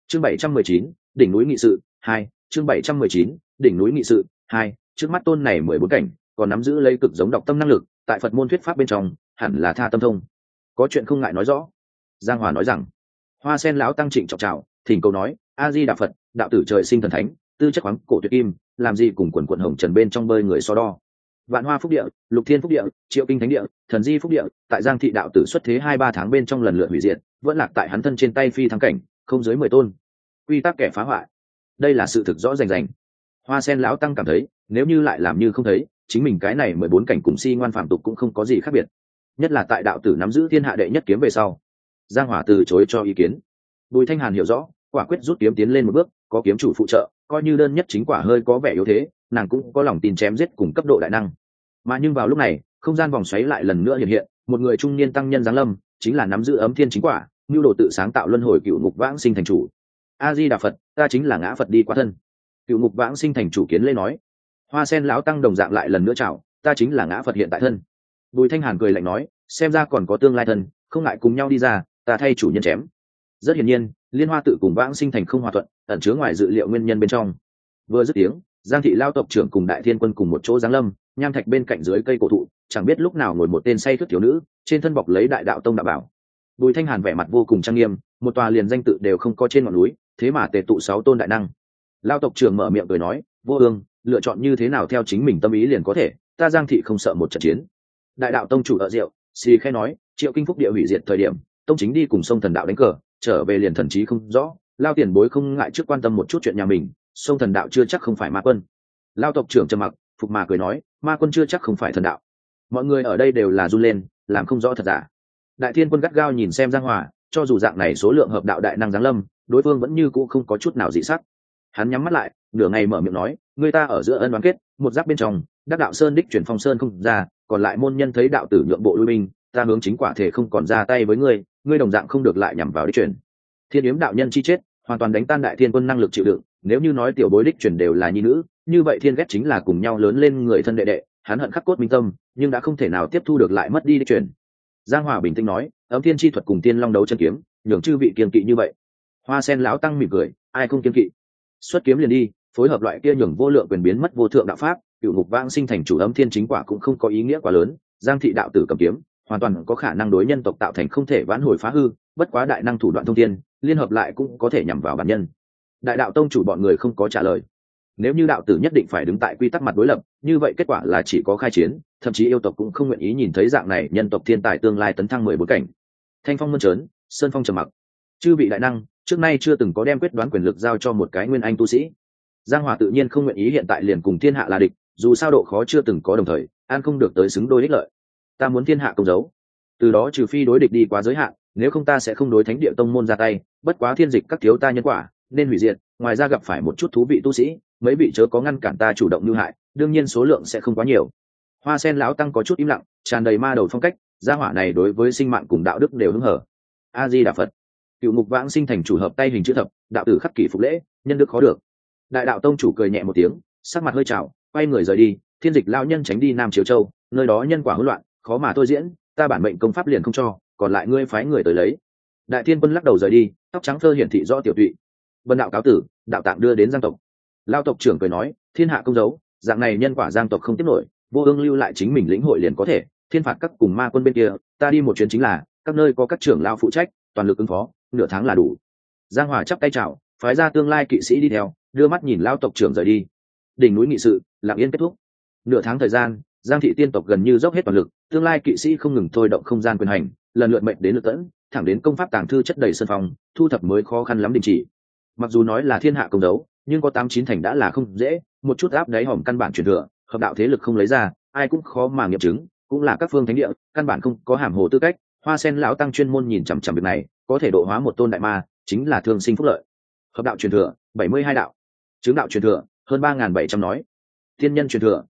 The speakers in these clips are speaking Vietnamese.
Chương 719, đỉnh núi nghị sự 2, chương 719, đỉnh núi nghị sự 2, trước mắt tôn này 14 cảnh, còn nắm giữ lấy cực giống đọc tâm năng lực, tại Phật môn thuyết pháp bên trong, hẳn là tha tâm thông. Có chuyện không ngại nói rõ. Giang Hòa nói rằng. Hoa Sen lão tăng trịnh trọng chào, thỉnh cầu nói: A Di Đà Phật, đạo tử trời sinh thần thánh, tư chất khoáng cổ tuyệt kim, làm gì cùng quần quần hồng trần bên trong bơi người so đo. Vạn Hoa phúc địa, Lục Thiên phúc địa, Triệu Kinh thánh địa, Thần Di phúc địa, tại Giang thị đạo tử xuất thế 2-3 tháng bên trong lần lượt hủy diệt, vẫn lạc tại hắn thân trên tay phi thắng cảnh, không dưới 10 tôn. Quy tắc kẻ phá hoại. Đây là sự thực rõ rành rành. Hoa Sen lão tăng cảm thấy, nếu như lại làm như không thấy, chính mình cái này 14 cảnh cùng si ngoan phạm tục cũng không có gì khác biệt. Nhất là tại đạo tử nắm giữ thiên hạ đệ nhất kiếm về sau. Giang Hòa từ chối cho ý kiến. Bùi Thanh Hàn hiểu rõ, quả quyết rút kiếm tiến lên một bước, có kiếm chủ phụ trợ, coi như đơn nhất chính quả hơi có vẻ yếu thế, nàng cũng có lòng tin chém giết cùng cấp độ đại năng. Mà nhưng vào lúc này, không gian vòng xoáy lại lần nữa hiện hiện, một người trung niên tăng nhân giáng lâm, chính là nắm giữ ấm thiên chính quả, nhu đồ tự sáng tạo luân hồi cựu ngục vãng sinh thành chủ. A Di Đà Phật, ta chính là ngã Phật đi quá thân. Cựu ngục vãng sinh thành chủ kiến lên nói. Hoa Sen lão tăng đồng dạng lại lần nữa chào, ta chính là ngã Phật hiện tại thân. Bùi Thanh Hàn cười lạnh nói, xem ra còn có tương lai thân, không ngại cùng nhau đi ra, ta thay chủ nhân chém. Rất hiển nhiên, liên hoa tự cùng vãng sinh thành không hòa thuận, ẩn chứa ngoài dự liệu nguyên nhân bên trong. Vừa dứt tiếng, Giang thị lao tộc trưởng cùng Đại Thiên quân cùng một chỗ giáng lâm, nham thạch bên cạnh dưới cây cổ thụ, chẳng biết lúc nào ngồi một tên say khướt thiếu nữ, trên thân bọc lấy đại đạo tông đạo bảo. Bùi Thanh Hàn vẻ mặt vô cùng trang nghiêm, một tòa liền danh tự đều không có trên ngọn núi, thế mà tề tụ 6 tôn đại năng. Lao tộc trưởng mở miệng cười nói, vô ương, lựa chọn như thế nào theo chính mình tâm ý liền có thể, ta Giang thị không sợ một trận chiến. Đại đạo tông chủ ở rượu, xì khẽ nói, Triệu Kinh phúc địa hủy diệt thời điểm, tông chính đi cùng sông thần đạo đánh cờ, trở về liền thần trí không rõ, Lao tiền bối không ngại trước quan tâm một chút chuyện nhà mình, sông thần đạo chưa chắc không phải ma quân. Lao tộc trưởng trầm mặc, phục mà cười nói, ma quân chưa chắc không phải thần đạo. Mọi người ở đây đều là run lên, làm không rõ thật giả. Đại Thiên quân gắt gao nhìn xem Giang Hòa, cho dù dạng này số lượng hợp đạo đại năng giáng lâm, đối phương vẫn như cũ không có chút nào dị sắc. Hắn nhắm mắt lại, nửa ngày mở miệng nói, người ta ở giữa ân đoán kết, một giáp bên trong, đắc đạo sơn đích chuyển phong sơn không ra, còn lại môn nhân thấy đạo tử nhượng bộ lui binh, ta hướng chính quả thể không còn ra tay với ngươi, ngươi đồng dạng không được lại nhằm vào đích chuyển. Thiên yếm đạo nhân chi chết, hoàn toàn đánh tan Đại Thiên quân năng lực chịu đựng, nếu như nói tiểu bối đích chuyển đều là nhi nữ, như vậy thiên ghét chính là cùng nhau lớn lên người thân đệ đệ, hắn hận khắc cốt minh tâm, nhưng đã không thể nào tiếp thu được lại mất đi đích chuyển. Giang Hòa bình tĩnh nói, ấm thiên chi thuật cùng tiên long đấu chân kiếm, nhường chư vị kiên kỵ như vậy. Hoa Sen lão tăng mỉm cười, ai không kiên kỵ, xuất kiếm liền đi, phối hợp loại kia nhường vô lượng quyền biến mất vô thượng đạo pháp, cựu ngục vãng sinh thành chủ ấm thiên chính quả cũng không có ý nghĩa quá lớn. Giang thị đạo tử cầm kiếm, hoàn toàn có khả năng đối nhân tộc tạo thành không thể vãn hồi phá hư, bất quá đại năng thủ đoạn thông thiên, liên hợp lại cũng có thể nhằm vào bản nhân. Đại đạo tông chủ bọn người không có trả lời. Nếu như đạo tử nhất định phải đứng tại quy tắc mặt đối lập, như vậy kết quả là chỉ có khai chiến, thậm chí yêu tộc cũng không nguyện ý nhìn thấy dạng này nhân tộc thiên tài tương lai tấn thăng 14 cảnh. Thanh phong mơn trớn, sơn phong trầm mặc. Chư vị đại năng, trước nay chưa từng có đem quyết đoán quyền lực giao cho một cái nguyên anh tu sĩ. Giang Hòa tự nhiên không nguyện ý hiện tại liền cùng thiên hạ là địch, dù sao độ khó chưa từng có đồng thời, an không được tới xứng đôi ích lợi. Ta muốn thiên hạ công dấu, từ đó trừ phi đối địch đi quá giới hạn, nếu không ta sẽ không đối thánh địa tông môn ra tay. Bất quá thiên dịch các thiếu ta nhân quả nên hủy diệt, ngoài ra gặp phải một chút thú vị tu sĩ, mấy vị chớ có ngăn cản ta chủ động lưu hại, đương nhiên số lượng sẽ không quá nhiều. Hoa Sen lão tăng có chút im lặng, tràn đầy ma đầu phong cách, gia hỏa này đối với sinh mạng cùng đạo đức đều hứng hở. A Di Đà Phật. Cựu ngục vãng sinh thành chủ hợp tay hình chữ thập, đạo tử khắc kỷ phục lễ, nhân đức khó được. Đại đạo tông chủ cười nhẹ một tiếng, sắc mặt hơi trào, quay người rời đi. Thiên dịch lão nhân tránh đi Nam Chiếu Châu, nơi đó nhân quả hỗn loạn, khó mà thôi diễn, ta bản mệnh công pháp liền không cho, còn lại ngươi phái người tới lấy. Đại Thiên quân lắc đầu rời đi, tóc trắng thơ hiển thị rõ tiểu tụy. Vân đạo cáo tử, đạo tạng đưa đến Giang tộc. Lao tộc trưởng cười nói, thiên hạ công dấu, dạng này nhân quả Giang tộc không tiếp nổi, vô ương lưu lại chính mình lĩnh hội liền có thể. Thiên phạt các cùng ma quân bên kia, ta đi một chuyến chính là, các nơi có các trưởng lao phụ trách, toàn lực ứng phó, nửa tháng là đủ. Giang Hòa chắp tay chào, phái ra tương lai kỵ sĩ đi theo, đưa mắt nhìn Lao tộc trưởng rời đi. Đỉnh núi nghị sự lặng yên kết thúc. Nửa tháng thời gian, Giang thị tiên tộc gần như dốc hết toàn lực, tương lai kỵ sĩ không ngừng thôi động không gian quyền hành, lần lượt mệnh đến lượt tẫn, thẳng đến công pháp tàng thư chất đầy sân phòng, thu thập mới khó khăn lắm đình chỉ. Mặc dù nói là thiên hạ công đấu, nhưng có 8-9 thành đã là không dễ, một chút áp đáy hòm căn bản truyền thừa, hợp đạo thế lực không lấy ra, ai cũng khó mà nghiệm chứng, cũng là các phương thánh địa, căn bản không có hàm hồ tư cách. Hoa Sen lão tăng chuyên môn nhìn chằm chằm việc này, có thể độ hóa một tôn đại ma, chính là thương sinh phúc lợi. Hợp đạo truyền thừa, 72 đạo. Chứng đạo truyền thừa, hơn 3700 nói. Thiên nhân truyền thừa,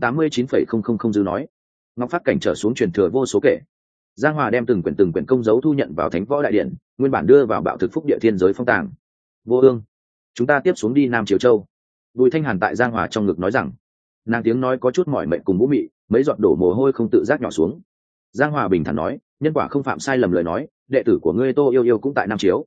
589,000 dư nói. Ngọc Phát cảnh trở xuống truyền thừa vô số kể. Giang Hòa đem từng quyển công dấu thu nhận vào Thánh Võ Đại Điện, nguyên bản đưa vào Bạo Thực Phúc Địa Thiên Giới phong tàng. Vô ương, chúng ta tiếp xuống đi Nam Chiếu Châu. Bùi Thanh Hàn tại Giang Hòa trong ngực nói rằng, nàng tiếng nói có chút mỏi mệt cùng vũ mị, mấy giọt đổ mồ hôi không tự giác nhỏ xuống. Giang Hòa bình thản nói, nhân quả không phạm sai lầm lời nói, đệ tử của ngươi Tô Yêu Yêu cũng tại Nam Chiếu.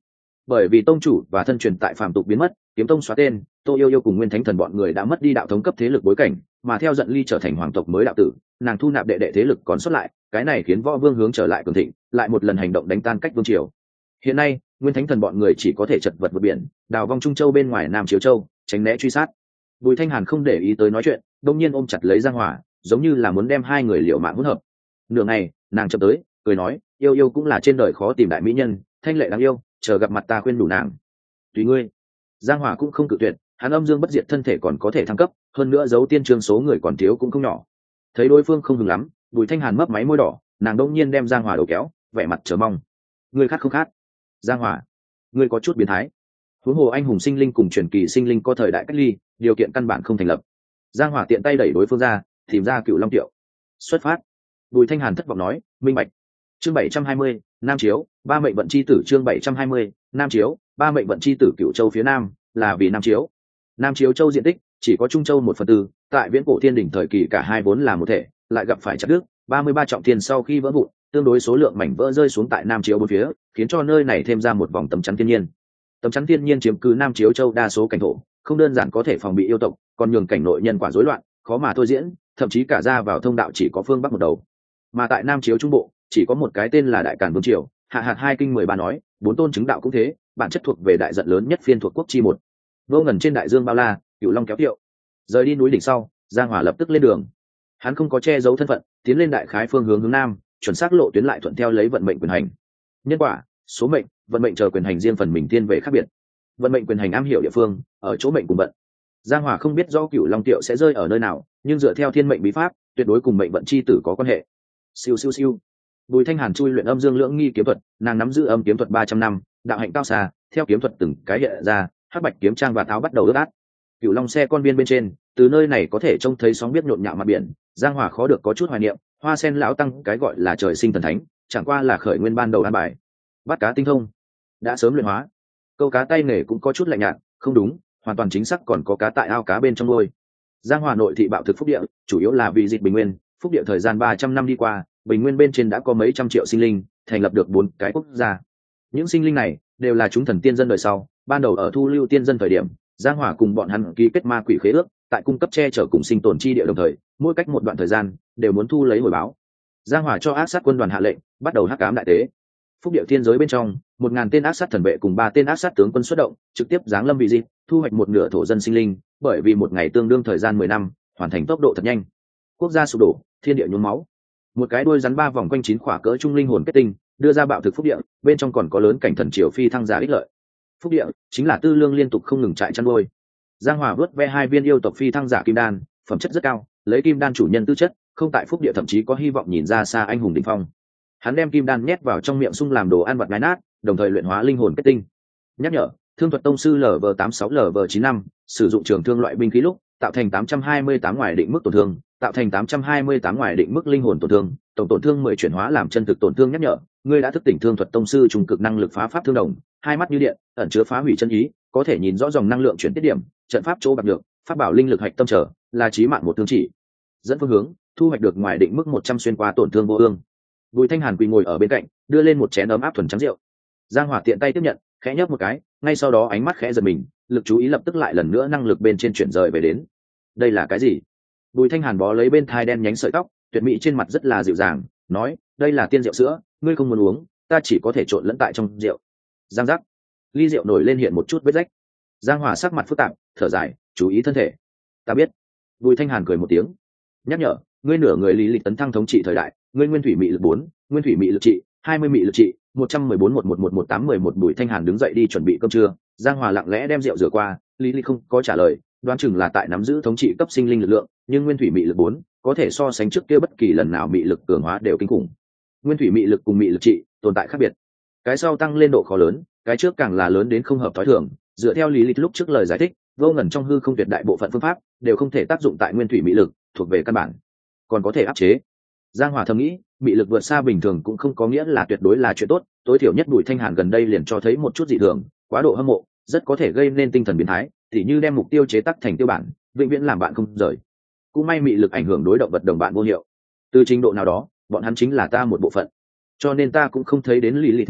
bởi vì tông chủ và thân truyền tại phàm tục biến mất, kiếm tông xóa tên, Tô Yêu Yêu cùng Nguyên Thánh Thần bọn người đã mất đi đạo thống cấp thế lực bối cảnh, mà theo Giận Ly trở thành hoàng tộc mới đạo tử, nàng thu nạp đệ đệ thế lực còn xuất lại, cái này khiến Võ Vương hướng trở lại cường thịnh, lại một lần hành động đánh tan cách vương triều. Hiện nay, Nguyên Thánh Thần bọn người chỉ có thể chật vật vượt biển, đào vong Trung Châu bên ngoài Nam Chiếu Châu, tránh né truy sát. Bùi Thanh Hàn không để ý tới nói chuyện, đông nhiên ôm chặt lấy Giang Hỏa, giống như là muốn đem hai người liều mạng hỗn hợp. Nửa ngày, nàng chậm tới, cười nói, yêu yêu cũng là trên đời khó tìm đại mỹ nhân, thanh lệ đáng yêu, chờ gặp mặt ta khuyên đủ nàng. Tùy ngươi. Giang Hỏa cũng không cự tuyệt, hắn âm dương bất diệt thân thể còn có thể thăng cấp, hơn nữa dấu tiên trương số người còn thiếu cũng không nhỏ. Thấy đối phương không hứng lắm, Bùi Thanh Hàn mấp máy môi đỏ, nàng đông nhiên đem Giang Hỏa đầu kéo, vẻ mặt chờ mong. Ngươi khát không khát? Giang Hỏa, ngươi có chút biến thái. Huống hồ anh hùng sinh linh cùng truyền kỳ sinh linh có thời đại cách ly, điều kiện căn bản không thành lập. Giang Hỏa tiện tay đẩy đối phương ra, tìm ra Cựu Long Tiệu. Xuất phát. Bùi Thanh Hàn thất vọng nói, minh bạch. Chương 720, Nam Chiếu, ba mệnh vận chi tử. Chương 720, Nam Chiếu, ba mệnh vận chi tử. Cựu Châu phía Nam là vì Nam Chiếu. Nam Chiếu Châu diện tích chỉ có Trung Châu 1/4, tại viễn cổ thiên đỉnh thời kỳ cả hai vốn là một thể, lại gặp phải chặt đứt, 33 trọng thiên sau khi vỡ vụn, tương đối số lượng mảnh vỡ rơi xuống tại Nam Chiếu bốn phía, khiến cho nơi này thêm ra một vòng tấm chắn thiên nhiên. Tấm chắn thiên nhiên chiếm cứ Nam Chiếu Châu đa số cảnh thổ, không đơn giản có thể phòng bị yêu tộc, còn nhường cảnh nội nhân quả rối loạn, khó mà thôi diễn, thậm chí cả ra vào thông đạo chỉ có phương bắc một đầu. Mà tại Nam Chiếu Trung Bộ, chỉ có một cái tên là Đại Càn Vương Triều, hạ hạt hai kinh 13 nói, bốn tôn chứng đạo cũng thế, bản chất thuộc về đại giận lớn nhất phiên thuộc quốc chi một. Vô ngần trên đại dương bao la, Cửu Long kéo tiệu. Rời đi núi đỉnh sau, Giang Hỏa lập tức lên đường. Hắn không có che giấu thân phận, tiến lên đại khái phương hướng nam, chuẩn xác lộ tuyến lại thuận theo lấy vận mệnh quyền hành. Nhân quả, số mệnh, vận mệnh chờ quyền hành riêng phần mình thiên về khác biệt. Vận mệnh quyền hành am hiểu địa phương, ở chỗ mệnh cùng vận. Giang Hỏa không biết do Cửu Long tiệu sẽ rơi ở nơi nào, nhưng dựa theo thiên mệnh bí pháp, tuyệt đối cùng mệnh vận chi tử có quan hệ. Siêu siêu siêu. Bùi Thanh Hàn chui luyện âm dương lưỡng nghi kiếm thuật, nàng nắm giữ âm kiếm thuật 300 năm, đạo hạnh cao xa, theo kiếm thuật từng cái hiện ra, hắc bạch kiếm trang và áo bắt đầu ướt át. Cửu Long xe con viên bên trên, từ nơi này có thể trông thấy sóng biết nhộn nhạo mặt biển. Giang Hỏa khó được có chút hoài niệm, Hoa Sen lão tăng cái gọi là trời sinh thần thánh, chẳng qua là khởi nguyên ban đầu an bài. Bắt cá tinh thông, đã sớm luyện hóa. Câu cá tay nghề cũng có chút lạnh nhạt, không đúng, hoàn toàn chính xác còn có cá tại ao cá bên trong nuôi. Giang Hỏa nội thị bạo thực phúc địa, chủ yếu là vì dịch bình nguyên, phúc địa thời gian 300 năm đi qua, bình nguyên bên trên đã có mấy trăm triệu sinh linh, thành lập được 4 cái quốc gia. Những sinh linh này đều là chúng thần tiên dân đời sau, ban đầu ở thu lưu tiên dân thời điểm, Giang Hỏa cùng bọn hắn ký kết ma quỷ khế ước, tại cung cấp che chở cùng sinh tồn chi địa đồng thời, mỗi cách một đoạn thời gian đều muốn thu lấy hồi báo. Giang Hỏa cho ác sát quân đoàn hạ lệnh, bắt đầu hắc ám đại tế. Phúc địa thiên giới bên trong, 1000 tên ác sát thần vệ cùng 3 tên ác sát tướng quân xuất động, trực tiếp giáng lâm vị di, thu hoạch một nửa thổ dân sinh linh, bởi vì một ngày tương đương thời gian 10 năm, hoàn thành tốc độ thật nhanh. Quốc gia sụp đổ, thiên địa nhuốm máu. Một cái đuôi rắn 3 vòng quanh 9 khỏa cỡ trung linh hồn kết tinh, đưa ra bạo thực phúc địa, bên trong còn có lớn cảnh thần triều phi thăng giả ích lợi. Phúc địa chính là tư lương liên tục không ngừng trại chăn nuôi. Giang Hỏa vớt ve 2 viên yêu tộc phi thăng giả kim đan, phẩm chất rất cao, lấy kim đan chủ nhân tư chất, không tại phúc địa thậm chí có hy vọng nhìn ra xa anh hùng đỉnh phong. Hắn đem kim đan nhét vào trong miệng sung làm đồ ăn vặt nái nát, đồng thời luyện hóa linh hồn kết tinh. Nhắc nhở, thương thuật tông sư LV86 LV95, sử dụng trường thương loại binh khí lúc, tạo thành 828 ngoài định mức tổn thương, tạo thành 828 ngoài định mức linh hồn tổn thương, tổng tổn thương 10 chuyển hóa làm chân thực tổn thương. Nhắc nhở, ngươi đã thức tỉnh thương thuật tông sư trung cực năng lực phá pháp thương đồng, hai mắt như điện, ẩn chứa phá hủy chân ý, có thể nhìn rõ dòng năng lượng chuyển tiết điểm, trận pháp chỗ bạc được, pháp bảo linh lực hạch tâm trở, là chí mạng một thương chỉ. Dẫn phương hướng, thu hoạch được ngoài định mức 100 xuyên qua tổn thương vô ương. Bùi Thanh Hàn quỳ ngồi ở bên cạnh, đưa lên một chén ấm áp thuần trắng rượu. Giang Hỏa tiện tay tiếp nhận, khẽ nhấp một cái, ngay sau đó ánh mắt khẽ giật mình, lực chú ý lập tức lại lần nữa năng lực bên trên chuyển rời về đến. Đây là cái gì? Bùi Thanh Hàn bó lấy bên thai đen nhánh sợi tóc, tuyệt mỹ trên mặt rất là dịu dàng, nói, đây là tiên rượu sữa, ngươi không muốn uống, ta chỉ có thể trộn lẫn tại trong rượu. Giang giác, ly rượu nổi lên hiện một chút vết rách. Giang Hỏa sắc mặt phức tạp, thở dài, chú ý thân thể. Ta biết. Bùi Thanh Hàn cười một tiếng, nhắc nhở, ngươi nửa người lý lịch tấn thăng thống trị thời đại, ngươi nguyên thủy mị lực 4, nguyên thủy mị lực trị 20 mị lực trị 114-1111-1811. Bùi Thanh Hàn đứng dậy đi chuẩn bị cơm trưa. Giang Hòa lặng lẽ đem rượu rửa qua, lý lịch không có trả lời, đoán chừng là tại nắm giữ thống trị cấp sinh linh lực lượng, nhưng nguyên thủy mị lực 4 có thể so sánh trước kia bất kỳ lần nào mị lực cường hóa đều kinh khủng. Nguyên thủy mị lực cùng mị lực trị tồn tại khác biệt, cái sau tăng lên độ khó lớn, cái trước càng là lớn đến không hợp thói thường. Dựa theo lý lịch lúc trước lời giải thích, vô ngần trong hư không tuyệt đại bộ phận phương pháp đều không thể tác dụng tại nguyên thủy mị lực, thuộc về căn bản, còn có thể áp chế. Giang Hòa thầm nghĩ, mị lực vượt xa bình thường cũng không có nghĩa là tuyệt đối là chuyện tốt, tối thiểu nhất Bùi Thanh Hàn gần đây liền cho thấy một chút dị thường, quá độ hâm mộ rất có thể gây nên tinh thần biến thái, tỉ như đem mục tiêu chế tác thành tiêu bản, vĩnh viễn làm bạn không rời. Cũng may mị lực ảnh hưởng đối động vật đồng bạn vô hiệu, từ trình độ nào đó bọn hắn chính là ta một bộ phận, cho nên ta cũng không thấy đến lý lịch mỹ lệ,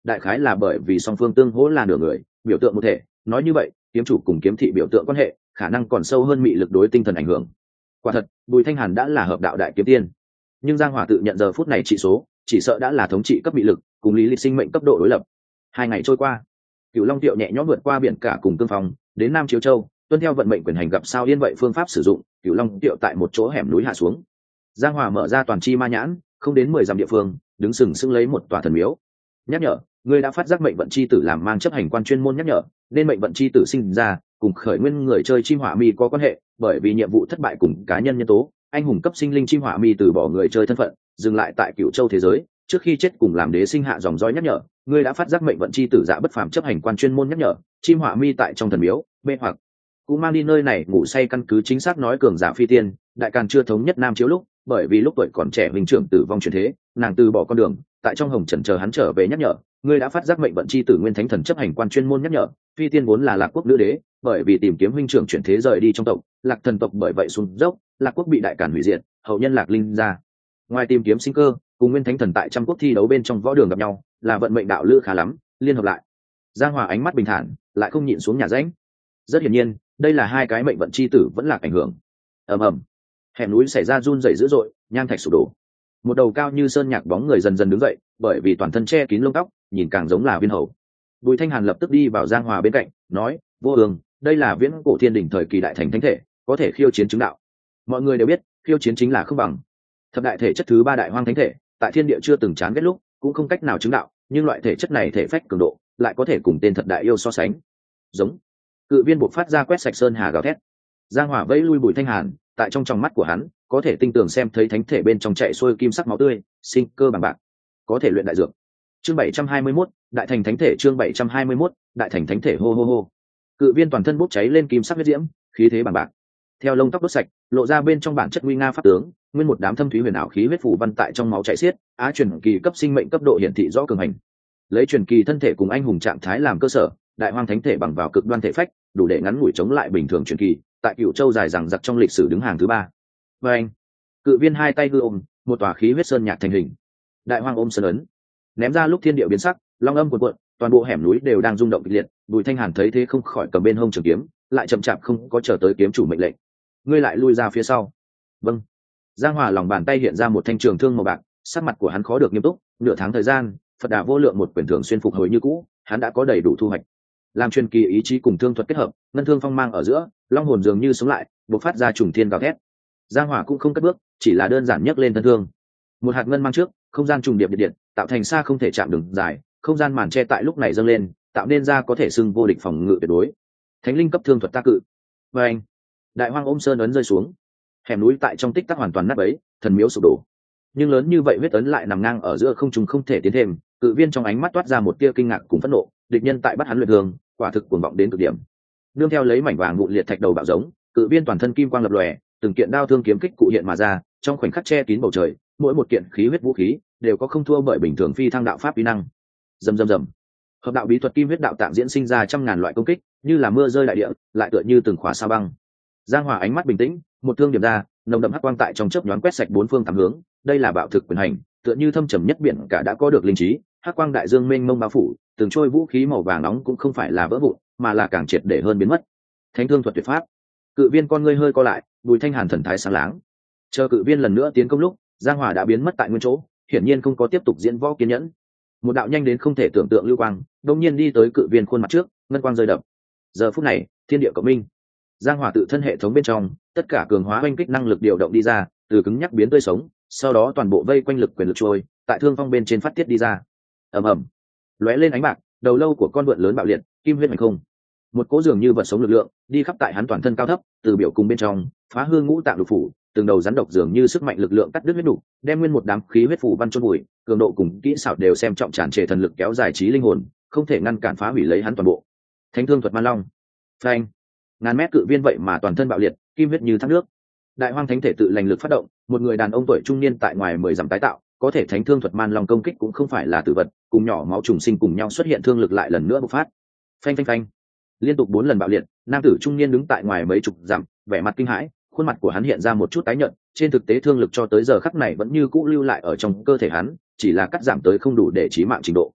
đại khái là bởi vì song phương tương hỗ là nửa người biểu tượng một thể. Nói như vậy, kiếm chủ cùng kiếm thị biểu tượng quan hệ khả năng còn sâu hơn mị lực đối tinh thần ảnh hưởng. Quả thật, Bùi Thanh Hàn đã là hợp đạo đại kiếm tiên, nhưng Giang Hòa tự nhận giờ phút này trị số chỉ sợ đã là thống trị cấp mị lực cùng lý lịch sinh mệnh cấp độ đối lập. 2 ngày trôi qua, Cửu Long Tiệu nhẹ nhõm vượt qua biển cả cùng Cương Phong, đến Nam Chiếu Châu, tuân theo vận mệnh quyền hành gặp sao yên vậy phương pháp sử dụng, Cửu Long Tiệu tại một chỗ hẻm núi hạ xuống. Giang Hòa mở ra toàn chi ma nhãn, không đến 10 dặm địa phương, đứng sừng sững lấy một tòa thần miếu. Nhắc nhở, ngươi đã phát giác mệnh vận chi tử làm mang chấp hành quan chuyên môn nhắc nhở, nên mệnh vận chi tử sinh ra cùng khởi nguyên người chơi chim hỏa mi có quan hệ, bởi vì nhiệm vụ thất bại cùng cá nhân nhân tố, anh hùng cấp sinh linh chim hỏa mi từ bỏ người chơi thân phận, dừng lại tại Cửu Châu thế giới, trước khi chết cùng làm đế sinh hạ dòng dõi nhắc nhở, ngươi đã phát giác mệnh vận chi tử dạ bất phàm chấp hành quan chuyên môn nhắc nhở, chim hỏa mi tại trong thần miếu, mê hoặc cũng mang đi nơi này ngủ say căn cứ chính xác nói cường giả phi tiên, đại càn chưa thống nhất Nam Chiếu lúc, bởi vì lúc tuổi còn trẻ huynh trưởng tử vong chuyển thế, nàng từ bỏ con đường, tại trong hồng trần chờ hắn trở về nhắc nhở, ngươi đã phát giác mệnh vận chi tử nguyên thánh thần chấp hành quan chuyên môn nhắc nhở, phi tiên vốn là Lạc Quốc nữ đế, bởi vì tìm kiếm huynh trưởng chuyển thế rời đi trong tộc, Lạc thần tộc bởi vậy xuống dốc, Lạc Quốc bị đại càn hủy diệt, hậu nhân Lạc Linh ra ngoài tìm kiếm sinh cơ, cùng nguyên thánh thần tại trăm quốc thi đấu bên trong võ đường gặp nhau, là vận mệnh đạo lữ khá lắm, liên hợp lại. Giang Hòa ánh mắt bình thản, lại không nhịn xuống nhà rãnh. Rất hiển nhiên, đây là hai cái mệnh vận chi tử vẫn là ảnh hưởng. Ầm ầm, hẻm núi xảy ra run rẩy dữ dội, nham thạch sụp đổ. Một đầu cao như sơn nhạc bóng người dần dần đứng dậy, bởi vì toàn thân che kín lông tóc, nhìn càng giống là viên hầu. Bùi Thanh Hàn lập tức đi vào Giang Hòa bên cạnh, nói: "Vô Ương, đây là viễn cổ thiên đỉnh thời kỳ đại thành thánh thể, có thể khiêu chiến chứng đạo. Mọi người đều biết, khiêu chiến chính là không bằng. Thập đại thể chất thứ 3 đại hoang thánh thể, tại thiên địa chưa từng chán ghét lúc, cũng không cách nào chứng đạo, nhưng loại thể chất này thể phách cường độ, lại có thể cùng tên thật đại yêu so sánh." Giống. Cự viên buộc phát ra quét sạch sơn hà gào thét. Giang Hỏa vẫy lui Bùi Thanh Hàn, tại trong tròng mắt của hắn, có thể tinh tường xem thấy thánh thể bên trong chạy xuôi kim sắc máu tươi, sinh cơ bằng bạc, có thể luyện đại dược. Chương 721, đại thành thánh thể. Chương 721, đại thành thánh thể. Hô hô hô. Cự viên toàn thân bốc cháy lên kim sắc huyết diễm, khí thế bằng bạc. Theo lông tóc đốt sạch, lộ ra bên trong bản chất nguy nga pháp tướng, nguyên một đám thâm thúy huyền ảo khí huyết phủ văn tại trong máu chảy xiết, á truyền kỳ cấp sinh mệnh cấp độ hiển thị rõ cường hành. Lấy truyền kỳ thân thể cùng anh hùng trạng thái làm cơ sở, đại hoang thánh thể bằng vào cực đoan thể phách, đủ để ngắn ngủi chống lại bình thường truyền kỳ, tại Cửu Châu dài rằng giặc trong lịch sử đứng hàng thứ 3. Và anh, cự viên hai tay hư ôm, một tòa khí huyết sơn nhạc thành hình. Đại hoang ôm sơn ấn, ném ra lúc thiên địa biến sắc, long âm cuộn cuộn, toàn bộ hẻm núi đều đang rung động kịch liệt. Bùi Thanh Hàn thấy thế không khỏi cầm bên hông trường kiếm, lại chậm chạp không có chờ tới kiếm chủ mệnh lệnh. Ngươi lại lui ra phía sau. Vâng. Giang Hòa lòng bàn tay hiện ra một thanh trường thương màu bạc, sắc mặt của hắn khó được nghiêm túc. Nửa tháng thời gian, Phật Đà vô lượng một quyền thường xuyên phục hồi như cũ, hắn đã có đầy đủ thu hoạch. Làm truyền kỳ ý chí cùng thương thuật kết hợp, ngân thương phong mang ở giữa, long hồn dường như sống lại, bộc phát ra trùng thiên gào thét. Giang Hỏa cũng không cất bước, chỉ là đơn giản nhấc lên thân thương. Một hạt ngân mang trước, không gian trùng điệp điện, tạo thành xa không thể chạm đường dài, không gian màn che tại lúc này dâng lên, tạo nên ra có thể xưng vô địch phòng ngự tuyệt đối. Thánh linh cấp thương thuật ta cự. Và anh, đại hoang ôm sơn ấn rơi xuống, hẻm núi tại trong tích tắc hoàn toàn nát bấy, thần miếu sụp đổ. Nhưng lớn như vậy huyết ấn lại nằm ngang ở giữa không trung không thể tiến thêm. Cự viên trong ánh mắt toát ra một tia kinh ngạc cùng phẫn nộ, địch nhân tại bắt hắn luyện thương, quả thực cuồng vọng đến cực điểm. Nương theo lấy mảnh vàng vụn liệt thạch đầu bạo giống, cự viên toàn thân kim quang lập lòe, từng kiện đao thương kiếm kích cụ hiện mà ra, trong khoảnh khắc che kín bầu trời, mỗi một kiện khí huyết vũ khí đều có không thua bởi bình thường phi thăng đạo pháp uy năng. Rầm rầm rầm. Hợp đạo bí thuật kim huyết đạo tạng diễn sinh ra trăm ngàn loại công kích, như là mưa rơi đại địa, lại tựa như từng khóa sa băng. Giang Hòa ánh mắt bình tĩnh, một thương điểm ra, nồng đậm hắc quang tại trong chớp nhoáng quét sạch bốn phương tám hướng, đây là bạo thực quyền hành, tựa như thâm trầm nhất biển cả đã có được linh trí, hắc quang đại dương mênh mông bao phủ, từng trôi vũ khí màu vàng nóng cũng không phải là vỡ vụn, mà là càng triệt để hơn biến mất. Thánh thương thuật tuyệt pháp. Cự viên con ngươi hơi co lại, Bùi Thanh Hàn thần thái sáng láng. Chờ cự viên lần nữa tiến công lúc, Giang Hòa đã biến mất tại nguyên chỗ, hiển nhiên không có tiếp tục diễn võ kiên nhẫn. Một đạo nhanh đến không thể tưởng tượng lưu quang, đột nhiên đi tới cự viên khuôn mặt trước, ngân quang rơi đập. Giờ phút này, thiên địa cộng minh. Giang Hòa tự thân hệ thống bên trong, tất cả cường hóa oanh kích năng lực điều động đi ra, từ cứng nhắc biến tươi sống, sau đó toàn bộ vây quanh lực quyền lực trôi, tại thương phong bên trên phát tiết đi ra. Ầm ầm. Lóe lên ánh bạc, đầu lâu của con vượn lớn bạo liệt, kim huyết hành không. Một cỗ dường như vật sống lực lượng, đi khắp tại hắn toàn thân cao thấp, từ biểu cùng bên trong, phá hư ngũ tạng lục phủ, từng đầu rắn độc dường như sức mạnh lực lượng cắt đứt huyết đủ, đem nguyên một đám khí huyết phủ văn chôn bụi, cường độ cùng kỹ xảo đều xem trọng tràn trề thần lực kéo dài trí linh hồn, không thể ngăn cản phá hủy lấy hắn toàn bộ. Thánh thương thuật man long. Phanh. Ngàn mét cự viên vậy mà toàn thân bạo liệt, kim huyết như thác nước. Đại hoang thánh thể tự lành lực phát động, một người đàn ông tuổi trung niên tại ngoài 10 dặm tái tạo, có thể thánh thương thuật man long công kích cũng không phải là tử vật, cùng nhỏ máu trùng sinh cùng nhau xuất hiện thương lực lại lần nữa bộc phát. Phanh phanh phanh. Liên tục 4 lần bạo liệt, nam tử trung niên đứng tại ngoài mấy chục dặm, vẻ mặt kinh hãi, khuôn mặt của hắn hiện ra một chút tái nhợt, trên thực tế thương lực cho tới giờ khắc này vẫn như cũ lưu lại ở trong cơ thể hắn, chỉ là cắt giảm tới không đủ để chí mạng trình độ.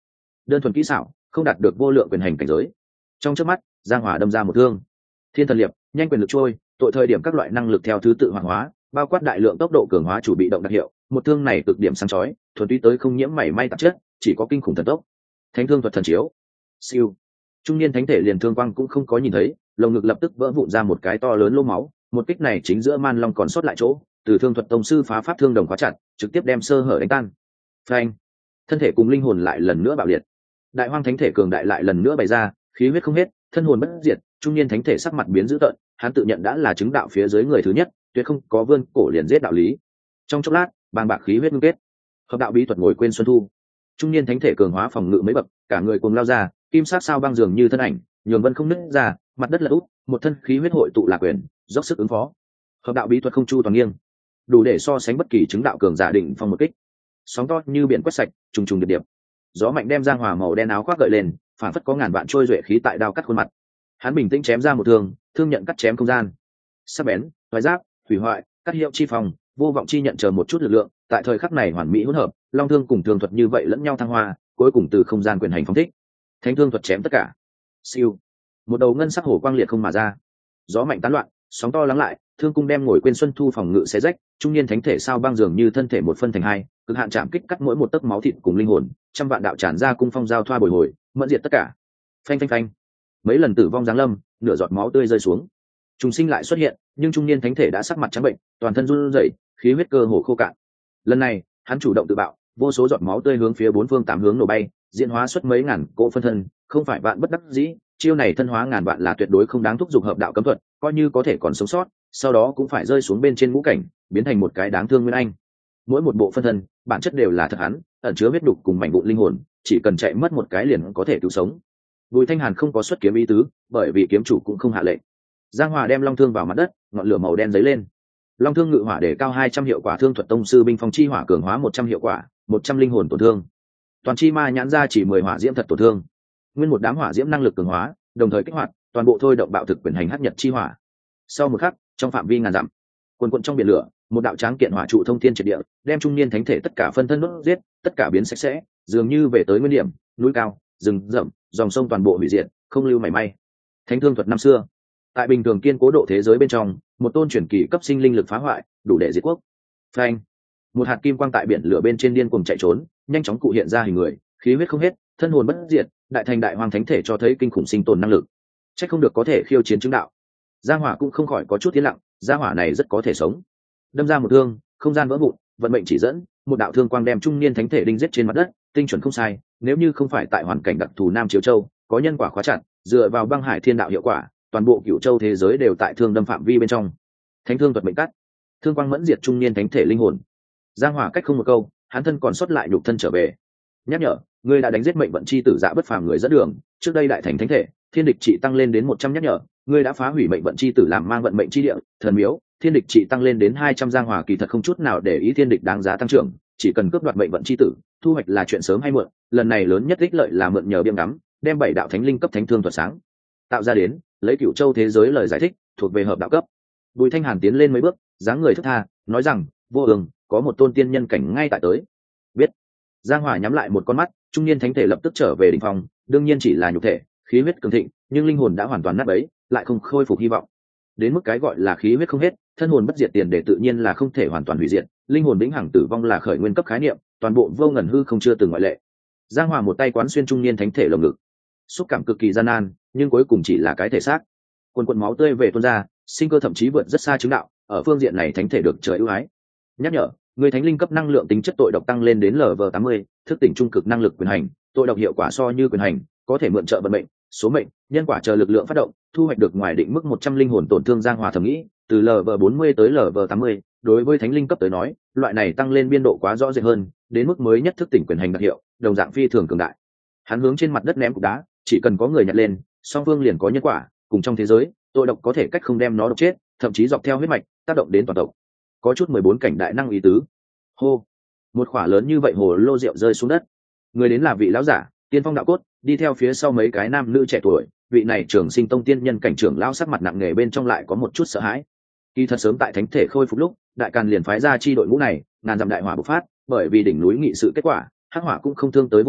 đơn thuần kỹ xảo không đạt được vô lượng quyền hành cảnh giới. Trong chớp mắt Giang Hỏa đâm ra một thương. Thiên thần liệp, nhanh quyền lực trôi, tội thời điểm các loại năng lực theo thứ tự hoạt hóa, bao quát đại lượng tốc độ cường hóa chủ bị động đặc hiệu. Một thương này cực điểm sáng chói, thuần túy tới không nhiễm mảy may tạp chất, chỉ có kinh khủng thần tốc. Thánh thương thuật thần chiếu. Siêu. Trung niên thánh thể liền thương quang cũng không có nhìn thấy, lồng ngực lập tức vỡ vụn ra một cái to lớn lỗ máu. Một kích này chính giữa man long còn sót lại chỗ, từ thương thuật tông sư phá pháp thương đồng khóa chặt, trực tiếp đem sơ hở đánh tan. Phanh. Thân thể cùng linh hồn lại lần nữa bạo liệt. Đại hoang thánh thể cường đại lại lần nữa bày ra, khí huyết không hết, thân hồn bất diệt. Trung niên thánh thể sắc mặt biến dữ tợn, hắn tự nhận đã là chứng đạo phía dưới người thứ nhất, tuyệt không có vươn cổ liền giết đạo lý. Trong chốc lát bàng bạc khí huyết ngưng kết, hợp đạo bí thuật ngồi quên xuân thu. Trung niên thánh thể cường hóa phòng ngự mấy bậc, cả người cùng lao ra, kim sắc sao băng dường như thân ảnh, nhường vân không nứt ra, mặt đất lật úp, một thân khí huyết hội tụ là quyền, dốc sức ứng phó. Hợp đạo bí thuật không chu toàn nghiêng, đủ để so sánh bất kỳ chứng đạo cường giả định phong một kích. Sóng to như biển quét sạch, trùng trùng điệp điệp. Gió mạnh đem Giang Hòa màu đen áo khoác gợi lên, phản phất có ngàn vạn trôi duệ khí tại đao cắt khuôn mặt. Hắn bình tĩnh chém ra một thương, thương nhận cắt chém không gian. Sắc bén, thoái giáp, hủy hoại, cắt hiệu chi phòng, vô vọng chi nhận chờ một chút lực lượng, tại thời khắc này hoàn mỹ hỗn hợp, long thương cùng thương thuật như vậy lẫn nhau thăng hoa, cuối cùng từ không gian quyền hành phóng thích. Thánh thương thuật chém tất cả. Siêu. Một đầu ngân sắc hổ quang liệt không mà ra. Gió mạnh tán loạn, sóng to lắng lại, thương cung đem ngồi quên xuân thu phòng ngự xé rách, trung niên thánh thể sao băng dường như thân thể một phân thành hai, cực hạn chạm kích cắt mỗi một tấc máu thịt cùng linh hồn, trăm vạn đạo tràn ra cung phong giao thoa bồi hồi, mẫn diệt tất cả. Phanh phanh phanh. Mấy lần tử vong giáng lâm, nửa giọt máu tươi rơi xuống. Trùng sinh lại xuất hiện, nhưng trung niên thánh thể đã sắc mặt trắng bệnh, toàn thân run rẩy, khí huyết cơ hồ khô cạn. Lần này, hắn chủ động tự bạo, vô số giọt máu tươi hướng phía bốn phương tám hướng nổ bay, diễn hóa xuất mấy ngàn cỗ phân thân, không phải vạn bất đắc dĩ, chiêu này thân hóa ngàn vạn là tuyệt đối không đáng thúc giục hợp đạo cấm thuật, coi như có thể còn sống sót, sau đó cũng phải rơi xuống bên trên ngũ cảnh, biến thành một cái đáng thương nguyên anh. Mỗi một bộ phân thân, bản chất đều là thật hắn, ẩn chứa huyết đục cùng mảnh vụn linh hồn, chỉ cần chạy mất một cái liền có thể cứu sống. Bùi Thanh Hàn không có xuất kiếm ý tứ, bởi vì kiếm chủ cũng không hạ lệnh. Giang Hòa đem long thương vào mặt đất, ngọn lửa màu đen dấy lên. Long thương ngự hỏa để cao 200 hiệu quả thương thuật tông sư binh phong chi hỏa cường hóa 100 hiệu quả, 100 linh hồn tổn thương. Toàn chi ma nhãn ra chỉ 10 hỏa diễm thật tổn thương. Nguyên một đám hỏa diễm năng lực cường hóa, đồng thời kích hoạt, toàn bộ thôi động bạo thực quyền hành hắc nhật chi hỏa. Sau một khắc, trong phạm vi ngàn dặm, quần quần trong biển lửa, một đạo tráng kiện hỏa trụ thông thiên triệt địa, đem trung niên thánh thể tất cả phân thân đốt giết, tất cả biến sạch sẽ, dường như về tới nguyên điểm, núi cao, rừng rậm, dòng sông toàn bộ hủy diệt, không lưu mảy may. Thánh thương thuật năm xưa, tại bình thường kiên cố độ thế giới bên trong, một tôn truyền kỳ cấp sinh linh lực phá hoại, đủ để diệt quốc. Phanh! Một hạt kim quang tại biển lửa bên trên điên cuồng chạy trốn, nhanh chóng cụ hiện ra hình người, khí huyết không hết, thân hồn bất diệt, đại thành đại hoàng thánh thể cho thấy kinh khủng sinh tồn năng lực. Chắc không được có thể khiêu chiến chứng đạo. Giang Hỏa cũng không khỏi có chút tiến lặng, gia hỏa này rất có thể sống. Đâm ra một thương, không gian vỡ vụn, vận mệnh chỉ dẫn, một đạo thương quang đem trung niên thánh thể đinh giết trên mặt đất, tinh chuẩn không sai, nếu như không phải tại hoàn cảnh đặc thù Nam Chiếu Châu, có nhân quả khóa chặt, dựa vào băng hải thiên đạo hiệu quả, toàn bộ Cửu Châu thế giới đều tại thương đâm phạm vi bên trong. Thánh thương thuật mệnh cắt, thương quang mẫn diệt trung niên thánh thể linh hồn. Giang Hỏa cách không một câu, hắn thân còn sót lại nhục thân trở về. Nhắc nhở, ngươi đã đánh giết mệnh vận chi tử Dạ bất phàm người dẫn đường, trước đây đại thành thánh thể, thiên địch trị tăng lên đến 100. Nhắc nhở, ngươi đã phá hủy mệnh vận chi tử làm mang vận mệnh chi địa, thần miếu, thiên địch trị tăng lên đến 200. Giang Hỏa kỳ thật không chút nào để ý thiên địch đáng giá tăng trưởng, chỉ cần cướp đoạt mệnh vận chi tử, thu hoạch là chuyện sớm hay muộn, lần này lớn nhất ích lợi là mượn nhờ biêm ngắm, đem 7 đạo thánh linh cấp thánh thương thuật sáng tạo ra đến, lấy Cửu Châu thế giới lời giải thích, thuộc về hợp đạo cấp. Bùi Thanh Hàn tiến lên mấy bước, dáng người thướt tha, nói rằng, vô ương, có một tôn tiên nhân cảnh ngay tại tới. Biết. Giang Hỏa nhắm lại một con mắt, trung niên thánh thể lập tức trở về đỉnh phong, đương nhiên chỉ là nhục thể, khí huyết cường thịnh, nhưng linh hồn đã hoàn toàn nát bấy, lại không khôi phục hy vọng. Đến mức cái gọi là khí huyết không hết, thân hồn bất diệt tiền để tự nhiên là không thể hoàn toàn hủy diệt, linh hồn vĩnh hằng tử vong là khởi nguyên cấp khái niệm, toàn bộ vô ngần hư không chưa từng ngoại lệ. Giang Hỏa một tay quán xuyên trung niên thánh thể lồng ngực, xúc cảm cực kỳ gian nan, nhưng cuối cùng chỉ là cái thể xác. Quần máu tươi về tuôn ra, sinh cơ thậm chí vượt rất xa chứng đạo, ở phương diện này thánh thể được trời ưu ái. Nhắc nhở, người thánh linh cấp năng lượng tính chất tội độc tăng lên đến Lv80, thức tỉnh trung cực năng lực quyền hành, tội độc hiệu quả so như quyền hành, có thể mượn trợ vận mệnh, số mệnh, nhân quả chờ lực lượng phát động, thu hoạch được ngoài định mức 100 linh hồn tổn thương. Giang Hòa thầm nghĩ, từ Lv40 tới Lv80, đối với thánh linh cấp tới nói, loại này tăng lên biên độ quá rõ rệt hơn, đến mức mới nhất thức tỉnh quyền hành đặc hiệu, đồng dạng phi thường cường đại. Hắn hướng trên mặt đất ném cục đá, chỉ cần có người nhặt lên, song phương liền có nhân quả, cùng trong thế giới, tội độc có thể cách không đem nó độc chết, thậm chí dọc theo huyết mạch, tác động đến toàn tộc. Có chút 14 cảnh đại năng ý tứ. Hô, một khỏa lớn như vậy hồ lô rượu rơi xuống đất. Người đến là vị lão giả, tiên phong đạo cốt, đi theo phía sau mấy cái nam nữ trẻ tuổi, vị này trưởng sinh tông tiên nhân cảnh trưởng lão sắc mặt nặng nề, bên trong lại có một chút sợ hãi. Kỳ thật sớm tại thánh thể khôi phục lúc, đại càn liền phái ra chi đội ngũ này, ngàn dặm đại hỏa bộc phát, bởi vì đỉnh núi nghị sự kết quả, hắc hỏa cũng không thương tới vô tội,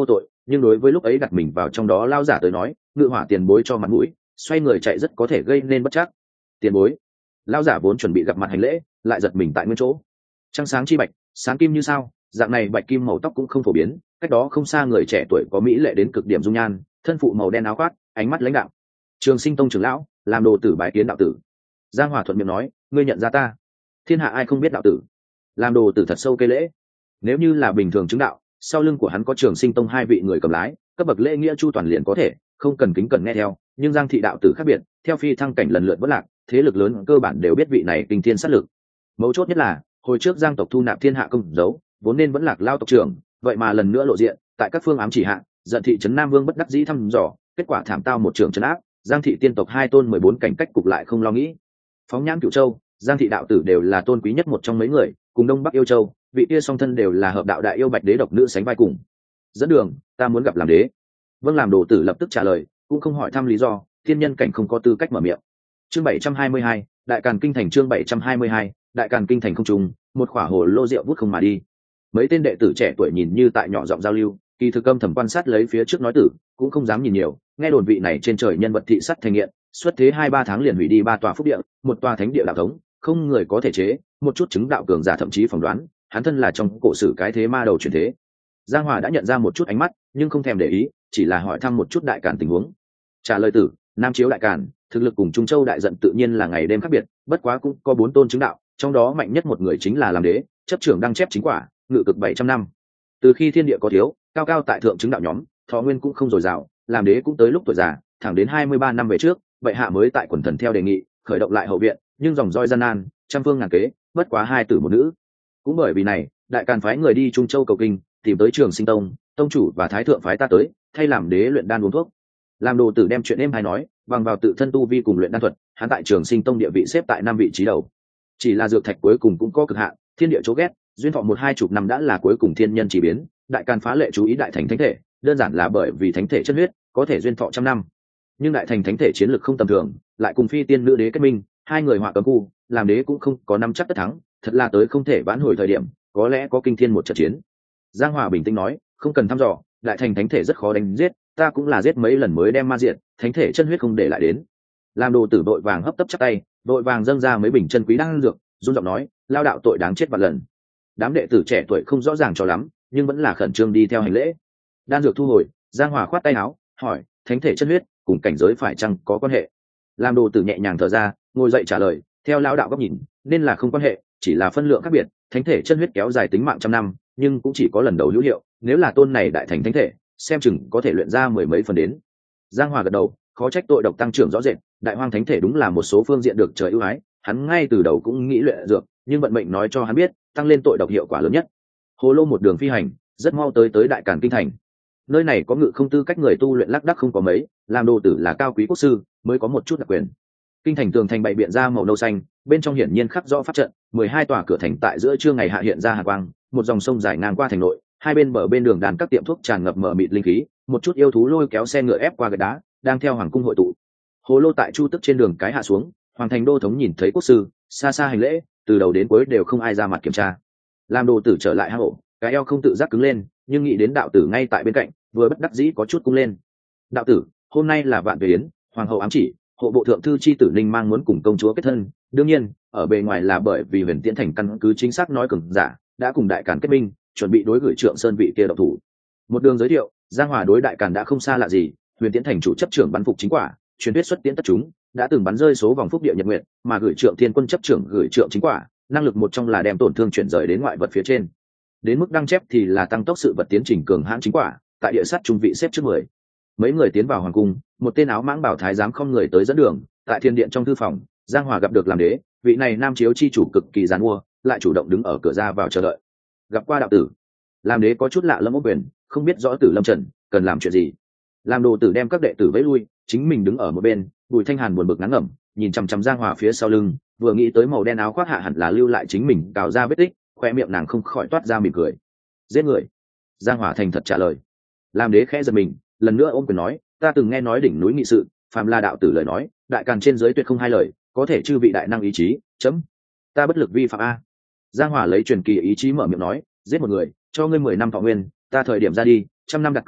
nhưng đối với lúc ấy đặt mình vào trong đó lao giả tới nói, Ngự Hỏa tiền bối cho mặt mũi, xoay người chạy rất có thể gây nên bất trắc. Tiền bối. Lao giả vốn chuẩn bị gặp mặt hành lễ, lại giật mình tại nguyên chỗ. Trăng sáng chi bạch, sáng kim như sao, dạng này bạch kim màu tóc cũng không phổ biến, cách đó không xa người trẻ tuổi có mỹ lệ đến cực điểm dung nhan, thân phụ màu đen áo khoác, ánh mắt lãnh đạo. Trường Sinh tông trưởng lão, làm đồ tử bái kiến đạo tử. Giang Hòa thuận miệng nói, ngươi nhận ra ta? Thiên hạ ai không biết đạo tử? Làm đồ tử thật sâu cây lễ. Nếu như là bình thường chứng đạo, sau lưng của hắn có Trường Sinh tông hai vị người cầm lái, cấp bậc lễ nghĩa chu toàn liền có thể, không cần kính cẩn nghe theo. Nhưng Giang thị đạo tử khác biệt, theo phi thăng cảnh lần lượt vất lạc, thế lực lớn cơ bản đều biết vị này kinh thiên sát lực. Mấu chốt nhất là, hồi trước Giang tộc thu nạp thiên hạ công dấu, vốn nên vẫn lạc lao tộc trưởng, vậy mà lần nữa lộ diện, tại các phương ám chỉ hạ, giận thị trấn Nam Vương bất đắc dĩ thăm dò, kết quả thảm tao một trưởng trấn áp, Giang thị tiên tộc hai tôn 14 cảnh cách cục lại không lo nghĩ. Phóng nhãn Cửu Châu, Giang thị đạo tử đều là tôn quý nhất một trong mấy người, cùng Đông Bắc Yêu Châu, vị kia song thân đều là hợp đạo đại yêu bạch đế độc nữ sánh vai cùng. Dẫn đường, ta muốn gặp làm đế. Vâng, làm đồ tử lập tức trả lời, cũng không hỏi thăm lý do, thiên nhân cảnh không có tư cách mở miệng. Chương 722, Đại Càn Kinh Thành. Chương 722, Đại Càn Kinh Thành không trùng, một khỏa hồ lô rượu vút không mà đi. Mấy tên đệ tử trẻ tuổi nhìn như tại nhỏ giọng giao lưu, kỳ thực âm thầm quan sát lấy phía trước nói tử, cũng không dám nhìn nhiều. Nghe đồn vị này trên trời nhân vật thị sắt thành nghiện, xuất thế 2-3 tháng liền hủy đi 3 tòa phúc địa, một tòa thánh địa đạo thống, không người có thể chế. Một chút chứng đạo cường giả thậm chí phỏng đoán, hắn thân là trong cổ sử cái thế ma đầu chuyển thế. Giang Hòa đã nhận ra một chút ánh mắt, nhưng không thèm để ý, chỉ là hỏi thăm một chút Đại Càn tình huống. Trả lời tử, Nam chiếu Đại Càn, thực lực cùng Trung Châu đại giận tự nhiên là ngày đêm khác biệt, bất quá cũng có 4 tôn chứng đạo, trong đó mạnh nhất một người chính là làm đế, chấp trưởng đăng chép chính quả, ngự cực 700 năm. Từ khi thiên địa có thiếu, cao cao tại thượng chứng đạo nhóm, thọ nguyên cũng không dồi dào, làm đế cũng tới lúc tuổi già, thẳng đến 23 năm về trước, vậy hạ mới tại quần thần theo đề nghị, khởi động lại hậu viện, nhưng dòng roi gian nan, trăm phương ngàn kế, bất quá 2 tử một nữ. Cũng bởi vì này, Đại Càn phái người đi Trung Châu cầu kinh, tìm tới Trường Sinh tông, tông chủ và thái thượng phái ta tới, thay làm đế luyện đan uống thuốc. Làm đồ tử đem chuyện êm hay nói, bằng vào tự thân tu vi cùng luyện đan thuật, hắn tại Trường Sinh tông địa vị xếp tại 5 vị trí đầu. Chỉ là dược thạch cuối cùng cũng có cực hạn, thiên địa chỗ ghét, duyên thọ 1-2 chục năm đã là cuối cùng thiên nhân chỉ biến. Đại Càn phá lệ chú ý đại thành thánh thể, đơn giản là bởi vì thánh thể chất huyết có thể duyên thọ trăm năm. Nhưng đại thành thánh thể chiến lược không tầm thường, lại cùng phi tiên nữ đế kết minh, hai người họa cấm khu, làm đế cũng không có năm chắc tất thắng, thật là tới không thể vãn hồi thời điểm, có lẽ có kinh thiên một trận chiến. Giang Hòa bình tĩnh nói, không cần thăm dò, đại thành thánh thể rất khó đánh giết, ta cũng là giết mấy lần mới đem ma diệt, thánh thể chân huyết không để lại đến. Làm đồ tử đội vàng hấp tấp chắc tay, đội vàng dâng ra mấy bình chân quý đan dược, run giọng nói, lao đạo tội đáng chết vạn lần. Đám đệ tử trẻ tuổi không rõ ràng cho lắm, nhưng vẫn là khẩn trương đi theo hành lễ. Đan dược thu hồi, Giang Hòa khoát tay áo, hỏi, thánh thể chân huyết cùng cảnh giới phải chăng có quan hệ? Làm đồ tử nhẹ nhàng thở ra, ngồi dậy trả lời, theo lão đạo góc nhìn, nên là không quan hệ, chỉ là phân lượng khác biệt. Thánh thể chân huyết kéo dài tính mạng trăm năm, nhưng cũng chỉ có lần đầu hữu hiệu, nếu là tôn này đại thành thánh thể, xem chừng có thể luyện ra 10 mấy phần đến. Giang Hòa gật đầu, khó trách tội độc tăng trưởng rõ rệt, đại hoang thánh thể đúng là một số phương diện được trời ưu ái, hắn ngay từ đầu cũng nghĩ luyện dược, nhưng vận mệnh nói cho hắn biết, tăng lên tội độc hiệu quả lớn nhất. Hồ lô một đường phi hành, rất mau tới Đại Càn Kinh Thành. Nơi này có ngự không tư cách người tu luyện lác đác không có mấy, làm đồ tử là cao quý quốc sư, mới có một chút đặc quyền. Kinh thành tường thành bày biện ra màu nâu xanh, bên trong hiển nhiên khắc rõ pháp trận, 12 tòa cửa thành tại giữa trưa ngày hạ hiện ra hàn quang, một dòng sông dài ngang qua thành nội, hai bên bờ bên đường đàn các tiệm thuốc tràn ngập mờ mịt linh khí, một chút yêu thú lôi kéo xe ngựa ép qua gạch đá, đang theo hoàng cung hội tụ. Hồ lô tại chu tức trên đường cái hạ xuống, hoàng thành đô thống nhìn thấy quốc sư, xa xa hành lễ, từ đầu đến cuối đều không ai ra mặt kiểm tra. Làm đồ tử trở lại hang ổ, cái eo không tự giác cứng lên, nhưng nghĩ đến đạo tử ngay tại bên cạnh, vừa bất đắc dĩ có chút cung lên. Đạo tử, hôm nay là vạn về yến, hoàng hậu ám chỉ, hộ bộ thượng thư chi tử Ninh Mang muốn cùng công chúa kết thân, đương nhiên ở bề ngoài là bởi vì Huyền Tiễn Thành căn cứ chính xác nói cường giả đã cùng Đại Càn kết minh, chuẩn bị đối gửi Trượng Sơn vị kia độc thủ. Một đường giới thiệu, Giang Hòa đối Đại Càn đã không xa lạ gì, Huyền Tiễn Thành chủ chấp trưởng bắn phục chính quả, truyền thuyết xuất tiễn tất chúng, đã từng bắn rơi số vòng phúc địa nhật nguyện, mà gửi Trượng Thiên Quân chấp trưởng gửi Trượng chính quả, năng lực một trong là đem tổn thương chuyển rời đến ngoại vật phía trên. Đến mức đăng chép thì là tăng tốc sự vật tiến trình cường hãn chính quả, tại địa sát trung vị xếp trước 10. Mấy người tiến vào hoàng cung, một tên áo mãng bảo thái giám không người tới dẫn đường, tại thiên điện trong thư phòng, Giang Hòa gặp được làm đế, vị này nam chiếu chi chủ cực kỳ giàn mua, lại chủ động đứng ở cửa ra vào chờ đợi. Gặp qua đạo tử. Làm đế có chút lạ lẫm ốc quyền, không biết rõ Tử Lâm Trần cần làm chuyện gì. Làm đồ tử đem các đệ tử vẫy lui, chính mình đứng ở một bên, Bùi Thanh Hàn buồn bực ngán ngẩm, nhìn chằm chằm Giang Hòa phía sau lưng, vừa nghĩ tới màu đen áo khoác hạ hẳn là lưu lại chính mình cào ra vết tích, khoe miệng nàng không khỏi toát ra mỉm cười. Giết người. Giang Hòa thành thật trả lời. Làm đế khẽ giật mình, lần nữa ôm quyền nói, ta từng nghe nói đỉnh núi nghị sự, phàm là đạo tử lời nói, Đại Càn trên dưới tuyệt không hai lời, có thể chư vị đại năng ý chí, chấm. Ta bất lực vi phạm a. Giang Hòa lấy truyền kỳ ý chí mở miệng nói, giết một người, cho ngươi 10 năm thọ nguyên, ta thời điểm ra đi, 100 năm đặt cơ sở,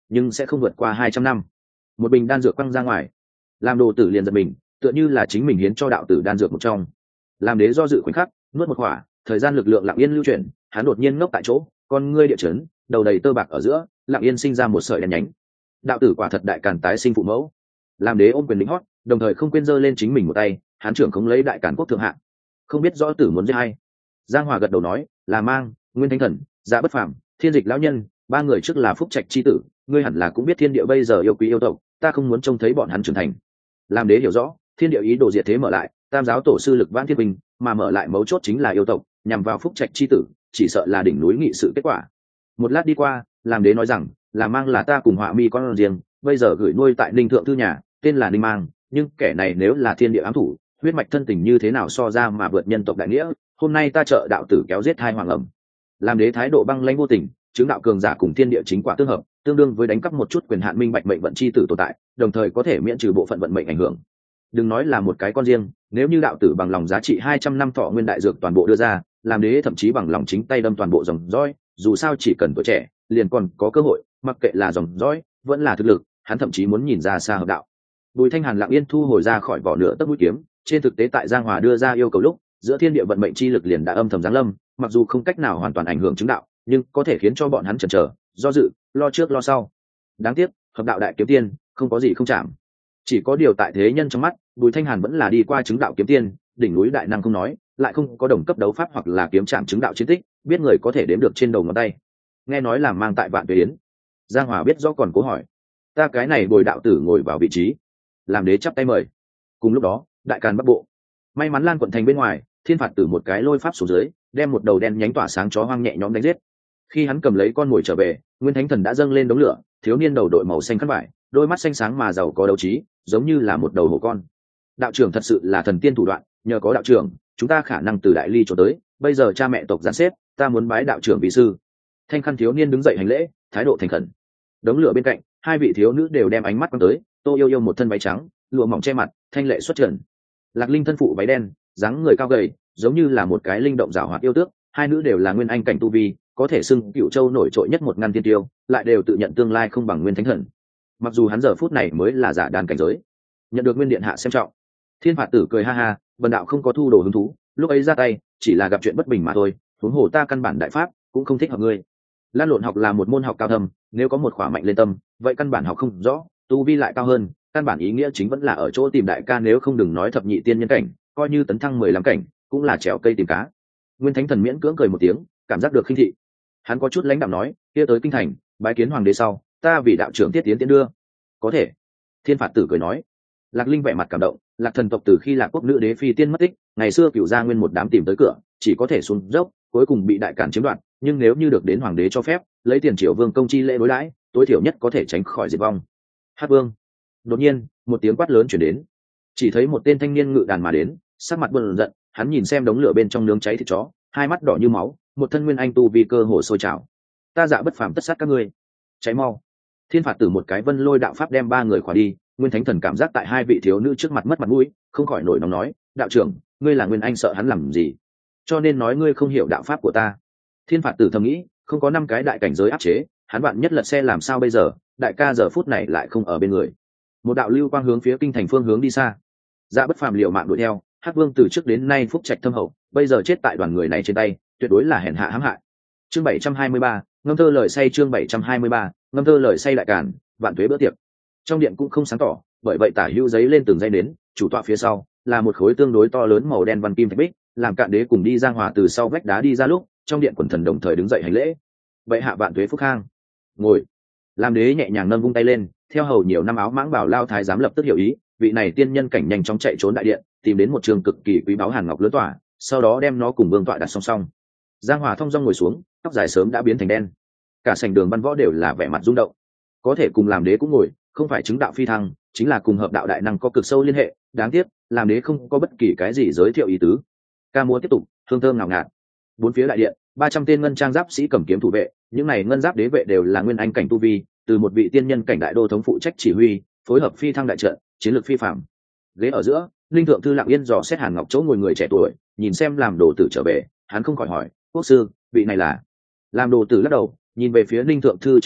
nhưng sẽ không vượt qua 200 năm. Một bình đan dược quăng ra ngoài, làm đồ tử liền giật mình, tựa như là chính mình hiến cho đạo tử đan dược một trong. Làm đế do dự khoảnh khắc, nuốt một quả, thời gian lực lượng lặng yên lưu chuyển, hắn đột nhiên ngốc tại chỗ, con ngươi địa chấn, đầu đầy tơ bạc ở giữa, lặng yên sinh ra một sợi đen nhánh. Đạo tử quả thật đại càn tái sinh phụ mẫu. Làm đế ôm quyền lĩnh hót, đồng thời không quên giơ lên chính mình một tay, hắn trưởng không lấy đại càn quốc thượng hạng. Không biết rõ tử muốn giết hay. Giang Hòa gật đầu nói, là Mang, Nguyên Thánh Thần, Dạ Bất Phàm, Thiên Dịch lão nhân, ba người trước là Phúc Trạch chi tử, ngươi hẳn là cũng biết thiên địa bây giờ yêu quý yêu tộc, ta không muốn trông thấy bọn hắn trưởng thành. Làm đế hiểu rõ, thiên địa ý đồ diệt thế mở lại, tam giáo tổ sư lực vãn thiên bình, mà mở lại mấu chốt chính là yêu tộc, nhằm vào Phúc Trạch chi tử, chỉ sợ là đỉnh núi nghị sự kết quả. Một lát đi qua, làm đế nói rằng, là Mang là ta cùng Họa Mi con riêng, bây giờ gửi nuôi tại Ninh Thượng thư nhà, tên là Ninh Mang, nhưng kẻ này nếu là thiên địa ám thủ, huyết mạch thân tình như thế nào so ra mà vượt nhân tộc đại nghĩa, hôm nay ta trợ đạo tử kéo giết hai hoàng ẩm. Làm đế thái độ băng lãnh vô tình, chứng đạo cường giả cùng thiên địa chính quả tương hợp, tương đương với đánh cắp một chút quyền hạn minh bạch mệnh vận chi tử tồn tại, đồng thời có thể miễn trừ bộ phận vận mệnh ảnh hưởng. Đừng nói là một cái con riêng, nếu như đạo tử bằng lòng giá trị 200 năm thọ nguyên đại dược toàn bộ đưa ra, làm đế thậm chí bằng lòng chính tay đâm toàn bộ dòng dõi, dù sao chỉ cần tuổi trẻ, liền còn có cơ hội, mặc kệ là dòng dõi, vẫn là thực lực, hắn thậm chí muốn nhìn ra xa hợp đạo. Bùi Thanh Hàn lặng yên thu hồi ra khỏi vỏ nửa tấc mũi kiếm, trên thực tế tại Giang Hòa đưa ra yêu cầu lúc, giữa thiên địa vận mệnh chi lực liền đã âm thầm giáng lâm, mặc dù không cách nào hoàn toàn ảnh hưởng chứng đạo, nhưng có thể khiến cho bọn hắn chần chờ, do dự, lo trước lo sau. Đáng tiếc, hợp đạo đại kiếm tiên, không có gì không chạm. Chỉ có điều tại thế nhân trong mắt, Bùi Thanh Hàn vẫn là đi qua chứng đạo kiếm tiên, đỉnh núi đại năng không nói, lại không có đồng cấp đấu pháp hoặc là kiếm chạm chứng đạo chiến tích, biết người có thể đếm được trên đầu ngón tay. Nghe nói là Mang tại Vạn Tuế Yến. Giang Hòa biết rõ còn cố hỏi, ta cái này Bồi đạo tử ngồi vào vị trí. Làm đế chắp tay mời. Cùng lúc đó, đại càn bắc bộ, may mắn Lan quận thành bên ngoài, Thiên Phạt Tử một cái lôi pháp xuống dưới, đem một đầu đen nhánh tỏa sáng chó hoang nhẹ nhõm đánh giết. Khi hắn cầm lấy con mồi trở về, Nguyên Thánh Thần đã dâng lên đống lửa, thiếu niên đầu đội màu xanh khăn vải, đôi mắt xanh sáng mà giàu có đấu trí, giống như là một đầu hổ con. Đạo trưởng thật sự là thần tiên thủ đoạn, nhờ có đạo trưởng, chúng ta khả năng từ đại ly cho tới, bây giờ cha mẹ tộc gián xếp, ta muốn bái đạo trưởng vị sư. Thanh khăn thiếu niên đứng dậy hành lễ, thái độ thành khẩn. Đống lửa bên cạnh, hai vị thiếu nữ đều đem ánh mắt quan tới, Tô Yêu Yêu một thân váy trắng, lụa mỏng che mặt, thanh lệ xuất trần. Lạc Linh thân phụ váy đen, dáng người cao gầy, giống như là một cái linh động giảo hoạt yêu tước, hai nữ đều là nguyên anh cảnh tu vi, có thể xưng Cựu Châu nổi trội nhất một ngăn tiên tiêu, lại đều tự nhận tương lai không bằng Nguyên Thánh Thần. Mặc dù hắn giờ phút này mới là giả đàn cảnh giới, nhận được Nguyên điện hạ xem trọng. Thiên Phạt Tử cười ha ha, Vân đạo không có thu đồ hứng thú, lúc ấy ra tay chỉ là gặp chuyện bất bình mà thôi, huống hồ ta căn bản đại pháp cũng không thích hợp ngươi. Lan lộn học là một môn học cao thâm, nếu có một khỏa mạnh lên tâm, vậy căn bản học không rõ, tu vi lại cao hơn, căn bản ý nghĩa chính vẫn là ở chỗ tìm đại ca, nếu không đừng nói thập nhị tiên nhân cảnh, coi như tấn thăng 15 cảnh, cũng là trèo cây tìm cá. Nguyên Thánh Thần miễn cưỡng cười một tiếng, cảm giác được khinh thị. Hắn có chút lãnh đạm nói, kia tới kinh thành, bái kiến hoàng đế sau, ta vì đạo trưởng tiết tiến tiến đưa. Có thể. Thiên Phạt Tử cười nói. Lạc Linh vẻ mặt cảm động, Lạc thần tộc từ khi Lạc quốc nữ đế phi tiên mất tích, ngày xưa Cửu gia nguyên một đám tìm tới cửa, chỉ có thể xuống dốc, cuối cùng bị đại cản chiếm đoạt, nhưng nếu như được đến hoàng đế cho phép, lấy tiền triệu vương công chi lễ đối đãi, tối thiểu nhất có thể tránh khỏi diệt vong. Hát vương. Đột nhiên, một tiếng quát lớn truyền đến. Chỉ thấy một tên thanh niên ngự đàn mà đến, sắc mặt buồn giận, hắn nhìn xem đống lửa bên trong nướng cháy thịt chó, hai mắt đỏ như máu, một thân nguyên anh tu vì cơ hồ sôi trào. Ta Dạ Bất Phàm tất sát các ngươi, cháy mau. Thiên Phạt Tử một cái vân lôi đạo pháp đem ba người khỏa đi. Nguyên Thánh Thần cảm giác tại hai vị thiếu nữ trước mặt mất mặt mũi, không khỏi nổi nóng nói, đạo trưởng, ngươi là nguyên anh sợ hắn làm gì, cho nên nói ngươi không hiểu đạo pháp của ta. Thiên Phạt Tử thầm nghĩ, không có 5 cái đại cảnh giới áp chế, hắn bạn nhất lật xe làm sao bây giờ, đại ca giờ phút này lại không ở bên người. Một đạo lưu quang hướng phía kinh thành phương hướng đi xa. Dạ Bất Phàm liều mạng đuổi theo, Hắc Vương từ trước đến nay phúc trạch thâm hậu, bây giờ chết tại đoàn người này trên tay, tuyệt đối là hèn hạ hãm hại. Chương 723, ngâm thơ lời say, chương 723, ngâm thơ lời say đại cản, vạn tuế bữa tiệc. Trong điện cũng không sáng tỏ, bởi vậy tả hữu giấy lên từng dây đến, chủ tọa phía sau là một khối tương đối to lớn màu đen văn kim thạch bích, làm Cạn Đế cùng đi Giang Hòa từ sau vách đá đi ra lúc, trong điện quần thần đồng thời đứng dậy hành lễ. Vậy hạ vạn tuế phúc khang. Ngồi. Làm Đế nhẹ nhàng nâng vung tay lên, theo hầu nhiều năm áo mãng bảo lao thái giám lập tức hiểu ý, vị này tiên nhân cảnh nhanh chóng chạy trốn đại điện, tìm đến một trường cực kỳ quý báu hàn ngọc lớn tỏa, sau đó đem nó cùng vương tọa đặt song song. Giang Hòa thong dong ngồi xuống, tóc dài sớm đã biến thành đen, cả sảnh đường văn võ đều là vẻ mặt rung động. Có thể cùng làm Đế cũng ngồi, không phải chứng đạo phi thăng, chính là cùng hợp đạo đại năng có cực sâu liên hệ. Đáng tiếc làm Đế không có bất kỳ cái gì giới thiệu ý tứ. Ca múa tiếp tục, hương thơm ngào ngạt. Bốn phía đại điện 300 tên ngân trang giáp sĩ cầm kiếm thủ vệ, những này ngân giáp đế vệ đều là nguyên anh cảnh tu vi, từ một vị tiên nhân cảnh đại đô thống phụ trách chỉ huy, phối hợp phi thăng đại trận, chiến lược phi phạm. Ghế ở giữa, linh thượng thư lặng yên dò xét Hàn Ngọc chỗ ngồi người trẻ tuổi, nhìn xem làm đồ tử trở về, hắn không khỏi hỏi, quốc sư vị này là? Làm đồ tử lắc đầu, nhìn về phía linh thượng thư trong ánh mắt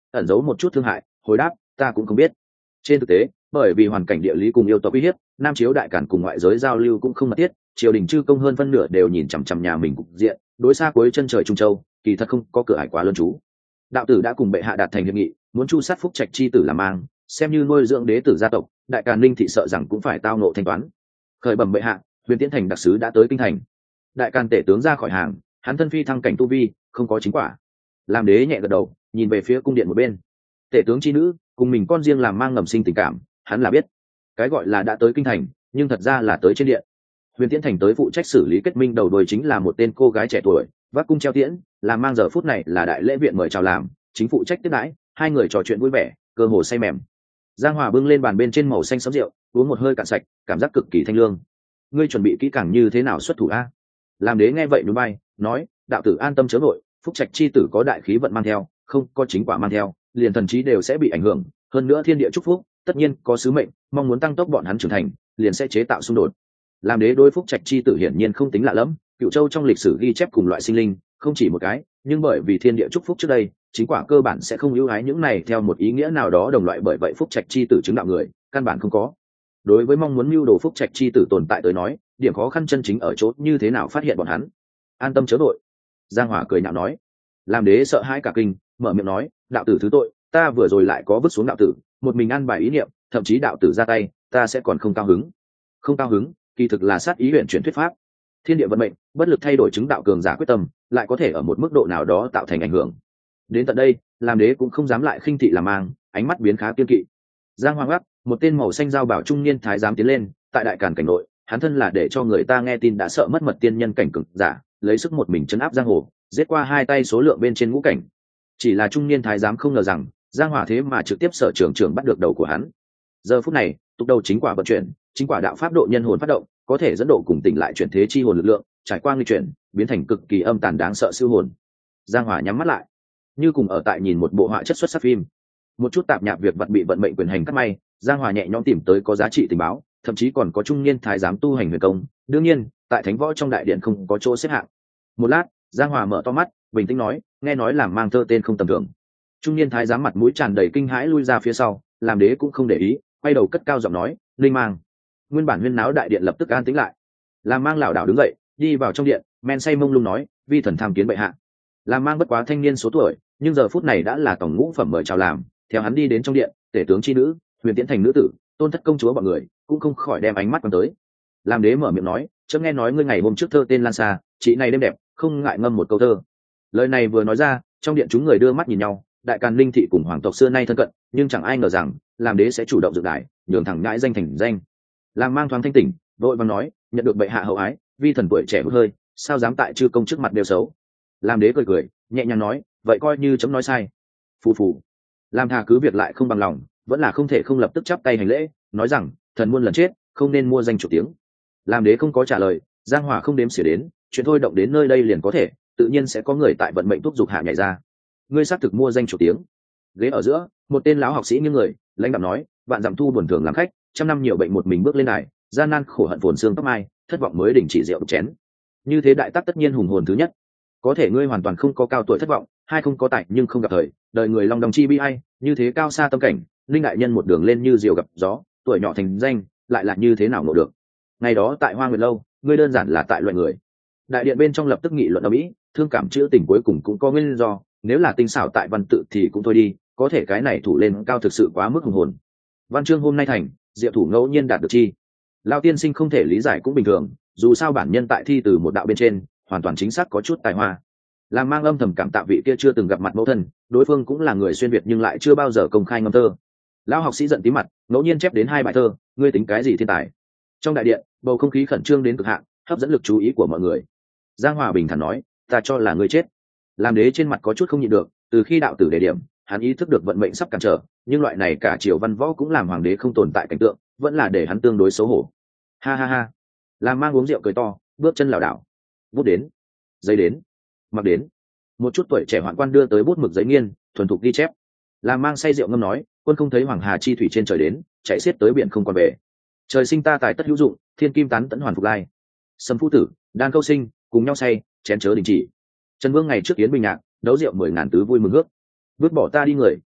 ẩn giấu một chút thương hại, hồi đáp ta cũng không biết. Trên thực tế, bởi vì hoàn cảnh địa lý cùng yêu tộc uy hiếp, Nam Chiếu đại cản cùng ngoại giới giao lưu cũng không mật thiết, triều đình chư công hơn phân nửa đều nhìn chằm chằm nhà mình cục diện, đối xa cuối chân trời Trung Châu, kỳ thật không có cửa ải quá lớn chú. Đạo tử đã cùng bệ hạ đạt thành hiệp nghị, muốn chu sát Phúc Trạch chi tử làm mang, xem như nuôi dưỡng đế tử gia tộc, đại càn Ninh thị sợ rằng cũng phải tao nộ thanh toán. Khởi bẩm bệ hạ, Huyền Tiễn Thành đặc sứ đã tới kinh thành. Đại càn tể tướng ra khỏi hàng, hắn thân phi thăng cảnh tu vi, không có chính quả. Làm đế nhẹ gật đầu, nhìn về phía cung điện một bên. Tể tướng chi nữ, cùng mình con riêng làm mang ngầm sinh tình cảm, hắn là biết. Cái gọi là đã tới kinh thành, nhưng thật ra là tới trên điện. Huyền Tiễn Thành tới phụ trách xử lý kết minh đầu đuôi chính là một tên cô gái trẻ tuổi, vác cung treo tiễn, làm mang giờ phút này là đại lễ viện mời chào làm, chính phụ trách tiếp đãi, hai người trò chuyện vui vẻ, cơ hồ say mềm. Giang Hòa bưng lên bàn bên trên màu xanh sẫm rượu, uống một hơi cạn sạch, cảm giác cực kỳ thanh lương. Ngươi chuẩn bị kỹ càng như thế nào xuất thủ a? Làm đế nghe vậy núi bay, nói, đạo tử an tâm chớ vội, Phúc Trạch chi tử có đại khí vận mang theo, không có chính quả mang theo, liền thần trí đều sẽ bị ảnh hưởng, hơn nữa thiên địa chúc phúc, tất nhiên có sứ mệnh, mong muốn tăng tốc bọn hắn trưởng thành, liền sẽ chế tạo xung đột. Làm đế đối Phúc Trạch chi tử hiển nhiên không tính lạ lẫm, Cựu Châu trong lịch sử ghi chép cùng loại sinh linh, không chỉ một cái, nhưng bởi vì thiên địa chúc phúc trước đây, chính quả cơ bản sẽ không ưu ái những này theo một ý nghĩa nào đó đồng loại, bởi vậy Phúc Trạch chi tử chứng đạo người, căn bản không có. Đối với mong muốn mưu đồ Phúc Trạch chi tử tồn tại tới nói, điểm khó khăn chân chính ở chỗ như thế nào phát hiện bọn hắn. An tâm chớ đội. Giang Hòa cười nhạo nói. Làm đế sợ hãi cả kinh, mở miệng nói, đạo tử thứ tội, ta vừa rồi lại có vứt xuống đạo tử, một mình ăn bài ý niệm, thậm chí đạo tử ra tay, ta sẽ còn không cao hứng. Không cao hứng, kỳ thực là sát ý luyện chuyển thuyết pháp. Thiên địa vận mệnh, bất lực thay đổi chứng đạo cường giả quyết tâm, lại có thể ở một mức độ nào đó tạo thành ảnh hưởng. Đến tận đây, làm đế cũng không dám lại khinh thị làm mang, ánh mắt biến khá kiên kỵ. Giang Hoàng Ngắc, một tên màu xanh dao bảo trung niên thái giám tiến lên, tại đại càn cảnh nội, hắn thân là để cho người ta nghe tin đã sợ mất mật tiên nhân cảnh cường giả, lấy sức một mình chấn áp giang hồ, giết qua hai tay số lượng bên trên ngũ cảnh. Chỉ là trung niên thái giám không ngờ rằng, Giang Hòa thế mà trực tiếp sở trưởng bắt được đầu của hắn. Giờ phút này, tục đầu chính quả vận chuyển, chính quả đạo pháp độ nhân hồn phát động, có thể dẫn độ cùng tỉnh lại chuyển thế chi hồn lực lượng, trải qua nghịch chuyển, biến thành cực kỳ âm tàn đáng sợ siêu hồn. Giang Hòa nhắm mắt lại, như cùng ở tại nhìn một bộ họa chất xuất sắc phim. Một chút tạp nhạp việc vật bị vận mệnh quyền hành cắt may, Giang Hòa nhẹ nhõm tìm tới có giá trị tình báo, thậm chí còn có trung niên thái giám tu hành huyền công. Đương nhiên, tại thánh võ trong đại điện không có chỗ xếp hạng. Một lát, Giang Hòa mở to mắt, bình tĩnh nói, nghe nói làm mang thơ tên không tầm thường. Trung niên thái giám mặt mũi tràn đầy kinh hãi lui ra phía sau, làm đế cũng không để ý, quay đầu cất cao giọng nói, linh mang. Nguyên bản huyên náo đại điện lập tức an tĩnh lại. Làm mang lảo đảo đứng dậy, đi vào trong điện, men say mông lung nói, vi thần tham kiến bệ hạ. Làm mang bất quá thanh niên số tuổi, nhưng giờ phút này đã là tổng ngũ phẩm mời chào làm. Theo hắn đi đến trong điện, tể tướng chi nữ, Huyền Tiễn Thành nữ tử, tôn thất công chúa bọn người cũng không khỏi đem ánh mắt quan tới. Làm đế mở miệng nói, chấm nghe nói ngươi ngày hôm trước thơ tên Lan Sa, chị này đêm đẹp, không ngại ngâm một câu thơ. Lời này vừa nói ra, trong điện chúng người đưa mắt nhìn nhau, đại càn Linh thị cùng hoàng tộc xưa nay thân cận, nhưng chẳng ai ngờ rằng làm đế sẽ chủ động dựng đại, nhường thẳng ngãi danh thành danh. Làm mang thoáng thanh tỉnh, vội vàng nói, nhận được bệ hạ hậu ái, vi thần tuổi trẻ hút hơi, sao dám tại chư công trước mặt đều xấu. Làm đế cười cười, nhẹ nhàng nói, vậy coi như chấm nói sai. Phù phù. Làm thà cứ việc lại không bằng lòng, vẫn là không thể không lập tức chắp tay hành lễ, nói rằng thần muôn lần chết, không nên mua danh chủ tiếng. Làm đế không có trả lời, Giang Hòa không đếm xỉa đến, chuyện thôi động đến nơi đây liền có thể, tự nhiên sẽ có người tại vận mệnh thúc giục hạ nhảy ra. Ngươi xác thực mua danh chủ tiếng. Ghế ở giữa, một tên lão học sĩ như người, lãnh đạm nói, vạn dặm thu buồn thường làm khách, trăm năm nhiều bệnh một mình bước lên đài, gian nan khổ hận phồn xương tóc mai, thất vọng mới đình chỉ rượu đục chén. Như thế đại tắc tất nhiên hùng hồn thứ nhất. Có thể ngươi hoàn toàn không có cao tuổi thất vọng, hai không có tài nhưng không gặp thời, đời người long đong chi bi ai, như thế cao xa tâm cảnh, linh đại nhân một đường lên như diều gặp gió, tuổi nhỏ thành danh, lại là như thế nào nộ được. Ngày đó tại Hoa Nguyệt lâu, ngươi đơn giản là tại loại người. Đại điện bên trong lập tức nghị luận ầm ĩ, thương cảm chữ tình cuối cùng cũng có nguyên do, nếu là tinh xảo tại văn tự thì cũng thôi đi, có thể cái này thủ lên cao thực sự quá mức hùng hồn. Văn chương hôm nay thành, diệu thủ ngẫu nhiên đạt được chi. Lão tiên sinh không thể lý giải cũng bình thường, dù sao bản nhân tại thi từ một đạo bên trên, hoàn toàn chính xác có chút tài hoa. Làm mang âm thầm cảm tạ vị kia chưa từng gặp mặt mẫu thân, đối phương cũng là người xuyên việt nhưng lại chưa bao giờ công khai ngâm thơ. Lão học sĩ giận tí mặt, ngẫu nhiên chép đến hai bài thơ, ngươi tính cái gì thiên tài. Trong đại điện, bầu không khí khẩn trương đến cực hạn, hấp dẫn lực chú ý của mọi người. Giang Hòa bình thản nói, ta cho là ngươi chết. Làm đế trên mặt có chút không nhịn được, từ khi đạo tử đề điểm, hắn ý thức được vận mệnh sắp cản trở, nhưng loại này cả triều văn võ cũng làm hoàng đế không tồn tại cảnh tượng, vẫn là để hắn tương đối xấu hổ. Ha ha ha. Làm mang uống rượu cười to, bước chân lảo đảo. Bút đến, giấy đến, mặc đến. Một chút tuổi trẻ hoạn quan đưa tới bút mực giấy nghiên, thuần thục ghi chép. Làm mang say rượu ngâm nói, quân không thấy hoàng hà chi thủy trên trời đến, chạy xiết tới biển không còn về. Trời sinh ta tài tất hữu dụng, thiên kim tán tẫn hoàn phục lai. Sâm phu tử, đan câu sinh, cùng nhau say, chén chớ đình chỉ. Trần Vương ngày trước yến bình nhạc, đấu rượu 10.000 tứ vui mừng ước. Vứt bỏ ta đi người,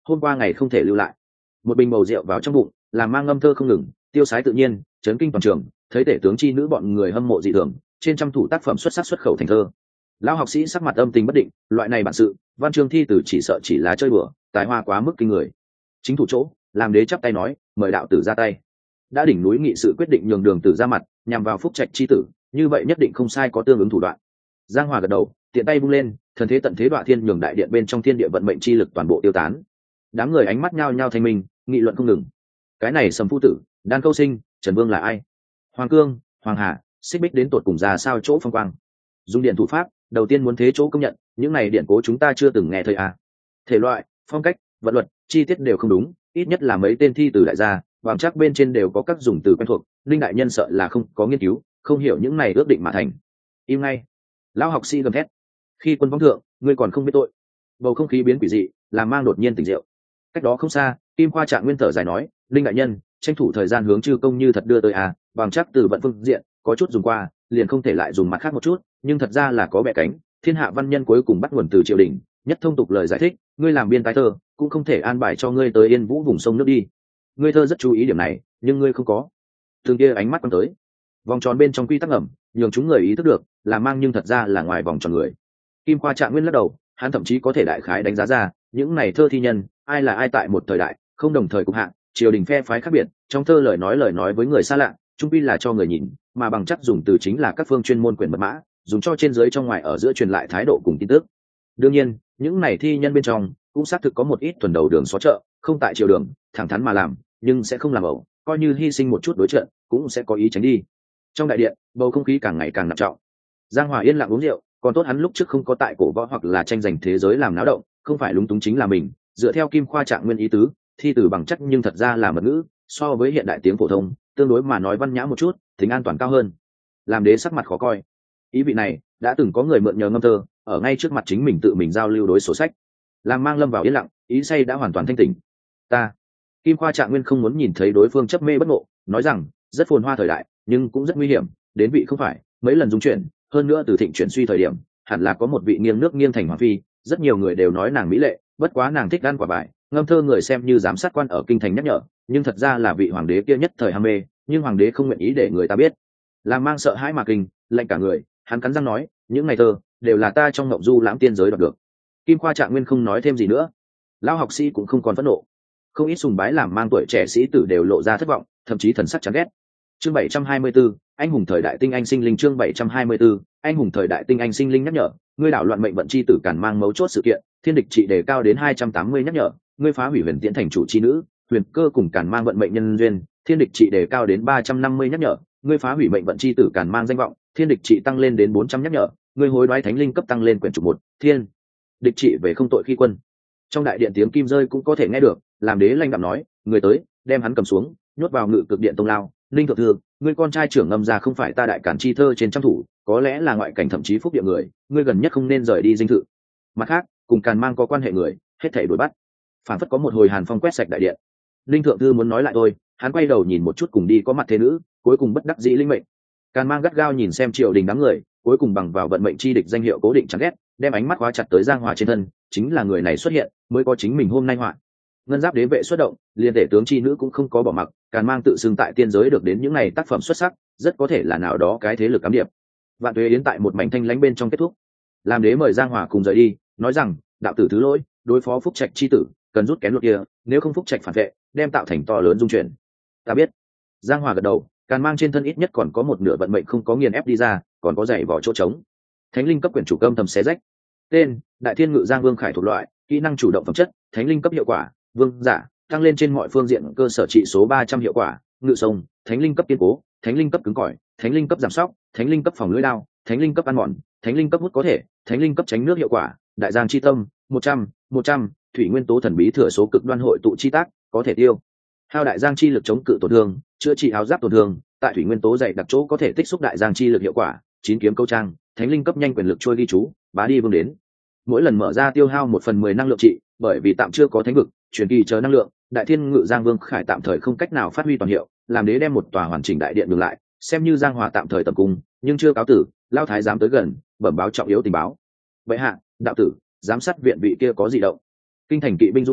hôm qua ngày không thể lưu lại. Một bình bầu rượu vào trong bụng, làm mang ngâm thơ không ngừng, tiêu sái tự nhiên, chấn kinh toàn trường. Thấy tể tướng chi nữ bọn người hâm mộ dị thường, trên trăm thủ tác phẩm xuất sắc xuất khẩu thành thơ. Lão học sĩ sắc mặt âm tình bất định, loại này bản sự, văn chương thi từ chỉ sợ chỉ là chơi bừa, tài hoa quá mức kinh người. Chính thủ chỗ, làm đế chắp tay nói, mời đạo tử ra tay. Đã đỉnh núi nghị sự quyết định nhường đường tử ra mặt, nhằm vào phúc trạch chi tử, như vậy nhất định không sai có tương ứng thủ đoạn. Giang Hòa gật đầu, tiện tay vung lên, thần thế tận thế đoạn thiên nhường đại điện bên trong thiên địa vận mệnh chi lực toàn bộ tiêu tán. Đám người ánh mắt nhao nhao thanh minh, nghị luận không ngừng. Cái này Sầm Phu Tử, Đan Câu Sinh, Trần Vương là ai? Hoàng Cương, Hoàng Hà, xích bích đến tột cùng ra sao chỗ phong quang? Dùng điện thủ pháp, đầu tiên muốn thế chỗ công nhận, những này điện cố chúng ta chưa từng nghe thấy à? Thể loại, phong cách, vận luật, chi tiết đều không đúng, ít nhất là mấy tên thi từ đại gia, vàng chắc bên trên đều có các dùng từ quen thuộc, linh đại nhân sợ là không có nghiên cứu, không hiểu những này ước định mà thành. Im ngay. Lão học sĩ gầm thét. Khi quân võng thượng, ngươi còn không biết tội. Bầu không khí biến quỷ dị, làm mang đột nhiên tỉnh rượu. Cách đó không xa, Kim Khoa Trạng Nguyên thở dài nói, linh đại nhân, tranh thủ thời gian hướng chư công như thật đưa tới à, vàng chắc từ vận phương diện, có chút dùng qua, liền không thể lại dùng mặt khác một chút, nhưng thật ra là có bẻ cánh, thiên hạ văn nhân cuối cùng bắt nguồn từ triều đình, nhất thông tục lời giải thích, ngươi làm biên tái thơ, cũng không thể an bài cho ngươi tới Yên Vũ vùng sông nước đi. Ngươi thơ rất chú ý điểm này, nhưng ngươi không có. Thường kia ánh mắt quan tới, vòng tròn bên trong quy tắc ngầm, nhường chúng người ý thức được, là mang nhưng thật ra là ngoài vòng tròn người. Kim Khoa Trạng Nguyên lắc đầu, hắn thậm chí có thể đại khái đánh giá ra, những này thơ thi nhân, ai là ai tại một thời đại, không đồng thời cục hạng, triều đình phe phái khác biệt, trong thơ lời nói với người xa lạ, trung quy là cho người nhìn, mà bằng chắc dùng từ chính là các phương chuyên môn quyền mật mã, dùng cho trên dưới trong ngoài ở giữa truyền lại thái độ cùng tin tức. Đương nhiên, những này thi nhân bên trong cũng xác thực có một ít thuần đầu đường xó chợ, không tại triều đường, thẳng thắn mà làm, nhưng sẽ không làm ẩu, coi như hy sinh một chút đối trận, cũng sẽ có ý tránh đi. Trong đại điện, bầu không khí càng ngày càng nặng trọng. Giang Hòa yên lặng uống rượu, còn tốt hắn lúc trước không có tại cổ võ hoặc là tranh giành thế giới làm náo động, không phải lúng túng chính là mình. Dựa theo Kim Khoa Trạng Nguyên ý tứ, thi từ bằng chắc nhưng thật ra là mật ngữ, so với hiện đại tiếng phổ thông, tương đối mà nói văn nhã một chút, tính an toàn cao hơn. Làm đế sắc mặt khó coi. Ý vị này, đã từng có người mượn nhờ ngâm thơ, ở ngay trước mặt chính mình tự mình giao lưu đối sổ sách. Làm mang lâm vào yên lặng, ý say đã hoàn toàn thanh tỉnh. Ta, Kim Khoa Trạng Nguyên không muốn nhìn thấy đối phương chấp mê bất ngộ, nói rằng, rất phồn hoa thời đại, nhưng cũng rất nguy hiểm, đến vị không phải, mấy lần dung chuyển, hơn nữa từ thịnh chuyển suy thời điểm, hẳn là có một vị nghiêng nước nghiêng thành hoàng phi, rất nhiều người đều nói nàng mỹ lệ, bất quá nàng thích ăn quả vải, ngâm thơ người xem như giám sát quan ở kinh thành nhắc nhở, nhưng thật ra là vị hoàng đế kia nhất thời ham mê, nhưng hoàng đế không nguyện ý để người ta biết. Làm mang sợ hãi mà kinh, lạnh cả người, hắn cắn răng nói, những ngày thơ đều là ta trong ngộng du lãm tiên giới đoạt được. Kim Khoa Trạng Nguyên không nói thêm gì nữa. Lão học sĩ cũng không còn phẫn nộ, không ít sùng bái làm mang tuổi trẻ sĩ tử đều lộ ra thất vọng, thậm chí thần sắc chán ghét. Chương 724, anh hùng thời đại tinh anh sinh linh. Chương 724, anh hùng thời đại tinh anh sinh linh nhắc nhở, ngươi đảo loạn mệnh vận chi tử Càn Mang mấu chốt sự kiện, thiên địch trị đề cao đến 280 nhắc nhở, ngươi phá hủy Huyền Tiễn thành chủ chi nữ, Huyền Cơ cùng Càn Mang vận mệnh nhân duyên, thiên địch trị đề cao đến 350 nhắc nhở, ngươi phá hủy mệnh vận chi tử Càn Mang danh vọng, thiên địch trị tăng lên đến 400 nhắc nhở, ngươi hối đoái thánh linh cấp tăng lên quyển trục 1, thiên địch trị về không tội khi quân. Trong đại điện tiếng kim rơi cũng có thể nghe được, làm đế lanh đạm nói, người tới, đem hắn cầm xuống, nhốt vào ngự cực điện tông lao. Linh thượng thư, ngươi con trai trưởng ngâm ra không phải ta đại cản chi thơ trên trăm thủ, có lẽ là ngoại cảnh thậm chí phúc địa người, ngươi gần nhất không nên rời đi dinh thự. Mặt khác, cùng Càn Mang có quan hệ người, hết thảy đuổi bắt. Phản phất có một hồi hàn phong quét sạch đại điện. Linh thượng thư muốn nói lại thôi, hắn quay đầu nhìn một chút cùng đi có mặt thế nữ, cuối cùng bất đắc dĩ linh mệnh. Càn Mang gắt gao nhìn xem triều đình đám người, cuối cùng bằng vào vận mệnh chi địch danh hiệu cố định chẳng ghét, đem ánh mắt khóa chặt tới Giang Hòa trên thân, chính là người này xuất hiện, mới có chính mình hôm nay họa. Ngân giáp đế vệ xuất động, liên tể tướng chi nữ cũng không có bỏ mặc, Càn Mang tự xưng tại tiên giới được đến những này tác phẩm xuất sắc, rất có thể là nào đó cái thế lực cám điệp. Vạn Tuế Yến tại một mảnh thanh lãnh bên trong kết thúc. Làm đế mời Giang Hòa cùng rời đi, nói rằng, đạo tử thứ lỗi, đối phó phúc trạch chi tử, cần rút kén luật kia, nếu không phúc trạch phản vệ, đem tạo thành to lớn dung chuyển. Ta biết. Giang Hòa gật đầu, Càn Mang trên thân ít nhất còn có một nửa vận mệnh không có nghiền ép đi ra, còn có dày vỏ chỗ trống. Thánh linh cấp quyển chủ âm thầm xé rách. Tên: Đại Thiên Ngự Giang Vương Khải thuộc loại, kỹ năng chủ động phẩm chất, thánh linh cấp hiệu quả, vương giả, tăng lên trên mọi phương diện cơ sở trị số 300 hiệu quả, ngự sông, thánh linh cấp kiên cố, thánh linh cấp cứng cỏi, thánh linh cấp giảm sóc, thánh linh cấp phòng lưỡi đao, thánh linh cấp ăn mòn, thánh linh cấp hút có thể, thánh linh cấp tránh nước hiệu quả, đại giang chi tâm, 100, thủy nguyên tố thần bí thừa số cực đoan hội tụ chi tác, có thể tiêu hao đại giang chi lực chống cự tổn thương, chữa trị áo giáp tổn thương, tại thủy nguyên tố dày đặc chỗ có thể tích xúc đại giang chi lực hiệu quả, 9 kiếm câu trang, thánh linh cấp nhanh quyền lực trôi ghi chú, bá đi vương đến. Mỗi lần mở ra tiêu hao 1/10 năng lượng trị, bởi vì tạm chưa có thánh vực, truyền kỳ chờ năng lượng, Đại Thiên Ngự Giang Vương Khải tạm thời không cách nào phát huy toàn hiệu, làm đế đem một tòa hoàn chỉnh đại điện ngừng lại, xem như Giang Hòa tạm thời tập cung, nhưng chưa cáo tử, lao thái giám tới gần, bẩm báo trọng yếu tình báo. Vậy hạ, đạo tử, giám sát viện vị kia có gì động? Kinh thành kỵ binh dũng mãnh,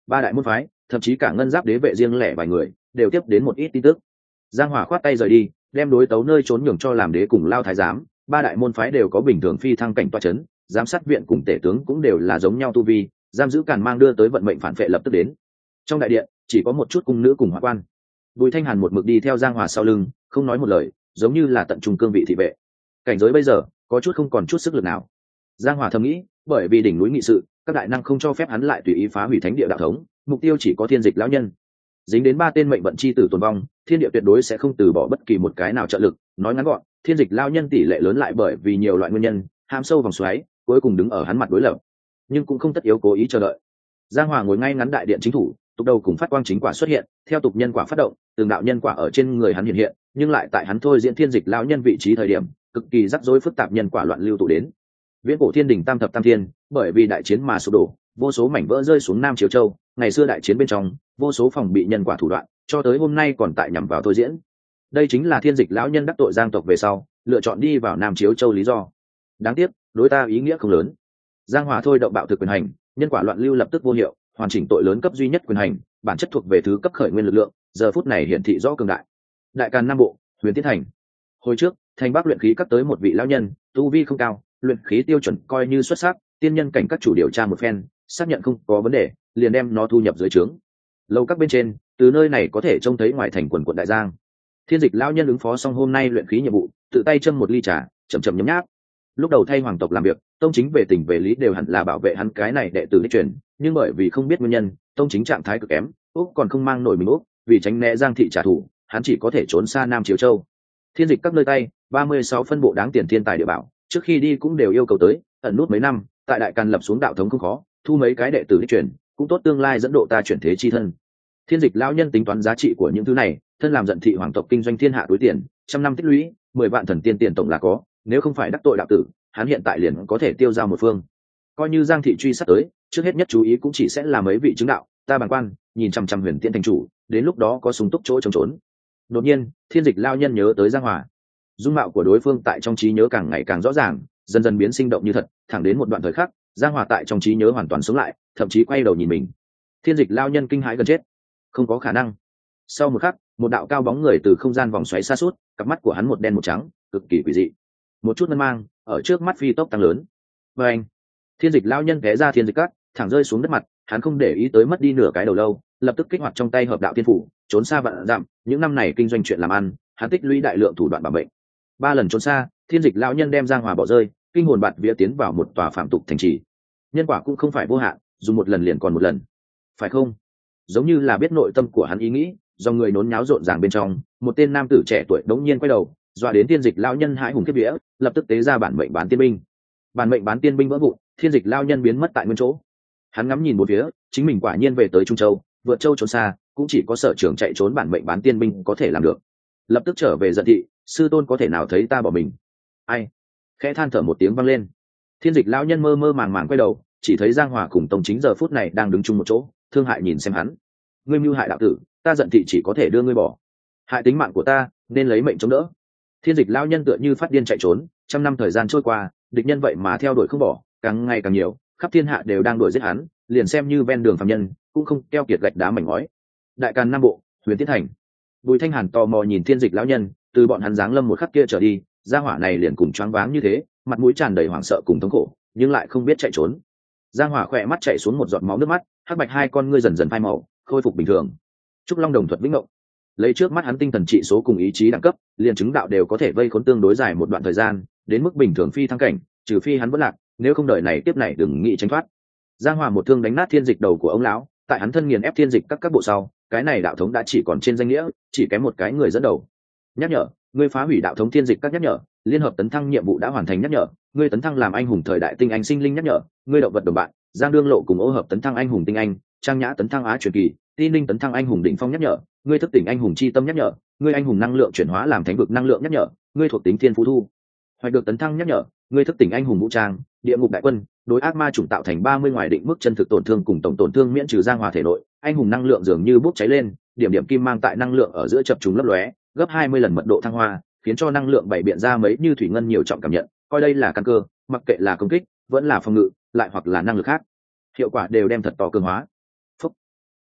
ba đại môn phái thậm chí cả ngân giáp đế vệ riêng lẻ vài người đều tiếp đến một ít tin tức. Giang Hòa khoát tay rời đi, đem đối tấu nơi trốn nhường cho làm đế cùng Lao thái giám. Ba đại môn phái đều có bình thường phi thăng cảnh toa chấn, giám sát viện cùng tể tướng cũng đều là giống nhau tu vi, giam giữ Càn Mang đưa tới vận mệnh phản phệ lập tức đến. Trong đại điện chỉ có một chút cung nữ cùng hoạn quan. Bùi Thanh Hàn một mực đi theo Giang Hòa sau lưng, không nói một lời, giống như là tận trung cương vị thị vệ. Cảnh giới bây giờ có chút không còn chút sức lực nào. Giang Hòa thầm nghĩ, bởi vì đỉnh núi nghị sự, các đại năng không cho phép hắn lại tùy ý phá hủy thánh địa đạo thống, mục tiêu chỉ có Thiên Dịch lão nhân. Dính đến ba tên mệnh vận chi tử tồn vong, thiên địa tuyệt đối sẽ không từ bỏ bất kỳ một cái nào trợ lực. Nói ngắn gọn, Thiên Dịch lão nhân tỷ lệ lớn lại bởi vì nhiều loại nguyên nhân, ham sâu vòng xoáy, cuối cùng đứng ở hắn mặt đối lập. Nhưng cũng không tất yếu cố ý chờ đợi. Giang Hòa ngồi ngay ngắn đại điện chính thủ, tục đầu cùng phát quang chính quả xuất hiện, theo tục nhân quả phát động, từng đạo nhân quả ở trên người hắn hiện hiện, nhưng lại tại hắn thôi diễn Thiên Dịch lão nhân vị trí thời điểm, cực kỳ rắc rối phức tạp nhân quả loạn lưu tụ đến. Viễn cổ thiên đình tam thập tam thiên, bởi vì đại chiến mà sụp đổ, vô số mảnh vỡ rơi xuống Nam Chiếu Châu. Ngày xưa đại chiến bên trong, vô số phòng bị nhân quả thủ đoạn, cho tới hôm nay còn tại nhằm vào thôi diễn. Đây chính là Thiên Dịch lão nhân đắc tội Giang tộc về sau, lựa chọn đi vào Nam Chiếu Châu lý do. Đáng tiếc, đối ta ý nghĩa không lớn. Giang Hòa thôi động bạo thực quyền hành, nhân quả loạn lưu lập tức vô hiệu, hoàn chỉnh tội lớn cấp duy nhất quyền hành, bản chất thuộc về thứ cấp khởi nguyên lực lượng, giờ phút này hiển thị rõ cường đại. Đại Càn Nam Bộ, Huyền Tiến Thành. Hồi trước, thành Bắc luyện khí các tới một vị lão nhân, tu vi không cao, luyện khí tiêu chuẩn coi như xuất sắc, tiên nhân cảnh các chủ điều tra một phen, xác nhận không có vấn đề, liền đem nó thu nhập dưới trướng. Lâu các bên trên, từ nơi này có thể trông thấy ngoài thành quần quận đại giang. Thiên Dịch lão nhân ứng phó xong hôm nay luyện khí nhiệm vụ, tự tay châm một ly trà, chậm chậm nhấm nháp. Lúc đầu thay hoàng tộc làm việc, tông chính về tình về lý đều hẳn là bảo vệ hắn cái này đệ tử đích truyền, nhưng bởi vì không biết nguyên nhân, tông chính trạng thái cực kém, úc còn không mang nổi mình úc, vì tránh né Giang thị trả thù, hắn chỉ có thể trốn xa Nam Chiếu Châu. Thiên Dịch các nơi tay, 36 phân bộ đáng tiền thiên tài địa bảo, trước khi đi cũng đều yêu cầu tới, ẩn nút mấy năm, tại Đại Càn lập xuống đạo thống không khó, thu mấy cái đệ tử đích truyền, cũng tốt tương lai dẫn độ ta chuyển thế chi thân. Thiên Dịch lão nhân tính toán giá trị của những thứ này, thân làm giận thị hoàng tộc kinh doanh thiên hạ túi tiền, trăm năm tích lũy, 10 vạn thần tiên tiền tổng là có, nếu không phải đắc tội đạo tử, hắn hiện tại liền có thể tiêu dao một phương. Coi như Giang thị truy sát tới, trước hết nhất chú ý cũng chỉ sẽ là mấy vị chứng đạo, ta bàng quan, nhìn chằm chằm Huyền Tiễn thành chủ, đến lúc đó có súng túc chỗ chống trốn. Đột nhiên, Thiên Dịch lão nhân nhớ tới Giang Hòa. Dung mạo của đối phương tại trong trí nhớ càng ngày càng rõ ràng, dần dần biến sinh động như thật, thẳng đến một đoạn thời khắc, Giang Hòa tại trong trí nhớ hoàn toàn sống lại, thậm chí quay đầu nhìn mình. Thiên Dịch lão nhân kinh hãi gần chết. Không có khả năng. Sau một khắc, một đạo cao bóng người từ không gian vòng xoáy xa suốt, cặp mắt của hắn một đen một trắng, cực kỳ quỷ dị. Một chút ngân mang ở trước mắt phi tốc tăng lớn. Và anh, Thiên Dịch lão nhân té ra Thiên Dịch các, thẳng rơi xuống đất mặt, hắn không để ý tới mất đi nửa cái đầu lâu, lập tức kích hoạt trong tay hợp đạo thiên phủ, trốn xa vạn dặm. Những năm này kinh doanh chuyện làm ăn, hắn tích lũy đại lượng thủ đoạn bảo mệnh. 3 lần trốn xa, Thiên Dịch lão nhân đem Giang Hòa bỏ rơi, kinh hồn bạt vía tiến vào một tòa phạm tục thành trì. Nhân quả cũng không phải vô hạn, dùng một lần liền còn một lần, phải không? Giống như là biết nội tâm của hắn ý nghĩ, do người nốn nháo rộn ràng bên trong, một tên nam tử trẻ tuổi đống nhiên quay đầu, dọa đến Thiên Dịch lão nhân hãi hùng kiếp vía, lập tức tế ra bản mệnh bán tiên binh. Bản mệnh bán tiên binh vỡ vụn, Thiên Dịch lão nhân biến mất tại nguyên chỗ. Hắn ngắm nhìn một phía, chính mình quả nhiên về tới Trung Châu, vượt châu trốn xa, cũng chỉ có sở trường chạy trốn bản mệnh bán tiên binh có thể làm được. Lập tức trở về giận thị, sư tôn có thể nào thấy ta bỏ mình? Ai? Khẽ than thở một tiếng vang lên. Thiên Dịch lão nhân mơ mơ màng màng quay đầu, chỉ thấy Giang Hòa cùng Tông Chính giờ phút này đang đứng chung một chỗ, thương hại nhìn xem hắn. Ngươi mưu hại đạo tử, ta giận thị chỉ có thể đưa ngươi bỏ. Hại tính mạng của ta, nên lấy mệnh chống đỡ. Thiên Dịch lão nhân tựa như phát điên chạy trốn, trăm năm thời gian trôi qua, địch nhân vậy mà theo đuổi không bỏ, càng ngày càng nhiều, khắp thiên hạ đều đang đuổi giết hắn, liền xem như ven đường phàm nhân, cũng không keo kiệt gạch đá mảnh ngói. Đại Càn Nam Bộ, Huyền Tiến Thành. Bùi Thanh Hàn tò mò nhìn Thiên Dịch lão nhân, từ bọn hắn giáng lâm một khắc kia trở đi, gia hỏa này liền cùng choáng váng như thế, mặt mũi tràn đầy hoảng sợ cùng thống khổ, nhưng lại không biết chạy trốn. Giang Hỏa khỏe mắt chảy xuống một giọt máu nước mắt, hắc bạch hai con ngươi dần dần phai màu, khôi phục bình thường. Trúc Long đồng thuật vĩnh ngộ, lấy trước mắt hắn tinh thần trị số cùng ý chí đẳng cấp, liền chứng đạo đều có thể vây khốn tương đối dài một đoạn thời gian, đến mức bình thường phi thăng cảnh, trừ phi hắn vẫn lạc, nếu không đời này tiếp này đừng nghĩ tránh thoát. Giang Hỏa một thương đánh nát Thiên Dịch đầu của ông lão, tại hắn thân nghiền ép Thiên Dịch các bộ sau, cái này đạo thống đã chỉ còn trên danh nghĩa, chỉ kém một cái người dẫn đầu. Nhắc nhở, ngươi phá hủy đạo thống Thiên Dịch các nhắc nhở, liên hợp tấn thăng nhiệm vụ đã hoàn thành nhắc nhở, ngươi tấn thăng làm anh hùng thời đại tinh anh sinh linh nhắc nhở, ngươi động vật đồng bạn, Giang Đương Lộ cùng Ô Hợp tấn thăng anh hùng tinh anh, Trang Nhã tấn thăng á truyền kỳ, Ti Ninh tấn thăng anh hùng đỉnh phong nhắc nhở, ngươi thức tỉnh anh hùng chi tâm nhắc nhở, ngươi anh hùng năng lượng chuyển hóa làm thánh vực năng lượng nhắc nhở, ngươi thuộc tính thiên phú thu hoạch được tấn thăng nhắc nhở, ngươi thức tỉnh anh hùng vũ trang, địa ngục đại quân, đối ác ma chủng tạo thành 30 ngoài định mức chân thực tổn thương cùng tổng tổn thương miễn trừ Giang Hòa thể nội, anh hùng năng lượng dường như bốc cháy lên, điểm điểm kim mang tại năng lượng ở giữa chập trùng lấp lóe, gấp 20 lần mật độ thăng hoa, khiến cho năng lượng bảy biện ra mấy như thủy ngân nhiều trọng cảm nhận, coi đây là căn cơ, mặc kệ là công kích, vẫn là phòng ngự, lại hoặc là năng lực khác, hiệu quả đều đem thật to cường hóa. Phúc.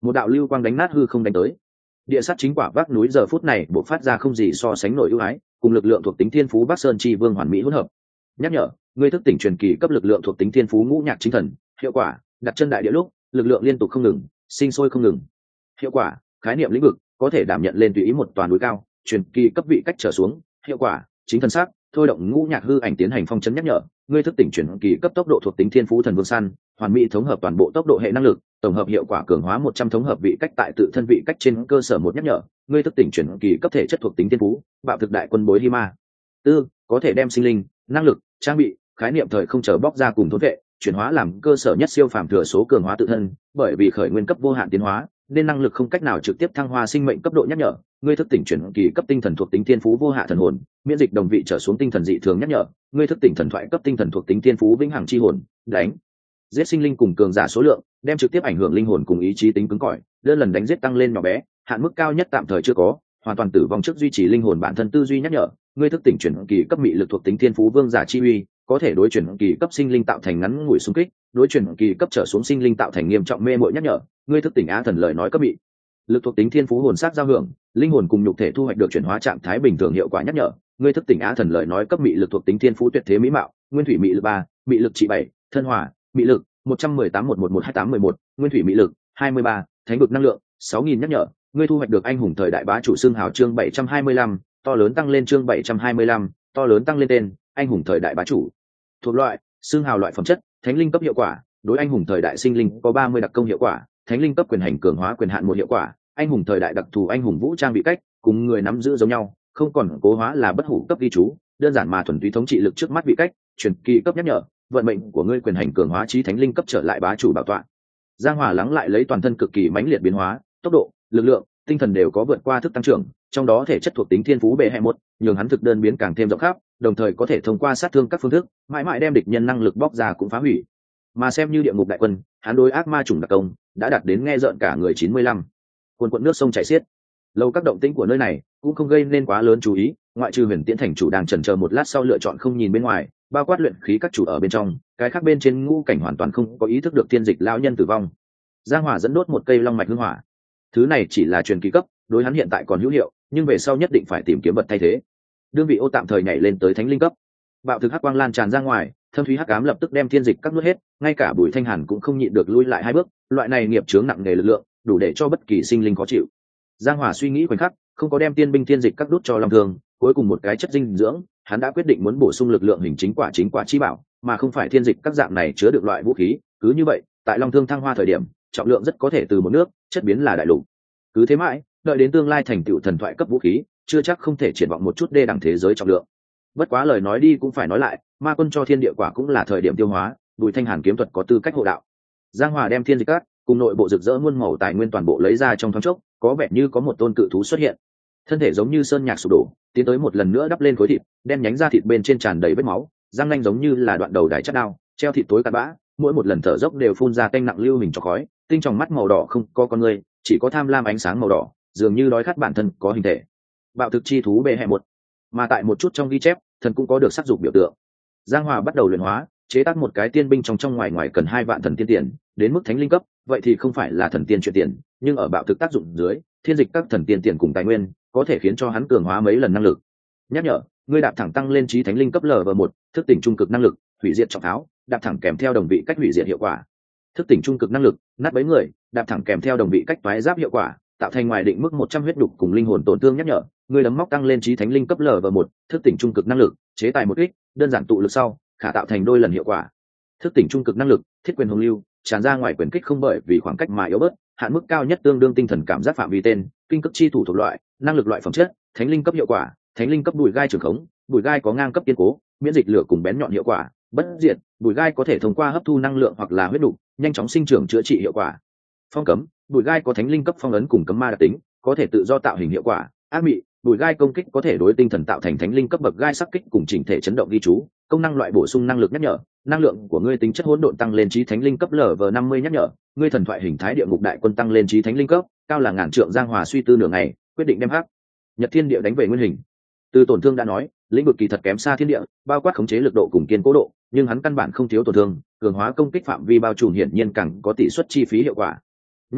Một đạo lưu quang đánh nát hư không đánh tới. Địa sát chính quả vác núi giờ phút này bộc phát ra không gì so sánh nổi ưu ái, cùng lực lượng thuộc tính thiên phú Bắc Sơn Chi Vương hoàn mỹ hỗn hợp. Nhắc nhở, ngươi thức tỉnh truyền kỳ cấp lực lượng thuộc tính thiên phú ngũ nhạc chính thần, hiệu quả, đặt chân đại địa lúc, lực lượng liên tục không ngừng, sinh sôi không ngừng. Hiệu quả, khái niệm lĩnh vực, có thể đảm nhận lên tùy ý một toàn núi cao, truyền kỳ cấp vị cách trở xuống. Hiệu quả, chính thần sắc, thôi động ngũ nhạc hư ảnh tiến hành phong chấn nhắc nhở, ngươi thức tỉnh truyền kỳ cấp tốc độ thuộc tính thiên phú thần vương săn, hoàn mỹ thống hợp toàn bộ tốc độ hệ năng lực, tổng hợp hiệu quả cường hóa 100 thống hợp vị cách tại tự thân vị cách trên cơ sở một nhắc nhở, ngươi thức tỉnh truyền kỳ cấp thể chất thuộc tính thiên phú, bạo thực đại quân bối hi ma. Tư, có thể đem sinh linh, năng lực, trang bị, khái niệm thời không chờ bóc ra cùng thốn vệ, chuyển hóa làm cơ sở nhất siêu phàm thừa số cường hóa tự thân, bởi vì khởi nguyên cấp vô hạn tiến hóa, nên năng lực không cách nào trực tiếp thăng hoa sinh mệnh cấp độ nhắc nhở, ngươi thức tỉnh chuyển kỳ cấp tinh thần thuộc tính thiên phú vô hạ thần hồn, miễn dịch đồng vị trở xuống tinh thần dị thường nhắc nhở, ngươi thức tỉnh thần thoại cấp tinh thần thuộc tính thiên phú vĩnh hằng chi hồn, đánh giết sinh linh cùng cường giả số lượng, đem trực tiếp ảnh hưởng linh hồn cùng ý chí tính cứng cỏi, đơn lần đánh giết tăng lên nhỏ bé, hạn mức cao nhất tạm thời chưa có, hoàn toàn tử vong trước duy trì linh hồn bản thân tư duy nhắc nhở, ngươi thức tỉnh chuyển kỳ cấp mị lực thuộc tính thiên phú vương giả chi uy, có thể đối chuyển kỳ cấp sinh linh tạo thành ngắn ngủi xung kích, đối chuyển kỳ cấp trở xuống sinh linh tạo thành nghiêm trọng mê mội nhắc nhở, ngươi thức tỉnh á thần lời nói cấp mị lực thuộc tính thiên phú hồn sắc giao hưởng, linh hồn cùng nhục thể thu hoạch được chuyển hóa trạng thái bình thường hiệu quả nhắc nhở, ngươi thức tỉnh á thần lời nói cấp mị lực thuộc tính thiên phú tuyệt thế mỹ mạo, nguyên thủy mị lực 3, mị lực trị 7, thân hỏa, mị lực 118-111-2811, nguyên thủy mị lực 23, thánh vực năng lượng 6000 nhắc nhở, ngươi thu hoạch được anh hùng thời đại bá chủ xương hào chương 725, to lớn tăng lên chương 725, to lớn tăng lên tên, anh hùng thời đại bá chủ. Thuộc loại, xương hào loại phẩm chất, thánh linh cấp hiệu quả, đối anh hùng thời đại sinh linh có 30 đặc công hiệu quả, thánh linh cấp quyền hành cường hóa quyền hạn một hiệu quả, anh hùng thời đại đặc thù anh hùng vũ trang bị cách, cùng người nắm giữ giống nhau, không còn cố hóa là bất hủ cấp ghi chú, đơn giản mà thuần túy thống trị lực trước mắt bị cách, truyền kỳ cấp nhắc nhở, vận mệnh của ngươi quyền hành cường hóa chí thánh linh cấp trở lại bá chủ bảo tọa. Giang Hòa lắng lại lấy toàn thân cực kỳ mãnh liệt biến hóa, tốc độ, lực lượng, tinh thần đều có vượt qua thức tăng trưởng, trong đó thể chất thuộc tính thiên phú bệ hệ một, nhường hắn thực đơn biến càng thêm rộng khắp, đồng thời có thể thông qua sát thương các phương thức, mãi mãi đem địch nhân năng lực bóc ra cũng phá hủy. Mà xem như địa ngục đại quân, hắn đối ác ma chủng đặc công đã đạt đến nghe rợn cả người 95. Cuồn cuộn nước sông chảy xiết. Lâu các động tĩnh của nơi này cũng không gây nên quá lớn chú ý, ngoại trừ Huyền Tiễn thành chủ đang chần chờ một lát sau lựa chọn không nhìn bên ngoài, bao quát luyện khí các chủ ở bên trong, cái khác bên trên ngũ cảnh hoàn toàn không có ý thức được tiên dịch lão nhân tử vong. Giang Hòa dẫn đốt một cây long mạch hương hỏa. Thứ này chỉ là truyền kỳ cấp, đối hắn hiện tại còn hữu hiệu, nhưng về sau nhất định phải tìm kiếm vật thay thế. Đương vị ô tạm thời nhảy lên tới thánh linh cấp. Bạo thực hắc quang lan tràn ra ngoài, thâm thúy hắc ám lập tức đem thiên dịch các nuốt hết, ngay cả Bùi Thanh Hàn cũng không nhịn được lui lại hai bước, loại này nghiệp chướng nặng nề lực lượng, đủ để cho bất kỳ sinh linh khó chịu. Giang Hòa suy nghĩ khoảnh khắc, không có đem tiên binh thiên dịch các đút cho Long Thương, cuối cùng một cái chất dinh dưỡng, hắn đã quyết định muốn bổ sung lực lượng hình chính quả chi bảo, mà không phải thiên dịch các dạng này chứa được loại vũ khí, cứ như vậy, tại Long Thương thăng hoa thời điểm, trọng lượng rất có thể từ một nước, chất biến là đại lục. Cứ thế mãi, đợi đến tương lai thành tựu thần thoại cấp vũ khí, chưa chắc không thể triển vọng một chút đê đẳng thế giới trọng lượng. Bất quá lời nói đi cũng phải nói lại, ma quân cho thiên địa quả cũng là thời điểm tiêu hóa, Bùi Thanh Hàn kiếm thuật có tư cách hộ đạo. Giang Hòa đem thiên dịch cát cùng nội bộ rực rỡ muôn màu tài nguyên toàn bộ lấy ra trong thoáng chốc, có vẻ như có một tôn cự thú xuất hiện. Thân thể giống như sơn nhạc sụp đổ, tiến tới một lần nữa đắp lên khối thịt, đen nhánh da thịt bên trên tràn đầy vết máu, răng nanh giống như là đoạn đầu đài chát đao, treo thịt tối cặn bã, mỗi một lần thở dốc đều phun ra tanh nặng lưu hình cho khói, tinh tròng mắt màu đỏ không có con người, chỉ có tham lam ánh sáng màu đỏ, dường như đói khát bản thân có hình thể. Bạo thực chi thú bệ hệ một, mà tại một chút trong ghi chép, thần cũng có được sắc dục biểu tượng. Giang Hòa bắt đầu luyện hóa, chế tác một cái tiên binh trong ngoài ngoài cần 2 vạn thần tiên tiền, đến mức thánh linh cấp, vậy thì không phải là thần tiên chuyện tiền, nhưng ở bạo thực tác dụng dưới, thiên dịch các thần tiên tiền cùng tài nguyên, có thể khiến cho hắn cường hóa mấy lần năng lực. Nhắc nhở, ngươi đạp thẳng tăng lên chí thánh linh cấp LV1, thức tỉnh trung cực năng lực, hủy diệt trọng tháo, đạp thẳng kèm theo đồng vị cách hủy diệt hiệu quả. Thức tỉnh trung cực năng lực, nát bấy người, đạp thẳng kèm theo đồng vị cách toái giáp hiệu quả, tạo thành ngoài định mức 100 huyết đục cùng linh hồn tổn thương. Nhắc nhở, ngươi đấm móc tăng lên chí thánh linh cấp LV1, thức tỉnh trung cực năng lực, chế tài một kích, đơn giản tụ lực sau, khả tạo thành đôi lần hiệu quả. Thức tỉnh trung cực năng lực, thiết quyền hồng lưu, tràn ra ngoài quyền kích không bởi vì khoảng cách mà yếu bớt, hạn mức cao nhất tương đương tinh thần cảm giác phạm vi tên, kinh cấp chi thủ thuộc loại, năng lực loại phẩm chất, thánh linh cấp hiệu quả, thánh linh cấp bùi gai trường khống, bùi gai có ngang cấp kiên cố, miễn dịch lửa cùng bén nhọn hiệu quả, bất diệt, bùi gai có thể thông qua hấp thu năng lượng hoặc là huyết đủ, nhanh chóng sinh trưởng chữa trị hiệu quả. Phong cấm, bùi gai có thánh linh cấp phong ấn cùng cấm ma đặc tính, có thể tự do tạo hình hiệu quả. Ác mị, bùi gai công kích có thể đối tinh thần tạo thành thánh linh cấp bậc gai sắc kích cùng chỉnh thể chấn động ghi chú, công năng loại bổ sung năng lực nhắc nhở, năng lượng của ngươi tính chất hỗn độn tăng lên chí thánh linh cấp LV50 nhắc nhở, ngươi thần thoại hình thái địa ngục đại quân tăng lên chí thánh linh cấp, cao là ngàn trượng. Giang Hòa suy tư nửa ngày, quyết định đem hắc Nhật Thiên Địa đánh về nguyên hình. Từ tổn thương đã nói, lĩnh vực kỳ thật kém xa thiên địa, bao quát khống chế lực độ cùng kiên cố độ, nhưng hắn căn bản không thiếu tổn thương, cường hóa công kích phạm vi bao trùm hiển nhiên càng có tỷ suất chi phí hiệu quả. Nhắc nhở,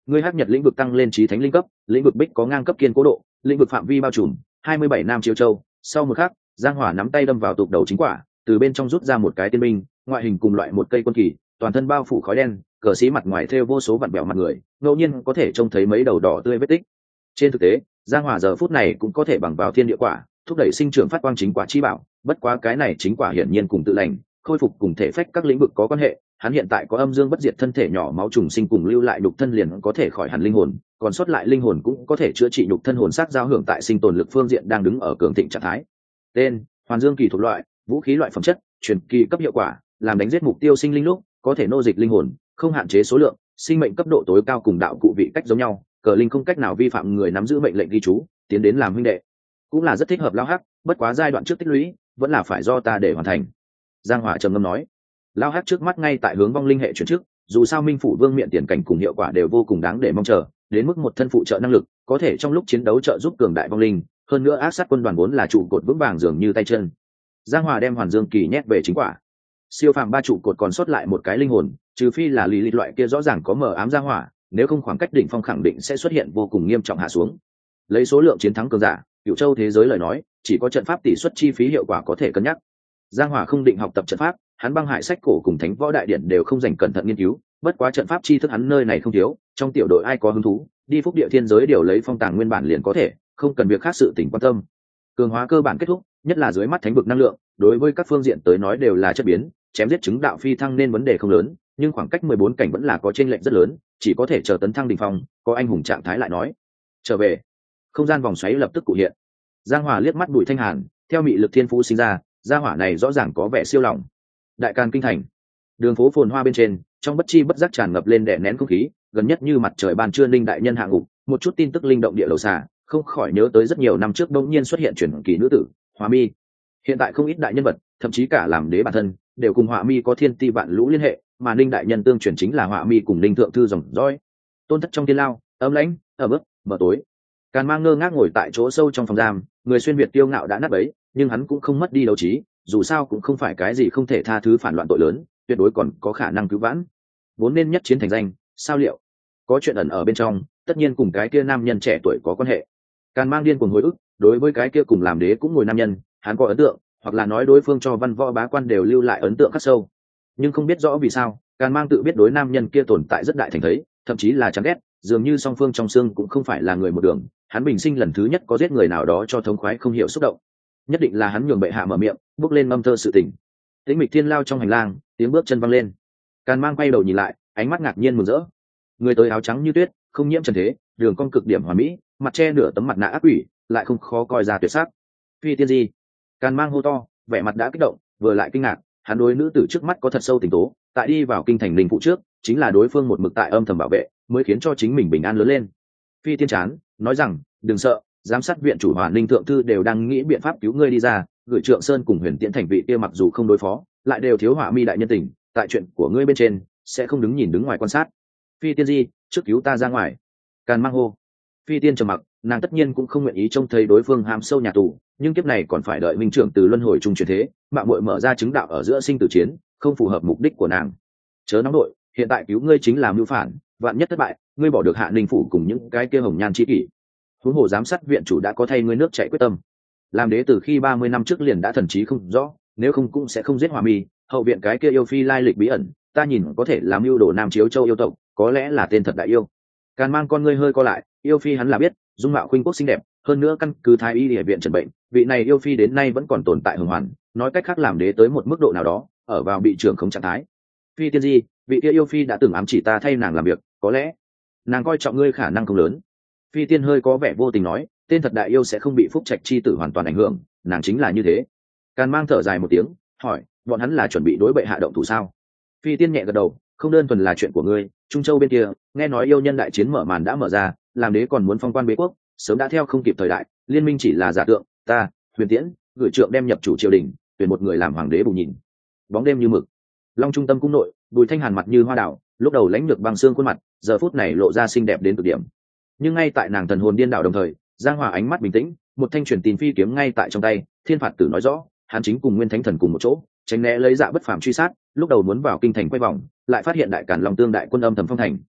ngươi hắc nhật lĩnh vực tăng lên trí thánh linh cấp, lĩnh vực bích có ngang cấp kiên cố độ, lĩnh vực phạm vi bao trùm 27 nam chiếu châu. Sau một khắc, Giang Hỏa nắm tay đâm vào tụ đầu chính quả, từ bên trong rút ra một cái tiên binh, ngoại hình cùng loại một cây quân kỳ, toàn thân bao phủ khói đen, cờ sĩ mặt ngoài thêu vô số vặn bẹo mặt người, ngẫu nhiên có thể trông thấy mấy đầu đỏ tươi vết tích. Trên thực tế, Giang Hỏa giờ phút này cũng có thể bằng vào thiên địa quả, thúc đẩy sinh trưởng phát quang chính quả chi bảo, bất quá cái này chính quả hiển nhiên cùng tự lành, khôi phục cùng thể phách các lĩnh vực có quan hệ. Hắn hiện tại có âm dương bất diệt thân thể nhỏ máu trùng sinh cùng lưu lại nhục thân liền có thể khỏi hẳn linh hồn, còn sót lại linh hồn cũng có thể chữa trị nhục thân hồn sắc giao hưởng tại sinh tồn lực phương diện đang đứng ở cường thịnh trạng thái. Tên: Hoàn Dương kỳ thuộc loại, vũ khí loại phẩm chất, truyền kỳ cấp hiệu quả, làm đánh giết mục tiêu sinh linh lúc có thể nô dịch linh hồn, không hạn chế số lượng, sinh mệnh cấp độ tối cao cùng đạo cụ vị cách giống nhau, cờ linh không cách nào vi phạm người nắm giữ mệnh lệnh ghi chú, tiến đến làm huynh đệ. Cũng là rất thích hợp Lão Hắc, bất quá giai đoạn trước tích lũy vẫn là phải do ta để hoàn thành. Giang Hỏa trầm ngâm nói. Lão Hắc trước mắt ngay tại hướng vong linh hệ chuyển trước, dù sao Minh phủ vương miện tiền cảnh cùng hiệu quả đều vô cùng đáng để mong chờ, đến mức một thân phụ trợ năng lực, có thể trong lúc chiến đấu trợ giúp cường đại vong linh, hơn nữa ác sát quân đoàn vốn là trụ cột vững vàng dường như tay chân. Giang Hòa đem Hoàn Dương kỳ nhét về chính quả. Siêu phàm ba trụ cột còn sót lại một cái linh hồn, trừ phi là lý lịch loại kia rõ ràng có mờ ám Giang Hỏa, nếu không khoảng cách đỉnh phong khẳng định sẽ xuất hiện vô cùng nghiêm trọng hạ xuống. Lấy số lượng chiến thắng cường giả, Cửu Châu thế giới lời nói, chỉ có trận pháp tỷ suất chi phí hiệu quả có thể cân nhắc. Giang Hỏa không định học tập trận pháp, hắn băng hải sách cổ cùng thánh võ đại điển đều không dành cẩn thận nghiên cứu, bất quá trận pháp chi thức hắn nơi này không thiếu, trong tiểu đội ai có hứng thú, đi phúc địa thiên giới điều lấy phong tàng nguyên bản liền có thể, không cần việc khác sự tình quan tâm. Cường hóa cơ bản kết thúc, nhất là dưới mắt thánh vực năng lượng, đối với các phương diện tới nói đều là chất biến, chém giết chứng đạo phi thăng nên vấn đề không lớn, nhưng khoảng cách 14 cảnh vẫn là có chênh lệch rất lớn, chỉ có thể chờ tấn thăng đỉnh phong, có anh hùng trạng thái lại nói. Trở về, không gian vòng xoáy lập tức cụ hiện. Giang Hòa liếc mắt Bùi Thanh Hàn, theo mị lực thiên phú sinh ra, gia hỏa này rõ ràng có vẻ siêu lòng. Đại Càn kinh thành, đường phố phồn hoa bên trên, trong bất chi bất giác tràn ngập lên đè nén không khí, gần nhất như mặt trời ban trưa linh đại nhân hạ ngục, một chút tin tức linh động địa lầu xà, không khỏi nhớ tới rất nhiều năm trước bỗng nhiên xuất hiện truyền kỳ nữ tử Họa Mi. Hiện tại không ít đại nhân vật, thậm chí cả làm đế bản thân, đều cùng Họa Mi có thiên ti vạn lũ liên hệ, mà linh đại nhân tương truyền chính là Họa Mi cùng linh thượng thư dòng dõi. Tôn thất trong thiên lao, ấm lãnh, ẩm ướt, mờ tối. Càn Mang ngơ ngác ngồi tại chỗ sâu trong phòng giam, người xuyên việt kiêu ngạo đã nát bấy, nhưng hắn cũng không mất đi đấu trí, dù sao cũng không phải cái gì không thể tha thứ phản loạn tội lớn, tuyệt đối còn có khả năng cứu vãn. Vốn nên nhất chiến thành danh, sao liệu có chuyện ẩn ở bên trong, tất nhiên cùng cái kia nam nhân trẻ tuổi có quan hệ. Càn Mang điên cuồng hồi ức, đối với cái kia cùng làm đế cũng ngồi nam nhân, hắn có ấn tượng, hoặc là nói đối phương cho văn võ bá quan đều lưu lại ấn tượng khắc sâu. Nhưng không biết rõ vì sao, Càn Mang tự biết đối nam nhân kia tồn tại rất đại thành thấy, thậm chí là chán ghét, dường như song phương trong xương cũng không phải là người một đường. Hắn bình sinh lần thứ nhất có giết người nào đó cho thống khoái không hiểu xúc động. Nhất định là hắn nhường bệ hạ mở miệng, bước lên mâm thơ sự tình. Tĩnh mịch thiên lao trong hành lang, tiếng bước chân văng lên. Càn Mang quay đầu nhìn lại, ánh mắt ngạc nhiên mừng rỡ. Người tới áo trắng như tuyết, không nhiễm trần thế, đường cong cực điểm hoàn mỹ, mặt che nửa tấm mặt nạ ác quỷ, lại không khó coi ra tuyệt sắc. Phi tiên di. Càn Mang hô to, vẻ mặt đã kích động, vừa lại kinh ngạc, hắn đối nữ tử trước mắt có thật sâu tình tố, tại đi vào kinh thành linh phụ trước, chính là đối phương một mực tại âm thầm bảo vệ, mới khiến cho chính mình bình an lớn lên. Phi tiên chán, nói rằng, đừng sợ, giám sát viện chủ Hoàn Linh thượng thư đều đang nghĩ biện pháp cứu ngươi đi ra, gửi Trượng Sơn cùng Huyền Tiễn thành vị kia mặc dù không đối phó, lại đều thiếu Họa Mi đại nhân tình, tại chuyện của ngươi bên trên sẽ không đứng nhìn đứng ngoài quan sát. Phi tiên di, trước cứu ta ra ngoài. Càn Mang hô. Phi tiên trầm mặc, nàng tất nhiên cũng không nguyện ý trông thấy đối phương hãm sâu nhà tù, nhưng kiếp này còn phải đợi minh trưởng từ luân hồi trung chuyển thế, mạng muội mở ra chứng đạo ở giữa sinh tử chiến, không phù hợp mục đích của nàng. Chớ nóng đội, hiện tại cứu ngươi chính là mưu phản, vạn nhất thất bại, ngươi bỏ được Hạ Ninh phủ cùng những cái kia hồng nhan chi kỷ. Huống hồ giám sát viện chủ đã có thay ngươi nước chạy quyết tâm. Làm đế từ khi 30 năm trước liền đã thần trí không rõ, nếu không cũng sẽ không giết Họa Mi, hậu viện cái kia yêu phi lai lịch bí ẩn, ta nhìn có thể làm mưu đồ Nam Chiếu Châu yêu tộc, có lẽ là tên thật đại yêu. Càn Mang con ngươi hơi co lại, yêu phi hắn là biết, dung mạo khuynh quốc xinh đẹp, hơn nữa căn cứ thái y địa viện trần bệnh, vị này yêu phi đến nay vẫn còn tồn tại hưng hoàn, nói cách khác làm đế tới một mức độ nào đó, ở vào bị trưởng không trạng thái. Phi tiên di, vị kia yêu phi đã từng ám chỉ ta thay nàng làm việc, có lẽ nàng coi trọng ngươi khả năng không lớn. Phi tiên hơi có vẻ vô tình nói, tên thật đại yêu sẽ không bị phúc trạch chi tử hoàn toàn ảnh hưởng, nàng chính là như thế. Càn Mang thở dài một tiếng, hỏi, bọn hắn là chuẩn bị đối bệ hạ động thủ sao? Phi tiên nhẹ gật đầu, không đơn thuần là chuyện của ngươi, Trung Châu bên kia, nghe nói yêu nhân đại chiến mở màn đã mở ra, làm đế còn muốn phong quan bế quốc, sớm đã theo không kịp thời đại, liên minh chỉ là giả tượng, ta, Huyền Tiễn, gửi trượng đem nhập chủ triều đình, tuyển một người làm hoàng đế bù nhìn. Bóng đêm như mực, Long Trung tâm cung nội, Bùi Thanh Hàn mặt như hoa đảo, lúc đầu lãnh được băng xương khuôn mặt, giờ phút này lộ ra xinh đẹp đến cực điểm. Nhưng ngay tại nàng thần hồn điên đảo đồng thời, Giang Hòa ánh mắt bình tĩnh, một thanh truyền tin phi kiếm ngay tại trong tay, Thiên Phạt Tử nói rõ, hắn chính cùng Nguyên Thánh Thần cùng một chỗ, tránh né lấy dạ bất phàm truy sát, lúc đầu muốn vào kinh thành quay vòng, lại phát hiện đại càn Long Tương đại quân âm thầm phong thành,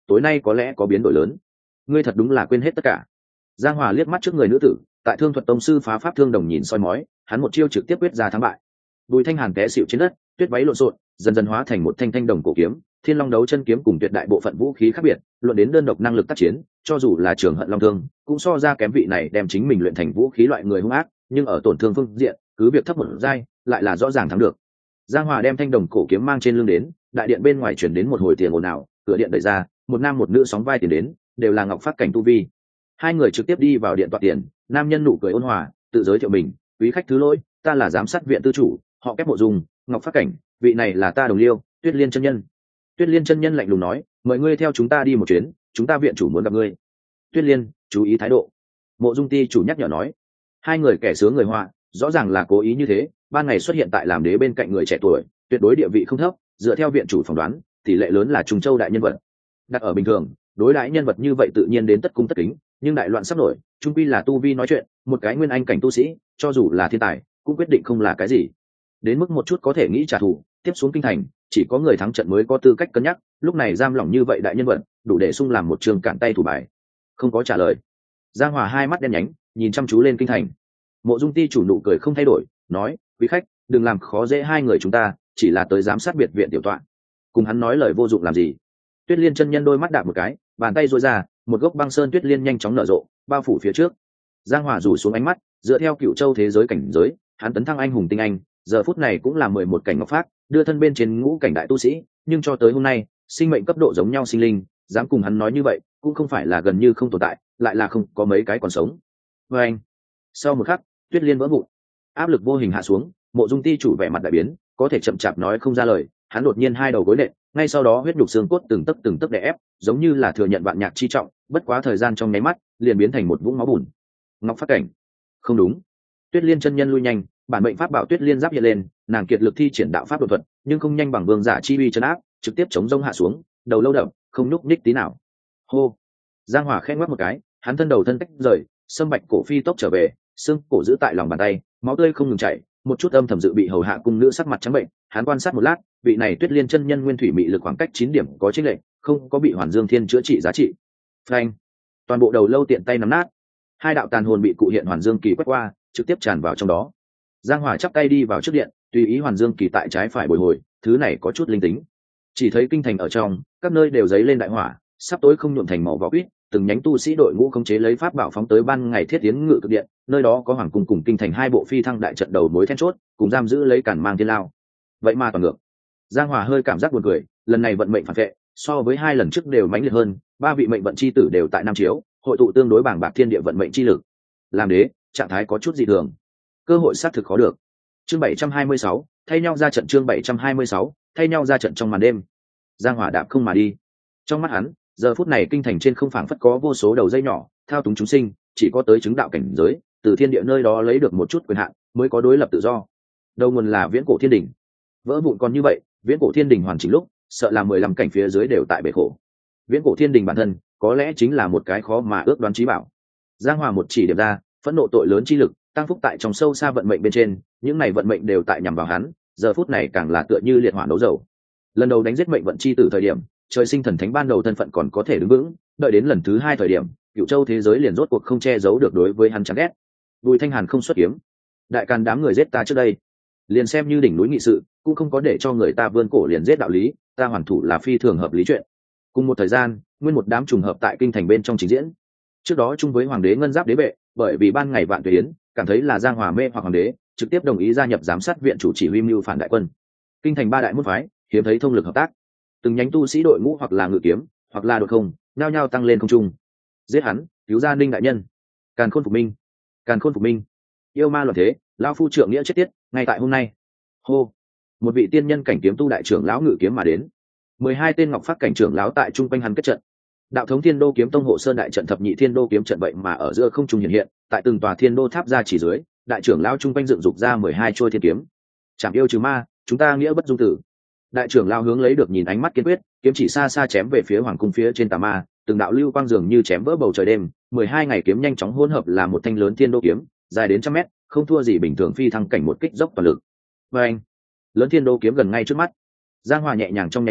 tối nay có lẽ có biến đổi lớn. Ngươi thật đúng là quên hết tất cả. Giang Hòa liếc mắt trước người nữ tử, tại Thương Thuật tông sư phá pháp thương đồng nhìn soi mói, hắn một chiêu trực tiếp quyết ra thắng bại. Bùi Thanh Hàn té xỉu trên đất, tuyết váy lộn xộn, dần dần hóa thành một thanh thanh đồng cổ kiếm. Thiên Long đấu chân kiếm cùng tuyệt đại bộ phận vũ khí khác biệt, luận đến đơn độc năng lực tác chiến, cho dù là Trường Hận Long thương, cũng so ra kém vị này đem chính mình luyện thành vũ khí loại người hung ác, nhưng ở tổn thương phương diện, cứ việc thấp một giai, lại là rõ ràng thắng được. Giang Hòa đem thanh đồng cổ kiếm mang trên lưng đến, đại điện bên ngoài truyền đến một hồi tiền ồn ào, cửa điện đẩy ra, một nam một nữ sóng vai tiền đến, đều là ngọc phát cảnh tu vi. Hai người trực tiếp đi vào điện tọa tiền, nam nhân nụ cười ôn hòa, tự giới thiệu mình, quý khách thứ lỗi, ta là giám sát viện tư chủ, họ Kép Mộ Dung, ngọc phát cảnh, vị này là ta đồng liêu, Tuyết Liên chân nhân. Tuyết Liên chân nhân lạnh lùng nói, mời ngươi theo chúng ta đi một chuyến, chúng ta viện chủ muốn gặp ngươi. Tuyết Liên, chú ý thái độ. Mộ Dung ti chủ nhắc nhở nói. Hai người kẻ sướng người họa, rõ ràng là cố ý như thế, ban ngày xuất hiện tại làm đế bên cạnh người trẻ tuổi, tuyệt đối địa vị không thấp, dựa theo viện chủ phỏng đoán, tỷ lệ lớn là Trùng Châu đại nhân vật. Đặt ở bình thường, đối đãi nhân vật như vậy tự nhiên đến tất cung tất kính, nhưng đại loạn sắp nổi, trung quy là tu vi nói chuyện, một cái nguyên anh cảnh tu sĩ, cho dù là thiên tài, cũng quyết định không là cái gì. Đến mức một chút có thể nghĩ trả thù, tiếp xuống kinh thành, chỉ có người thắng trận mới có tư cách cân nhắc, lúc này giam lỏng như vậy đại nhân vật, đủ để sung làm một trường cản tay thủ bài. Không có trả lời. Giang Hòa hai mắt đen nhánh, nhìn chăm chú lên kinh thành. Mộ Dung ti chủ nụ cười không thay đổi, nói, quý khách, đừng làm khó dễ hai người chúng ta, chỉ là tới giám sát biệt viện tiểu tọa. Cùng hắn nói lời vô dụng làm gì. Tuyết Liên chân nhân đôi mắt đạp một cái, bàn tay duỗi ra, một gốc băng sơn tuyết liên nhanh chóng nở rộ, bao phủ phía trước. Giang Hòa rủ xuống ánh mắt, dựa theo Cựu Châu thế giới cảnh giới, hắn tấn thăng anh hùng tinh anh, giờ phút này cũng là 11 cảnh ngọc phát, đưa thân bên trên ngũ cảnh đại tu sĩ, nhưng cho tới hôm nay, sinh mệnh cấp độ giống nhau sinh linh, dám cùng hắn nói như vậy, cũng không phải là gần như không tồn tại, lại là không có mấy cái còn sống. Và anh, sau một khắc, tuyết liên vỡ vụn, áp lực vô hình hạ xuống, Mộ Dung ti chủ vẻ mặt đại biến, có thể chậm chạp nói không ra lời, hắn đột nhiên hai đầu gối nện, ngay sau đó huyết nhục xương cốt từng tấc đè ép, giống như là thừa nhận vạn nhạc chi trọng, bất quá thời gian trong nháy mắt, liền biến thành một vũng máu bùn. Ngọc phát cảnh, không đúng. Tuyết Liên chân nhân lui nhanh, bản mệnh pháp bảo Tuyết Liên giáp hiện lên, nàng kiệt lực thi triển đạo pháp đột thuật, nhưng không nhanh bằng vương giả chi uy trấn áp, trực tiếp chống rông hạ xuống, đầu lâu đậm, không nhúc nhích tí nào. Hô. Giang Hòa khẽ ngoắc một cái, hắn thân đầu thân tách rời, sâm bạch cổ phi tốc trở về, xương cổ giữ tại lòng bàn tay, máu tươi không ngừng chảy, một chút âm thầm dự bị hầu hạ cung nữ sắc mặt trắng bệnh, hắn quan sát một lát, vị này Tuyết Liên chân nhân nguyên thủy mị lực khoảng cách 9 điểm có chênh lệch, không có bị Hoàn Dương Thiên chữa trị giá trị. Phanh. Toàn bộ đầu lâu tiện tay nắm nát, hai đạo tàn hồn bị cụ hiện Hoàn Dương kỳ quét qua, trực tiếp tràn vào trong đó. Giang Hòa chắp tay đi vào trước điện, tùy ý Hoàn Dương kỳ tại trái phải bồi hồi, thứ này có chút linh tính. Chỉ thấy kinh thành ở trong, các nơi đều giấy lên đại hỏa, sắp tối không nhuộm thành màu vỏ quýt, từng nhánh tu sĩ đội ngũ khống chế lấy pháp bảo phóng tới ban ngày thiết tiến ngự cực điện, nơi đó có hoàng cung cùng kinh thành hai bộ phi thăng đại trận đầu mối then chốt, cùng giam giữ lấy cản mang thiên lao. Vậy mà toàn ngược. Giang Hòa hơi cảm giác buồn cười, lần này vận mệnh phản vệ, so với hai lần trước đều mãnh liệt hơn, ba vị mệnh vận chi tử đều tại Nam Chiếu, hội tụ tương đối bảng bạc thiên địa vận mệnh chi lực. Làm đế, trạng thái có chút dị thường. Cơ hội xác thực khó được. Chương 726, thay nhau ra trận chương 726, thay nhau ra trận trong màn đêm. Giang Hòa đạp không mà đi. Trong mắt hắn, giờ phút này kinh thành trên không phảng phất có vô số đầu dây nhỏ, thao túng chúng sinh, chỉ có tới chứng đạo cảnh giới, từ thiên địa nơi đó lấy được một chút quyền hạn, mới có đối lập tự do. Đầu nguồn là viễn cổ thiên đình. Vỡ vụn còn như vậy, viễn cổ thiên đình hoàn chỉnh lúc, sợ là 15 cảnh phía dưới đều tại bể khổ. Viễn cổ thiên đình bản thân, có lẽ chính là một cái khó mà ước đoán chí bảo. Giang Hòa một chỉ điểm ra, phẫn nộ tội lớn chi lực, tăng phúc tại trong sâu xa vận mệnh bên trên, những này vận mệnh đều tại nhằm vào hắn, giờ phút này càng là tựa như liệt hỏa nấu dầu. Lần đầu đánh giết mệnh vận chi tử thời điểm, trời sinh thần thánh ban đầu thân phận còn có thể đứng vững, đợi đến lần thứ hai thời điểm, Cựu Châu thế giới liền rốt cuộc không che giấu được đối với hắn chán ghét. Bùi Thanh Hàn không xuất kiếm, đại càn đám người giết ta trước đây, liền xem như đỉnh núi nghị sự, cũng không có để cho người ta vươn cổ liền giết đạo lý, ta hoàn thủ là phi thường hợp lý chuyện. Cùng một thời gian, nguyên một đám trùng hợp tại kinh thành bên trong trình diễn. Trước đó chung với hoàng đế ngân giáp đế vệ, bởi vì ban ngày vạn tuế yến, cảm thấy là Giang Hòa mê hoặc hoàng đế, trực tiếp đồng ý gia nhập giám sát viện chủ chỉ huy mưu phản đại quân. Kinh thành ba đại môn phái, hiếm thấy thông lực hợp tác, từng nhánh tu sĩ đội ngũ hoặc là ngự kiếm, hoặc là đột không, nhao nhao tăng lên không trung. Giết hắn, cứu ra Ninh đại nhân. Càn khôn phục minh, càn khôn phục minh. Yêu ma loạn thế, lão phu trưởng nghĩa chết tiết, ngay tại hôm nay. Hô, một vị tiên nhân cảnh kiếm tu đại trưởng lão ngự kiếm mà đến. 12 tên ngọc phát cảnh trưởng lão tại trung quanh hắn kết trận. Đạo thống Thiên Đô kiếm tông hộ sơn đại trận thập nhị Thiên Đô kiếm trận vậy mà ở giữa không trung hiện hiện, tại từng tòa Thiên Đô tháp ra chỉ dưới, đại trưởng lão trung quanh dựng dục ra 12 trôi thiên kiếm. Chảm yêu trừ ma, chúng ta nghĩa bất dung tử. Đại trưởng lão hướng lấy được nhìn ánh mắt kiên quyết, kiếm chỉ xa xa chém về phía hoàng cung phía trên tà ma, từng đạo lưu quang dường như chém vỡ bầu trời đêm. 12 ngày kiếm nhanh chóng hỗn hợp là một thanh lớn Thiên Đô kiếm, dài đến trăm mét, không thua gì bình thường phi thăng cảnh một kích dốc toàn lực. Và anh, lớn Thiên Đô kiếm gần ngay trước mắt. Giang Hòa nhẹ nhàng trong nháy mắt,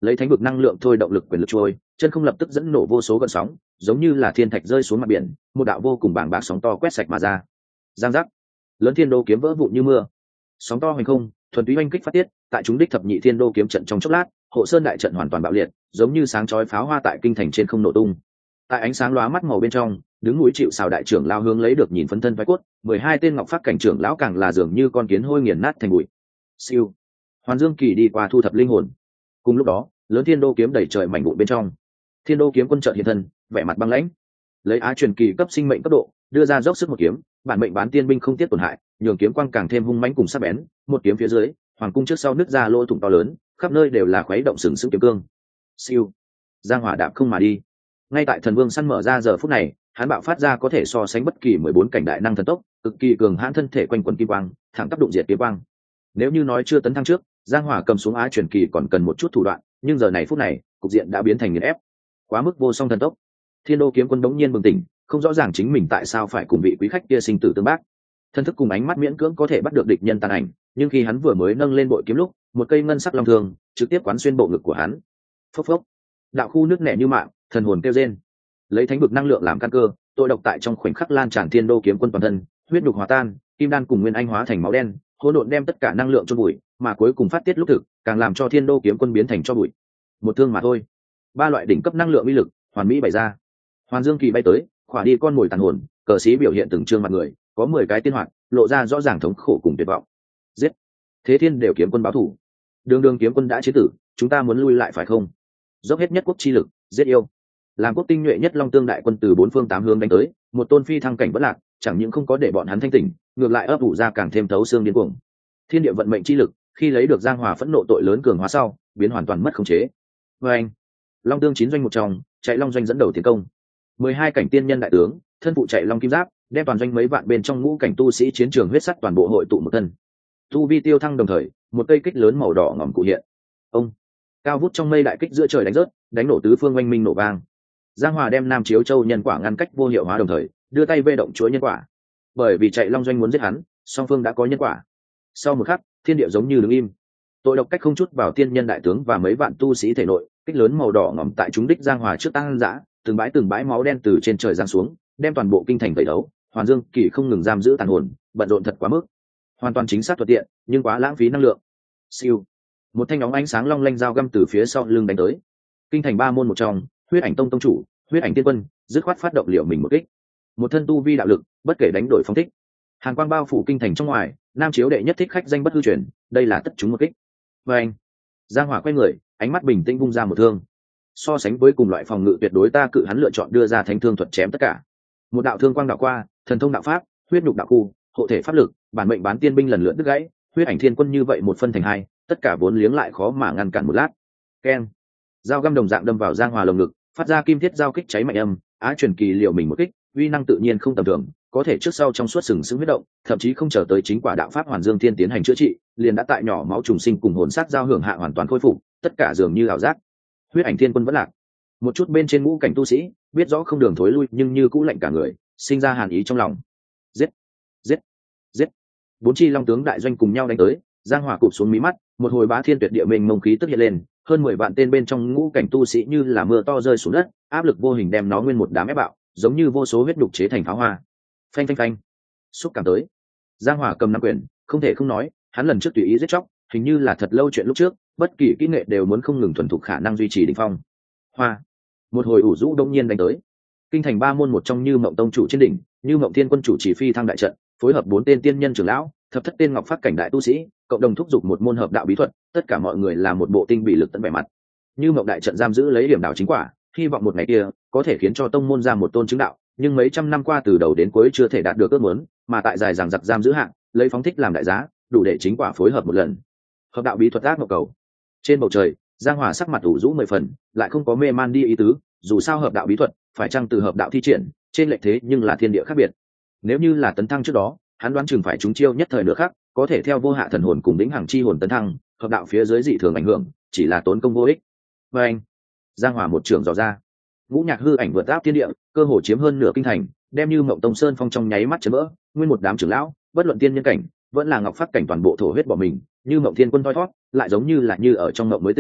lấy thánh vực năng lượng thôi động lực quyền lực trôi, chân không lập tức dẫn nổ vô số gợn sóng, giống như là thiên thạch rơi xuống mặt biển, một đạo vô cùng bàng bạc sóng to quét sạch mà ra. Giang giác, lớn thiên đô kiếm vỡ vụn như mưa, sóng to hoành không, thuần túy oanh kích phát tiết, tại chúng đích thập nhị thiên đô kiếm trận trong chốc lát, hộ sơn đại trận hoàn toàn bạo liệt, giống như sáng chói pháo hoa tại kinh thành trên không nổ tung. Tại ánh sáng lóa mắt màu bên trong, đứng núi chịu sào đại trưởng lao hướng lấy được nhìn phấn thân vai cốt, 12 tên ngọc phát cảnh trưởng lão càng là dường như con kiến hôi nghiền nát thành bụi. Siêu, Hoàn Dương Kỳ đi qua thu thập linh hồn. Cùng lúc đó, lớn thiên đô kiếm đẩy trời mảnh vụn bên trong, thiên đô kiếm quân trợ hiện thân, vẻ mặt băng lãnh, lấy á truyền kỳ cấp sinh mệnh cấp độ đưa ra dốc sức một kiếm, bản mệnh bán tiên binh không tiếc tổn hại, nhường kiếm quang càng thêm hung mãnh cùng sắc bén, một kiếm phía dưới, hoàng cung trước sau nứt ra lỗ thủng to lớn, khắp nơi đều là khuấy động sừng sững kiếm cương. Siêu, giang hỏa đạp không mà đi. Ngay tại thần vương săn mở ra giờ phút này, hắn bạo phát ra có thể so sánh bất kỳ 14 cảnh đại năng thần tốc, cực kỳ cường hãn thân thể quanh quần kim quang, thẳng tắp đụng diệt kiếm quang. Nếu như nói chưa tấn thăng trước, giang hỏa cầm xuống á truyền kỳ còn cần một chút thủ đoạn, nhưng giờ này phút này, cục diện đã biến thành nghiền ép, quá mức vô song thần tốc. Thiên đô kiếm quân đống nhiên bừng tỉnh, không rõ ràng chính mình tại sao phải cùng vị quý khách kia sinh tử tương bác. Thân thức cùng ánh mắt miễn cưỡng có thể bắt được địch nhân tàn ảnh, nhưng khi hắn vừa mới nâng lên bội kiếm lúc, một cây ngân sắc long thương trực tiếp quán xuyên bộ ngực của hắn. Phốc phốc, đạo khu nước nẻ như mạng, thần hồn kêu rên. Lấy thánh vực năng lượng làm căn cơ, tội độc tại trong khoảnh khắc lan tràn thiên đô kiếm quân toàn thân, huyết nhục hòa tan, kim đan cùng nguyên anh hóa thành máu đen, hỗn độn đem tất cả năng lượng chôn bụi, mà cuối cùng phát tiết lúc thực, càng làm cho thiên đô kiếm quân biến thành cho bụi. Một thương mà thôi. Ba loại đỉnh cấp năng lượng uy lực, hoàn mỹ bày ra. Hoàn Dương Kỳ bay tới, khỏa đi con mồi tàn hồn, cờ sĩ biểu hiện từng trương mặt người, có 10 cái tiên hoạt, lộ ra rõ ràng thống khổ cùng tuyệt vọng. Giết! Thế Thiên đều kiếm quân báo thủ. Đường Đường kiếm quân đã chế tử, chúng ta muốn lui lại phải không? Dốc hết nhất quốc chi lực, giết yêu. Làm quốc tinh nhuệ nhất Long Tương đại quân từ 4 phương 8 hướng đánh tới, một tôn phi thăng cảnh bất lạc, chẳng những không có để bọn hắn thanh tỉnh, ngược lại ấp ủ ra càng thêm thấu xương điên cuồng. Thiên địa vận mệnh chi lực, khi lấy được giang hòa phẫn nộ tội lớn cường hóa sau, biến hoàn toàn mất khống chế. Anh, Long Tương 9 doanh một trong, Chạy Long doanh dẫn đầu tiến công. 12 cảnh tiên nhân đại tướng, thân phụ Chạy Long kim giáp, đem toàn doanh mấy vạn bên trong ngũ cảnh tu sĩ chiến trường huyết sắt toàn bộ hội tụ một thân. Tu vi tiêu thăng đồng thời, một cây kích lớn màu đỏ ngòm cụ hiện. Ông, cao vút trong mây đại kích giữa trời đánh rớt, đánh nổ tứ phương oanh minh nổ vang. Giang Hòa đem Nam Chiếu Châu nhân quả ngăn cách vô hiệu hóa đồng thời, đưa tay vê động chuỗi nhân quả. Bởi vì Chạy Long doanh muốn giết hắn, song phương đã có nhân quả. Sau một khắc, thiên địa giống như đứng im. Tội độc cách không chút vào tiên nhân đại tướng và mấy vạn tu sĩ thể nội, kích lớn màu đỏ ngòm tại chúng đích Giang Hòa trước tăng dã, từng bãi máu đen từ trên trời giáng xuống, đem toàn bộ kinh thành tẩy đấu. Hoàn Dương Kỳ không ngừng giam giữ tàn hồn, bận rộn thật quá mức. Hoàn toàn chính xác thuận tiện, nhưng quá lãng phí năng lượng. Siêu, một thanh óng ánh sáng long lanh dao găm từ phía sau lưng đánh tới. Kinh thành ba môn một trong, Huyết Ảnh Tông tông chủ, Huyết Ảnh Tiên Quân, dứt khoát phát động liệu mình một kích. Một thân tu vi đạo lực, bất kể đánh đổi phóng thích. Hàn quang bao phủ kinh thành trong ngoài, Nam Chiếu đệ nhất thích khách danh bất hư truyền, đây là tất chúng một kích. Và anh, Giang Hỏa quay người, ánh mắt bình tĩnh vung ra một thương. So sánh với cùng loại phòng ngự tuyệt đối ta cự hắn lựa chọn đưa ra thánh thương thuật chém tất cả. Một đạo thương quang đạo qua, thần thông đạo pháp, huyết nhục đạo khu, hộ thể pháp lực, bản mệnh bán tiên binh lần lượt đứt gãy, Huyết Ảnh Thiên Quân như vậy một phân thành hai, tất cả vốn liếng lại khó mà ngăn cản một lát. Keng, dao găm đồng dạng đâm vào Giang Hòa lồng ngực, phát ra kim thiết giao kích cháy mạnh âm, á truyền kỳ liệu mình một kích, uy năng tự nhiên không tầm thường, có thể trước sau trong suốt sừng sững huyết động, thậm chí không chờ tới chính quả đạo pháp Hoàn Dương Thiên tiến hành chữa trị, liền đã tại nhỏ máu trùng sinh cùng hồn sát giao hưởng hạ hoàn toàn khôi phục, tất cả dường như ảo giác. Huyết Ảnh Thiên Quân vẫn lạc. Một chút bên trên ngũ cảnh tu sĩ, biết rõ không đường thối lui nhưng như cũ lạnh cả người, sinh ra hàn ý trong lòng. Giết, giết, giết. Bốn chi long tướng đại doanh cùng nhau đánh tới, Giang Hỏa cụp xuống mí mắt, một hồi bá thiên tuyệt địa mình mông khí tức hiện lên, hơn 10 vạn tên bên trong ngũ cảnh tu sĩ như là mưa to rơi xuống đất, áp lực vô hình đem nó nguyên một đám ép bạo, giống như vô số huyết đục chế thành pháo hoa. Phanh phanh phanh. Xúc cảm tới. Giang Hỏa cầm nắm quyền, không thể không nói, hắn lần trước tùy ý giết chóc, hình như là thật lâu chuyện lúc trước, bất kỳ kỹ nghệ đều muốn không ngừng thuần thục khả năng duy trì đỉnh phong. Hoa. Một hồi ủ rũ đông nhiên đánh tới. Kinh thành ba môn một trong Như Mộng tông chủ trên đỉnh, Như Mộng Thiên Quân chủ chỉ phi thăng đại trận, phối hợp 4 tên tiên nhân trưởng lão, thập thất tên ngọc phát cảnh đại tu sĩ, cộng đồng thúc giục một môn hợp đạo bí thuật, tất cả mọi người là một bộ tinh bị lực tận vẻ mặt. Như Mộng đại trận giam giữ lấy điểm đạo chính quả, hy vọng một ngày kia có thể khiến cho tông môn ra một tôn chứng đạo, nhưng mấy trăm năm qua từ đầu đến cuối chưa thể đạt được ước muốn, mà tại dài dằng dặc giam giữ hạng, lấy phóng thích làm đại giá, đủ để chính quả phối hợp một lần. Hợp đạo bí thuật ác ngọc cầu. Trên bầu trời, Giang Hòa sắc mặt ủ rũ 10 phần, lại không có mê man đi ý tứ, dù sao hợp đạo bí thuật, phải chăng từ hợp đạo thi triển, trên lệch thế nhưng là thiên địa khác biệt. Nếu như là tấn thăng trước đó, hắn đoán chừng phải trúng chiêu nhất thời nữa khác, có thể theo vô hạ thần hồn cùng đỉnh hàng chi hồn tấn thăng, hợp đạo phía dưới dị thường ảnh hưởng, chỉ là tốn công vô ích. Và anh, Giang Hòa một trường dò ra, ngũ nhạc hư ảnh vượt áp thiên địa, cơ hồ chiếm hơn nửa kinh thành, đem Như Mộng Tông Sơn phong trong nháy mắt chấn vỡ, nguyên một đám trưởng lão, bất luận tiên nhân cảnh, vẫn là ngọc phát cảnh toàn bộ thổ huyết bỏ mình, Như Mộng Thiên Quân thoi thoát, lại giống như là như ở trong mộng mới tỉnh,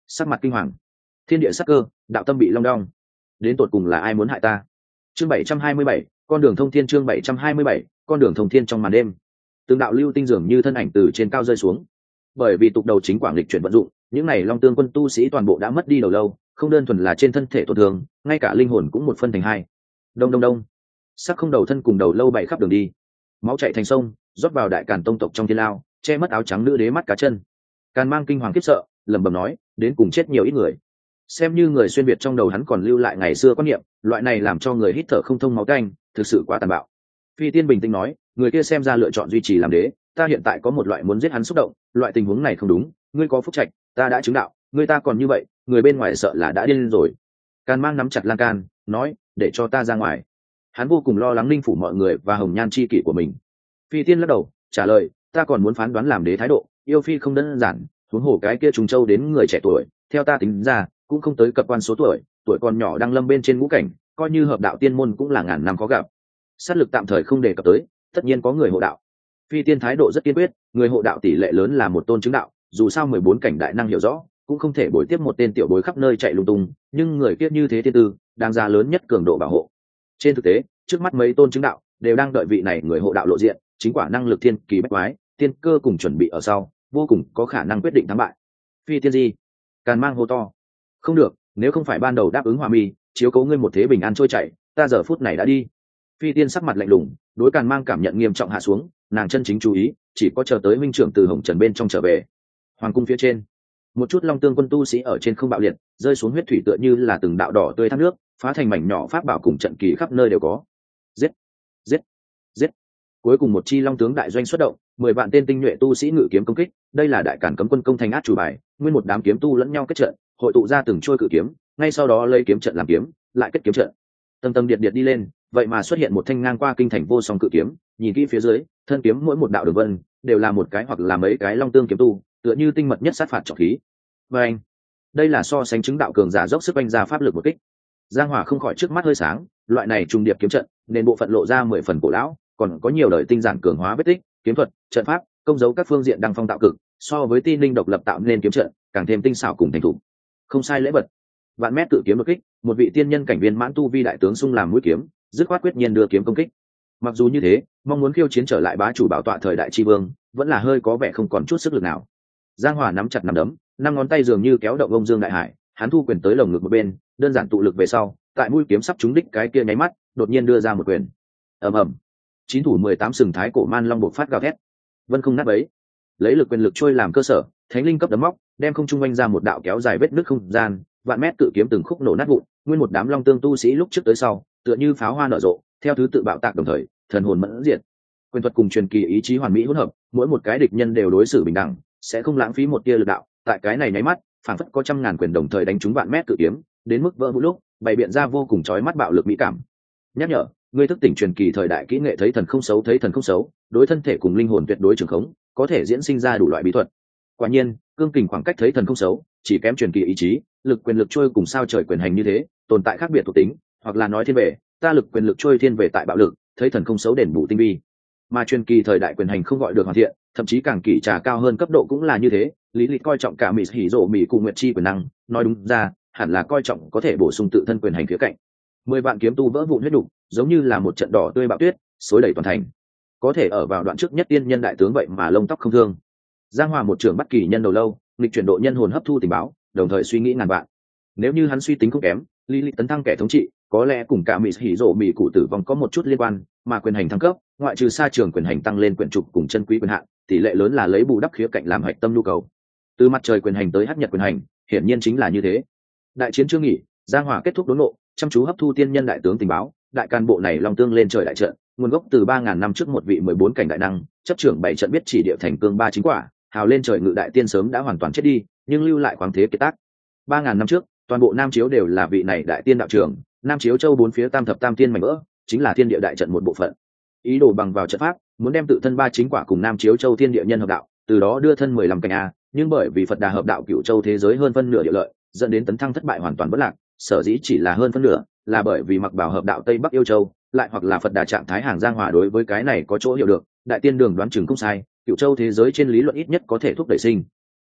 sắc mặt kinh hoàng. Thiên địa sắc cơ, đạo tâm bị long đong. Đến tột cùng là ai muốn hại ta? Chương 727, con đường thông thiên. Chương 727, con đường thông thiên. Trong màn đêm, từng đạo lưu tinh dường như thân ảnh từ trên cao rơi xuống. Bởi vì tục đầu chính quảng lịch chuyển vận dụng, những này long tương quân tu sĩ toàn bộ đã mất đi đầu lâu, không đơn thuần là trên thân thể tổn thương, ngay cả linh hồn cũng một phân thành hai. Đông đông đông, sắc không đầu thân cùng đầu lâu bày khắp đường đi, máu chảy thành sông, rót vào đại càn tông tộc trong thiên lao, che mất áo trắng nữ đế mắt cá chân. Càn Mang kinh hoàng khiếp sợ, lẩm bẩm nói, đến cùng chết nhiều ít người. Xem như người xuyên việt, trong đầu hắn còn lưu lại ngày xưa quan niệm, loại này làm cho người hít thở không thông máu tanh, thực sự quá tàn bạo. Phi Tiên bình tĩnh nói, người kia xem ra lựa chọn duy trì làm đế, ta hiện tại có một loại muốn giết hắn xúc động, loại tình huống này không đúng, ngươi có phúc trạch, ta đã chứng đạo, người ta còn như vậy, người bên ngoài sợ là đã điên rồi. Càn Mang nắm chặt lan can, nói, để cho ta ra ngoài. Hắn vô cùng lo lắng linh phủ mọi người và hồng nhan chi kỷ của mình. Phi Tiên lắc đầu, trả lời, ta còn muốn phán đoán làm đế thái độ, yêu phi không đơn giản, huống hồ cái kia trùng châu đến người trẻ tuổi, theo ta tính ra, cũng không tới cập quan số tuổi, tuổi còn nhỏ đang lâm bên trên ngũ cảnh, coi như hợp đạo tiên môn cũng là ngàn năm khó gặp. Sát lực tạm thời không đề cập tới, tất nhiên có người hộ đạo. Phi Tiên thái độ rất kiên quyết, người hộ đạo tỷ lệ lớn là một tôn chứng đạo, dù sao 14 cảnh đại năng hiểu rõ, cũng không thể bồi tiếp một tên tiểu bối khắp nơi chạy lung tung, nhưng người kia như thế tiên tư, đang ra lớn nhất cường độ bảo hộ. Trên thực tế, trước mắt mấy tôn chứng đạo đều đang đợi vị này người hộ đạo lộ diện, chính quả năng lực thiên kỳ bách quái, tiên cơ cùng chuẩn bị ở sau, vô cùng có khả năng quyết định thắng bại. Phi Tiên gì? Càn Mang hô to. Không được, nếu không phải ban đầu đáp ứng Hòa Mi, chiếu cố ngươi một thế bình an trôi chảy, ta giờ phút này đã đi. Phi Tiên sắc mặt lạnh lùng, đối Càn Mang cảm nhận nghiêm trọng hạ xuống, nàng chân chính chú ý, chỉ có chờ tới minh trưởng từ Hồng Trần bên trong trở về. Hoàng cung phía trên, một chút long tương quân tu sĩ ở trên không bạo liệt, rơi xuống huyết thủy tựa như là từng đạo đỏ tươi thác nước, phá thành mảnh nhỏ, pháp bảo cùng trận kỳ khắp nơi đều có. Giết, giết, giết. Cuối cùng một chi long tướng đại doanh xuất động, 10 vạn tên tinh nhuệ tu sĩ ngự kiếm công kích, đây là đại cản cấm quân công thành át chủ bài, nguyên một đám kiếm tu lẫn nhau kết trận, hội tụ ra từng trôi cự kiếm, ngay sau đó lấy kiếm trận làm kiếm, lại kết kiếm trận. Tầng tầng điện đi lên, vậy mà xuất hiện một thanh ngang qua kinh thành vô song cự kiếm, nhìn kỹ phía dưới, thân kiếm mỗi một đạo đường vân đều là một cái hoặc là mấy cái long tương kiếm tu, tựa như tinh mật nhất sát phạt trọng khí. Và anh, đây là so sánh chứng đạo cường giả dốc sức oanh ra pháp lực một kích. Giang Hòa không khỏi trước mắt hơi sáng, loại này trùng điệp kiếm trận, nên bộ phận lộ ra 10 phần cổ lão, còn có nhiều đời tinh giản cường hóa vết tích, kiếm thuật, trận pháp, công dấu các phương diện đăng phong tạo cực, so với Ti Ninh độc lập tạo nên kiếm trận, càng thêm tinh xảo cùng thành thục. Không sai lễ vật. Vạn mét tự kiếm đột kích, một vị tiên nhân cảnh viên mãn tu vi đại tướng xung làm mũi kiếm, dứt khoát quyết nhiên đưa kiếm công kích. Mặc dù như thế, mong muốn khiêu chiến trở lại bá chủ bảo tọa thời đại tri vương, vẫn là hơi có vẻ không còn chút sức lực nào. Giang Hòa nắm chặt nắm đấm, 5 ngón tay dường như kéo động ông dương đại hải, hắn thu quyền tới lồng ngực một bên, đơn giản tụ lực về sau, tại mũi kiếm sắp trúng đích cái kia nháy mắt, đột nhiên đưa ra một quyền. Ầm ầm. 9 thủ 18 sừng thái cổ man long bộc phát gào thét. Vân không nát bấy. Lấy lực quyền lực trôi làm cơ sở, thánh linh cấp đấm móc, đem không trung quanh ra một đạo kéo dài vết nứt không gian, vạn mét cự kiếm từng khúc nổ nát vụn, nguyên một đám long tương tu sĩ lúc trước tới sau, tựa như pháo hoa nở rộ, theo thứ tự bạo tạc đồng thời, thần hồn mẫn diệt. Quyền thuật cùng truyền kỳ ý chí hoàn mỹ hỗn hợp, mỗi một cái địch nhân đều đối xử bình đẳng, sẽ không lãng phí một tia lực đạo. Tại cái này nháy mắt, phản phất có trăm ngàn quyền đồng thời đánh trúng vạn mét cự kiếm, đến mức vỡ vụn lúc, bày biện ra vô cùng chói mắt bạo lực mỹ cảm. Nhắc nhở, ngươi thức tỉnh truyền kỳ thời đại kỹ nghệ thấy thần không xấu, thấy thần không xấu, đối thân thể cùng linh hồn tuyệt đối trường khống, có thể diễn sinh ra đủ loại bí thuật. Quả nhiên, cương kình khoảng cách thấy thần không xấu, chỉ kém truyền kỳ ý chí, lực quyền lực trôi cùng sao trời quyền hành như thế, tồn tại khác biệt thuộc tính, hoặc là nói thiên về, ta lực quyền lực trôi thiên về tại bạo lực, thấy thần không xấu đền bù tinh vi. Mà truyền kỳ thời đại quyền hành không gọi được hoàn thiện, thậm chí càng kỳ trà cao hơn cấp độ cũng là như thế, lý lịch coi trọng cả mỹ hỉ rộ mỹ cùng nguyệt chi quyền năng, nói đúng ra, hẳn là coi trọng có thể bổ sung tự thân quyền hành khía cạnh. 10 vạn kiếm tu vỡ vụn huyết đủ, giống như là một trận đỏ tươi bạo tuyết, xối đầy toàn thành. Có thể ở vào đoạn trước nhất tiên nhân đại tướng vậy mà lông tóc không thương. Giang Hòa một trưởng bắt kỳ nhân đầu lâu, nghịch chuyển độ nhân hồn hấp thu tình báo, đồng thời suy nghĩ ngàn vạn. Nếu như hắn suy tính không kém, lý lịch tấn thăng kẻ thống trị, có lẽ cùng cả mỹ hỉ rộ mỹ cụ tử vong có một chút liên quan, mà quyền hành thăng cấp, ngoại trừ xa trường quyền hành tăng lên quyền trục cùng chân quý quyền hạn, tỷ lệ lớn là lấy bù đắp khía cạnh làm hạch tâm nhu cầu. Từ mặt trời quyền hành tới hắc nhật quyền hành, hiển nhiên chính là như thế. Đại chiến chưa nghỉ, Giang Hòa kết thúc đốn nộ, chăm chú hấp thu tiên nhân đại tướng tình báo, đại can bộ này long tương lên trời đại trận, nguồn gốc từ 3000 năm trước một vị 14 cảnh đại năng, chấp trưởng 7 trận biết chỉ địa thành cương 3 chính quả, hào lên trời ngự đại tiên sớm đã hoàn toàn chết đi, nhưng lưu lại khoáng thế kiệt tác. 3000 năm trước, toàn bộ Nam Chiếu đều là vị này đại tiên đạo trưởng, Nam Chiếu châu bốn phía tam thập tam tiên mảnh vỡ, chính là thiên địa đại trận một bộ phận. Ý đồ bằng vào trận pháp, muốn đem tự thân 3 chính quả cùng Nam Chiếu châu thiên địa nhân hợp đạo, từ đó đưa thân 15 cảnh a, nhưng bởi vì Phật Đà hợp đạo cửu châu thế giới hơn phân nửa địa lợi, dẫn đến tấn thăng thất bại hoàn toàn bất lạc, sở dĩ chỉ là hơn phân nửa, là bởi vì mặc bảo hợp đạo Tây Bắc yêu châu, lại hoặc là Phật Đà trạng thái hàng Giang Hòa đối với cái này có chỗ hiểu được, đại tiên đường đoán chừng không sai, cửu châu thế giới trên lý luận ít nhất có thể thúc đẩy sinh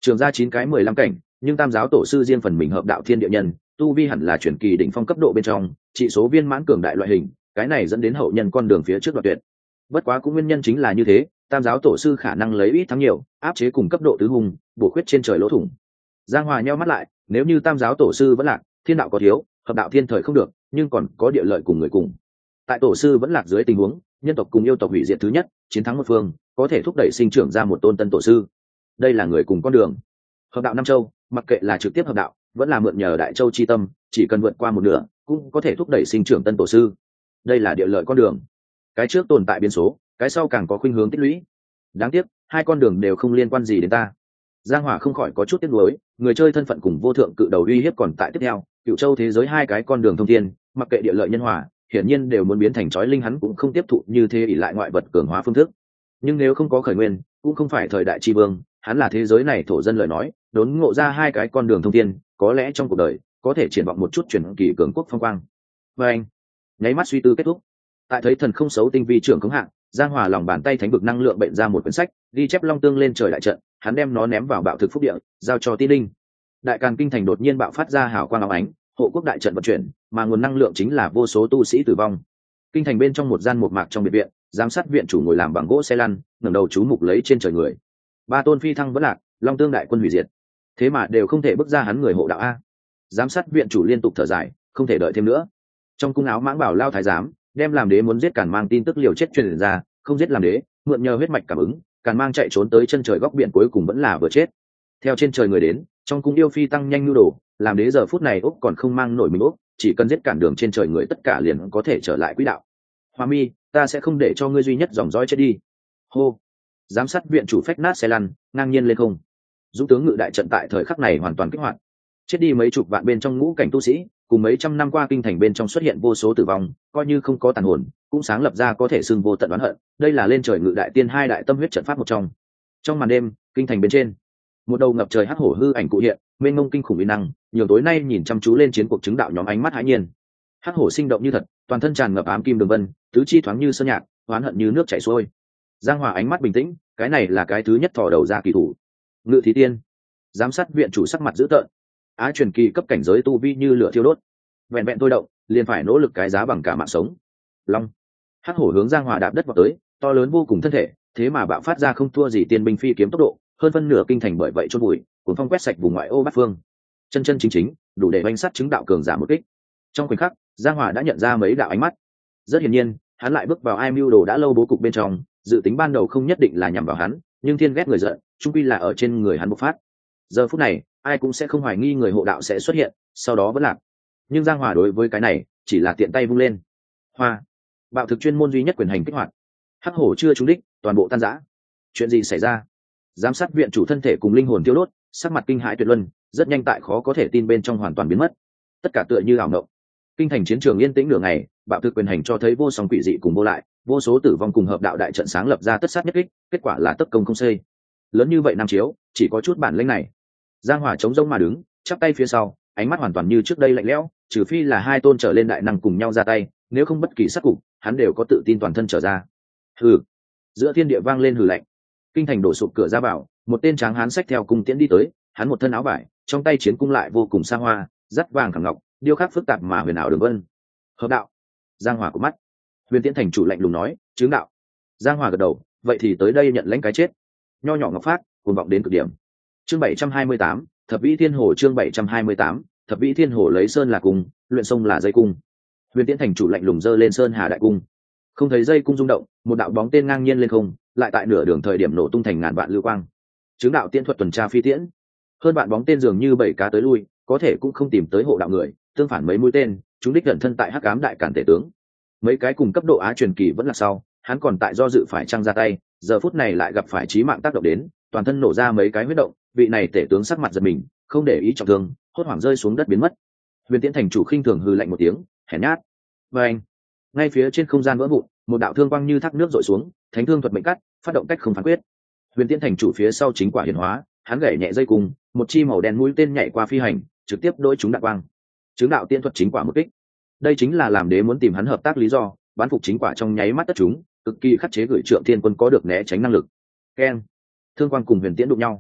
Trường ra 9 cái 15 cảnh, nhưng tam giáo tổ sư riêng phần mình hợp đạo thiên địa nhân, tu vi hẳn là chuyển kỳ đỉnh phong cấp độ bên trong, trị số viên mãn cường đại loại hình, cái này dẫn đến hậu nhân con đường phía trước đoạt tuyệt. Bất quá cũng nguyên nhân chính là như thế, tam giáo tổ sư khả năng lấy ít thắng nhiều, áp chế cùng cấp độ tứ hùng, bổ khuyết trên trời lỗ thủng. Giang Hòa nheo mắt lại, nếu như tam giáo tổ sư vẫn lạc, thiên đạo có thiếu, hợp đạo thiên thời không được, nhưng còn có địa lợi cùng người cùng. Tại tổ sư vẫn lạc dưới tình huống, nhân tộc cùng yêu tộc hủy diệt thứ nhất, chiến thắng một phương, có thể thúc đẩy sinh trưởng ra một tôn tân tổ sư. Đây là người cùng con đường. Hợp đạo năm châu, mặc kệ là trực tiếp hợp đạo, vẫn là mượn nhờ đại châu chi tâm, chỉ cần vượt qua một nửa, cũng có thể thúc đẩy sinh trưởng tân tổ sư. Đây là địa lợi con đường. Cái trước tồn tại biến số, cái sau càng có khuynh hướng tích lũy. Đáng tiếc, hai con đường đều không liên quan gì đến ta. Giang Hòa không khỏi có chút tiếc nuối, người chơi thân phận cùng vô thượng cự đầu uy hiếp còn tại tiếp theo, Cửu Châu thế giới hai cái con đường thông thiên, mặc kệ địa lợi nhân hòa, hiển nhiên đều muốn biến thành chói linh, hắn cũng không tiếp thụ như thế ỷ lại ngoại vật cường hóa phương thức. Nhưng nếu không có khởi nguyên, cũng không phải thời đại tri vương, hắn là thế giới này thổ dân lời nói, đốn ngộ ra hai cái con đường thông thiên, có lẽ trong cuộc đời có thể triển vọng một chút chuyển kỳ cường quốc phong quang. Và anh, nháy mắt suy tư kết thúc. Tại thấy thần không xấu tinh vi trưởng khống hạng, Giang Hòa lòng bàn tay thánh vực năng lượng bệnh ra một quyển sách, ghi chép long tương lên trời đại trận, hắn đem nó ném vào bạo thực phúc địa, giao cho Ti Linh. Đại Càn kinh thành đột nhiên bạo phát ra hào quang óng ánh, hộ quốc đại trận vận chuyển, mà nguồn năng lượng chính là vô số tu sĩ tử vong. Kinh thành bên trong một gian một mạc trong biệt viện, giám sát viện chủ ngồi làm bằng gỗ xe lăn, ngẩng đầu chú mục lấy trên trời người. Ba tôn phi thăng vẫn lạc, long tương đại quân hủy diệt, thế mà đều không thể bước ra hắn người hộ đạo a. Giám sát viện chủ liên tục thở dài, không thể đợi thêm nữa. Trong cung áo mãng bảo lao thái giám đem làm đế muốn giết Càn Mang tin tức liều chết truyền ra, không giết làm đế, mượn nhờ huyết mạch cảm ứng, Càn Mang chạy trốn tới chân trời góc biển, cuối cùng vẫn là vừa chết. Theo trên trời người đến, trong cung yêu phi tăng nhanh nhu đồ, làm đế giờ phút này úc còn không mang nổi mình úc, chỉ cần giết cản đường trên trời người tất cả liền có thể trở lại quỹ đạo. Hoa Mi, ta sẽ không để cho ngươi duy nhất dòng dõi chết đi. Hô. Giám sát viện chủ phách nát xe lăn, ngang nhiên lên không. Dũng tướng ngự đại trận tại thời khắc này hoàn toàn kích hoạt. Chết đi mấy chục vạn bên trong ngũ cảnh tu sĩ, cùng mấy trăm năm qua kinh thành bên trong xuất hiện vô số tử vong, coi như không có tàn hồn, cũng sáng lập ra có thể xưng vô tận oán hận. Đây là lên trời ngự đại tiên hai đại tâm huyết trận pháp một trong. Trong màn đêm, kinh thành bên trên, một đầu ngập trời hắc hổ hư ảnh cụ hiện, mênh mông kinh khủng uy năng, nhiều tối nay nhìn chăm chú lên chiến cuộc chứng đạo nhóm ánh mắt hãi nhiên. Hắc hổ sinh động như thật, toàn thân tràn ngập ám kim đường vân, tứ chi thoáng như sơn nhạc, oán hận như nước chảy xuôi. Giang Hòa ánh mắt bình tĩnh, cái này là cái thứ nhất thò đầu ra kỳ thủ. Ngự thí tiên. Giám sát viện chủ sắc mặt dữ tợn. Á truyền kỳ cấp cảnh giới tu vi như lửa thiêu đốt, vẹn vẹn thôi động liền phải nỗ lực cái giá bằng cả mạng sống. Long. Hắc hổ hướng Giang Hòa đạp đất vào tới, to lớn vô cùng thân thể, thế mà bạo phát ra không thua gì tiên binh phi kiếm tốc độ, hơn phân nửa kinh thành bởi vậy chôn bụi, cuốn phong quét sạch vùng ngoại ô bát phương. Chân chân chính chính, đủ để oanh sát chứng đạo cường giả một kích. Trong khoảnh khắc, Giang Hòa đã nhận ra mấy đạo ánh mắt. Rất hiển nhiên, hắn lại bước vào ai mưu đồ đã lâu bố cục bên trong, dự tính ban đầu không nhất định là nhằm vào hắn, nhưng thiên ghét người giận, chung quy là ở trên người hắn bộc phát. Giờ phút này, ai cũng sẽ không hoài nghi người hộ đạo sẽ xuất hiện, sau đó vẫn lạc. Nhưng Giang Hòa đối với cái này, chỉ là tiện tay vung lên. Hoa, bạo thực chuyên môn duy nhất quyền hành kích hoạt. Hắc hổ chưa trúng đích, toàn bộ tan rã. Chuyện gì xảy ra? Giám sát viện chủ thân thể cùng linh hồn tiêu đốt, sắc mặt kinh hãi tuyệt luân, rất nhanh tại khó có thể tin bên trong hoàn toàn biến mất. Tất cả tựa như ảo ngộng. Kinh thành chiến trường yên tĩnh nửa ngày, bạo thực quyền hành cho thấy vô song quỷ dị cùng vô lại, vô số tử vong cùng hợp đạo đại trận sáng lập ra tất sát nhất kích, kết quả là tất công không xây. Lớn như vậy nam chiếu, chỉ có chút bản lĩnh này. Giang Hòa chống rông mà đứng, chắp tay phía sau, ánh mắt hoàn toàn như trước đây lạnh lẽo, trừ phi là hai tôn trở lên đại năng cùng nhau ra tay, nếu không bất kỳ sát cục, hắn đều có tự tin toàn thân trở ra. Hừ. Giữa thiên địa vang lên hừ lạnh. Kinh thành đổ sụp cửa ra vào, một tên tráng hán xách theo cung tiễn đi tới, hắn một thân áo vải, trong tay chiến cung lại vô cùng xa hoa, dắt vàng khảm ngọc, điêu khắc phức tạp mà huyền ảo đường vân. Hợp đạo. Giang Hòa của mắt. Huyền Tiễn thành chủ lạnh lùng nói, chứng đạo. Giang Hòa gật đầu, vậy thì tới đây nhận lãnh cái chết. Nho nhỏ ngọc phát, cuồng vọng đến cực điểm. Chương 728, Thập Vĩ Thiên Hồ. Chương 728, Thập Vĩ Thiên Hồ. Lấy sơn là cung, luyện sông là dây cung. Huyền Tiễn thành chủ lạnh lùng giơ lên sơn hà đại cung. Không thấy dây cung rung động, một đạo bóng tên ngang nhiên lên không, lại tại nửa đường thời điểm nổ tung thành ngàn vạn lưu quang. Chứng đạo tiễn thuật tuần tra phi tiễn. Hơn bạn bóng tên dường như bảy cá tới lui, có thể cũng không tìm tới hộ đạo người, tương phản mấy mũi tên, chúng đích gần thân tại Hắc Ám đại cản tể tướng. Mấy cái cùng cấp độ á truyền kỳ vẫn là sau, hắn còn tại do dự phải trang ra tay, giờ phút này lại gặp phải chí mạng tác động đến, toàn thân nổ ra mấy cái huyết động, vị này tể tướng sắc mặt giật mình, không để ý trọng thương, hốt hoảng rơi xuống đất biến mất. Huyền Tiễn thành chủ khinh thường hừ lạnh một tiếng, hèn nhát. Và anh, ngay phía trên không gian vỡ vụn, một đạo thương quang như thác nước rọi xuống, thánh thương thuật mệnh cắt, phát động cách không phán quyết. Huyền Tiễn thành chủ phía sau chính quả hiển hóa, hắn gảy nhẹ dây cung, một chi màu đen mũi tên nhảy qua phi hành, trực tiếp đối chúng đạn quang. Chứng đạo tiên thuật chính quả một kích. Đây chính là làm đế muốn tìm hắn hợp tác lý do, bán phục chính quả trong nháy mắt tất chúng, cực kỳ khắc chế gửi trượng thiên quân có được né tránh năng lực. Keng. Thương quang cùng huyền tiễn đụng nhau.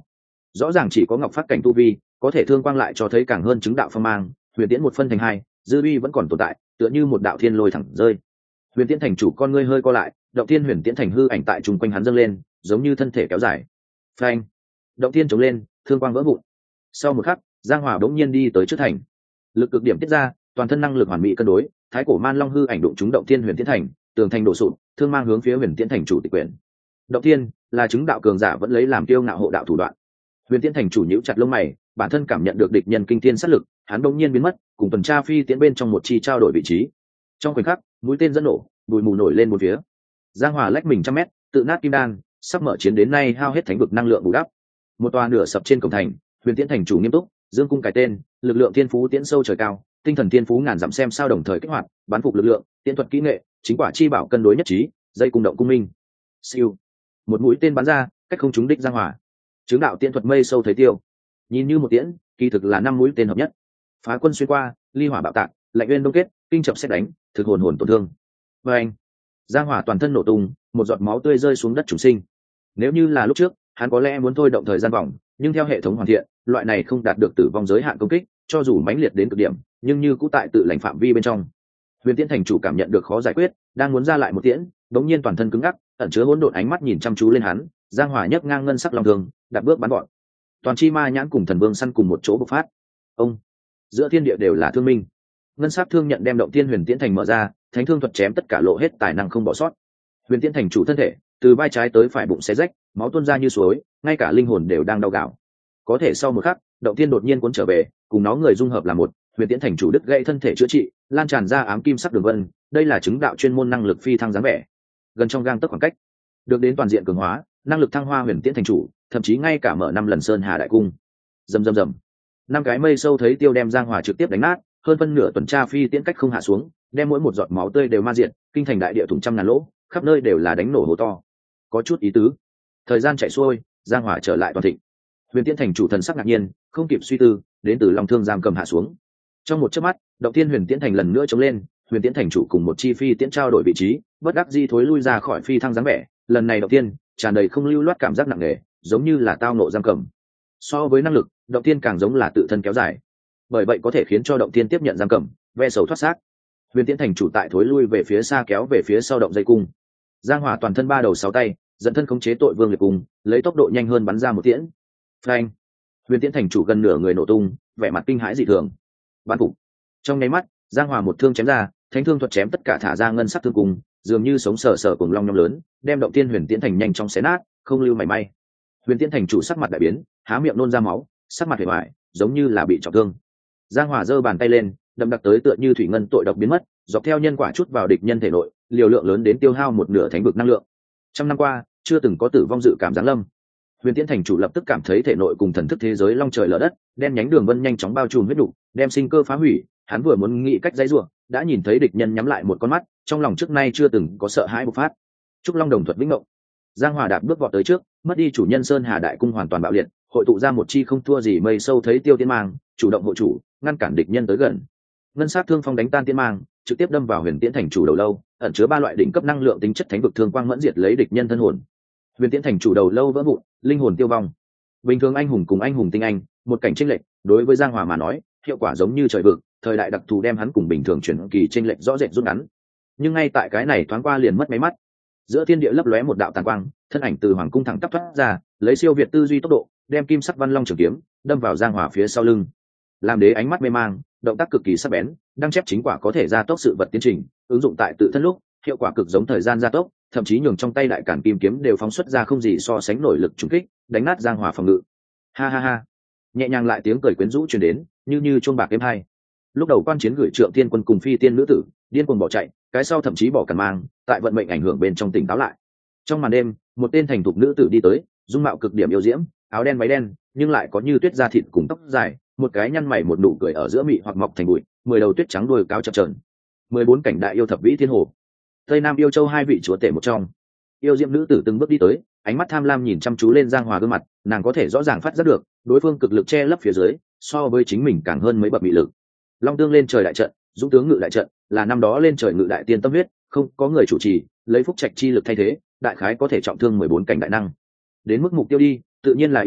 rõ ràng chỉ có ngọc phát cảnh tu vi, có thể thương quang lại cho thấy càng hơn chứng đạo phong mang. Huyền Tiễn một phân thành hai, dư uy vẫn còn tồn tại, tựa như một đạo thiên lôi thẳng rơi. Huyền Tiễn thành chủ con ngươi hơi co lại, động thiên huyền tiễn thành hư ảnh tại chung quanh hắn dâng lên, giống như thân thể kéo dài. Phanh! Động thiên chống lên, thương quang vỡ vụn. Sau một khắc, Giang Hòa đống nhiên đi tới trước thành, lực cực điểm tiết ra, toàn thân năng lực hoàn mỹ cân đối, thái cổ man long hư ảnh đụng trúng động thiên huyền tiễn thành, tường thành đổ sụp, thương mang hướng phía huyền tiễn thành chủ tịch quyền. Động thiên là chứng đạo cường giả vẫn lấy làm kiêu ngạo hộ đạo thủ đoạn. Huyền tiễn thành chủ nhíu chặt lông mày, bản thân cảm nhận được địch nhân kinh thiên sát lực, hắn đống nhiên biến mất, cùng tuần tra phi tiễn bên trong một chi trao đổi vị trí. Trong khoảnh khắc, mũi tên dẫn nổ, bụi mù nổi lên một phía. Giang Hòa lách mình trăm mét, tự nát kim đan, sắp mở chiến đến nay hao hết thánh vực năng lượng bù đắp. Một tòa nửa sập trên cổng thành, huyền tiễn thành chủ nghiêm túc, dương cung cài tên, lực lượng thiên phú tiễn sâu trời cao, tinh thần thiên phú ngàn dặm xem sao đồng thời kích hoạt, bán phục lực lượng, tiễn thuật kỹ nghệ, chính quả chi bảo cân đối nhất trí, dây cung động cung minh. Siêu, một mũi tên bắn ra, cách không trúng đích Giang Hòa. Chứng đạo tiễn thuật mây sâu thấy tiêu, nhìn như một tiễn, kỳ thực là 5 mũi tên hợp nhất. Phá quân xuyên qua, ly hỏa bạo tạc, lạnh uyên đông kết, kinh chập xét đánh, thực hồn hồn tổn thương. Và anh, Giang Hỏa toàn thân nổ tung, một giọt máu tươi rơi xuống đất chủ sinh. Nếu như là lúc trước, hắn có lẽ muốn thôi động thời gian vòng, nhưng theo hệ thống hoàn thiện, loại này không đạt được tử vong giới hạn công kích, cho dù mãnh liệt đến cực điểm, nhưng như cũ tại tự lãnh phạm vi bên trong. Huyền Tiễn thành chủ cảm nhận được khó giải quyết, đang muốn ra lại một tiễn, đống nhiên toàn thân cứng ngắc, ẩn chứa hỗn độn ánh mắt nhìn chăm chú lên hắn. Giang Hỏa nhấc ngang ngân sắc long thường, đạp bước bắn gọn. Toàn chi ma nhãn cùng thần vương săn cùng một chỗ bộc phát. Ông, giữa thiên địa đều là thương minh. Ngân sắc thương nhận đem động tiên huyền tiễn thành mở ra, thánh thương thuật chém tất cả lộ hết tài năng không bỏ sót. Huyền tiễn thành chủ thân thể từ vai trái tới phải bụng xé rách, máu tuôn ra như suối, ngay cả linh hồn đều đang đau gào. Có thể sau một khắc, động tiên đột nhiên cuốn trở về, cùng nó người dung hợp là một. Huyền tiễn thành chủ đứt gãy thân thể chữa trị, lan tràn ra ám kim sắc đường vân, đây là chứng đạo chuyên môn năng lực phi thăng dáng vẻ. Gần trong gang tấc khoảng cách, được đến toàn diện cường hóa, năng lực thăng hoa huyền tiễn thành chủ, thậm chí ngay cả mở 5 lần sơn hà đại cung. Rầm rầm rầm. 5 cái mây sâu thấy tiêu đem Giang Hòa trực tiếp đánh nát, hơn phân nửa tuần tra phi tiễn cách không hạ xuống, đem mỗi một giọt máu tươi đều ma diệt, kinh thành đại địa thủng trăm ngàn lỗ, khắp nơi đều là đánh nổ hố to. Có chút ý tứ. Thời gian chạy xuôi, Giang Hòa trở lại toàn thịnh. Huyền Tiễn thành chủ thần sắc ngạc nhiên, không kịp suy tư, đến từ Long Thương giam cầm hạ xuống. Trong một chớp mắt, động tiên Huyền Tiễn thành lần nữa chống lên, Huyền Tiễn thành chủ cùng một chi phi tiễn trao đổi vị trí, bất đắc dĩ thối lui ra khỏi phi thăng dáng vẻ, lần này động tiên tràn đầy không lưu loát cảm giác nặng nề, giống như là tao nộ giam cầm. So với năng lực, động tiên càng giống là tự thân kéo dài, bởi vậy có thể khiến cho động tiên tiếp nhận giam cầm, ve sầu thoát xác. Huyền Tiễn thành chủ tại thối lui về phía xa kéo về phía sau động dây cung. Giang Hòa toàn thân 3 đầu 6 tay, dẫn thân khống chế tội vương liệt cung, lấy tốc độ nhanh hơn bắn ra một tiễn. Phanh! Huyền Tiễn thành chủ gần nửa người nổ tung, vẻ mặt kinh hãi dị thường. Bắn phục. Trong nháy mắt, Giang Hòa một thương chém ra, thánh thương thuật chém tất cả thả ra ngân sắc thương cung, dường như sống sờ sờ cùng long nhom lớn, đem động tiên Huyền Tiễn thành nhanh trong xé nát, không lưu mảy may. Huyền Tiễn thành chủ sắc mặt đại biến, há miệng nôn ra máu, sắc mặt hề hoài, giống như là bị trọng thương. Giang Hòa giơ bàn tay lên, đâm đặc tới tựa như thủy ngân tội độc biến mất, dọc theo nhân quả chút vào địch nhân thể nội, liều lượng lớn đến tiêu hao một nửa thánh vực năng lượng. Trăm năm qua, chưa từng có tử vong dự cảm giáng lâm. Huyền Tiễn thành chủ lập tức cảm thấy thể nội cùng thần thức thế giới long trời lở đất, đen nhánh đường vân nhanh chóng bao trùm huyết đủ, đem sinh cơ phá hủy. Hắn vừa muốn nghĩ cách dãy rủa, đã nhìn thấy địch nhân nhắm lại một con mắt, trong lòng trước nay chưa từng có sợ hãi bộc phát. Trúc Long đồng thuật vĩnh ngộ. Giang Hòa đạp bước vọt tới trước, mất đi chủ nhân Sơn Hà đại cung hoàn toàn bạo liệt, hội tụ ra một chi không thua gì mây sâu thấy tiêu tiên mang, chủ động hộ chủ, ngăn cản địch nhân tới gần. Ngân sát thương phong đánh tan tiên mang, trực tiếp đâm vào Huyền Tiễn thành chủ đầu lâu, ẩn chứa 3 loại đỉnh cấp năng lượng tính chất thánh vực thương quang mẫn diệt lấy địch nhân thân hồn. Huyền Tiễn thành chủ đầu lâu vỡ vụn, linh hồn tiêu vong. Bình thường anh hùng cùng anh hùng tinh anh, một cảnh chênh lệch, đối với Giang Hòa mà nói, hiệu quả giống như trời vực, thời đại đặc thù đem hắn cùng bình thường chuyển kỳ chênh lệch rõ rệt rút ngắn. Nhưng ngay tại cái này thoáng qua liền mất máy mắt. Giữa thiên địa lấp lóe một đạo tàn quang, thân ảnh từ hoàng cung thẳng tắp thoát ra, lấy siêu việt tư duy tốc độ, đem kim sắc văn long trường kiếm đâm vào Giang Hòa phía sau lưng. Làm đế ánh mắt mê mang, động tác cực kỳ sắc bén, đang chép chính quả có thể gia tốc sự vật tiến trình, ứng dụng tại tự thân lúc, hiệu quả cực giống thời gian gia tốc, thậm chí nhường trong tay đại cản kim kiếm đều phóng xuất ra không gì so sánh nổi lực trùng kích, đánh nát Giang Hòa phòng ngự. Ha ha ha. Nhẹ nhàng lại tiếng cười quyến rũ truyền đến, như chuông bạc êm hai. Lúc đầu quan chiến gửi Trượng Tiên quân cùng phi tiên nữ tử, điên cuồng bỏ chạy, cái sau thậm chí bỏ cản mang, tại vận mệnh ảnh hưởng bên trong tỉnh táo lại. Trong màn đêm, một tên thành thục nữ tử đi tới, dung mạo cực điểm yêu diễm, áo đen váy đen, nhưng lại có như tuyết da thịt cùng tóc dài, một cái nhăn mày một nụ cười ở giữa mị hoặc mọc thành bụi, 10 đầu tuyết trắng đuôi cao chập chờn. 14 cảnh đại yêu thập vĩ thiên hồ. Tây Nam yêu châu 2 vị chúa tể một trong. Yêu diễm nữ tử từng bước đi tới, ánh mắt tham lam nhìn chăm chú lên Giang Hòa gương mặt, nàng có thể rõ ràng phát giác được, đối phương cực lực che lấp phía dưới, so với chính mình càng hơn mấy bậc mị lực. Long tương lên trời đại trận, dũng tướng ngự đại trận, là năm đó lên trời ngự đại tiên tâm huyết, không có người chủ trì, lấy phúc trạch chi lực thay thế, đại khái có thể trọng thương 14 cảnh đại năng. Đến mức mục tiêu đi, tự nhiên là yêu tộc,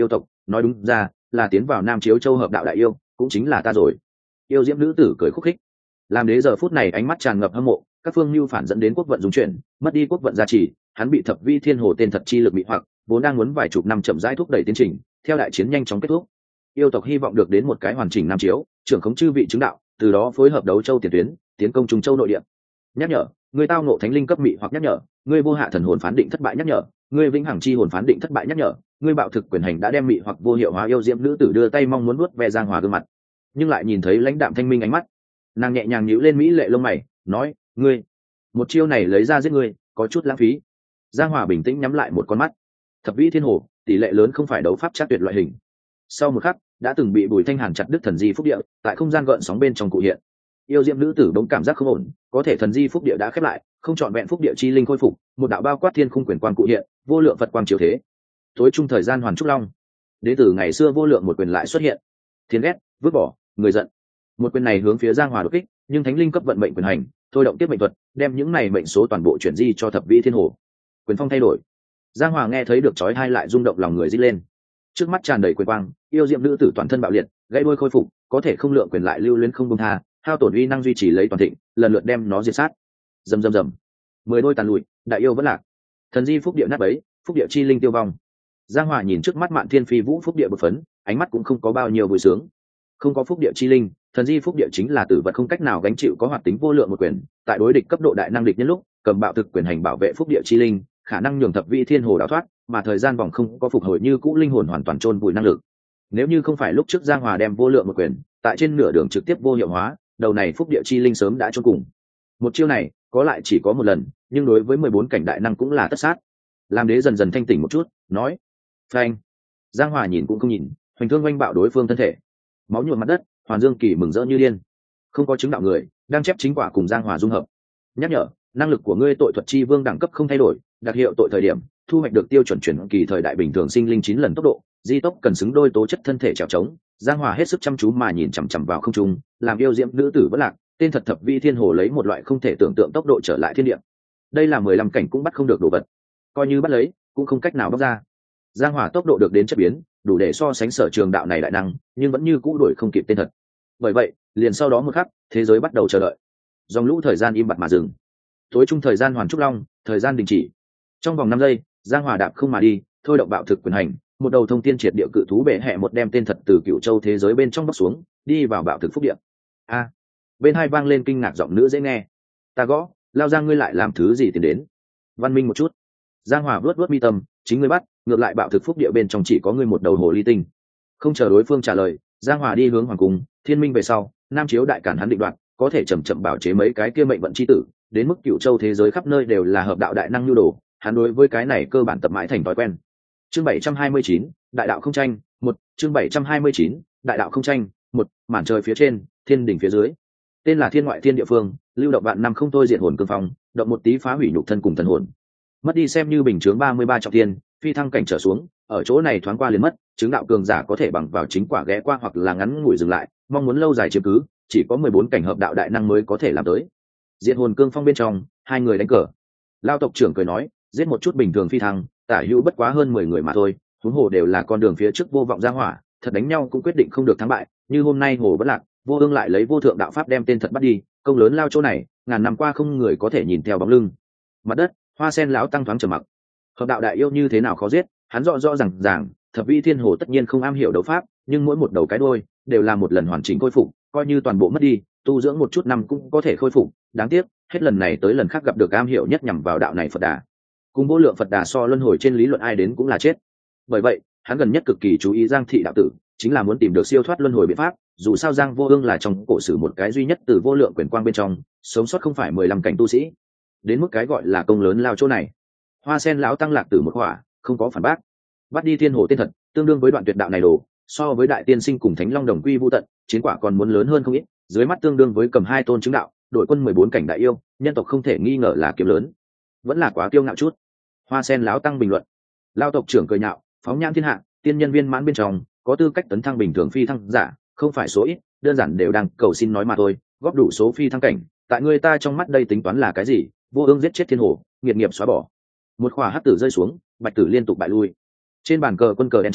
nói đúng ra là tiến vào Nam Chiếu Châu hợp đạo đại yêu, cũng chính là ta rồi. Yêu diễm nữ tử cười khúc khích, làm đế giờ phút này ánh mắt tràn ngập hâm mộ. Các phương mưu phản dẫn đến quốc vận dung chuyển, mất đi quốc vận gia trì, hắn bị thập vi thiên hồ tên thật chi lực bị hoặc vốn đang muốn vài chục năm chậm rãi thúc đẩy tiến trình, theo đại chiến nhanh chóng kết thúc. Yêu tộc hy vọng được đến một cái hoàn chỉnh Nam Chiếu, trưởng khống chư vị chứng đạo, từ đó phối hợp đấu châu tiền tuyến, tiến công Trung Châu nội địa. Nhắc nhở, người tao ngộ thánh linh cấp mị hoặc nhắc nhở, người vô hạ thần hồn phán định thất bại nhắc nhở, người vĩnh hằng chi hồn phán định thất bại nhắc nhở, người bạo thực quyền hành đã đem mị hoặc vô hiệu hóa. Yêu diễm nữ tử đưa tay mong muốn vuốt ve Giang Hòa gương mặt, nhưng lại nhìn thấy lãnh đạm thanh minh ánh mắt, nàng nhẹ nhàng nhíu lên mỹ lệ lông mày, nói: ngươi một chiêu này lấy ra giết ngươi, có chút lãng phí. Giang Hòa bình tĩnh nhắm lại một con mắt. Thập vĩ thiên hồ, tỷ lệ lớn không phải đấu pháp chắc tuyệt loại hình. Sau một khắc, đã từng bị Bùi Thanh Hàn chặt đứt thần di phúc địa, tại không gian gợn sóng bên trong cụ hiện. Yêu diệm nữ tử bỗng cảm giác không ổn, có thể thần di phúc địa đã khép lại, không chọn vẹn phúc địa chi linh khôi phục, một đạo bao quát thiên khung quyền quang cụ hiện, vô lượng Phật quang chiếu thế. Tối trung thời gian hoàn trúc long, đế tử ngày xưa vô lượng một quyền lại xuất hiện. Thiên ghét, vứt bỏ, người giận. Một quyền này hướng phía Giang Hòa đột kích, nhưng thánh linh cấp vận mệnh quyền hành, thôi động tiếp mệnh thuật, đem những này mệnh số toàn bộ chuyển di cho thập vĩ thiên hồ. Quyền phong thay đổi. Giang Hòa nghe thấy được chói tai lại rung động lòng người rít lên. Trước mắt tràn đầy quyền quang, yêu diệm nữ tử toàn thân bạo liệt, gãy đuôi khôi phục, có thể không lượng quyền lại lưu luyến không buông tha, hao tổn uy năng duy trì lấy toàn thịnh, lần lượt đem nó diệt sát. Rầm rầm rầm. 10 đôi tàn lùi, đại yêu vẫn lạc. Thần di phúc địa nát bấy, phúc địa chi linh tiêu vong. Giang Hòa nhìn trước mắt Mạn Thiên Phi Vũ phúc địa bột phấn, ánh mắt cũng không có bao nhiêu vui sướng. Không có phúc địa chi linh, thần di phúc địa chính là tử vật không cách nào gánh chịu có hoạt tính vô lượng một quyền, tại đối địch cấp độ đại năng địch nhân lúc, cầm bạo thực quyền hành bảo vệ phúc địa chi linh, khả năng nhường thập vị thiên hồ đào thoát, mà thời gian vòng không có phục hồi như cũ, linh hồn hoàn toàn chôn vùi năng lực. Nếu như không phải lúc trước Giang Hòa đem vô lượng một quyền, tại trên nửa đường trực tiếp vô hiệu hóa, đầu này phúc địa chi linh sớm đã chôn cùng. Một chiêu này, có lại chỉ có một lần, nhưng đối với 14 cảnh đại năng cũng là tất sát. Làm đế dần dần thanh tỉnh một chút, nói: "Phanh." Giang Hòa nhìn cũng không nhìn, hoành thương oanh bạo đối phương thân thể. Máu nhuộm mặt đất, Hoàn Dương Kỳ mừng rỡ như điên. Không có chứng đạo người, đang chép chính quả cùng Giang Hòa dung hợp. Nhắc nhở, năng lực của ngươi tội thuật chi vương đẳng cấp không thay đổi, đặc hiệu tội thời điểm, thu hoạch được tiêu chuẩn chuyển kỳ thời đại bình thường sinh linh 9 lần tốc độ, di tốc cần xứng đôi tố chất thân thể trèo trống. Giang Hòa hết sức chăm chú mà nhìn chằm chằm vào không trung, làm yêu diễm nữ tử vẫn lạc, tên thật thập vi thiên hồ lấy một loại không thể tưởng tượng tốc độ trở lại thiên địa. Đây là 15 cảnh cũng bắt không được đồ vật, coi như bắt lấy, cũng không cách nào bóc ra. Giang Hòa tốc độ được đến chất biến, đủ để so sánh sở trường đạo này đại năng, nhưng vẫn như cũ đuổi không kịp tên thật. Bởi vậy, liền sau đó một khắc, thế giới bắt đầu chờ đợi. Dòng lũ thời gian im bặt mà dừng. Tối trung thời gian hoàn trúc long, thời gian đình chỉ. Trong vòng 5 giây, Giang Hòa đạp không mà đi, thôi động bạo thực quyền hành, một đầu thông thiên triệt địa cự thú bệ hệ một đem tên thật từ Cửu Châu thế giới bên trong bóc xuống, đi vào bạo thực phúc địa. A! Bên hai vang lên kinh ngạc giọng nữ dễ nghe. Ta gõ, lao Giang ngươi lại làm thứ gì tiến đến? Văn minh một chút. Giang Hòa vuốt vuốt mi tâm, chính ngươi bắt, ngược lại bạo thực phúc địa bên trong chỉ có ngươi một đầu hồ ly tinh. Không chờ đối phương trả lời, Giang Hòa đi hướng hoàng cung, thiên minh về sau, Nam Chiếu đại cản hắn định đoạt, có thể chậm chậm bảo chế mấy cái kia mệnh vận chi tử, đến mức Cửu Châu thế giới khắp nơi đều là hợp đạo đại năng nhu đồ, hắn đối với cái này cơ bản tập mãi thành thói quen. Chương 729, đại đạo không tranh, 1, chương 729, đại đạo không tranh, 1, màn trời phía trên, thiên đỉnh phía dưới. Tên là Thiên Ngoại Thiên địa phương, lưu động vạn năm không thôi diệt hồn cương phong, động một tí phá hủy nhục thân cùng thần hồn. Mất đi xem như bình chướng 33 trọng thiên, phi thăng cảnh trở xuống, ở chỗ này thoáng qua liền mất, chứng đạo cường giả có thể bằng vào chính quả ghé qua hoặc là ngắn ngủi dừng lại, mong muốn lâu dài chiếm cứ, chỉ có 14 cảnh hợp đạo đại năng mới có thể làm tới. Diệt hồn cương phong bên trong, hai người đánh cờ. Lao tộc trưởng cười nói, giết một chút bình thường phi thăng, tả hữu bất quá hơn 10 người mà thôi, huống hồ đều là con đường phía trước vô vọng ra hỏa, thật đánh nhau cũng quyết định không được thắng bại, như hôm nay hồ bất lạc, vô ương lại lấy vô thượng đạo pháp đem tên thật bắt đi, công lớn lao chỗ này, ngàn năm qua không người có thể nhìn theo bóng lưng. Mặt đất, Hoa Sen lão tăng thoáng trầm mặc. Hợp đạo đại yêu như thế nào khó giết, hắn rõ rõ ràng, thập vi thiên hồ tất nhiên không am hiểu đấu pháp, nhưng mỗi một đầu cái đuôi đều là một lần hoàn chỉnh khôi phục, coi như toàn bộ mất đi, tu dưỡng một chút năm cũng có thể khôi phục. Đáng tiếc, hết lần này tới lần khác gặp được am hiểu nhất nhằm vào đạo này Phật Đà. Cùng vô lượng Phật Đà so luân hồi trên lý luận ai đến cũng là chết. Bởi vậy, hắn gần nhất cực kỳ chú ý Giang thị đạo tử, chính là muốn tìm được siêu thoát luân hồi biện pháp. Dù sao Giang Vô Ương là trong cổ sử một cái duy nhất từ vô lượng quyền quang bên trong sống sót không phải 15 cảnh tu sĩ, đến mức cái gọi là công lớn lao chỗ này. Hoa Sen lão tăng lạc tử một hỏa, không có phản bác. Bắt đi thiên hồ tên thật, tương đương với đoạn tuyệt đạo này đồ, so với đại tiên sinh cùng thánh long đồng quy vu tận, chiến quả còn muốn lớn hơn không ít, dưới mắt tương đương với cầm 2 tôn chứng đạo, đội quân 14 cảnh đại yêu, nhân tộc không thể nghi ngờ là kiếm lớn. Vẫn là quá kiêu ngạo chút. Hoa Sen lão tăng bình luận. Lao tộc trưởng cười nhạo, phóng nhãn thiên hạ, tiên nhân viên mãn bên trong, có tư cách tấn thăng bình thường phi thăng giả, không phải số ít, đơn giản đều đang cầu xin nói mà thôi, góp đủ số phi thăng cảnh, tại người ta trong mắt đây tính toán là cái gì? Vô ương giết chết thiên hồ, nghiệt nghiệp xóa bỏ. Một khỏa hắc tử rơi xuống, bạch tử liên tục bại lui. Trên bàn cờ quân cờ đen trắng,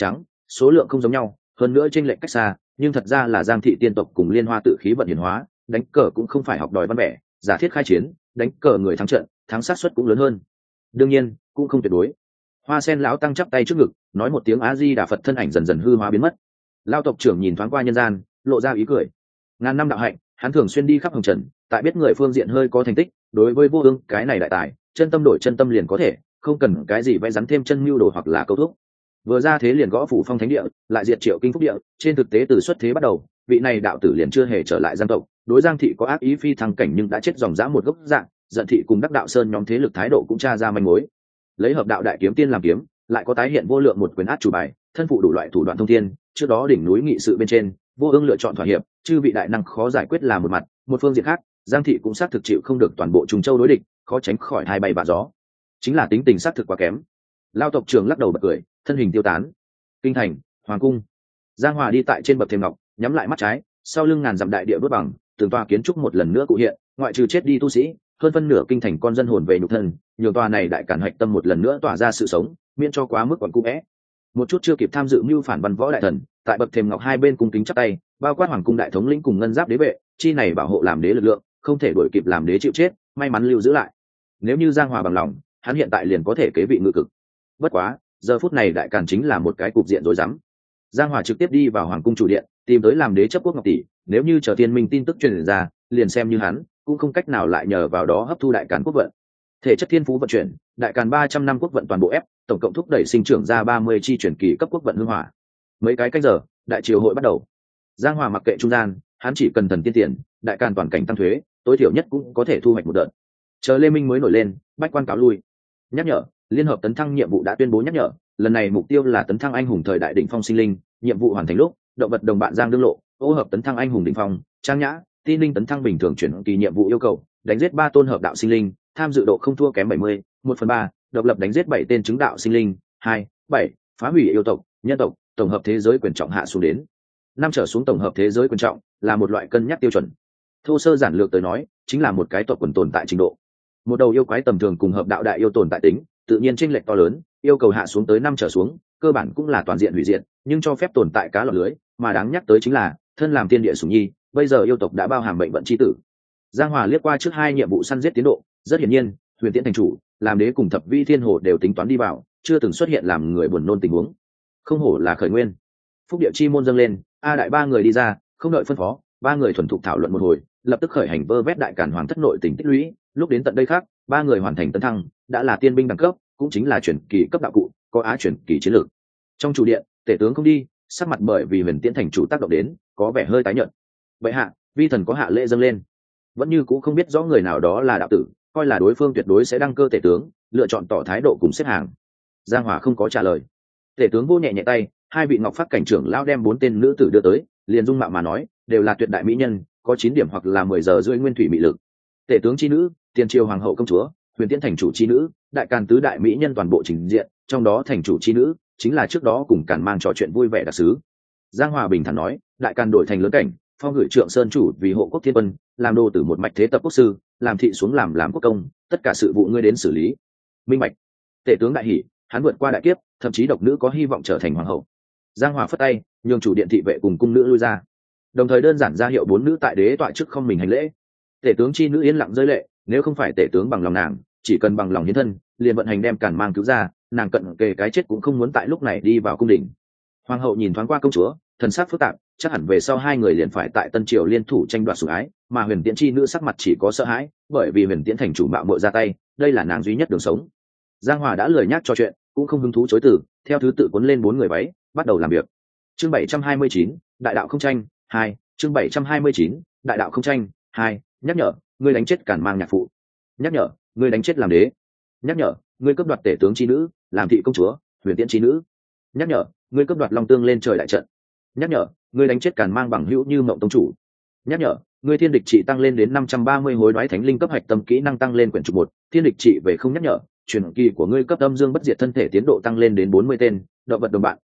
số lượng không giống nhau, hơn nữa chênh lệch cách xa, nhưng thật ra là Giang thị tiên tộc cùng Liên Hoa tự khí vận hiển hóa, đánh cờ cũng không phải học đòi văn vẻ, giả thiết khai chiến, đánh cờ người thắng trận, thắng xác suất cũng lớn hơn. Đương nhiên, cũng không tuyệt đối. Hoa Sen lão tăng chắp tay trước ngực, nói một tiếng A Di Đà Phật, thân ảnh dần dần hư hóa biến mất. Lão tộc trưởng nhìn thoáng qua nhân gian, lộ ra ý cười. Ngàn năm đạo hạnh, hắn thường xuyên đi khắp hồng trần, tại biết người phương diện hơi có thành tích, đối với Vô Ương cái này đại tài, chân tâm đổi chân tâm liền có thể, không cần cái gì vẽ rắn thêm chân mưu đồ hoặc là câu thúc. Vừa ra thế liền gõ phủ phong thánh địa, lại diệt Triệu Kinh Phúc địa, trên thực tế từ xuất thế bắt đầu, vị này đạo tử liền chưa hề trở lại Giang tộc, đối Giang thị có ác ý phi thăng cảnh nhưng đã chết dòng dã một gốc dạng, giận thị cùng Đắc Đạo Sơn nhóm thế lực thái độ cũng tra ra manh mối. Lấy hợp đạo đại kiếm tiên làm kiếm, lại có tái hiện vô lượng một quyền át chủ bài, thân phụ đủ loại thủ đoạn thông thiên, trước đó đỉnh núi nghị sự bên trên, Vô Ương lựa chọn thỏa hiệp, chư vị đại năng khó giải quyết là một mặt, một phương diện khác, Giang thị cũng xác thực chịu không được toàn bộ Trùng Châu đối địch, khó tránh khỏi hai bay bạ gió. Chính là tính tình xác thực quá kém. Lao tộc trưởng lắc đầu bật cười, thân hình tiêu tán. Kinh thành, hoàng cung. Giang Hòa đi tại trên bậc thềm ngọc, nhắm lại mắt trái, sau lưng ngàn dặm đại địa vút bằng, từng tòa kiến trúc một lần nữa cụ hiện, ngoại trừ chết đi tu sĩ, hơn phân nửa kinh thành con dân hồn về nhục thân, nhiều tòa này đại cản hạch tâm một lần nữa tỏa ra sự sống, miễn cho quá mức quẩn cung é. Một chút chưa kịp tham dự mưu phản văn võ đại thần, tại bậc thềm ngọc hai bên cung kính chắp tay, bao quát hoàng cung đại thống lĩnh cùng ngân giáp đế vệ, chi này bảo hộ làm đế lực lượng, không thể đuổi kịp làm đế chịu chết, may mắn lưu giữ lại. Nếu như Giang Hòa bằng lòng, hắn hiện tại liền có thể kế vị ngự cực. Bất quá, giờ phút này đại càn chính là một cái cục diện rối rắm. Giang Hòa trực tiếp đi vào hoàng cung chủ điện, tìm tới làm đế chấp quốc ngọc tỷ, nếu như chờ thiên minh tin tức truyền ra, liền xem như hắn cũng không cách nào lại nhờ vào đó hấp thu đại càn quốc vận. Thể chất thiên phú vận chuyển, đại càn 300 năm quốc vận toàn bộ ép, tổng cộng thúc đẩy sinh trưởng ra 30 chi chuyển kỳ cấp quốc vận hương hỏa. Mấy cái canh giờ, đại triều hội bắt đầu. Giang Hòa mặc kệ trung gian, hắn chỉ cần thần tiên tiền, đại càn toàn cảnh tăng thuế, tối thiểu nhất cũng có thể thu hoạch một đợt. Chờ Lê Minh mới nổi lên, bách quan cáo lui. Nhắc nhở, liên hợp tấn thăng nhiệm vụ đã tuyên bố nhắc nhở, lần này mục tiêu là tấn thăng anh hùng thời đại đỉnh phong sinh linh, nhiệm vụ hoàn thành lúc, động vật đồng bạn Giang đương lộ, ô hợp tấn thăng anh hùng đỉnh phong, trang nhã, tin linh tấn thăng bình thường chuyển kỳ nhiệm vụ yêu cầu, đánh giết 3 tôn hợp đạo sinh linh, tham dự độ không thua kém 70, 1/3, độc lập đánh giết 7 tên chứng đạo sinh linh, 2, 7, phá hủy yêu tộc, nhân tộc, tổng hợp thế giới quyền trọng hạ xuống đến 5 trở xuống tổng hợp thế giới quyền trọng, là một loại cân nhắc tiêu chuẩn. Thô sơ giản lược tới nói, chính là một cái tộc quần tồn tại trình độ. Một đầu yêu quái tầm thường cùng hợp đạo đại yêu tồn tại tính, tự nhiên chênh lệch to lớn, yêu cầu hạ xuống tới 5 trở xuống, cơ bản cũng là toàn diện hủy diệt, nhưng cho phép tồn tại cá lọt lưới, mà đáng nhắc tới chính là, thân làm tiên địa sủng nhi, bây giờ yêu tộc đã bao hàm mệnh vận chi tử. Giang Hòa liếc qua trước 2 nhiệm vụ săn giết tiến độ, rất hiển nhiên, Huyền Tiễn thành chủ, làm đế cùng Thập Vi Thiên Hồ đều tính toán đi vào, chưa từng xuất hiện làm người buồn nôn tình huống. Không hổ là khởi nguyên. Phúc địa chi môn dâng lên, a đại 3 người đi ra, không đợi phân phó, 3 người thuần thục thảo luận một hồi, lập tức khởi hành vơ vét đại càn hoàng thất nội tình tích lũy, lúc đến tận đây khác, 3 người hoàn thành tấn thăng, đã là tiên binh đẳng cấp, cũng chính là chuyển kỳ cấp đạo cụ, có á chuyển kỳ chiến lược. Trong chủ điện, tể tướng không đi, sắc mặt bởi vì Huyền Tiễn thành chủ tác động đến, có vẻ hơi tái nhợt. Vậy hạ, vi thần có hạ lễ dâng lên. Vẫn như cũng không biết rõ người nào đó là đạo tử, coi là đối phương tuyệt đối sẽ đăng cơ tể tướng, lựa chọn tỏ thái độ cùng xếp hàng. Giang Hòa không có trả lời. Tể tướng vô nhẹ nhẹ tay, 2 vị ngọc phát cảnh trưởng lão đem 4 tên nữ tử đưa tới, liền dung mạo mà nói, đều là tuyệt đại mỹ nhân, có 9 điểm hoặc là 10 giờ rưỡi nguyên thủy mỹ lực. Tể tướng chi nữ, tiền triều hoàng hậu công chúa, Huyền Tiễn thành chủ chi nữ, đại càn tứ đại mỹ nhân toàn bộ trình diện, trong đó thành chủ chi nữ chính là trước đó cùng càn mang trò chuyện vui vẻ đặc sứ. Giang Hòa bình thản nói, đại càn đổi thành lớn cảnh, phong gửi trượng sơn chủ vì hộ quốc thiên quân, làm đô tử một mạch thế tập quốc sư, làm thị xuống làm quốc công, tất cả sự vụ ngươi đến xử lý. Minh bạch. Tể tướng đại hỉ, hắn vượt qua đại kiếp, thậm chí độc nữ có hy vọng trở thành hoàng hậu. Giang Hòa phất tay, nhường chủ điện thị vệ cùng cung nữ lui ra, đồng thời đơn giản ra hiệu 4 nữ tại đế tọa trước không mình hành lễ. Tể tướng chi nữ yên lặng rơi lệ, nếu không phải tể tướng bằng lòng nàng, chỉ cần bằng lòng hiến thân, liền vận hành đem càn mang cứu ra, nàng cận kề cái chết cũng không muốn tại lúc này đi vào cung đình. Hoàng hậu nhìn thoáng qua công chúa, thần sắc phức tạp, chắc hẳn về sau 2 người liền phải tại Tân Triều liên thủ tranh đoạt sủng ái, mà Huyền Tiễn chi nữ sắc mặt chỉ có sợ hãi, bởi vì Huyền Tiễn thành chủ mạo muội ra tay, đây là nàng duy nhất đường sống. Giang Hòa đã lười nhắc trò chuyện, cũng không hứng thú chối từ, theo thứ tự cuốn lên 4 người váy, bắt đầu làm việc. Chương 729, đại đạo không tranh 2, chương 729, đại đạo không tranh 2, nhắc nhở, ngươi đánh chết càn mang nhạc phụ. Nhắc nhở, ngươi đánh chết làm đế. Nhắc nhở, ngươi cướp đoạt tể tướng chi nữ, làm thị công chúa, Huyền Tiễn chi nữ. Nhắc nhở, ngươi cướp đoạt long tương lên trời đại trận. Nhắc nhở, ngươi đánh chết càn mang bằng hữu như mộng tông chủ. Nhắc nhở, ngươi thiên địch trị tăng lên đến 530 hối đoái thánh linh cấp hạch tâm kỹ năng tăng lên quyển trục 1, thiên địch trị về không nhắc nhở, truyền kỳ của ngươi cấp âm dương bất diệt thân thể tiến độ tăng lên đến 40 tên, động vật đồng bạn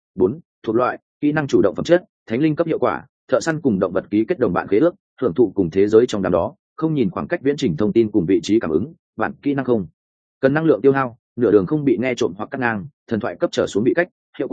4 thuộc loại, kỹ năng chủ động phẩm chất, thánh linh cấp hiệu quả, thợ săn cùng động vật ký kết đồng bạn khế ước, hưởng thụ cùng thế giới trong đám đó, không nhìn khoảng cách viễn trình thông tin cùng vị trí cảm ứng, bạn kỹ năng không cần năng lượng tiêu hao, nửa đường không bị nghe trộm hoặc cắt ngang, thần thoại cấp trở xuống bị cách, hiệu quả,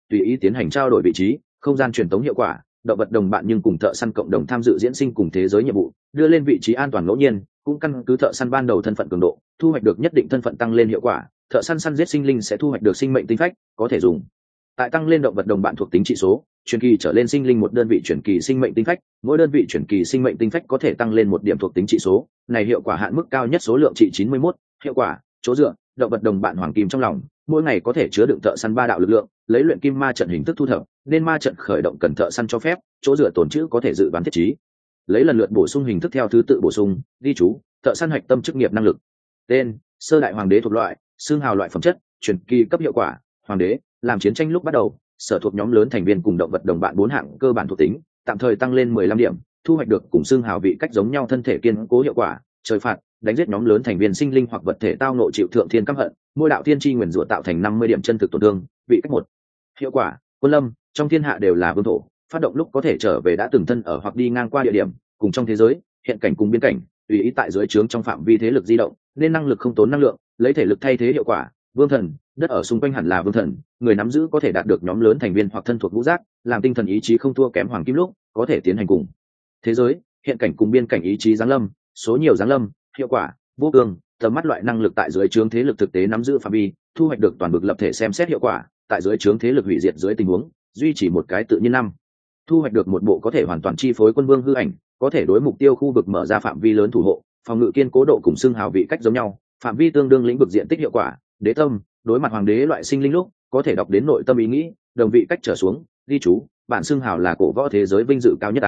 tùy ý tiến hành trao đổi vị trí, không gian truyền tống hiệu quả, động vật đồng bạn nhưng cùng thợ săn cộng đồng tham dự diễn sinh cùng thế giới nhiệm vụ, đưa lên vị trí an toàn ngẫu nhiên, cũng căn cứ thợ săn ban đầu thân phận cường độ, thu hoạch được nhất định thân phận tăng lên hiệu quả, thợ săn săn giết sinh linh sẽ thu hoạch được sinh mệnh tinh phách, có thể dùng tại tăng lên động vật đồng bạn thuộc tính trị số, truyền kỳ trở lên sinh linh một đơn vị truyền kỳ sinh mệnh tinh phách, mỗi đơn vị truyền kỳ sinh mệnh tinh phách có thể tăng lên một điểm thuộc tính trị số, này hiệu quả hạn mức cao nhất số lượng trị 91, hiệu quả, chỗ dựa, động vật đồng bạn hoàng kim trong lòng, mỗi ngày có thể chứa đựng thợ săn 3 đạo lực lượng, lấy luyện kim ma trận hình thức thu thập, nên ma trận khởi động cần thợ săn cho phép, chỗ dựa tồn trữ có thể dự đoán thiết trí. Lấy lần lượt bổ sung hình thức theo thứ tự bổ sung, ghi chú, thợ săn hạch tâm chức nghiệp năng lực. Tên: Sơ đại hoàng đế thuộc loại, xương hào loại phẩm chất, truyền kỳ cấp hiệu quả, hoàng đế, làm chiến tranh lúc bắt đầu, sở thuộc nhóm lớn thành viên cùng động vật đồng bạn 4 hạng cơ bản thuộc tính, tạm thời tăng lên 15 điểm, thu hoạch được cùng xương hào vị cách giống nhau thân thể kiên cố hiệu quả, trời phạt, đánh giết nhóm lớn thành viên sinh linh hoặc vật thể tao ngộ chịu thượng thiên căm hận, mỗi đạo thiên chi nguyền rủa tạo thành 50 điểm chân thực tổn thương, vị cách 1. Hiệu quả: Quân lâm, trong thiên hạ đều là vương thổ, phát động lúc có thể trở về đã từng thân ở hoặc đi ngang qua địa điểm, cùng trong thế giới, hiện cảnh cùng biên cảnh, tùy ý tại dưới trướng trong phạm vi thế lực di động, nên năng lực không tốn năng lượng, lấy thể lực thay thế hiệu quả. Vương thần, đất ở xung quanh hẳn là vương thần, người nắm giữ có thể đạt được nhóm lớn thành viên hoặc thân thuộc ngũ giác, làm tinh thần ý chí không thua kém hoàng kim lúc, có thể tiến hành cùng thế giới, hiện cảnh cùng biên cảnh ý chí giáng lâm, số nhiều giáng lâm, hiệu quả, vô cương, tầm mắt loại năng lực tại dưới trướng thế lực thực tế nắm giữ phạm vi, thu hoạch được toàn bộ lập thể xem xét hiệu quả, tại dưới trướng thế lực hủy diệt dưới tình huống, duy trì một cái tự nhiên năm. Thu hoạch được một bộ có thể hoàn toàn chi phối quân vương hư ảnh, có thể đối mục tiêu khu vực mở ra phạm vi lớn thủ hộ, phòng ngự kiên cố độ cùng xưng hào vị cách giống nhau, phạm vi tương đương lĩnh vực diện tích hiệu quả, đế tâm, đối mặt hoàng đế loại sinh linh lúc, có thể đọc đến nội tâm ý nghĩ, đồng vị cách trở xuống, ghi chú, bản xưng hào là cổ võ thế giới vinh dự cao nhất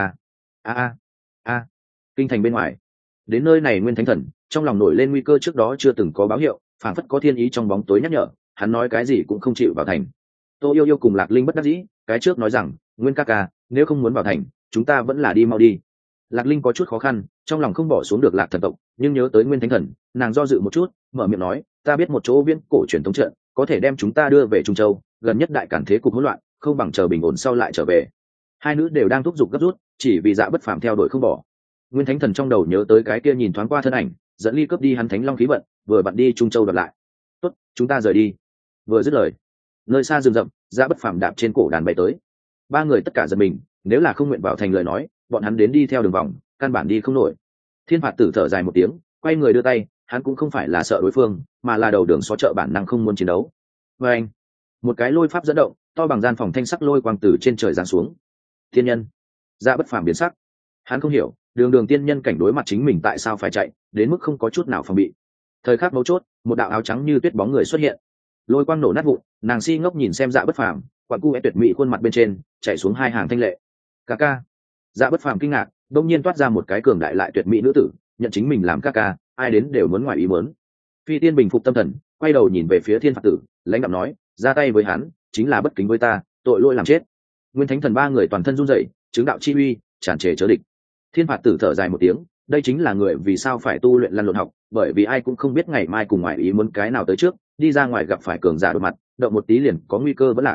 a. Kinh thành bên ngoài. Đến nơi này Nguyên Thánh Thần, trong lòng nổi lên nguy cơ trước đó chưa từng có báo hiệu, phảng phất có thiên ý trong bóng tối nhắc nhở, hắn nói cái gì cũng không chịu vào thành. Tô Yêu Yêu cùng Lạc Linh bất đắc dĩ, cái trước nói rằng, Nguyên ca ca, nếu không muốn vào thành, chúng ta vẫn là đi mau đi. Lạc Linh có chút khó khăn, trong lòng không bỏ xuống được Lạc thần tộc, nhưng nhớ tới Nguyên Thánh Thần, nàng do dự một chút, mở miệng nói, ta biết một chỗ viễn cổ truyền thống trận, có thể đem chúng ta đưa về Trung Châu, gần nhất đại cản thế cục hỗn loạn, không bằng chờ bình ổn sau lại trở về. Hai nữ đều đang thúc giục gấp rút, chỉ vì Dạ Bất Phàm theo đuổi không bỏ. Nguyên Thánh Thần trong đầu nhớ tới cái kia nhìn thoáng qua thân ảnh, dẫn ly cướp đi hắn Thánh Long khí vận, vừa bận đi Trung Châu đoạt lại. Tốt, chúng ta rời đi. Vừa dứt lời, nơi xa rừng rậm, Dạ Bất Phàm đạp trên cổ đàn bay tới. Ba người tất cả giật mình, nếu là không nguyện vào thành lời nói, bọn hắn đến đi theo đường vòng, căn bản đi không nổi. Thiên Phạt Tử thở dài một tiếng, quay người đưa tay, hắn cũng không phải là sợ đối phương, mà là đầu đường xó chợ bản năng không muốn chiến đấu. Và anh, một cái lôi pháp dẫn động, to bằng gian phòng thanh sắc lôi quang từ trên trời giáng xuống. Thiên nhân, Dạ Bất Phàm biến sắc, hắn không hiểu, đường tiên nhân cảnh đối mặt chính mình tại sao phải chạy, đến mức không có chút nào phòng bị. Thời khắc mấu chốt, một đạo áo trắng như tuyết bóng người xuất hiện, lôi quang nổ nát vụn, nàng si ngốc nhìn xem Dạ Bất Phàm, quặn cu é tuyệt mỹ khuôn mặt bên trên chảy xuống hai hàng thanh lệ. Ca ca. Dạ Bất Phàm kinh ngạc, đột nhiên toát ra một cái cường đại lại tuyệt mỹ nữ tử, nhận chính mình làm ca ca, ai đến đều muốn ngoài ý muốn. Phi Tiên bình phục tâm thần, quay đầu nhìn về phía Thiên Phạt Tử, lãnh đạm nói, ra tay với hắn chính là bất kính với ta, tội lỗi làm chết. Nguyên Thánh Thần ba người toàn thân run rẩy, chứng đạo chi uy tràn trề chớ địch. Thiên Phạt Tử thở dài một tiếng, đây chính là người vì sao phải tu luyện lăn lộn học, bởi vì ai cũng không biết ngày mai cùng ngoài ý muốn cái nào tới trước, đi ra ngoài gặp phải cường giả đối mặt, động một tí liền có nguy cơ vẫn lạc.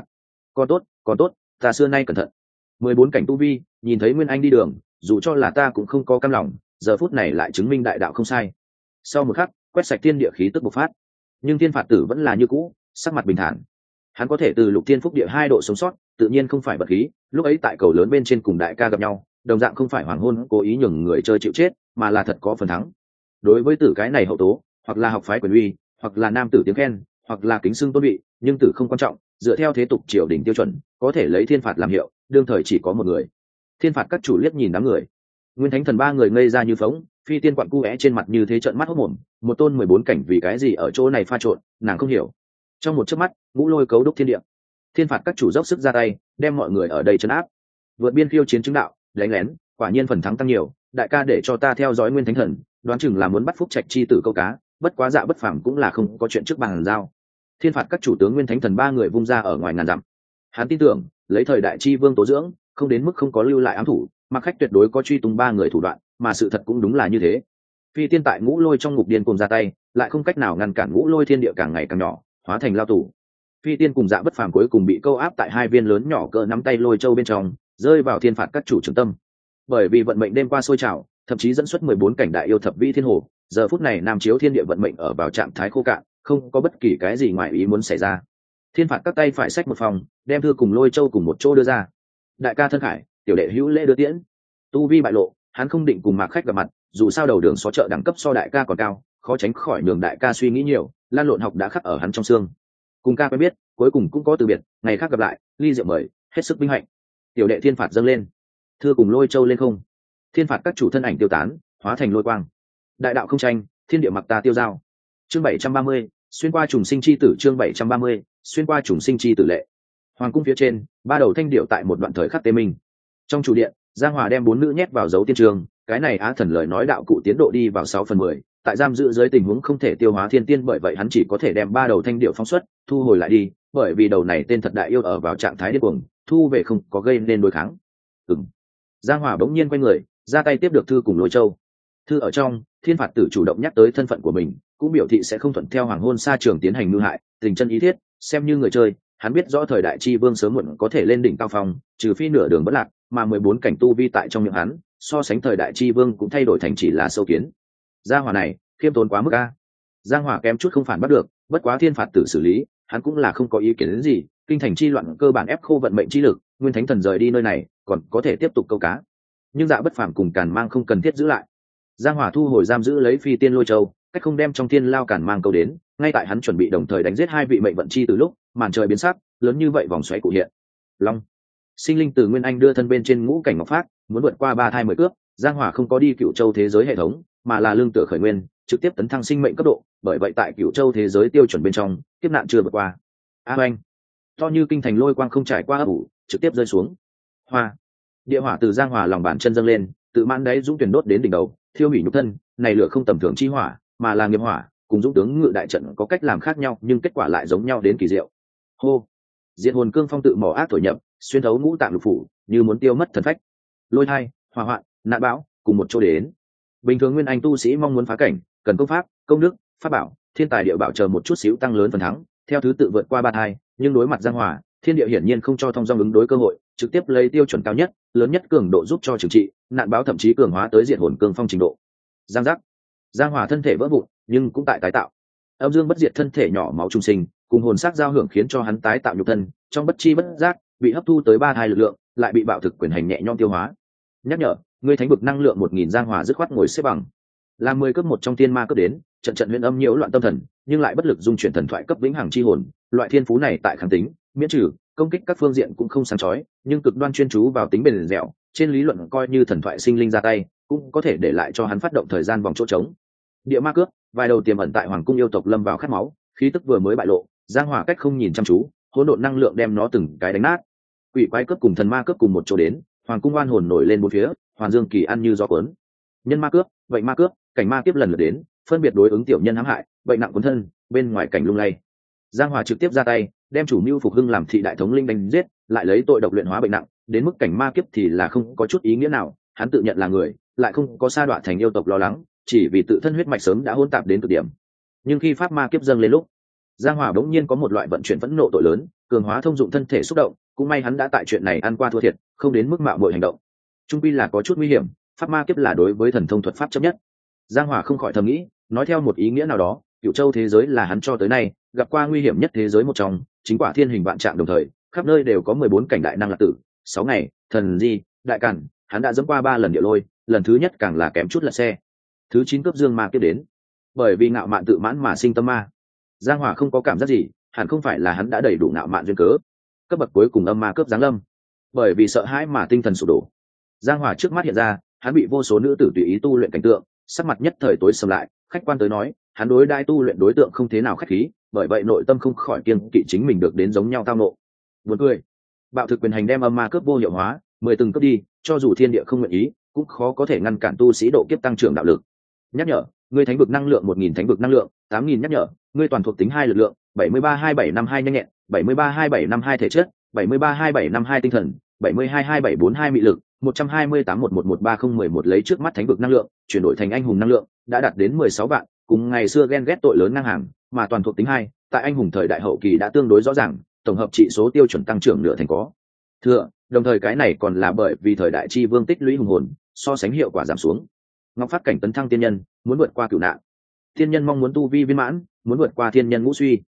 Còn tốt, ta xưa nay cẩn thận. 14 cảnh tu vi, nhìn thấy Nguyên Anh đi đường, dù cho là ta cũng không có cam lòng, giờ phút này lại chứng minh đại đạo không sai. Sau một khắc, quét sạch thiên địa khí tức bộc phát, nhưng Thiên Phạt Tử vẫn là như cũ, sắc mặt bình thản. Hắn có thể từ lục thiên phúc địa 2 độ sống sót, tự nhiên không phải bật khí, lúc ấy tại cầu lớn bên trên cùng đại ca gặp nhau, đồng dạng không phải hoàng hôn cố ý nhường người chơi chịu chết, mà là thật có phần thắng. Đối với tử cái này hậu tố, hoặc là học phái quyền uy, hoặc là nam tử tiếng khen, hoặc là kính xưng tôn vị, nhưng tử không quan trọng, dựa theo thế tục triều đình tiêu chuẩn, có thể lấy thiên phạt làm hiệu, đương thời chỉ có một người. Thiên phạt các chủ liếc nhìn đám người, Nguyên Thánh Thần ba người ngây ra như phóng, Phi Tiên quặn cu é trên mặt như thế trợn mắt hốt mồm, một tôn 14 cảnh vì cái gì ở chỗ này pha trộn, nàng không hiểu. Trong một chớp mắt, ngũ lôi cấu đúc thiên địa, thiên phạt các chủ dốc sức ra tay, đem mọi người ở đây trấn áp. Vượt biên khiêu chiến chứng đạo, đánh lén, quả nhiên phần thắng tăng nhiều, đại ca để cho ta theo dõi Nguyên Thánh Thần, đoán chừng là muốn bắt Phúc Trạch chi tử câu cá, bất quá Dạ Bất Phàm cũng là không có chuyện trước bàn giao. Thiên phạt các chủ tướng Nguyên Thánh Thần ba người vung ra ở ngoài ngàn dặm. Hắn tin tưởng, lấy thời đại chi vương tố dưỡng, không đến mức không có lưu lại ám thủ, mà khách tuyệt đối có truy tung ba người thủ đoạn, mà sự thật cũng đúng là như thế. Phi Tiên tại ngũ lôi trong ngục điên cùng ra tay, lại không cách nào ngăn cản ngũ lôi thiên địa càng ngày càng nhỏ, hóa thành lao tù. Phi Tiên cùng Dạ Bất Phàm cuối cùng bị câu áp tại hai viên lớn nhỏ cỡ nắm tay lôi châu bên trong, rơi vào thiên phạt các chủ trường tâm. Bởi vì vận mệnh đêm qua sôi trào, thậm chí dẫn xuất 14 cảnh đại yêu thập vi thiên hồ, giờ phút này nam chiếu thiên địa vận mệnh ở vào trạng thái khô cạn, không có bất kỳ cái gì ngoài ý muốn xảy ra. Thiên Phạt các tay phải xách một phòng, đem thư cùng Lôi Châu cùng một chỗ đưa ra. Đại ca thân khải, tiểu đệ hữu lễ đưa tiễn. Tu vi bại lộ, hắn không định cùng Mạc Khách gặp mặt, dù sao đầu đường xó chợ đẳng cấp so đại ca còn cao, khó tránh khỏi nhường đại ca suy nghĩ nhiều, lan lộn học đã khắc ở hắn trong xương. Cùng ca quen biết, cuối cùng cũng có từ biệt, ngày khác gặp lại, ly rượu mời, hết sức vinh hạnh. Tiểu đệ Thiên Phạt dâng lên, thư cùng Lôi Châu lên không. Thiên Phạt các chủ thân ảnh tiêu tán, hóa thành lôi quang. Đại đạo không tranh, thiên địa mặc ta tiêu giao. Chương 730, xuyên qua trùng sinh chi tử. Chương 730, xuyên qua trùng sinh chi tử lệ. Hoàng cung phía trên, ba đầu thanh điệu tại một đoạn thời khắc tê minh. Trong chủ điện, Giang Hòa đem 4 nữ nhét vào dấu tiên trường, cái này Á Thần lời nói đạo cụ tiến độ đi vào 6/10, tại giam giữ dưới tình huống không thể tiêu hóa thiên tiên, bởi vậy hắn chỉ có thể đem 3 đầu thanh điệu phóng xuất, thu hồi lại đi, bởi vì đầu này tên thật đại yêu ở vào trạng thái điên cuồng, thu về không có gây nên đối kháng. Giang Hòa bỗng nhiên quay người, ra tay tiếp được thư cùng Lôi Châu. Thư ở trong, Thiên Phạt tử chủ động nhắc tới thân phận của mình, cũng biểu thị sẽ không thuận theo Hoàng Hôn Sa Trường tiến hành mưu hại, tình chân ý thiết, xem như người chơi, hắn biết rõ thời đại chi vương sớm muộn có thể lên đỉnh cao phong, trừ phi nửa đường bất lạc, mà 14 cảnh tu vi tại trong miệng hắn, so sánh thời đại chi vương cũng thay đổi thành chỉ là sâu kiến. Giang Hòa này, khiêm tốn quá mức a. Giang Hòa kém chút không phản bắt được, bất quá Thiên Phạt tử xử lý, hắn cũng là không có ý kiến đến gì, kinh thành chi loạn cơ bản ép khô vận mệnh chi lực, Nguyên Thánh Thần rời đi nơi này, còn có thể tiếp tục câu cá. Nhưng Dạ Bất Phàm cùng Càn Mang không cần thiết giữ lại. Giang Hòa thu hồi giam giữ lấy Phi Tiên Lôi Châu, cách không đem trong tiên lao Càn Mang câu đến, ngay tại hắn chuẩn bị đồng thời đánh giết 2 vị mệnh vận chi từ lúc, màn trời biến sắc, lớn như vậy vòng xoáy cụ hiện. Long, sinh linh từ Nguyên Anh đưa thân bên trên ngũ cảnh ngọc phát, muốn vượt qua 3 thai 10 cướp, Giang Hòa không có đi Cửu Châu thế giới hệ thống, mà là lương tựa khởi nguyên, trực tiếp tấn thăng sinh mệnh cấp độ, bởi vậy tại Cửu Châu thế giới tiêu chuẩn bên trong, kiếp nạn chưa vượt qua. Oanh, to như kinh thành lôi quang không trải qua ấp ủ, trực tiếp rơi xuống. Hoa, địa hỏa từ Giang Hòa lòng bàn chân dâng lên, tự mãn đáy dũng tuyển đốt đến đỉnh đầu, thiêu hủy nhục thân, này lửa không tầm thường chi hỏa, mà là nghiệp hỏa, cùng dũng tướng ngự đại trận có cách làm khác nhau, nhưng kết quả lại giống nhau đến kỳ diệu. Hô, diệt hồn cương phong tự mỏ ác thổi nhập, xuyên thấu ngũ tạng lục phủ, như muốn tiêu mất thần phách. Lôi thai, hỏa hoạn, nạn bão, cùng một chỗ đến. Bình thường nguyên anh tu sĩ mong muốn phá cảnh, cần công pháp, công đức, pháp bảo, thiên tài địa bảo chờ một chút xíu tăng lớn phần thắng, theo thứ tự vượt qua 3 thai, nhưng đối mặt Giang Hòa, thiên địa hiển nhiên không cho thông dong ứng đối cơ hội, trực tiếp lấy tiêu chuẩn cao nhất, lớn nhất cường độ giúp cho trừng trị, nạn báo thậm chí cường hóa tới diệt hồn cương phong trình độ. Giang giác, Giang Hòa thân thể vỡ vụn, nhưng cũng tại tái tạo. Âm dương bất diệt thân thể nhỏ máu trung sinh, cùng hồn sắc giao hưởng khiến cho hắn tái tạo nhục thân, trong bất chi bất giác bị hấp thu tới 3 thai lực lượng, lại bị bạo thực quyền hành nhẹ nhõm tiêu hóa. Nhắc nhở, ngươi thánh vực năng lượng 1000. Giang Hòa dứt khoát ngồi xếp bằng. Làm 10 cấp một trong tiên ma cấp đến, trận huyền âm nhiễu loạn tâm thần, nhưng lại bất lực dung chuyển thần thoại cấp vĩnh hằng chi hồn, loại thiên phú này tại kháng tính, miễn trừ, công kích các phương diện cũng không sáng chói, nhưng cực đoan chuyên chú vào tính bền dẻo, trên lý luận coi như thần thoại sinh linh ra tay, cũng có thể để lại cho hắn phát động thời gian vòng chỗ trống. Địa ma cướp, vài đầu tiềm ẩn tại hoàng cung yêu tộc lâm vào khát máu, khí tức vừa mới bại lộ, Giang Hòa cách không nhìn chăm chú, hỗn độn năng lượng đem nó từng cái đánh nát. Quỷ quái cướp cùng thần ma cướp cùng một chỗ đến, hoàng cung oan hồn nổi lên bốn phía, hoàn dương kỳ ăn như gió cuốn. Nhân ma cướp, vậy ma cướp, cảnh ma kiếp lần lượt đến, phân biệt đối ứng tiểu nhân hãm hại, bệnh nặng cuốn thân, bên ngoài cảnh lung lay. Giang Hòa trực tiếp ra tay, đem chủ mưu phục hưng làm thị đại thống linh đánh giết, lại lấy tội độc luyện hóa bệnh nặng, đến mức cảnh ma kiếp thì là không có chút ý nghĩa nào, hắn tự nhận là người, lại không có sa đọa thành yêu tộc lo lắng, chỉ vì tự thân huyết mạch sớm đã hỗn tạp đến cực điểm. Nhưng khi pháp ma kiếp dâng lên lúc, Giang Hòa đống nhiên có một loại vận chuyển phẫn nộ tội lớn, cường hóa thông dụng thân thể xúc động, cũng may hắn đã tại chuyện này ăn qua thua thiệt, không đến mức mạo muội hành động. Trung quy là có chút nguy hiểm, pháp ma kiếp là đối với thần thông thuật pháp chấp nhất. Giang Hòa không khỏi thầm nghĩ, nói theo một ý nghĩa nào đó, Cửu Châu thế giới là hắn cho tới nay gặp qua nguy hiểm nhất thế giới một trong, chính quả thiên hình vạn trạng đồng thời, khắp nơi đều có 14 cảnh đại năng lạc tử, 6 ngày, thần di, đại càn, hắn đã dẫm qua 3 lần địa lôi, lần thứ nhất càng là kém chút lật xe. Thứ 9 cấp dương ma kiếp đến, bởi vì ngạo mạn tự mãn mà sinh tâm ma. Giang Hòa không có cảm giác gì, hẳn không phải là hắn đã đầy đủ ngạo mạn duyên cớ. Cấp bậc cuối cùng âm ma cướp giáng lâm, bởi vì sợ hãi mà tinh thần sụp đổ. Giang Hòa trước mắt hiện ra, hắn bị vô số nữ tử tùy ý tu luyện cảnh tượng, sắc mặt nhất thời tối sầm lại, khách quan tới nói, hắn đối đai tu luyện đối tượng không thế nào khách khí, bởi vậy nội tâm không khỏi kiêng kỵ chính mình được đến giống nhau tao nộ. Buồn cười, bạo thực quyền hành đem âm ma cướp vô hiệu hóa, 10 từng cấp đi, cho dù thiên địa không nguyện ý, cũng khó có thể ngăn cản tu sĩ độ kiếp tăng trưởng đạo lực. Nhắc nhở, ngươi thánh vực năng lượng 1000, thánh vực năng lượng 8000. Nhắc nhở, ngươi toàn thuộc tính 2 lực lượng 732752 nhanh nhẹn, 732752 thể chất, 732752 tinh thần, 722742 mị lực, 128111311 lấy trước mắt thánh vực năng lượng chuyển đổi thành anh hùng năng lượng đã đạt đến 16 vạn, cùng ngày xưa ghen ghét tội lớn ngang hàng, mà toàn thuộc tính 2, tại anh hùng thời đại hậu kỳ đã tương đối rõ ràng, tổng hợp trị số tiêu chuẩn tăng trưởng nửa thành có thừa, đồng thời cái này còn là bởi vì thời đại chi vương tích lũy hùng hồn, so sánh hiệu quả giảm xuống. Ngọc phát cảnh tấn thăng tiên nhân, muốn vượt qua cửu nạn. Tiên nhân mong muốn tu vi viên mãn, muốn vượt qua thiên nhân ngũ suy.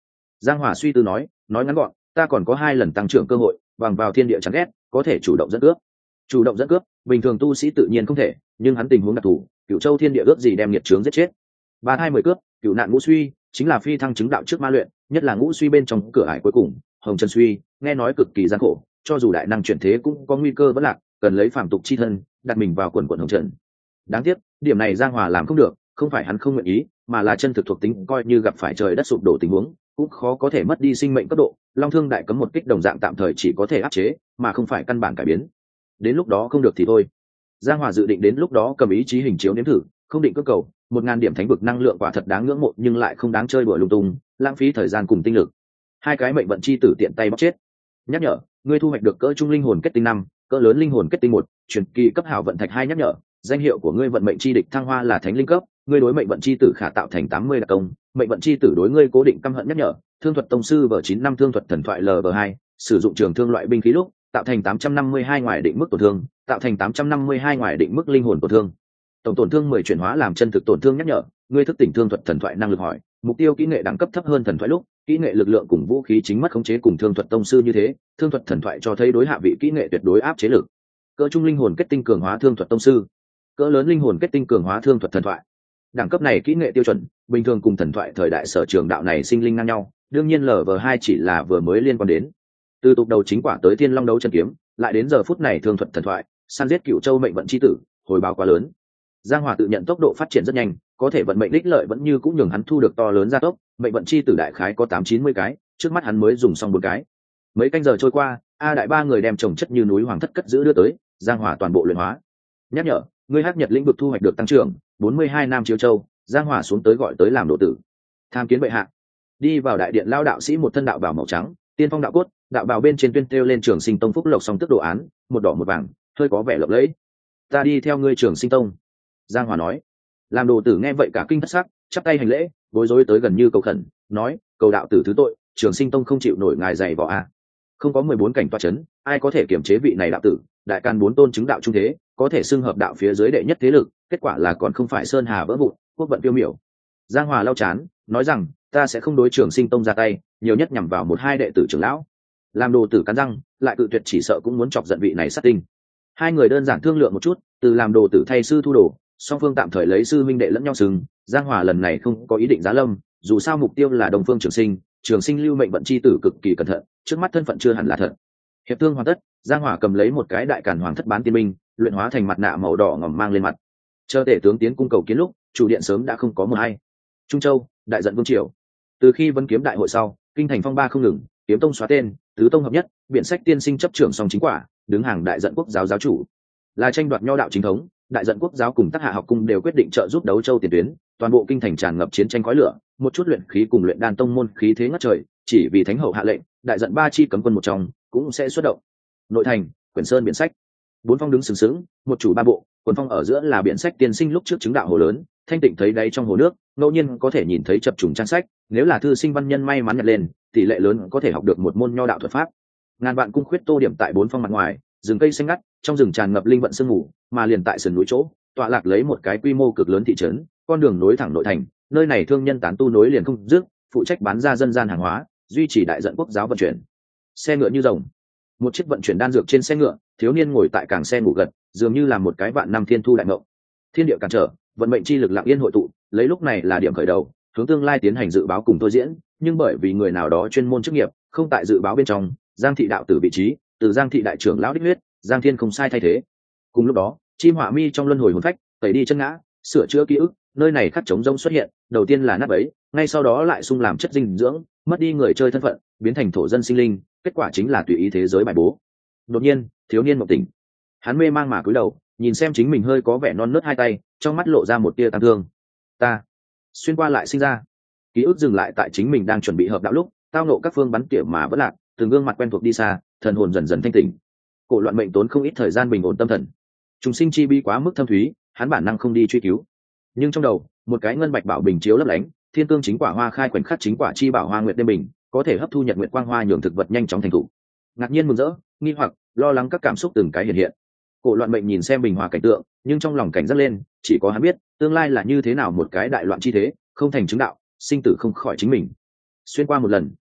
Giang Hòa suy tư nói ngắn gọn, ta còn có 2 lần tăng trưởng cơ hội, bằng vào thiên địa chán ghét, có thể chủ động dẫn cướp. Chủ động dẫn cướp, bình thường tu sĩ tự nhiên không thể, nhưng hắn tình huống đặc thù, Cửu Châu thiên địa ước gì đem nghiệt chướng giết chết. 3-2-10 cướp, Cửu nạn ngũ suy, chính là phi thăng chứng đạo trước ma luyện, nhất là ngũ suy bên trong cửa ải cuối cùng, Hồng Chân suy, nghe nói cực kỳ gian khổ, cho dù đại năng chuyển thế cũng có nguy cơ vẫn lạc, cần lấy phàm tục chi thân, đặt mình vào quần Hồng Trần. Đáng tiếc, điểm này Giang Hòa làm không được, không phải hắn không nguyện ý, mà là chân thực thuộc tính coi như gặp phải trời đất sụp đổ tình huống, cũng khó có thể mất đi sinh mệnh cấp độ. Long Thương đại cấm một kích đồng dạng tạm thời chỉ có thể áp chế, mà không phải căn bản cải biến. Đến lúc đó không được thì thôi. Giang Hòa dự định đến lúc đó cầm ý chí hình chiếu nếm thử, không định cơ cầu. 1000 điểm thánh vực năng lượng quả thật đáng ngưỡng mộ, nhưng lại không đáng chơi bừa lung tung, lãng phí thời gian cùng tinh lực. 2 cái mệnh vận chi tử tiện tay bóc chết. Nhắc nhở, ngươi thu hoạch được cỡ trung linh hồn kết tinh 5, cỡ lớn linh hồn kết tinh 1, truyền kỳ cấp hảo vận thạch 2. Nhắc nhở, danh hiệu của ngươi vận mệnh chi địch thăng hoa là thánh linh cấp, ngươi đối mệnh vận chi tử khả tạo thành 80 đặc công, mệnh vận chi tử đối ngươi cố định căm hận. Nhắc nhở, thương thuật tông sư V9 năm thương thuật thần thoại LV2, sử dụng trường thương loại binh khí lúc tạo thành 852 ngoài định mức tổn thương, tạo thành 852 ngoài định mức linh hồn tổn thương, tổng tổn thương 10 chuyển hóa làm chân thực tổn thương. Nhắc nhở, ngươi thức tỉnh thương thuật thần thoại năng lực hỏi, mục tiêu kỹ nghệ đẳng cấp thấp hơn thần thoại lúc, kỹ nghệ lực lượng cùng vũ khí chính mất khống chế cùng thương thuật tông sư như thế, thương thuật thần thoại cho thấy đối hạ vị kỹ nghệ tuyệt đối áp chế lực. Cỡ trung linh hồn kết tinh cường hóa thương thuật tông sư, cỡ lớn linh hồn kết tinh cường hóa thương thuật thần thoại. Đẳng cấp này kỹ nghệ tiêu chuẩn bình thường cùng thần thoại thời đại sở trường đạo này sinh linh ngang nhau, đương nhiên LV2 chỉ là vừa mới liên quan đến. Từ tục đầu chính quả tới thiên long đấu chân kiếm, lại đến giờ phút này thương thuật thần thoại, săn giết Cửu Châu mệnh vận chi tử, hồi báo quá lớn. Giang Hòa tự nhận tốc độ phát triển rất nhanh, có thể vận mệnh đích lợi vẫn như cũng nhường hắn thu được to lớn gia tốc, mệnh vận chi tử đại khái có 8-90 cái, trước mắt hắn mới dùng xong 4 cái. Mấy canh giờ trôi qua, A đại 3 người đem chồng chất như núi hoàng thất cất giữ đưa tới, Giang Hòa toàn bộ luyện hóa. Nhắc nhở, ngươi hắc nhật lĩnh vực thu hoạch được tăng trưởng 42 nam chiếu châu. Giang Hòa xuống tới gọi tới làm độ tử. Tham kiến bệ hạ. Đi vào đại điện lao đạo sĩ một thân đạo bào màu trắng, tiên phong đạo cốt, đạo bào bên trên tuyên treo lên Trường Sinh Tông phúc lộc song tức đồ án, một đỏ một vàng, hơi có vẻ lộng lẫy. Ta đi theo ngươi Trường Sinh Tông. Giang Hòa nói. Làm đồ tử nghe vậy cả kinh thất sắc, chắp tay hành lễ, bối rối tới gần như cầu khẩn, nói, cầu đạo tử thứ tội, Trường Sinh Tông không chịu nổi ngài dày vò a. Không có 14 cảnh toa chấn, ai có thể kiểm chế vị này đạo tử, đại can 4 tôn chứng đạo trung thế, có thể xưng hợp đạo phía dưới đệ nhất thế lực, kết quả là còn không phải sơn hà vỡ vụn, quốc vận tiêu miểu. Giang Hòa lau chán, nói rằng, ta sẽ không đối Trường Sinh Tông ra tay, nhiều nhất nhằm vào 1-2 đệ tử trưởng lão. Làm đồ tử cắn răng, lại cự tuyệt, chỉ sợ cũng muốn chọc giận vị này sát tinh. 2 người đơn giản thương lượng một chút, từ làm đồ tử thay sư thu đồ, song phương tạm thời lấy sư minh đệ lẫn nhau xưng. Giang Hòa lần này không có ý định giá lâm, dù sao mục tiêu là Đông Phương Trường Sinh lưu mệnh vận chi tử cực kỳ cẩn thận, trước mắt thân phận chưa hẳn là thật. Hiệp thương hoàn tất, Giang Hòa cầm lấy một cái đại càn hoàng thất bán tiên binh, luyện hóa thành mặt nạ màu đỏ ngòm mang lên mặt. Chờ tể tướng tiến cung cầu kiến lúc, chủ điện sớm đã không có một ai. Trung Châu, đại giận vương triều. Từ khi Vân Kiếm đại hội sau, kinh thành phong ba không ngừng, kiếm tông xóa tên, tứ tông hợp nhất, biện sách tiên sinh chấp trưởng song chính quả, đứng hàng đại giận quốc giáo giáo chủ. Là tranh đoạt nho đạo chính thống, đại giận quốc giáo cùng Tắc Hạ học cung đều quyết định trợ giúp đấu châu tiền tuyến, toàn bộ kinh thành tràn ngập chiến tranh khói lửa, một chút luyện khí cùng luyện đan tông môn khí thế ngất trời, chỉ vì thánh hậu hạ lệnh, đại giận 3 chi cấm quân một trong cũng sẽ xuất động. Nội thành, Quyển Sơn biện sách, 4 phong đứng sừng sững, một chủ 3 bộ, quần phong ở giữa là biện sách tiên sinh lúc trước chứng đạo hồ lớn, thanh tịnh thấy đáy trong hồ nước, ngẫu nhiên có thể nhìn thấy chập trùng trang sách, nếu là thư sinh văn nhân may mắn nhặt lên, tỷ lệ lớn có thể học được một môn nho đạo thuật pháp. Ngàn vạn cung khuyết tô điểm tại 4 phong mặt ngoài, rừng cây xanh ngắt, trong rừng tràn ngập linh vận sương mù, mà liền tại sườn núi chỗ, tọa lạc lấy một cái quy mô cực lớn thị trấn, con đường nối thẳng nội thành, nơi này thương nhân tán tu nối liền không dứt, phụ trách bán ra dân gian hàng hóa, duy trì đại giận quốc giáo vận chuyển. Xe ngựa như rồng, một chiếc vận chuyển đan dược trên xe ngựa, thiếu niên ngồi tại càng xe ngủ gật, dường như là một cái vạn năm thiên thu đại ngộ. Thiên địa cản trở, vận mệnh chi lực lặng yên hội tụ, lấy lúc này là điểm khởi đầu, hướng tương lai tiến hành dự báo cùng tôi diễn, nhưng bởi vì người nào đó chuyên môn chức nghiệp, không tại dự báo bên trong, Giang thị đạo tử vị trí, từ Giang thị đại trưởng lão đích huyết, Giang Thiên không sai thay thế. Cùng lúc đó, chim họa mi trong luân hồi hồn phách, tẩy đi chân ngã, sửa chữa ký ức, nơi này khắc trống rông xuất hiện, đầu tiên là nát bấy, ngay sau đó lại sung làm chất dinh dưỡng, mất đi người chơi thân phận, biến thành thổ dân sinh linh, kết quả chính là tùy ý thế giới bài bố. Đột nhiên, thiếu niên mộng tỉnh, hắn mê mang mà cúi đầu, nhìn xem chính mình hơi có vẻ non nớt hai tay, trong mắt lộ ra một tia tang thương. Ta xuyên qua lại sinh ra, ký ức dừng lại tại chính mình đang chuẩn bị hợp đạo lúc, tao nộ các phương bắn tỉa mà vẫn lạc, từng gương mặt quen thuộc đi xa, thần hồn dần dần thanh tỉnh. Cổ loạn mệnh tốn không ít thời gian bình ổn tâm thần, trùng sinh chi bi quá mức thâm thúy, hắn bản năng không đi truy cứu, nhưng trong đầu một cái ngân bạch bảo bình chiếu lấp lánh, thiên cương chính quả hoa khai khoảnh khắc chính quả chi bảo hoa nguyệt đêm bình, có thể hấp thu nhật nguyệt quang hoa nhường thực vật nhanh chóng thành thụ. Ngạc nhiên mừng rỡ, nghi hoặc, lo lắng các cảm xúc từng cái hiện hiện. Cổ loạn mệnh nhìn xem bình hòa cảnh tượng, nhưng trong lòng cảnh giác lên, chỉ có hắn biết tương lai là như thế nào, một cái đại loạn chi thế, không thành chứng đạo, sinh tử không khỏi chính mình. Xuyên qua một lần,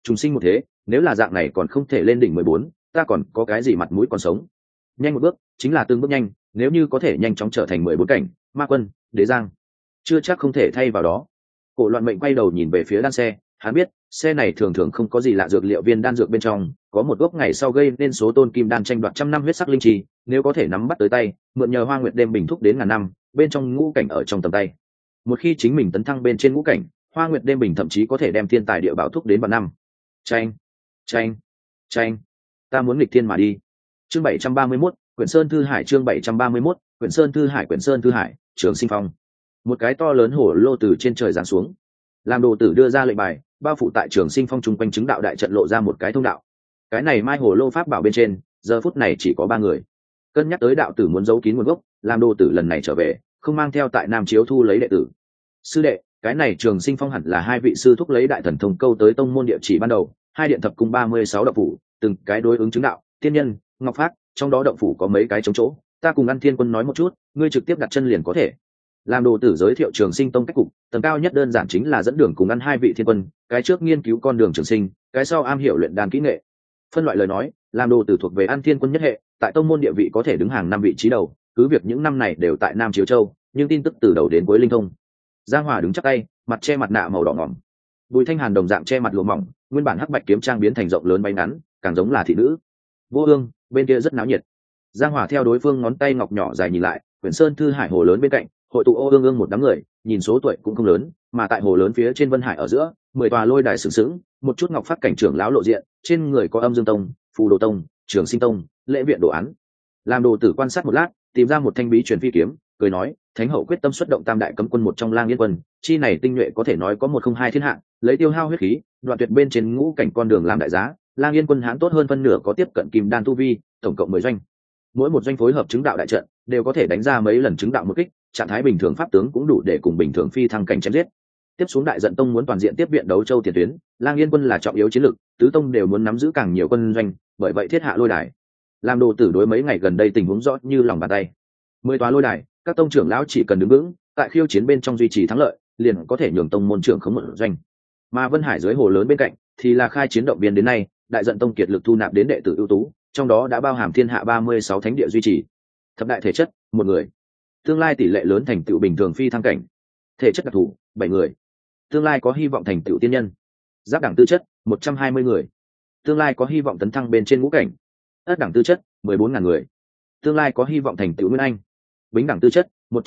trùng sinh một thế, nếu là dạng này còn không thể lên đỉnh 14, ta còn có cái gì mặt mũi còn sống. Nhanh một bước chính là từng bước nhanh, nếu như có thể nhanh chóng trở thành 14 cảnh, ma quân, đế giang, chưa chắc không thể thay vào đó. Cổ Loạn Mệnh quay đầu nhìn về phía đan xe, hắn biết xe này thường thường không có gì lạ, dược liệu viên đan dược bên trong có một gốc ngày sau gây nên số tôn kim đan tranh đoạt trăm năm huyết sắc linh trì, nếu có thể nắm bắt tới tay, mượn nhờ Hoa Nguyệt đêm bình thúc đến ngàn năm, bên trong ngũ cảnh ở trong tầm tay. Một khi chính mình tấn thăng bên trên ngũ cảnh, Hoa Nguyệt đêm bình thậm chí có thể đem thiên tài địa bảo thúc đến vạn năm. Chanh, chanh, chanh, ta muốn nghịch thiên mà đi. Chương 731, Quyển Sơn Thư Hải, chương 731, Quyển Sơn Thư Hải, Quyển Sơn Thư Hải, Trường Sinh Phong. Một cái to lớn hổ lô từ trên trời giáng xuống. Làm đồ tử đưa ra lệnh bài, bao phủ tại Trường Sinh Phong chung quanh chứng đạo đại trận lộ ra một cái thông đạo. Cái này mai hổ lô pháp bảo bên trên, giờ phút này chỉ có 3 người. Cân nhắc tới đạo tử muốn giấu kín nguồn gốc, làm đồ tử lần này trở về, không mang theo tại Nam Chiếu thu lấy đệ tử. Sư đệ, cái này Trường Sinh Phong hẳn là 2 vị sư thúc lấy đại thần thông câu tới tông môn địa chỉ ban đầu, 2 điện thập cung 36 động phủ, từng cái đối ứng chứng đạo, tiên nhân, ngọc phát, trong đó động phủ có mấy cái trống chỗ, ta cùng Ăn Thiên Quân nói một chút, ngươi trực tiếp đặt chân liền có thể. Làm đồ tử giới thiệu Trường Sinh Tông cách cục, tầng cao nhất đơn giản chính là dẫn đường cùng ăn 2 vị thiên quân, cái trước nghiên cứu con đường trường sinh, cái sau am hiểu luyện đan kỹ nghệ. Phân loại lời nói, làm đồ tử thuộc về Ăn Thiên Quân nhất hệ, tại tông môn địa vị có thể đứng hàng 5 vị trí đầu, cứ việc những năm này đều tại Nam Chiếu Châu, nhưng tin tức từ đầu đến cuối linh thông. Giang Hòa đứng chắp tay, mặt che mặt nạ màu đỏ ngỏm. Bùi Thanh Hàn đồng dạng che mặt lụa mỏng, nguyên bản hắc bạch kiếm trang biến thành rộng lớn bay ngắn, càng giống là thị nữ. Vô Ương, bên kia rất náo nhiệt. Giang Hòa theo đối phương ngón tay ngọc nhỏ dài nhìn lại, Quyển Sơn Thư Hải hồ lớn bên cạnh, hội tụ ô ương ương một đám người, nhìn số tuổi cũng không lớn, mà tại hồ lớn phía trên Vân Hải ở giữa, 10 tòa lôi đài sừng sững, một chút ngọc phát cảnh trưởng lão lộ diện, trên người có Âm Dương Tông, Phù Đồ Tông, Trường Sinh Tông, Lễ Viện đồ án. Làm đồ tử quan sát một lát, tìm ra một thanh bí truyền phi kiếm, cười nói, Thánh hậu quyết tâm xuất động tam đại cấm quân một trong Lang Yên quân, chi này tinh nhuệ có thể nói có 102 thiên hạ, lấy tiêu hao huyết khí, đoạn tuyệt bên trên ngũ cảnh con đường làm đại giá, Lang Yên quân hãn tốt hơn phân nửa có tiếp cận kim đan tu vi, tổng cộng 10 doanh. Mỗi một doanh phối hợp chứng đạo đại trận, đều có thể đánh ra mấy lần chứng đạo một kích, trạng thái bình thường pháp tướng cũng đủ để cùng bình thường phi thăng cảnh chém giết. Tiếp xuống đại trận tông muốn toàn diện tiếp viện Đấu Châu tiền tuyến, Lang Yên quân là trọng yếu chiến lược, tứ tông đều muốn nắm giữ càng nhiều quân doanh, bởi vậy thiết hạ lôi đài. Làm đồ tử đối mấy ngày gần đây tình huống rõ như lòng bàn tay. 10 tòa lôi đài, các tông trưởng lão chỉ cần đứng vững, tại khiêu chiến bên trong duy trì thắng lợi, liền có thể nhường tông môn trưởng khống một doanh. Mà Vân Hải dưới hồ lớn bên cạnh, thì là khai chiến động viên đến nay, đại trận tông kiệt lực thu nạp đến đệ tử ưu tú, trong đó đã bao hàm thiên hạ 36 thánh địa duy trì. Thập đại thể chất, 1 người. Tương lai tỷ lệ lớn thành tựu bình thường phi thăng cảnh. Thể chất đặc thù, 7 người. Tương lai có hy vọng thành tựu tiên nhân. Giáp đẳng tư chất, 120 người. Tương lai có hy vọng tấn thăng bên trên ngũ cảnh. Ất đẳng tư chất, 14.000 người. Tương lai có hy vọng thành tựu nguyên anh. Bính đẳng tư chất,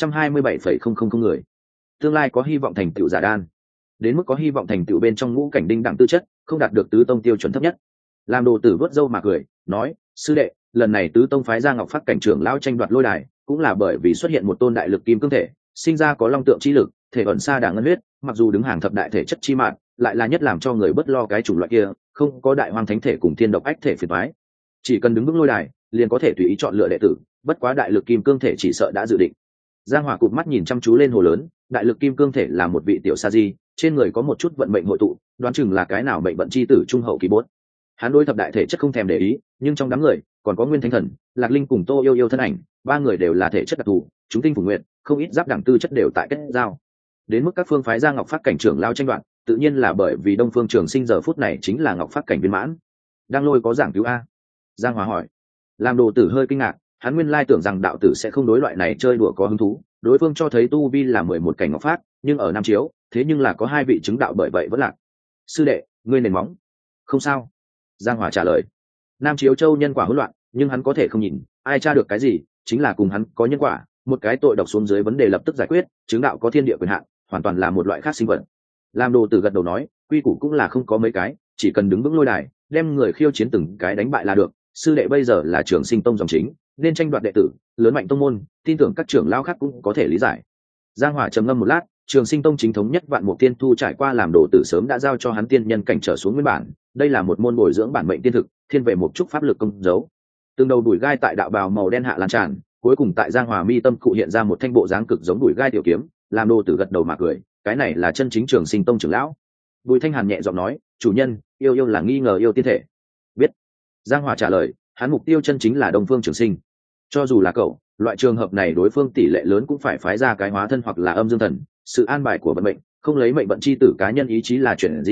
127,000 người. Tương lai có hy vọng thành tựu giả đan. Đến mức có hy vọng thành tựu bên trong ngũ cảnh đinh đẳng tư chất, không đạt được tứ tông tiêu chuẩn thấp nhất. Làm đồ tử vớt râu mà cười, nói, sư đệ, lần này tứ tông phái ra ngọc phát cảnh trưởng lão tranh đoạt lôi đài, cũng là bởi vì xuất hiện một tôn đại lực kim cương thể, sinh ra có long tượng chi lực, thể ẩn xa đà ngân huyết, mặc dù đứng hàng thập đại thể chất chi mạng, lại là nhất làm cho người bất lo cái chủng loại kia, không có đại hoang thánh thể cùng thiên độc ách thể phiền toái. Chỉ cần đứng vững lôi đài, liền có thể tùy ý chọn lựa đệ tử, bất quá đại lực kim cương thể chỉ sợ đã dự định. Giang Hòa cụp mắt nhìn chăm chú lên hồ lớn, đại lực kim cương thể là một vị tiểu sa di, trên người có một chút vận mệnh hội tụ, đoán chừng là cái nào mệnh vận chi tử trung hậu kỳ bốt. Hắn đối thập đại thể chất không thèm để ý, nhưng trong đám người còn có Nguyên Thánh Thần, Lạc Linh cùng Tô Yêu Yêu thân ảnh, 3 người đều là thể chất đặc thù, chúng tinh phủ nguyện, không ít giáp đẳng tư chất đều tại kết giao. Đến mức các phương phái ra ngọc phát cảnh trưởng lao tranh đoạt, tự nhiên là bởi vì Đông Phương Trường Sinh giờ phút này chính là ngọc phát cảnh viên mãn. Đang lôi có giảng cứu a? Giang Hòa hỏi. Làm đồ tử hơi kinh ngạc, hắn nguyên lai tưởng rằng đạo tử sẽ không đối loại này chơi đùa có hứng thú, đối phương cho thấy tu vi là 11 cảnh ngọc phát, nhưng ở Nam Chiếu, thế nhưng là có 2 vị chứng đạo bởi vậy vẫn lạc. Sư đệ, ngươi nền móng. Không sao. Giang Hòa trả lời. Nam Chiếu Châu nhân quả hỗn loạn, nhưng hắn có thể không nhìn, ai tra được cái gì, chính là cùng hắn có nhân quả, một cái tội độc xuống dưới vấn đề lập tức giải quyết, chứng đạo có thiên địa quyền hạn, hoàn toàn là một loại khác sinh vật. Làm đồ tử gật đầu nói, quy củ cũng là không có mấy cái, chỉ cần đứng vững lôi đài, đem người khiêu chiến từng cái đánh bại là được. Sư đệ bây giờ là Trường Sinh Tông dòng chính, nên tranh đoạt đệ tử, lớn mạnh tông môn, tin tưởng các trưởng lão khác cũng có thể lý giải. Giang Hòa trầm ngâm một lát, Trường Sinh Tông chính thống nhất Vạn Mục Tiên Thu trải qua làm đồ tử sớm đã giao cho hắn tiên nhân cảnh trở xuống nguyên bản, đây là một môn bồi dưỡng bản mệnh tiên thực, thiên về một chút pháp lực công dấu. Từng đầu đùi gai tại đạo bào màu đen hạ lan tràn, cuối cùng tại Giang Hòa mi tâm cụ hiện ra một thanh bộ dáng cực giống đùi gai tiểu kiếm, làm đồ tử gật đầu mà cười, cái này là chân chính Trường Sinh Tông trưởng lão. Bùi Thanh Hàn nhẹ giọng nói, chủ nhân, yêu yêu là nghi ngờ yêu tiên thể. Biết. Giang Hòa trả lời, hắn mục tiêu chân chính là Đông Phương Trường Sinh. Cho dù là cậu, loại trường hợp này đối phương tỷ lệ lớn cũng phải phái ra cái hóa thân hoặc là âm dương thần, sự an bài của vận mệnh, không lấy mệnh vận chi tử cá nhân ý chí là chuyện gì,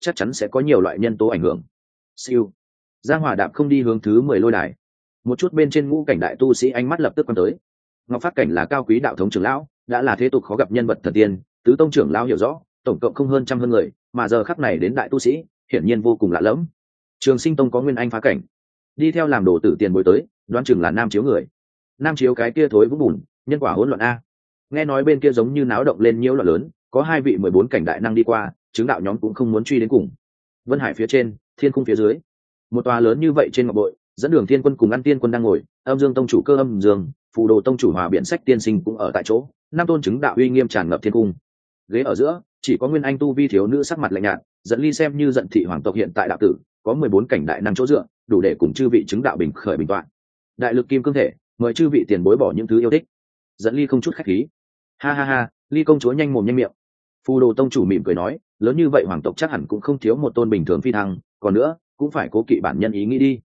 chắc chắn sẽ có nhiều loại nhân tố ảnh hưởng. Siêu. Giang Hòa đạp không đi hướng thứ 10 lôi đài. Một chút bên trên ngũ cảnh đại tu sĩ ánh mắt lập tức quan tới. Ngọc Phát Cảnh là cao quý đạo thống trưởng lão, đã là thế tục khó gặp nhân vật thần tiên, tứ tông trưởng lão hiểu rõ, tổng cộng không hơn trăm hơn người, mà giờ khắc này đến đại tu sĩ, hiển nhiên vô cùng lạ lẫm. Trường Sinh Tông có Nguyên Anh phá cảnh, đi theo làm đồ tử tiền bối tới, đoán chừng là Nam Chiếu người. Nam Chiếu cái kia thối vũng bùn, nhân quả hỗn loạn a. Nghe nói bên kia giống như náo động lên nhiễu loạn lớn, có 2 vị 14 cảnh đại năng đi qua, chứng đạo nhóm cũng không muốn truy đến cùng. Vân Hải phía trên, thiên khung phía dưới, một tòa lớn như vậy trên ngọc bội, dẫn đường thiên quân cùng Ăn Tiên quân đang ngồi, Âm Dương tông chủ Cơ Âm Dương, Phù Đồ tông chủ Hòa Biển Sách tiên sinh cũng ở tại chỗ, năm tôn chứng đạo uy nghiêm tràn ngập thiên cung. Ghế ở giữa, chỉ có Nguyên Anh tu vi thiếu nữ sắc mặt lạnh nhạt, Dẫn Ly xem như Giận thị hoàng tộc hiện tại đạo tử, có 14 cảnh đại năng chỗ dựa, đủ để cùng chư vị chứng đạo bình khởi bình toạn. Đại lực kim cương thể, mời chư vị tiền bối bỏ những thứ yêu thích. Dẫn Ly không chút khách khí. Ha ha ha, Ly công chúa nhanh mồm nhanh miệng. Phù Đồ tông chủ mỉm cười nói, lớn như vậy hoàng tộc chắc hẳn cũng không thiếu một tôn bình thường phi thăng, còn nữa, cũng phải cố kỵ bản nhân ý nghĩ đi.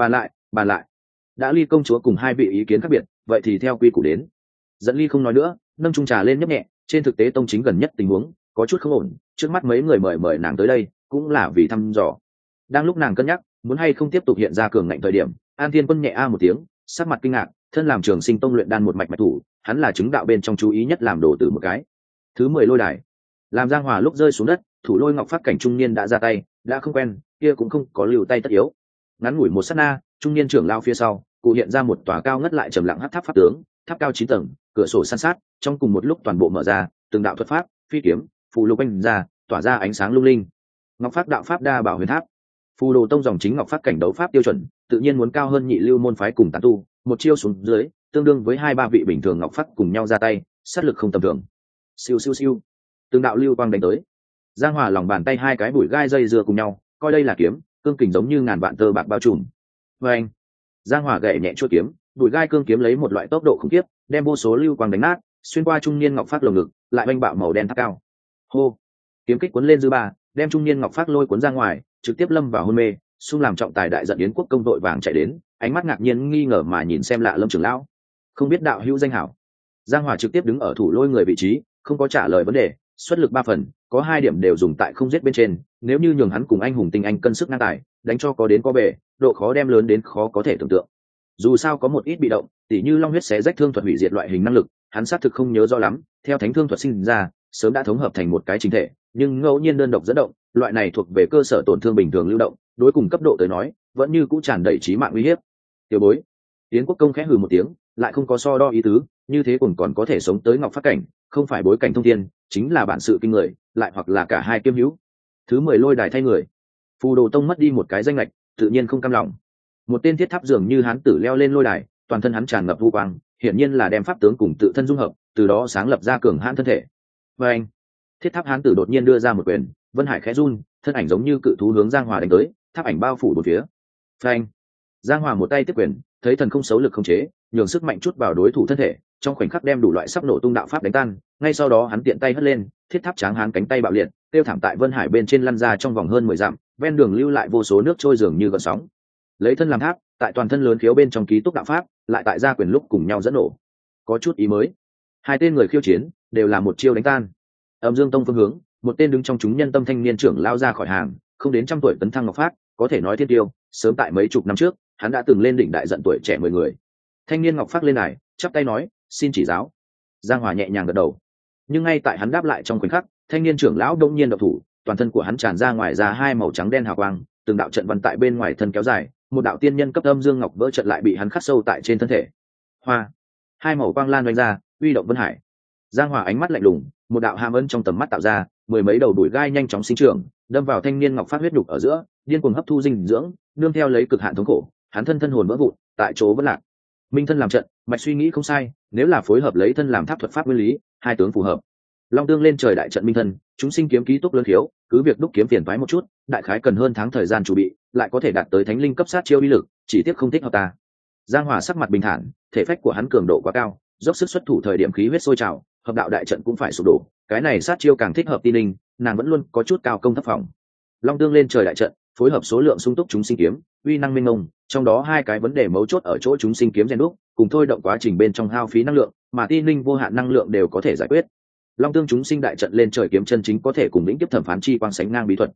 Bàn lại. Đã Ly công chúa cùng 2 vị ý kiến khác biệt, vậy thì theo quy củ đến. Dẫn Ly không nói nữa, nâng chung trà lên nhấp nhẹ, trên thực tế tông chính gần nhất tình huống có chút không ổn, trước mắt mấy người mời nàng tới đây cũng là vì thăm dò. Đang lúc nàng cân nhắc muốn hay không tiếp tục hiện ra cường ngạnh thời điểm, An Thiên Quân nhẹ a một tiếng, sắc mặt kinh ngạc, thân làm Trường Sinh Tông luyện đan một mạch thủ, hắn là chứng đạo bên trong chú ý nhất làm đồ tử một cái. Thứ 10 lôi đài, làm Giang Hòa lúc rơi xuống đất, thủ lôi Ngọc Phát Cảnh trung niên đã ra tay, đã không quen, kia cũng không có lưu tay tất yếu. Ngắn ngủi một sát na, trung niên trưởng lao phía sau cụ hiện ra một tòa cao ngất lại trầm lặng hắc tháp pháp tướng, tháp cao 9 tầng, cửa sổ san sát, trong cùng một lúc toàn bộ mở ra, từng đạo thuật pháp, phi kiếm, phù lục quanh ra, tỏa ra ánh sáng lung linh. Ngọc Phát đạo pháp đa bảo huyền tháp, Phù Đồ tông dòng chính Ngọc Phát cảnh đấu pháp tiêu chuẩn, tự nhiên muốn cao hơn nhị lưu môn phái cùng tán tu, một chiêu xuống dưới, tương đương với 2-3 vị bình thường Ngọc Phát cùng nhau ra tay, sát lực không tầm thường. Siêu siêu siêu, từng đạo lưu quang đánh tới. Giang Hòa lòng bàn tay 2 cái bụi gai dây dưa cùng nhau, coi đây là kiếm, cương kình giống như ngàn vạn tơ bạc bao trùm. Anh, Giang Hòa gậy nhẹ chuôi kiếm, bụi gai cương kiếm lấy một loại tốc độ khủng khiếp, đem vô số lưu quang đánh nát, xuyên qua trung niên Ngọc Phát lồng ngực, lại oanh bạo màu đen tháp cao. Hô, kiếm kích cuốn lên dư ba, đem trung niên Ngọc Phát lôi cuốn ra ngoài, trực tiếp lâm vào hôn mê. Xung làm trọng tài đại giận Yến Quốc công đội vàng chạy đến, ánh mắt ngạc nhiên nghi ngờ mà nhìn xem lạ lâm trưởng lão, không biết đạo hữu danh hảo. Giang Hòa trực tiếp đứng ở thủ lôi người vị trí, không có trả lời vấn đề, xuất lực 3 phần, có 2 điểm đều dùng tại không giết bên trên, nếu như nhường hắn cùng anh hùng tinh anh cân sức ngang tài, đánh cho có đến có bề, độ khó đem lớn đến khó có thể tưởng tượng. Dù sao có một ít bị động, tỉ như long huyết xé rách thương thuật hủy diệt loại hình năng lực, hắn xác thực không nhớ rõ lắm, theo thánh thương thuật sinh ra, sớm đã thống hợp thành một cái chính thể, nhưng ngẫu nhiên đơn độc dẫn động, loại này thuộc về cơ sở tổn thương bình thường lưu động, đối cùng cấp độ tới nói, vẫn như cũ tràn đầy chí mạng uy hiếp. Tiểu bối, Yến Quốc công khẽ hừ một tiếng, lại không có so đo ý tứ, như thế còn có thể sống tới Ngọc Phát cảnh, không phải bối cảnh thông thiên, chính là bản sự kinh người, lại hoặc là cả hai kiêm hữu. Thứ 10 lôi đài thay người, Phù Đồ tông mất đi một cái danh lệch, tự nhiên không cam lòng. Một tên thiết tháp dường như hán tử leo lên lôi đài, toàn thân hắn tràn ngập vu quang, hiển nhiên là đem pháp tướng cùng tự thân dung hợp, từ đó sáng lập ra cường hãn thân thể. Và anh, thiết tháp hán tử đột nhiên đưa ra một quyền, Vân Hải khẽ run, thân ảnh giống như cự thú hướng Giang Hòa đánh tới, tháp ảnh bao phủ bốn phía. Phanh, Giang Hòa một tay tiếp quyền, thấy thần không xấu lực không chế, nhường sức mạnh chút vào đối thủ thân thể, trong khoảnh khắc đem đủ loại sắp nổ tung đạo pháp đánh tan. Ngay sau đó hắn tiện tay hất lên, thiết tháp tráng hán cánh tay bạo liệt, tiêu thảm tại Vân Hải bên trên lăn ra trong vòng hơn 10 dặm, ven đường lưu lại vô số nước trôi dường như gợn sóng. Lấy thân làm tháp, tại toàn thân lớn khiếu bên trong ký túc đạo pháp, lại tại gia quyền lúc cùng nhau dẫn nổ. Có chút ý mới. 2 tên người khiêu chiến đều là một chiêu đánh tan. Âm Dương tông phương hướng, một tên đứng trong chúng nhân tâm thanh niên trưởng lao ra khỏi hàng, không đến 100 tuổi tấn thăng Ngọc Phát, có thể nói thiên tiêu, sớm tại mấy chục năm trước, hắn đã từng lên đỉnh đại giận tuổi trẻ 10 người. Thanh niên Ngọc Phát lên đài, chắp tay nói, xin chỉ giáo. Giang Hòa nhẹ nhàng gật đầu. Nhưng ngay tại hắn đáp lại trong khoảnh khắc, thanh niên trưởng lão đông nhiên động thủ, toàn thân của hắn tràn ra ngoài ra 2 màu trắng đen hào quang, từng đạo trận văn tại bên ngoài thân kéo dài, một đạo tiên nhân cấp âm dương ngọc vỡ trận lại bị hắn khắc sâu tại trên thân thể. Hoa, 2 màu quang lan vành ra, uy động Vân Hải. Giang Hòa ánh mắt lạnh lùng, một đạo hàm ân trong tầm mắt tạo ra, 10 mấy đầu đuổi gai nhanh chóng sinh trưởng, đâm vào thanh niên Ngọc Phát huyết nhục ở giữa, điên cuồng hấp thu dinh dưỡng, nương theo lấy cực hạn thống khổ, hắn thân hồn vỡ vụn, tại chỗ vẫn lạc. Minh thân làm trận, mạch suy nghĩ không sai, nếu là phối hợp lấy thân làm tháp thuật pháp nguyên lý, 2 tướng phù hợp. Long tương lên trời đại trận minh thân, chúng sinh kiếm ký túc lớn khiếu, cứ việc đúc kiếm phiền toái một chút, đại khái cần hơn tháng thời gian chuẩn bị, lại có thể đạt tới thánh linh cấp sát chiêu uy lực, chỉ tiếc không thích hợp ta. Giang Hòa sắc mặt bình thản, thể phách của hắn cường độ quá cao, dốc sức xuất thủ thời điểm khí huyết sôi trào, hợp đạo đại trận cũng phải sụp đổ, cái này sát chiêu càng thích hợp ti linh, nàng vẫn luôn có chút cao công thấp phòng. Long tương lên trời đại trận, phối hợp số lượng sung túc chúng sinh kiếm, uy năng minh ngông, trong đó 2 cái vấn đề mấu chốt ở chỗ chúng sinh kiếm rèn đúc, cùng thôi động quá trình bên trong hao phí năng lượng, mà ti linh vô hạn năng lượng đều có thể giải quyết. Long tương chúng sinh đại trận lên trời kiếm chân chính có thể cùng lĩnh tiếp thẩm phán chi quang sánh ngang bí thuật.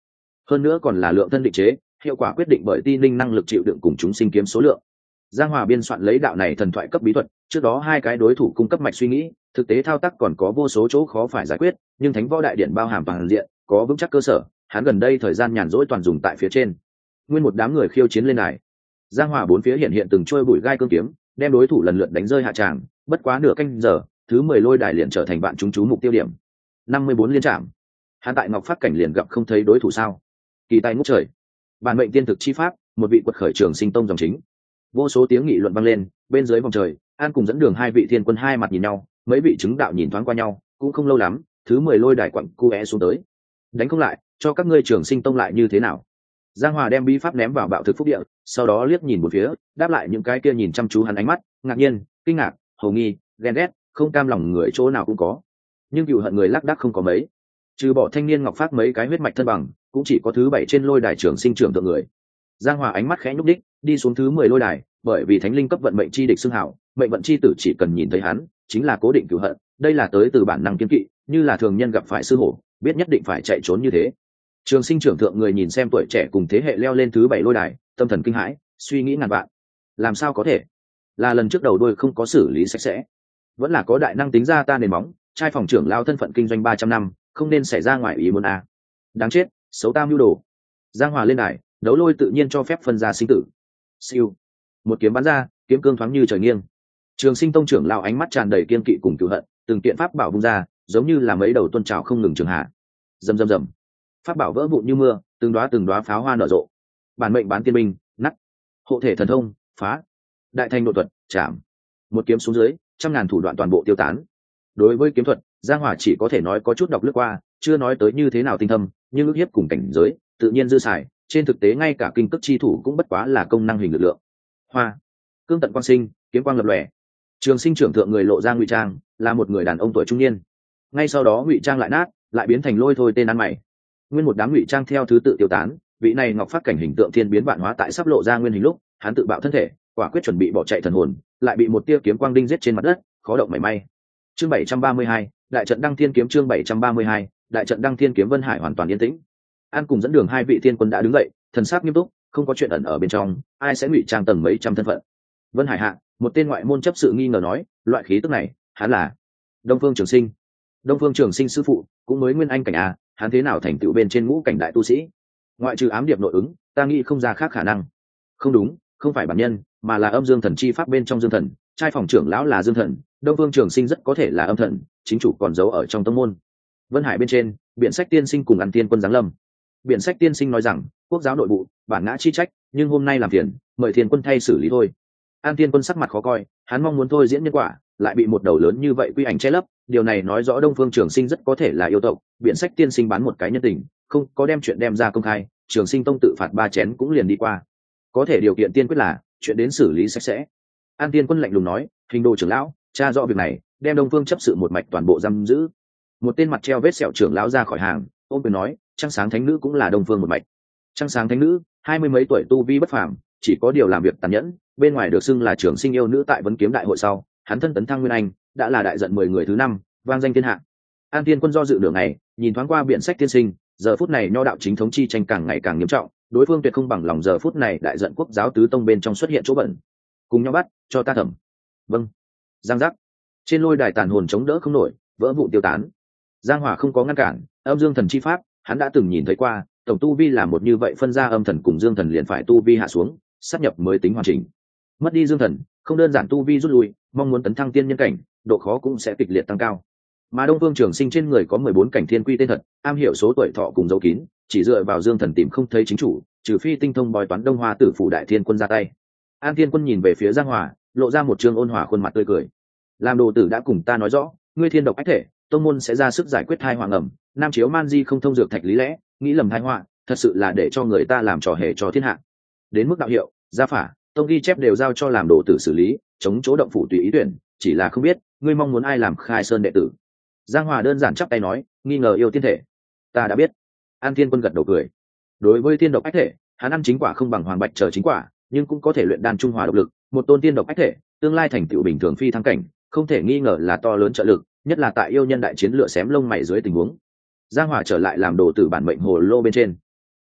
hơn nữa còn là lượng thân định chế, hiệu quả quyết định bởi ti linh năng lực chịu đựng cùng chúng sinh kiếm số lượng. Giang Hòa biên soạn lấy đạo này thần thoại cấp bí thuật, trước đó hai cái đối thủ cung cấp mạch suy nghĩ, thực tế thao tác còn có vô số chỗ khó phải giải quyết, nhưng Thánh Võ Đại Điện bao hàm toàn diện, có vững chắc cơ sở, hắn gần đây thời gian nhàn rỗi toàn dùng tại phía trên. Nguyên một đám người khiêu chiến lên đài. Giang Hòa bốn phía hiện hiện từng trôi bụi gai cương kiếm, đem đối thủ lần lượt đánh rơi hạ tràng, bất quá nửa canh giờ, thứ 10 lôi đài liền trở thành bạn chúng chú mục tiêu điểm. 54 liên trạm. Hắn tại Ngọc Phát cảnh liền gặp không thấy đối thủ sao? Kỳ tài ngút trời. Bản mệnh tiên thực chi pháp, một vị quật khởi trường sinh tông dòng chính. Vô số tiếng nghị luận vang lên, bên dưới vòng trời, An cùng dẫn đường hai vị thiên quân hai mặt nhìn nhau, mấy vị chứng đạo nhìn thoáng qua nhau, cũng không lâu lắm, thứ 10 lôi đài quặng cu é xuống tới. Đánh không lại, cho các ngươi trường sinh tông lại như thế nào? Giang Hòa đem bí pháp ném vào bạo thực phúc địa, sau đó liếc nhìn một phía, đáp lại những cái kia nhìn chăm chú hắn ánh mắt, ngạc nhiên, kinh ngạc, hầu nghi, ghen ghét, không cam lòng người chỗ nào cũng có. Nhưng cựu hận người lác đác không có mấy. Trừ bỏ thanh niên Ngọc Phát mấy cái huyết mạch thân bằng, cũng chỉ có thứ 7 trên lôi đài trường sinh trưởng thượng người. Giang Hòa ánh mắt khẽ nhúc đích, đi xuống thứ 10 lôi đài, bởi vì thánh linh cấp vận mệnh chi địch xưng hảo, mệnh vận chi tử chỉ cần nhìn thấy hắn, chính là cố định cửu hận, đây là tới từ bản năng kiên kỵ, như là thường nhân gặp phải sư hổ, biết nhất định phải chạy trốn như thế. Trường sinh trưởng thượng người nhìn xem tuổi trẻ cùng thế hệ leo lên thứ 7 lôi đài, tâm thần kinh hãi, suy nghĩ ngàn vạn. Làm sao có thể? Là lần trước đầu đuôi không có xử lý sạch sẽ, vẫn là có đại năng tính ra ta nền móng, trai phòng trưởng lao thân phận kinh doanh 300 năm, không nên xảy ra ngoài ý muốn a. Đáng chết, xấu tam mưu đồ. Giang Hòa lên đài, đấu lôi tự nhiên cho phép phân ra sinh tử. Siêu, một kiếm bắn ra, kiếm cương thoáng như trời nghiêng. Trường sinh tông trưởng lao ánh mắt tràn đầy kiên kỵ cùng cửu hận, từng kiện pháp bảo vung ra, giống như là mấy đầu tuôn trào không ngừng trường hạ. Rầm rầm rầm, pháp bảo vỡ vụn như mưa, từng đóa pháo hoa nở rộ. Bản mệnh bán tiên binh, nắt. Hộ thể thần thông, phá. Đại thành độ thuật, chạm. Một kiếm xuống dưới, trăm ngàn thủ đoạn toàn bộ tiêu tán. Đối với kiếm thuật, Giang Hòa chỉ có thể nói có chút đọc lướt qua, chưa nói tới như thế nào tinh thâm, nhưng ước hiếp cùng cảnh giới, tự nhiên dư xài. Trên thực tế ngay cả kinh cước chi thủ cũng bất quá là công năng hình lực lượng. Hoa, cương tận quang sinh, kiếm quang lập lòe. Trường sinh trưởng thượng người lộ ra ngụy trang, là một người đàn ông tuổi trung niên. Ngay sau đó ngụy trang lại nát, lại biến thành lôi thôi tên ăn mày. Nguyên một đám ngụy trang theo thứ tự tiêu tán, vị này Ngọc Phát cảnh hình tượng thiên biến vạn hóa tại sắp lộ ra nguyên hình lúc, hắn tự bạo thân thể, quả quyết chuẩn bị bỏ chạy thần hồn, lại bị một tia kiếm quang đinh giết trên mặt đất, khó động mảy may. Chương 732, đại trận đăng thiên kiếm. Chương 732, đại trận đăng thiên kiếm. Vân Hải hoàn toàn yên tĩnh. An cùng dẫn đường hai vị thiên quân đã đứng dậy, thần sắc nghiêm túc, không có chuyện ẩn ở bên trong, ai sẽ ngụy trang tầng mấy trăm thân phận. Vân Hải hạ, một tên ngoại môn chấp sự nghi ngờ nói, loại khí tức này, hắn là Đông Phương Trường Sinh. Đông Phương Trường Sinh sư phụ, cũng mới nguyên anh cảnh a, hắn thế nào thành tựu bên trên ngũ cảnh đại tu sĩ? Ngoại trừ ám điệp nội ứng, ta nghĩ không ra khác khả năng. Không đúng, không phải bản nhân, mà là âm dương thần chi pháp bên trong dương thần, trai phòng trưởng lão là dương thần, Đông Phương Trường Sinh rất có thể là âm thần, chính chủ còn giấu ở trong tông môn. Vân Hải bên trên, Biện Sách tiên sinh cùng An Tiên quân giáng lâm. Biện Sách tiên sinh nói rằng, quốc giáo nội bộ, bản ngã chi trách, nhưng hôm nay làm phiền, mời Thiên quân thay xử lý thôi. An Tiên quân sắc mặt khó coi, hắn mong muốn thôi diễn nhân quả, lại bị một đầu lớn như vậy quy ảnh che lấp, điều này nói rõ Đông Phương Trường Sinh rất có thể là yêu tộc. Biện Sách tiên sinh bán một cái nhân tình, không có đem chuyện đem ra công khai, Trường Sinh tông tự phạt 3 chén cũng liền đi qua. Có thể điều kiện tiên quyết là chuyện đến xử lý sạch sẽ. An Tiên quân lạnh lùng nói, hình đồ trưởng lão, tra rõ việc này, đem Đông Phương chấp sự một mạch toàn bộ giam giữ. Một tên mặt treo vết sẹo trưởng lão ra khỏi hàng, ôm quyền nói, Trăng Sáng thánh nữ cũng là Đông Phương một mạch. Trăng Sáng thánh nữ, 20 mấy tuổi tu vi bất phàm, chỉ có điều làm việc tàn nhẫn, bên ngoài được xưng là Trường Sinh yêu nữ tại vấn kiếm đại hội sau, hắn thân tấn thăng nguyên anh, đã là đại giận 10 người thứ 5, vang danh thiên hạ. An Tiên quân do dự nửa ngày, nhìn thoáng qua Biện Sách tiên sinh, giờ phút này nho đạo chính thống chi tranh càng ngày càng nghiêm trọng, đối phương tuyệt không bằng lòng giờ phút này đại giận quốc giáo tứ tông bên trong xuất hiện chỗ bẩn. Cùng nhau bắt, cho ta thẩm. Vâng. Giang giác. Trên lôi đài tàn hồn chống đỡ không nổi, vỡ vụn tiêu tán. Giang Hòa không có ngăn cản, âm dương thần chi pháp, hắn đã từng nhìn thấy qua, tổng tu vi là một như vậy, phân ra âm thần cùng dương thần liền phải tu vi hạ xuống, sát nhập mới tính hoàn chỉnh. Mất đi dương thần, không đơn giản tu vi rút lui, mong muốn tấn thăng tiên nhân cảnh, độ khó cũng sẽ kịch liệt tăng cao. Mà Đông Phương Trường Sinh trên người có 14 cảnh thiên quy tên thật, am hiểu số tuổi thọ cùng dấu kín, chỉ dựa vào dương thần tìm không thấy chính chủ, trừ phi tinh thông bói toán Đông Hoa Tử phủ đại thiên quân ra tay. An Thiên quân nhìn về phía Giang Hòa, lộ ra một trương ôn hòa khuôn mặt tươi cười. Làm đồ tử đã cùng ta nói rõ, ngươi thiên độc ách thể, tông môn sẽ ra sức giải quyết thai hoàng ẩm, nam chiếu man di không thông dược thạch lý lẽ, nghĩ lầm thai họa, thật sự là để cho người ta làm trò hề cho thiên hạ. Đến mức đạo hiệu, gia phả, tông ghi chép đều giao cho làm đồ tử xử lý, chống chỗ động phủ tùy ý tuyển, chỉ là không biết ngươi mong muốn ai làm khai sơn đệ tử. Giang Hòa đơn giản chắp tay nói, nghi ngờ yêu tiên thể, ta đã biết. An Thiên quân gật đầu cười. Đối với tiên độc ách thể, hắn ăn chính quả không bằng hoàng bạch chờ chính quả, nhưng cũng có thể luyện đan trung hòa độc lực, một tôn tiên độc ách thể, tương lai thành tựu bình thường phi thăng cảnh, không thể nghi ngờ là to lớn trợ lực, nhất là tại yêu nhân đại chiến lửa xém lông mày dưới tình huống. Giang Hòa trở lại làm đồ tử bản mệnh hồ lô bên trên.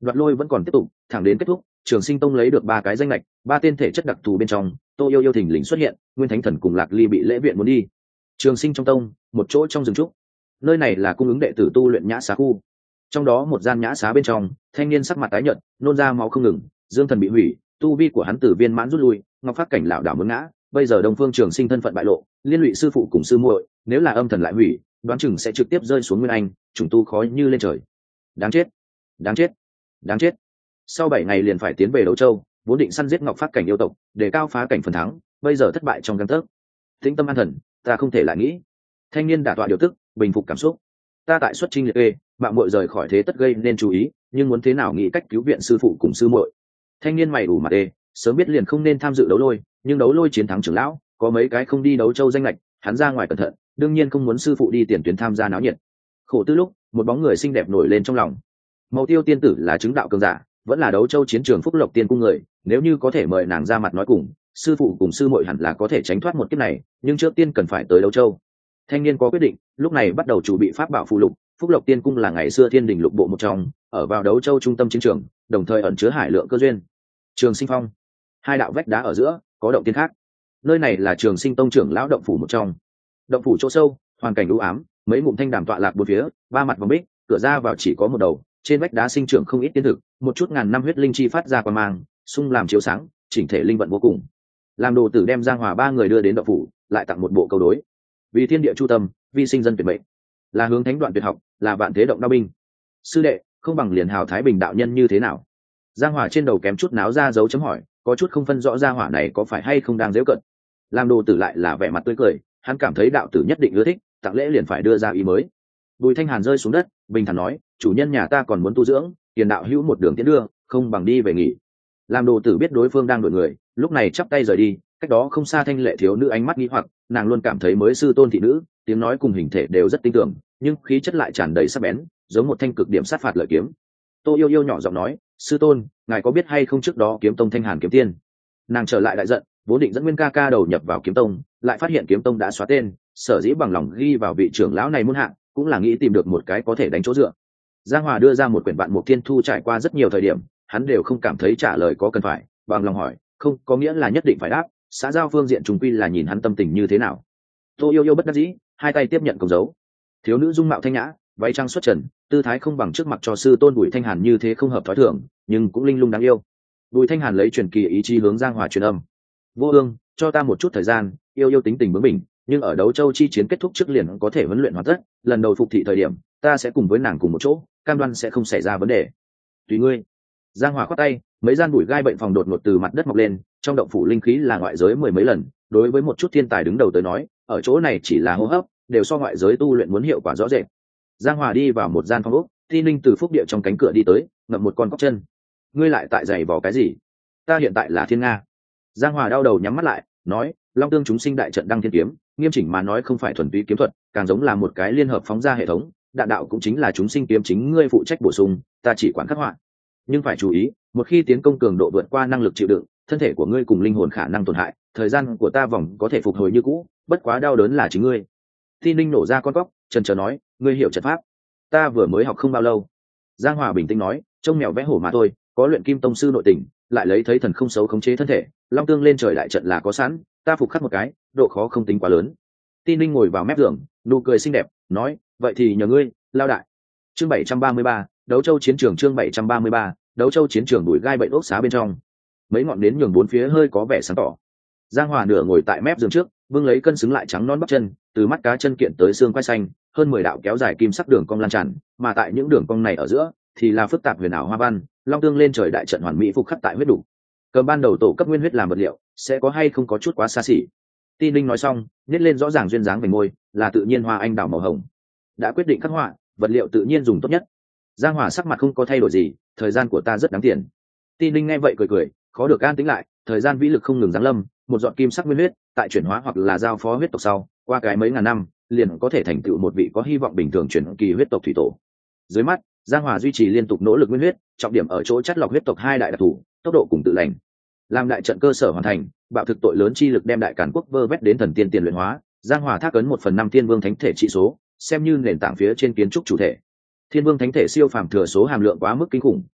Đoạt lôi vẫn còn tiếp tục, thẳng đến kết thúc, Trường Sinh Tông lấy được 3 cái danh lệch, 3 tên thể chất đặc thù bên trong, Tô Yêu Yêu thình lình xuất hiện, Nguyên Thánh Thần cùng Lạc Ly bị lễ viện muốn đi. Trường Sinh trong tông, một chỗ trong rừng trúc. Nơi này là cung ứng đệ tử tu luyện nhã xá khu. Trong đó một gian nhã xá bên trong, thanh niên sắc mặt tái nhợt, nôn ra máu không ngừng, dương thần bị hủy, tu vi của hắn từ viên mãn rút lui, Ngọc Phát cảnh lão đảo muốn ngã, bây giờ Đông Phương Trường Sinh thân phận bại lộ, liên lụy sư phụ cùng sư muội, nếu là âm thần lại hủy, đoán chừng sẽ trực tiếp rơi xuống nguyên anh, trùng tu khó như lên trời. Đáng chết, đáng chết, đáng chết. Sau 7 ngày liền phải tiến về Đấu Châu, vốn định săn giết Ngọc Phát cảnh yêu tộc, để cao phá cảnh phần thắng, bây giờ thất bại trong gang tấc. Tĩnh tâm an thần, ta không thể lại nghĩ. Thanh niên đả tọa điều tức, bình phục cảm xúc. Ta tại xuất chinh liệt kê, mạng muội rời khỏi thế tất gây nên chú ý, nhưng muốn thế nào nghĩ cách cứu viện sư phụ cùng sư muội. Thanh niên mày ủ mặt ê, sớm biết liền không nên tham dự đấu lôi, nhưng đấu lôi chiến thắng trưởng lão, có mấy cái không đi Đấu Châu danh lệch, hắn ra ngoài cẩn thận, đương nhiên không muốn sư phụ đi tiền tuyến tham gia náo nhiệt. Khổ tư lúc, một bóng người xinh đẹp nổi lên trong lòng. Mậu Tiêu tiên tử là chứng đạo cường giả, vẫn là Đấu Châu chiến trường phúc lộc tiên cung người, nếu như có thể mời nàng ra mặt nói cùng, sư phụ cùng sư muội hẳn là có thể tránh thoát một kiếp này, nhưng trước tiên cần phải tới Đấu Châu. Thanh niên có quyết định, lúc này bắt đầu chuẩn bị pháp bảo phụ lục. Phúc Lộc Tiên Cung là ngày xưa Thiên Đình lục bộ một trong, ở vào Đấu Châu trung tâm chiến trường, đồng thời ẩn chứa hải lượng cơ duyên. Trường Sinh Phong, 2 đạo vách đá ở giữa, có động tiên khác. Nơi này là Trường Sinh Tông trưởng lão động phủ một trong. Động phủ chỗ sâu, hoàn cảnh u ám, mấy ngụm thanh đàm tọa lạc bốn phía, 3 mặt vòng bích, cửa ra vào chỉ có một đầu, trên vách đá sinh trưởng không ít tiên thực, một chút ngàn năm huyết linh chi phát ra quang mang, xung làm chiếu sáng, chỉnh thể linh vận vô cùng. Làm đồ tử đem Giang Hòa 3 người đưa đến động phủ, lại tặng một bộ câu đối. Vì thiên địa chu tâm, vi sinh dân tuyệt mệnh, là hướng thánh đoạn tuyệt học, là vạn thế động đao binh. Sư đệ, không bằng liền hào thái bình đạo nhân như thế nào? Giang Hỏa trên đầu kém chút náo ra dấu chấm hỏi, có chút không phân rõ Giang Hỏa này có phải hay không đang giễu cận. Làm đồ tử lại là vẻ mặt tươi cười, hắn cảm thấy đạo tử nhất định ưa thích, tặng lễ liền phải đưa ra ý mới. Bùi Thanh Hàn rơi xuống đất, bình thản nói, chủ nhân nhà ta còn muốn tu dưỡng, tiền đạo hữu một đường tiến đưa, không bằng đi về nghỉ. Làm đồ tử biết đối phương đang đuổi người, lúc này chắp tay rời đi. Cách đó không xa thanh lệ thiếu nữ ánh mắt nghi hoặc, nàng luôn cảm thấy mới sư tôn thị nữ, tiếng nói cùng hình thể đều rất tinh tường, nhưng khí chất lại tràn đầy sắc bén, giống một thanh cực điểm sát phạt lợi kiếm. Tô Yêu Yêu nhỏ giọng nói, sư tôn, ngài có biết hay không trước đó kiếm tông Thanh Hàn kiếm tiên? Nàng trở lại đại giận, vốn định dẫn Nguyên ca ca đầu nhập vào kiếm tông, lại phát hiện kiếm tông đã xóa tên, sở dĩ bằng lòng ghi vào vị trưởng lão này muôn hạng, cũng là nghĩ tìm được một cái có thể đánh chỗ dựa. Giang Hòa đưa ra một quyển Vạn Mục Thiên Thu, trải qua rất nhiều thời điểm, hắn đều không cảm thấy trả lời có cần phải, bằng lòng hỏi, không có nghĩa là nhất định phải đáp, xã giao phương diện trùng quy là nhìn hắn tâm tình như thế nào. Tô Yêu Yêu bất đắc dĩ, hai tay tiếp nhận công dấu. Thiếu nữ dung mạo thanh nhã, váy trang xuất trần, tư thái không bằng trước mặt cho sư tôn Bùi Thanh Hàn như thế không hợp thói thường, nhưng cũng linh lung đáng yêu. Bùi Thanh Hàn lấy truyền kỳ ý chí hướng Giang Hòa truyền âm, vô ương, cho ta một chút thời gian, yêu yêu tính tình bướng bỉnh, nhưng ở Đấu Châu chi chiến kết thúc trước liền có thể huấn luyện hoàn tất, lần đầu phục thị thời điểm, ta sẽ cùng với nàng cùng một chỗ, cam đoan sẽ không xảy ra vấn đề. Tùy ngươi. Giang Hòa khoát tay, mấy gian bụi gai bệnh phòng đột ngột từ mặt đất mọc lên, trong động phủ linh khí là ngoại giới 10 mấy lần, đối với một chút thiên tài đứng đầu tới nói, ở chỗ này chỉ là hô hấp, đều so ngoại giới tu luyện muốn hiệu quả rõ rệt. Giang Hòa đi vào một gian phòng ốc, Thi Ninh từ phúc địa trong cánh cửa đi tới, ngậm một con cóc chân. Ngươi lại tại giày vò cái gì? Ta hiện tại là Thiên Nga. Giang Hòa đau đầu nhắm mắt lại, nói, Long Tương chúng sinh đại trận đăng thiên kiếm, nghiêm chỉnh mà nói không phải thuần túy kiếm thuật, càng giống là một cái liên hợp phóng ra hệ thống, đạn đạo cũng chính là chúng sinh kiếm chính ngươi phụ trách bổ sung, ta chỉ quản khắc họa. Nhưng phải chú ý, một khi tiến công cường độ vượt qua năng lực chịu đựng, thân thể của ngươi cùng linh hồn khả năng tổn hại, thời gian của ta vòng có thể phục hồi như cũ, bất quá đau đớn là chính ngươi. Thi Ninh nổ ra con cóc, chần chờ nói, ngươi hiểu trận pháp? Ta vừa mới học không bao lâu. Giang Hòa bình tĩnh nói, trông mèo vẽ hổ mà thôi, có luyện kim tông sư nội tình, lại lấy thấy thần không xấu khống chế thân thể, Long Tương lên trời đại trận là có sẵn, ta phục khắc một cái, độ khó không tính quá lớn. Thi Ninh ngồi vào mép giường, nụ cười xinh đẹp, nói, vậy thì nhờ ngươi, lao đại. Chương 733, Đấu Châu chiến trường. Chương 733, Đấu Châu chiến trường. Bụi gai bệnh ốc xá bên trong, mấy ngọn nến nhường bốn phía hơi có vẻ sáng tỏ. Giang Hòa nửa ngồi tại mép giường trước, vương lấy cân xứng lại trắng non bắp chân, từ mắt cá chân kiện tới xương quai xanh, hơn 10 đạo kéo dài kim sắc đường cong lan tràn, mà tại những đường cong này ở giữa thì là phức tạp huyền ảo hoa văn, Long Tương lên trời đại trận hoàn mỹ phục khắc tại huyết đủ. Cầm ban đầu tổ cấp nguyên huyết làm vật liệu, sẽ có hay không có chút quá xa xỉ. Ti Ninh nói xong, nhếch lên rõ ràng duyên dáng vành môi, là tự nhiên hoa anh đào màu hồng. Đã quyết định khắc họa, vật liệu tự nhiên dùng tốt nhất. Giang Hòa sắc mặt không có thay đổi gì, thời gian của ta rất đáng tiền. Ti Ninh nghe vậy cười cười, khó được an tĩnh lại, thời gian vĩ lực không ngừng giáng lâm, một giọt kim sắc nguyên huyết, tại chuyển hóa hoặc là giao phó huyết tộc sau, qua cái mấy ngàn năm, liền có thể thành tựu một vị có hy vọng bình thường chuyển kỳ huyết tộc thủy tổ. Dưới mắt, Giang Hòa duy trì liên tục nỗ lực nguyên huyết, trọng điểm ở chỗ chất lọc huyết tộc hai đại đặc thù, tốc độ cùng tự lành. Làm đại trận cơ sở hoàn thành, bạo thực tội lớn chi lực đem đại càn quốc vơ vét đến thần tiên tiền luyện hóa, Giang Hòa thác ấn 1/5 thiên vương thánh thể trị số, xem như nền tảng phía trên kiến trúc chủ thể. Thiên vương thánh thể siêu phàm thừa số hàm lượng quá mức kinh khủng,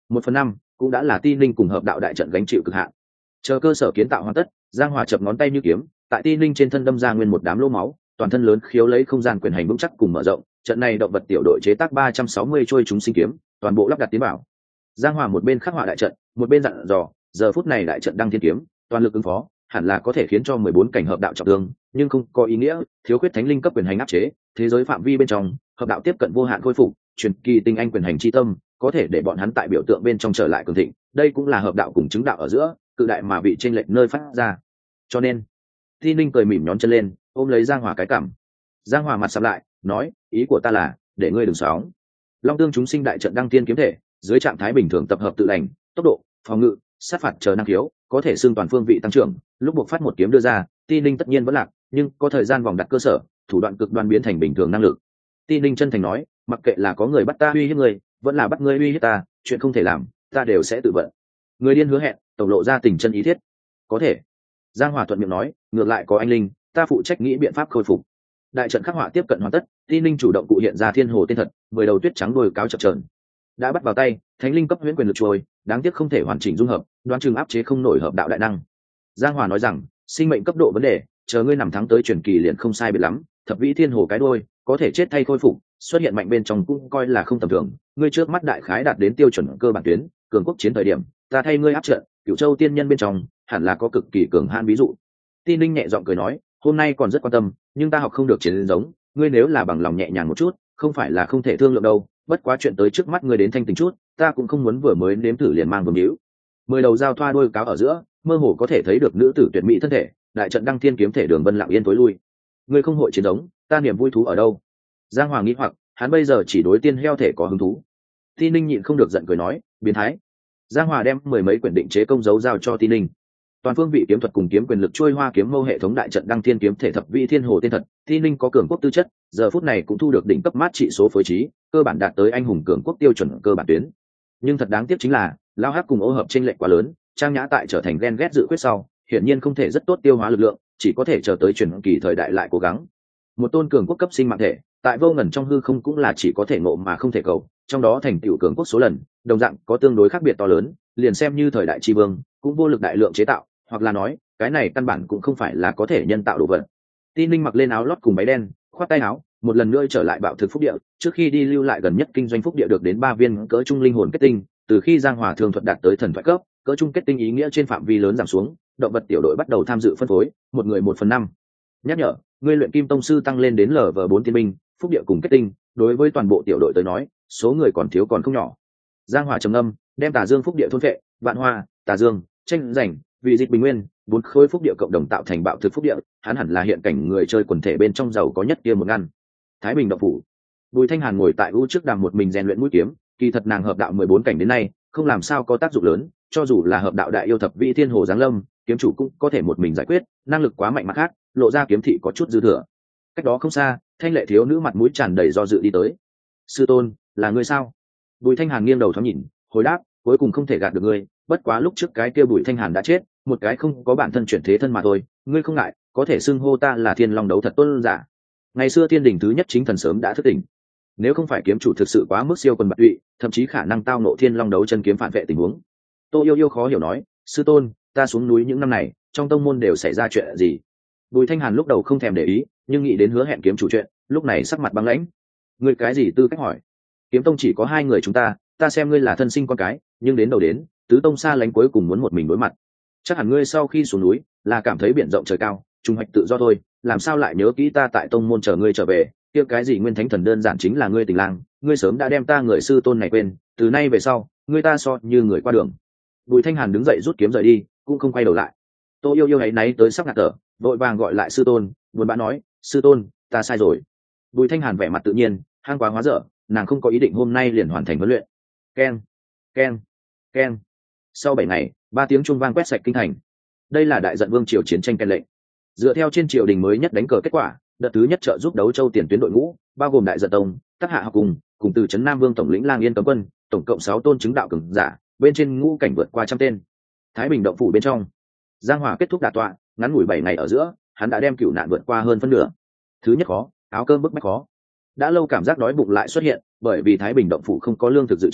1/5 cũng đã là Ti Ninh cùng hợp đạo đại trận gánh chịu cực hạn. Chờ cơ sở kiến tạo hoàn tất, Giang Hòa chập ngón tay như kiếm, tại Ti Ninh trên thân đâm ra nguyên một đám lỗ máu, toàn thân lớn khiếu lấy không gian quyền hành vững chắc cùng mở rộng. Trận này động vật tiểu đội chế tác 360 trôi chúng sinh kiếm, toàn bộ lắp đặt tiến bảo. Giang Hòa một bên khắc họa đại trận, một bên dặn dò, giờ phút này đại trận đăng thiên kiếm, toàn lực ứng phó, hẳn là có thể khiến cho 14 cảnh hợp đạo trọng thương, nhưng không có ý nghĩa, thiếu khuyết thánh linh cấp quyền hành áp chế, thế giới phạm vi bên trong, hợp đạo tiếp cận vô hạn khôi phục, truyền kỳ tinh anh quyền hành chi tâm, có thể để bọn hắn tại biểu tượng bên trong trở lại cường thịnh, đây cũng là hợp đạo cùng chứng đạo ở giữa, cự đại mà bị chênh lệch nơi phát ra. Cho nên, Thi Ninh cười mỉm nhón chân lên, ôm lấy Giang Hòa cái cằm. Giang Hòa mặt sầm lại, nói, ý của ta là, để ngươi đừng sóng. Long tương chúng sinh đại trận đăng tiên kiếm thể, dưới trạng thái bình thường tập hợp tự lành, tốc độ, phòng ngự, sát phạt chờ năng khiếu, có thể xương toàn phương vị tăng trưởng, lúc buộc phát một kiếm đưa ra, Ti Ninh tất nhiên vẫn lạc, nhưng có thời gian vòng đặt cơ sở, thủ đoạn cực đoan biến thành bình thường năng lực. Ti Ninh chân thành nói, mặc kệ là có người bắt ta uy hiếp người, vẫn là bắt ngươi uy hiếp ta, chuyện không thể làm, ta đều sẽ tự vận. Người điên hứa hẹn, tổng lộ ra tình chân ý thiết. Có thể. Giang Hòa thuận miệng nói, ngược lại có anh linh, ta phụ trách nghĩ biện pháp khôi phục. Đại trận khắc họa tiếp cận hoàn tất, Ti Ninh chủ động cụ hiện ra thiên hồ tên thật, 10 đầu tuyết trắng đuôi cáo chập chờn. Đã bắt vào tay, thánh linh cấp huyễn quyền lực trôi, đáng tiếc không thể hoàn chỉnh dung hợp, đoán chừng áp chế không nổi hợp đạo đại năng. Giang Hòa nói rằng, sinh mệnh cấp độ vấn đề, chờ ngươi nằm thắng tới truyền kỳ liền không sai biệt lắm, thập vĩ thiên hồ cái đuôi, có thể chết thay khôi phục, xuất hiện mạnh bên trong cũng coi là không tầm thường. Ngươi trước mắt đại khái đạt đến tiêu chuẩn cơ bản tuyến, cường quốc chiến thời điểm, ta thay ngươi áp trận, Cửu Châu tiên nhân bên trong, hẳn là có cực kỳ cường hãn ví dụ. Ti Ninh nhẹ giọng cười nói, hôm nay còn rất quan tâm, nhưng ta học không được chiến giống, ngươi nếu là bằng lòng nhẹ nhàng một chút, không phải là không thể thương lượng đâu. Bất quá chuyện tới trước mắt ngươi đến thanh tình chút, ta cũng không muốn vừa mới nếm thử liền mang vương hữu. 10 đầu dao thoa đuôi cáo ở giữa, mơ hồ có thể thấy được nữ tử tuyệt mỹ thân thể, đại trận đăng thiên kiếm thể đường vân lặng yên tối lui. Ngươi không hội chiến giống, ta niềm vui thú ở đâu? Giang Hoàng nghĩ hoặc, hắn bây giờ chỉ đối tiên heo thể có hứng thú. Ti Ninh nhịn không được giận cười nói, biến thái. Giang Hòa đem 10 mấy quyển định chế công dấu giao cho Ti Ninh. Toàn phương vị kiếm thuật cùng kiếm quyền lực trôi hoa kiếm mâu hệ thống đại trận đăng thiên kiếm thể thập vị thiên hồ tên thật, Ti Ninh có cường quốc tư chất, giờ phút này cũng thu được đỉnh cấp mát trị số phối trí, cơ bản đạt tới anh hùng cường quốc tiêu chuẩn cơ bản tuyến. Nhưng thật đáng tiếc chính là, lao hắc cùng ô hợp chênh lệch quá lớn, Trang Nhã tại trở thành ghen ghét dự quyết sau, hiển nhiên không thể rất tốt tiêu hóa lực lượng, chỉ có thể chờ tới truyền kỳ thời đại lại cố gắng. Một tôn cường quốc cấp sinh mạng thể, tại vô ngần trong hư không cũng là chỉ có thể ngộ mà không thể cầu, trong đó thành tựu cường quốc số lần, đồng dạng có tương đối khác biệt to lớn, liền xem như thời đại tri vương, cũng vô lực đại lượng chế tạo, hoặc là nói, cái này căn bản cũng không phải là có thể nhân tạo đồ vật. Ti Ninh mặc lên áo lót cùng váy đen, khoác tay áo, một lần nữa trở lại bạo thực phúc địa, trước khi đi lưu lại gần nhất kinh doanh phúc địa được đến 3 viên cỡ trung linh hồn kết tinh, từ khi Giang Hòa thường thuật đạt tới thần thoại cấp, cỡ trung kết tinh ý nghĩa trên phạm vi lớn giảm xuống, động vật tiểu đội bắt đầu tham dự phân phối, một người 1/5. Nhắc nhở, ngươi luyện kim tông sư tăng lên đến Lv4 tiên binh, phúc địa cùng kết tinh, đối với toàn bộ tiểu đội tới nói, số người còn thiếu còn không nhỏ. Giang Hòa trầm ngâm, đem Tà Dương phúc địa thôn phệ, Vạn Hoa, Tà Dương, tranh giành, vì dịch bình nguyên, 4 khối phúc địa cộng đồng tạo thành bạo thực phúc địa, hắn hẳn là hiện cảnh người chơi quần thể bên trong giàu có nhất kia một ngăn. Thái Bình động phủ. Bùi Thanh Hàn ngồi tại u trước đàm một mình rèn luyện mũi kiếm, kỳ thật nàng hợp đạo 14 cảnh đến nay, không làm sao có tác dụng lớn, cho dù là hợp đạo đại yêu thập vị thiên hồ giáng lâm, kiếm chủ cũng có thể một mình giải quyết, năng lực quá mạnh mà khác, lộ ra kiếm thị có chút dư thừa. Cách đó không xa, Thanh Lệ thiếu nữ mặt mũi tràn đầy do dự đi tới. Sư tôn, là ngươi sao? Bùi Thanh Hàn nghiêng đầu thoáng nhìn, hồi đáp, cuối cùng không thể gạt được ngươi, bất quá lúc trước cái kia Bùi Thanh Hàn đã chết, một cái không có bản thân chuyển thế thân mà thôi, ngươi không ngại, có thể xưng hô ta là Thiên Long đấu thật tôn giả. Ngày xưa Thiên Đình thứ nhất chính thần sớm đã thức tỉnh. Nếu không phải kiếm chủ thực sự quá mức siêu quần bạt tụy, thậm chí khả năng tao nộ Thiên Long đấu chân kiếm phản vệ tình huống. Tô Yêu Yêu khó hiểu nói, sư tôn, ta xuống núi những năm này, trong tông môn đều xảy ra chuyện gì? Bùi Thanh Hàn lúc đầu không thèm để ý, nhưng nghĩ đến hứa hẹn kiếm chủ chuyện, lúc này sắc mặt băng lãnh. Ngươi cái gì tư cách hỏi? Kiếm tông chỉ có 2 người chúng ta xem ngươi là thân sinh con cái, nhưng đến đầu đến, tứ tông xa lánh cuối cùng muốn một mình đối mặt. Chắc hẳn ngươi sau khi xuống núi, là cảm thấy biển rộng trời cao, trùng hoạch tự do thôi, làm sao lại nhớ kỹ ta tại tông môn chờ ngươi trở về? Kia cái gì Nguyên Thánh Thần đơn giản chính là ngươi tình lang, ngươi sớm đã đem ta người sư tôn này quên, từ nay về sau, ngươi ta so như người qua đường. Bùi Thanh Hàn đứng dậy rút kiếm rời đi, cũng không quay đầu lại. Tô Yêu Yêu ấy náy tới sắp ngạt thở, vội vàng gọi lại sư tôn, buồn bã nói, sư tôn, ta sai rồi. Bùi Thanh Hàn vẻ mặt tự nhiên, hang quá hóa dở, nàng không có ý định hôm nay liền hoàn thành huấn luyện. Keng, keng, keng. Sau 7 ngày, 3 tiếng chuông vang quét sạch kinh thành. Đây là đại giận vương triều chiến tranh cai lệnh. Dựa theo trên triều đình mới nhất đánh cờ kết quả, đợt thứ nhất trợ giúp đấu châu tiền tuyến đội ngũ, bao gồm đại giận tông, Tắc Hạ học cùng từ trấn Nam Vương tổng lĩnh Lang Yên cấm quân, tổng cộng 6 tôn chứng đạo cường giả, bên trên ngũ cảnh vượt qua trăm tên. Thái Bình động phủ bên trong, Giang Hòa kết thúc đả tọa, ngắn ngủi 7 ngày ở giữa, hắn đã đem cửu nạn vượt qua hơn phân nửa. Thứ nhất khó, áo cơm bức bách khó. Đã lâu cảm giác đói bụng lại xuất hiện, bởi vì Thái Bình động phủ không có lương thực dự trữ,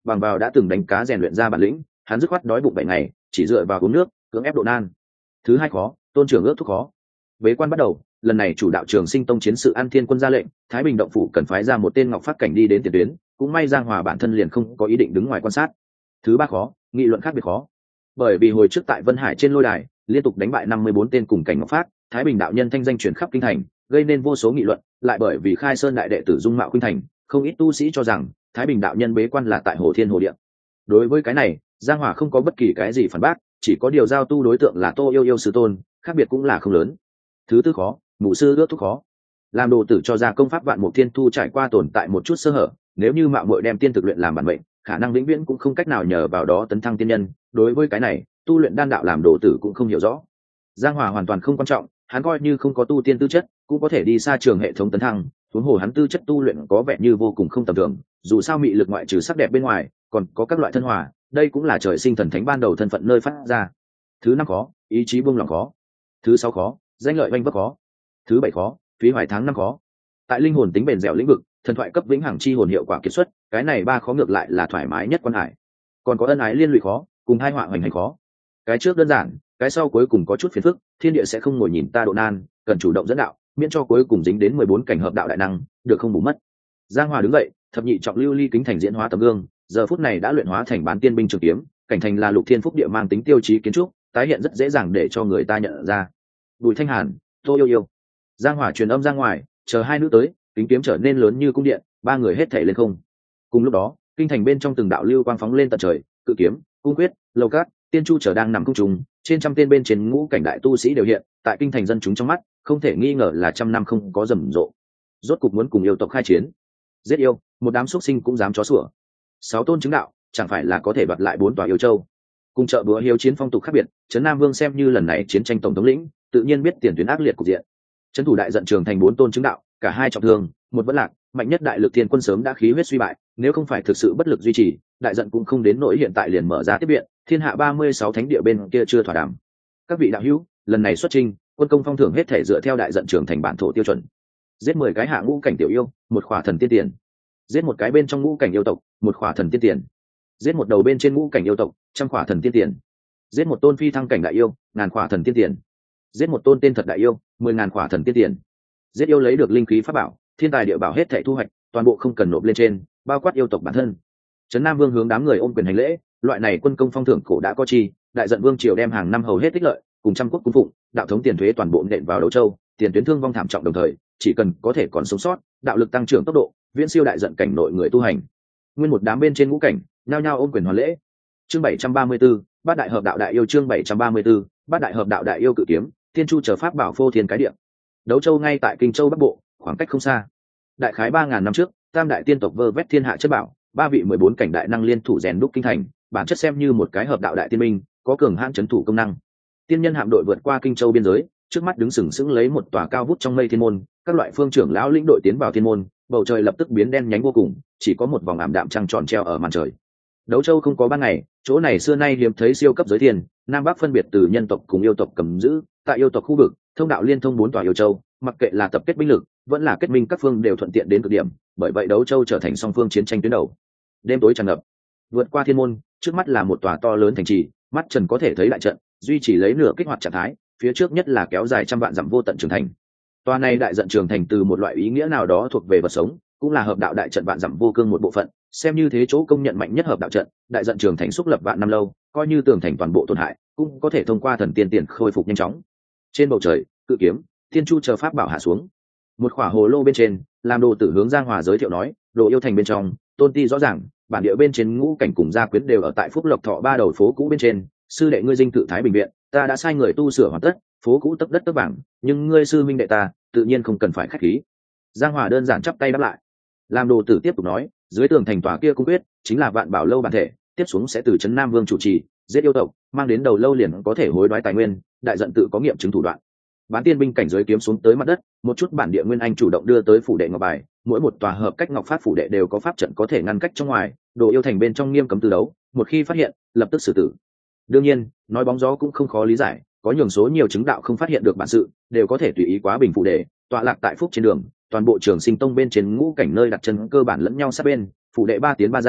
bằng vào đã từng đánh cá rèn luyện ra bản lĩnh, hắn dứt khoát đói bụng 7 ngày, chỉ dựa vào uống nước cưỡng ép độ nan. Thứ hai khó, tôn trưởng ước thúc khó. Bế quan bắt đầu, lần này chủ đạo Trường Sinh Tông chiến sự An Thiên Quân ra lệnh, Thái Bình động phủ cần phái ra một tên Ngọc Phát cảnh đi đến tiền tuyến, cũng may Giang Hòa bản thân liền không có ý định đứng ngoài quan sát. Thứ ba khó, nghị luận khác biệt khó. Bởi vì hồi trước tại Vân Hải trên lôi đài, liên tục đánh bại 54 tên cùng cảnh Ngọc Phát, Thái Bình đạo nhân thanh danh truyền khắp kinh thành, gây nên vô số nghị luận, lại bởi vì Khai Sơn đại đệ tử dung mạo khuynh thành, không ít tu sĩ cho rằng Thái Bình đạo nhân bế quan là tại Hồ Thiên Hồ Địa. Đối với cái này, Giang Hòa không có bất kỳ cái gì phản bác, chỉ có điều giao tu đối tượng là Tô Yêu Yêu sư tôn, khác biệt cũng là không lớn. Thứ tư khó, mụ sư ước thúc khó. Làm đồ tử cho ra công pháp Vạn Mục Thiên Thu trải qua tồn tại một chút sơ hở, nếu như mạo muội đem tiên thực luyện làm bản mệnh, khả năng vĩnh viễn cũng không cách nào nhờ vào đó tấn thăng tiên nhân. Đối với cái này, tu luyện đan đạo làm đồ tử cũng không hiểu rõ. Giang Hòa hoàn toàn không quan trọng, hắn coi như không có tu tiên tư chất, cũng có thể đi xa trường hệ thống tấn thăng. Huống hồ hắn tư chất tu luyện có vẻ như vô cùng không tầm thường, dù sao mị lực ngoại trừ sắc đẹp bên ngoài, còn có các loại thân hòa, đây cũng là trời sinh thần thánh ban đầu thân phận nơi phát ra. Thứ năm khó, ý chí buông lỏng khó. Thứ sáu khó, danh lợi vanh vấp khó. Thứ bảy khó, phí hoài tháng năm khó. Tại linh hồn tính bền dẻo lĩnh vực, thần thoại cấp vĩnh hằng chi hồn hiệu quả kiệt xuất, cái này ba khó ngược lại là thoải mái nhất quan hải. Còn có ân ái liên lụy khó, cùng hai họa hoành hành khó. Cái trước đơn giản, cái sau cuối cùng có chút phiền phức, thiên địa sẽ không ngồi nhìn ta độ nan, cần chủ động dẫn đạo, miễn cho cuối cùng dính đến 14 cảnh hợp đạo đại năng, được không bù mất. Giang Hòa đứng dậy, thập nhị trọng lưu ly kính thành diễn hóa tấm gương, giờ phút này đã luyện hóa thành bán tiên binh trường kiếm, cảnh thành là lục thiên phúc địa mang tính tiêu chí kiến trúc, tái hiện rất dễ dàng để cho người ta nhận ra. Bùi Thanh Hàn, Tô Yêu Yêu. Giang Hòa truyền âm ra ngoài, chờ hai nữ tới, kính kiếm trở nên lớn như cung điện, ba người hết thảy lên không. Cùng lúc đó, kinh thành bên trong từng đạo lưu quang phóng lên tận trời, cự kiếm, cung quyết, lâu cát, tiên chu trở đang nằm cung trùng, trên trăm tên bên trên ngũ cảnh đại tu sĩ đều hiện, tại kinh thành dân chúng trong mắt, không thể nghi ngờ là trăm năm không có rầm rộ. Rốt cục muốn cùng yêu tộc khai chiến. Giết yêu, một đám xuất sinh cũng dám chó sủa. 6 tôn chứng đạo, chẳng phải là có thể đoạt lại 4 tòa yêu châu. Cùng chợ búa hiếu chiến phong tục khác biệt, Trấn Nam Vương xem như lần này chiến tranh tổng thống lĩnh, tự nhiên biết tiền tuyến ác liệt cục diện. Trấn thủ đại trận trường thành 4 tôn chứng đạo, cả hai trọng thương, một vẫn lạc, mạnh nhất đại lực thiên quân sớm đã khí huyết suy bại, nếu không phải thực sự bất lực duy trì, đại trận cũng không đến nỗi hiện tại liền mở ra tiếp viện, thiên hạ 36 thánh địa bên kia chưa thỏa đàm. Các vị đạo hữu, lần này xuất chinh, quân công phong thưởng hết thể dựa theo đại trận trường thành bản thổ tiêu chuẩn. Giết 10 cái hạ ngũ cảnh tiểu yêu, một khỏa thần tiên tiền. Giết một cái bên trong ngũ cảnh yêu tộc, một khỏa thần tiên tiền. Giết một đầu bên trên ngũ cảnh yêu tộc, trăm khỏa thần tiên tiền. Giết một tôn phi thăng cảnh đại yêu, ngàn khỏa thần tiên tiền. Giết một tôn tên thật đại yêu, 10.000 khỏa thần tiên tiền. Giết yêu lấy được linh khí pháp bảo, thiên tài địa bảo hết thảy thu hoạch, toàn bộ không cần nộp lên trên, bao quát yêu tộc bản thân. Trấn Nam Vương hướng đám người ôm quyền hành lễ, loại này quân công phong thưởng cổ đã có chi, đại trận vương triều đem hàng năm hầu hết tích lợi, cùng trăm quốc cung phụng, đạo thống tiền thuế toàn bộ nện vào Đấu Châu, tiền tuyến thương vong thảm trọng đồng thời, chỉ cần có thể còn sống sót, đạo lực tăng trưởng tốc độ, viễn siêu đại trận cảnh nội người tu hành. Nguyên một đám bên trên ngũ cảnh, nhao nhao ôm quyền hoàn lễ. Chương 734, bát đại hợp đạo đại yêu chương 734, bát đại hợp đạo đại yêu cự kiếm, thiên chu chờ pháp bảo phô thiên cái địa. Đấu Châu ngay tại Kinh Châu Bắc Bộ, khoảng cách không xa. Đại khái 3000 năm trước, tam đại tiên tộc vơ vét thiên hạ chất bảo, ba vị 14 cảnh đại năng liên thủ rèn đúc kinh thành, bản chất xem như một cái hợp đạo đại tiên minh, có cường hãn trấn thủ công năng. Tiên nhân hạm đội vượt qua Kinh Châu biên giới, trước mắt đứng sừng sững lấy một tòa cao vút trong mây thiên môn, các loại phương trưởng lão lĩnh đội tiến vào thiên môn, bầu trời lập tức biến đen nhánh vô cùng, chỉ có một vòng ảm đạm trăng tròn treo ở màn trời. Đấu Châu không có ban ngày, chỗ này xưa nay hiếm thấy siêu cấp giới thiên, nam bắc phân biệt từ nhân tộc cùng yêu tộc cầm giữ, tại yêu tộc khu vực, thông đạo liên thông 4 tòa yêu châu, mặc kệ là tập kết binh lực, vẫn là kết minh các phương đều thuận tiện đến cực điểm, bởi vậy Đấu Châu trở thành song phương chiến tranh tuyến đầu. Đêm tối tràn ngập, vượt qua thiên môn, trước mắt là một tòa to lớn thành trì, mắt trần có thể thấy đại trận, duy trì lấy nửa kích hoạt trạng thái, phía trước nhất là kéo dài trăm vạn dặm vô tận trường thành. Tòa này đại trận trường thành từ một loại ý nghĩa nào đó thuộc về vật sống, cũng là hợp đạo đại trận vạn dặm vô cương một bộ phận, xem như thế chỗ công nhận mạnh nhất hợp đạo trận, đại trận trường thành xúc lập vạn năm lâu, coi như tường thành toàn bộ tổn hại, cũng có thể thông qua thần tiên tiền khôi phục nhanh chóng. Trên bầu trời, cự kiếm, thiên chu chờ pháp bảo hạ xuống. Một khỏa hồ lô bên trên, làm đồ tử hướng Giang Hòa giới thiệu nói, đồ yêu thành bên trong, tôn ti rõ ràng, bản địa bên trên ngũ cảnh cùng gia quyến đều ở tại Phúc Lộc Thọ ba đầu phố cũ bên trên, sư đệ ngươi dinh tự Thái Bình viện, ta đã sai người tu sửa hoàn tất, phố cũ tấp đất tấp vàng, nhưng ngươi sư minh đệ ta, tự nhiên không cần phải khách khí. Giang Hòa đơn giản chắp tay đáp lại. Làm đồ tử tiếp tục nói, dưới tường thành tòa kia cung quyết chính là vạn bảo lâu bản thể, tiếp xuống sẽ từ Trấn Nam Vương chủ trì, giết yêu tộc, mang đến đầu lâu liền có thể hối đoái tài nguyên, đại trận tự có nghiệm chứng thủ đoạn. Bán tiên binh cảnh giới kiếm xuống tới mặt đất, một chút bản địa nguyên anh chủ động đưa tới phủ đệ ngọc bài, mỗi một tòa hợp cách ngọc pháp phủ đệ đều có pháp trận có thể ngăn cách trong ngoài, đồ yêu thành bên trong nghiêm cấm từ đấu, một khi phát hiện, lập tức xử tử. Đương nhiên, nói bóng gió cũng không khó lý giải, có nhường số nhiều chứng đạo không phát hiện được bản sự, đều có thể tùy ý quá bình phủ đệ, tọa lạc tại phúc trên đường, toàn bộ Trường Sinh Tông bên trên ngũ cảnh nơi đặt chân cơ bản lẫn nhau sát bên, phủ đệ ba tiến ba ra,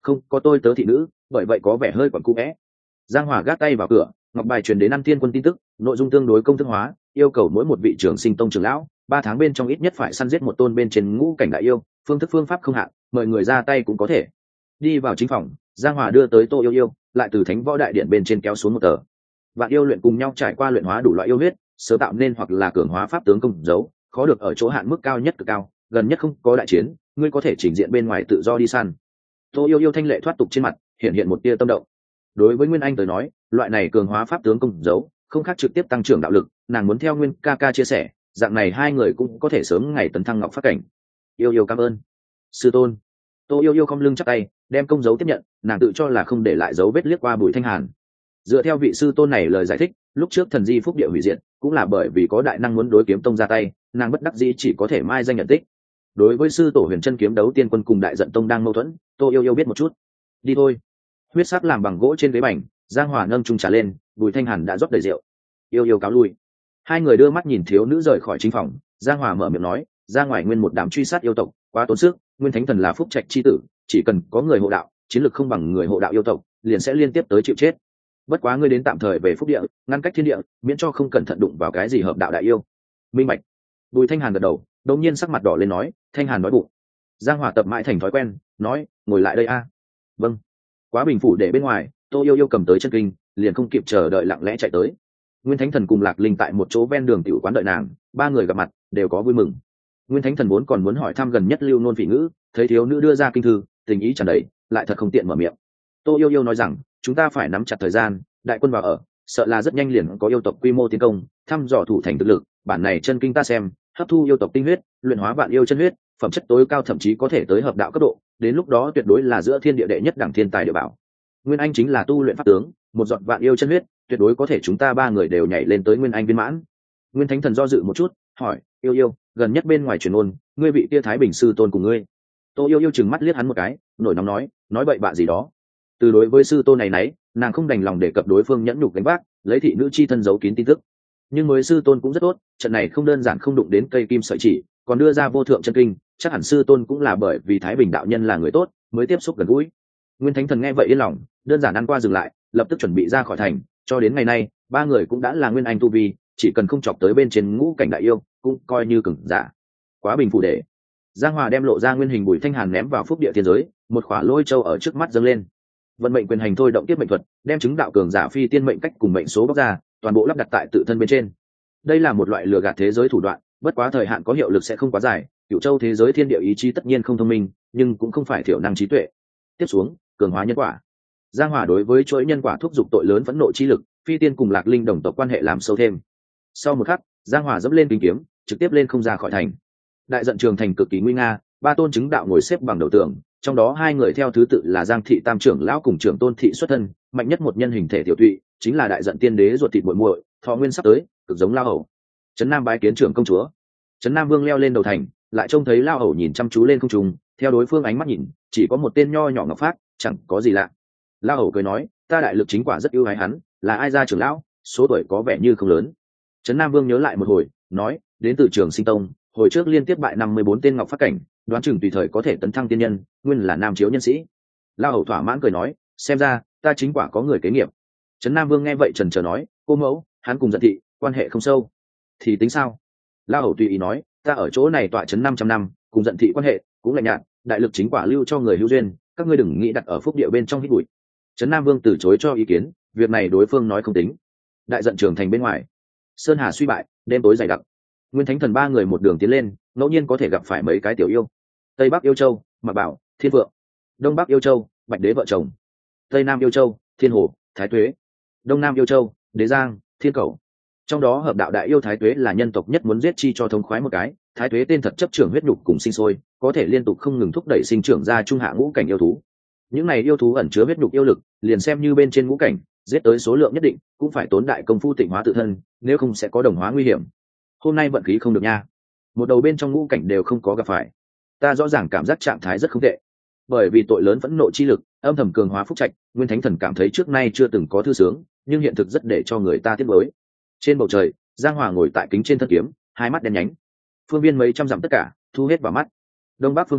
không có tôi tớ thị nữ, bởi vậy có vẻ hơi quẩn cũ é. Giang Hòa gác tay vào cửa, ngọc bài truyền đến An Thiên Quân tin tức, nội dung tương đối công thức hóa, yêu cầu mỗi một vị trưởng sinh tông trưởng lão 3 tháng bên trong ít nhất phải săn giết một tôn bên trên ngũ cảnh đại yêu, phương thức phương pháp không hạn, mời người ra tay cũng có thể. Đi vào chính phòng, Giang Hòa đưa tới Tô Yêu Yêu, lại từ Thánh Võ Đại Điện bên trên kéo xuống một tờ. Vạn yêu luyện cùng nhau trải qua luyện hóa đủ loại yêu huyết, sớm tạo nên hoặc là cường hóa pháp tướng công dấu, khó được ở chỗ hạn mức cao nhất cực cao, gần nhất không có đại chiến, ngươi có thể chỉnh diện bên ngoài tự do đi săn. Tô Yêu Yêu thanh lệ thoát tục trên mặt, hiện một tia tâm động. Đối với Nguyên Anh tới nói, loại này cường hóa pháp tướng công dấu, không khác trực tiếp tăng trưởng đạo lực, nàng muốn theo Nguyên ca ca chia sẻ, dạng này hai người cũng có thể sớm ngày tấn thăng ngọc phát cảnh. Yêu Yêu cảm ơn sư tôn. Tô Yêu Yêu không lưng chắp tay, đem công dấu tiếp nhận, nàng tự cho là không để lại dấu vết liếc qua Bùi Thanh Hàn. Dựa theo vị sư tôn này lời giải thích, lúc trước thần di phúc địa hủy diệt cũng là bởi vì có đại năng muốn đối kiếm tông ra tay, nàng bất đắc dĩ chỉ có thể mai danh nhận tích. Đối với sư tổ Huyền Chân kiếm đấu tiên quân cùng đại giận tông đang mâu thuẫn, Tô Yêu Yêu biết một chút. Đi thôi. Huyết sắc làm bằng gỗ trên ghế bành, Giang Hòa nâng chung trà lên, Bùi Thanh Hàn đã rót đầy rượu. Yêu Yêu cáo lui. Hai người đưa mắt nhìn thiếu nữ rời khỏi chính phòng, Giang Hòa mở miệng nói, ra ngoài nguyên một đám truy sát yêu tộc, quá tốn sức, Nguyên Thánh Thần là phúc trạch chi tử, chỉ cần có người hộ đạo, chiến lực không bằng người hộ đạo yêu tộc, liền sẽ liên tiếp tới chịu chết. Bất quá ngươi đến tạm thời về phúc địa, ngăn cách thiên địa, miễn cho không cẩn thận đụng vào cái gì hợp đạo đại yêu. Minh bạch. Bùi Thanh Hàn gật đầu, đột nhiên sắc mặt đỏ lên nói, Thanh Hàn nói bụng. Giang Hòa tập mãi thành thói quen, nói, ngồi lại đây a. Vâng. Quá bình phủ để bên ngoài, Tô Yêu Yêu cầm tới chân kinh, liền không kịp chờ đợi lặng lẽ chạy tới. Nguyên Thánh Thần cùng Lạc Linh tại một chỗ ven đường tiểu quán đợi nàng, ba người gặp mặt đều có vui mừng. Nguyên Thánh Thần vốn còn muốn hỏi thăm gần nhất lưu nôn phỉ ngữ, thấy thiếu nữ đưa ra kinh thư, tình ý tràn đầy, lại thật không tiện mở miệng. Tô Yêu Yêu nói rằng, chúng ta phải nắm chặt thời gian, đại quân vào ở, sợ là rất nhanh liền có yêu tộc quy mô tiến công, thăm dò thủ thành thực lực, bản này chân kinh ta xem, hấp thu yêu tộc tinh huyết, luyện hóa vạn yêu chân huyết, phẩm chất tối cao thậm chí có thể tới hợp đạo cấp độ, đến lúc đó tuyệt đối là giữa thiên địa đệ nhất đẳng thiên tài địa bảo. Nguyên Anh chính là tu luyện pháp tướng, một giọt vạn yêu chân huyết, tuyệt đối có thể chúng ta ba người đều nhảy lên tới Nguyên Anh viên mãn. Nguyên Thánh Thần do dự một chút, hỏi, Yêu Yêu, gần nhất bên ngoài truyền ôn, ngươi vị tia Thái Bình sư tôn cùng ngươi. Tô Yêu Yêu chừng mắt liếc hắn một cái, nổi nóng nói bậy bạ gì đó. Từ đối với sư tôn này nấy, nàng không đành lòng để cập đối phương nhẫn nhục gánh vác, lấy thị nữ chi thân giấu kín tin tức. Nhưng mới sư tôn cũng rất tốt, trận này không đơn giản không đụng đến cây kim sợi chỉ, còn đưa ra vô thượng chân kinh, chắc hẳn sư tôn cũng là bởi vì Thái Bình đạo nhân là người tốt, mới tiếp xúc gần gũi. Nguyên Thánh Thần nghe vậy yên lòng, đơn giản ăn qua dừng lại, lập tức chuẩn bị ra khỏi thành, cho đến ngày nay, ba người cũng đã là Nguyên Anh tu vi, chỉ cần không chọc tới bên trên ngũ cảnh đại yêu, cũng coi như cường giả. Quá bình phủ để. Giang Hòa đem lộ ra nguyên hình Bùi Thanh Hàn ném vào phúc địa thiên giới, một khỏa lôi châu ở trước mắt dâng lên. Vận mệnh quyền hành thôi động tiếp mệnh thuật, đem chứng đạo cường giả phi tiên mệnh cách cùng mệnh số bóc ra, toàn bộ lắp đặt tại tự thân bên trên. Đây là một loại lừa gạt thế giới thủ đoạn, bất quá thời hạn có hiệu lực sẽ không quá dài, Cửu Châu thế giới thiên địa ý chí tất nhiên không thông minh, nhưng cũng không phải thiểu năng trí tuệ. Tiếp xuống, cường hóa nhân quả. Giang Hòa đối với chuỗi nhân quả thúc giục tội lớn phẫn nộ chi lực, phi tiên cùng Lạc Linh đồng tộc quan hệ làm sâu thêm. Sau một khắc, Giang Hòa dẫm lên kính kiếm, trực tiếp lên không ra khỏi thành. Đại giận trường thành cực kỳ nguy nga, ba tôn chứng đạo ngồi xếp bằng đầu tường, trong đó hai người theo thứ tự là Giang thị tam trưởng lão cùng trưởng tôn thị xuất thân, mạnh nhất một nhân hình thể tiểu thụy, chính là đại giận tiên đế ruột thịt muội muội, thọ nguyên sắp tới, cực giống lao hầu. Trấn Nam bái kiến trưởng công chúa. Trấn Nam Vương leo lên đầu thành, lại trông thấy lao hầu nhìn chăm chú lên không trung, theo đối phương ánh mắt nhìn, chỉ có một tên nho nhỏ ngọc phát, chẳng có gì lạ. Lao hầu cười nói, ta đại lực chính quả rất ưu ái hắn, là ai ra trưởng lão, số tuổi có vẻ như không lớn. Trấn Nam Vương nhớ lại một hồi, nói, đến từ Trường Sinh Tông, hồi trước liên tiếp bại 54 tên ngọc phát cảnh, đoán chừng tùy thời có thể tấn thăng tiên nhân, nguyên là nam chiếu nhân sĩ. Lao hầu thỏa mãn cười nói, xem ra ta chính quả có người kế nghiệp. Trấn Nam Vương nghe vậy trần trờ nói, cô mẫu, hắn cùng Giận thị quan hệ không sâu, thì tính sao? Lao hầu tùy ý nói, ta ở chỗ này tọa trấn 500 năm, cùng Giận thị quan hệ cũng lạnh nhạt, đại lực chính quả lưu cho người hữu duyên, các ngươi đừng nghĩ đặt ở phúc địa bên trong hít bụi. Trấn Nam Vương từ chối cho ý kiến, việc này đối phương nói không tính. Đại giận trường thành bên ngoài, sơn hà suy bại, đêm tối dày đặc. Nguyên Thánh Thần ba người một đường tiến lên, ngẫu nhiên có thể gặp phải mấy cái tiểu yêu. Tây Bắc yêu châu, Mạc Bảo, Thiên Vượng. Đông Bắc yêu châu, Bạch Đế vợ chồng. Tây Nam yêu châu, Thiên Hồ, Thái Tuế. Đông Nam yêu châu, Đế Giang, Thiên Cẩu. Trong đó hợp đạo đại yêu Thái Tuế là nhân tộc nhất muốn giết chi cho thống khoái một cái. Thái Tuế tên thật chấp trưởng huyết nhục cùng sinh sôi, có thể liên tục không ngừng thúc đẩy sinh trưởng ra trung hạ ngũ cảnh yêu thú. Những này yêu thú ẩn chứa huyết nhục yêu lực, liền xem như bên trên ngũ cảnh, giết tới số lượng nhất định, cũng phải tốn đại công phu tịnh hóa tự thân, nếu không sẽ có đồng hóa nguy hiểm. Hôm nay vận khí không được nha, một đầu bên trong ngũ cảnh đều không có gặp phải. Ta rõ ràng cảm giác trạng thái rất không tệ, bởi vì tội lớn phẫn nộ chi lực, âm thầm cường hóa phúc trạch, Nguyên Thánh Thần cảm thấy trước nay chưa từng có thư sướng, nhưng hiện thực rất để cho người ta tiếc nuối. Trên bầu trời, Giang Hòa ngồi tại kính trên thân kiếm, hai mắt đen nhánh, phương viên mấy trăm dặm tất cả thu hết vào mắt. Đông bắc phương hướng,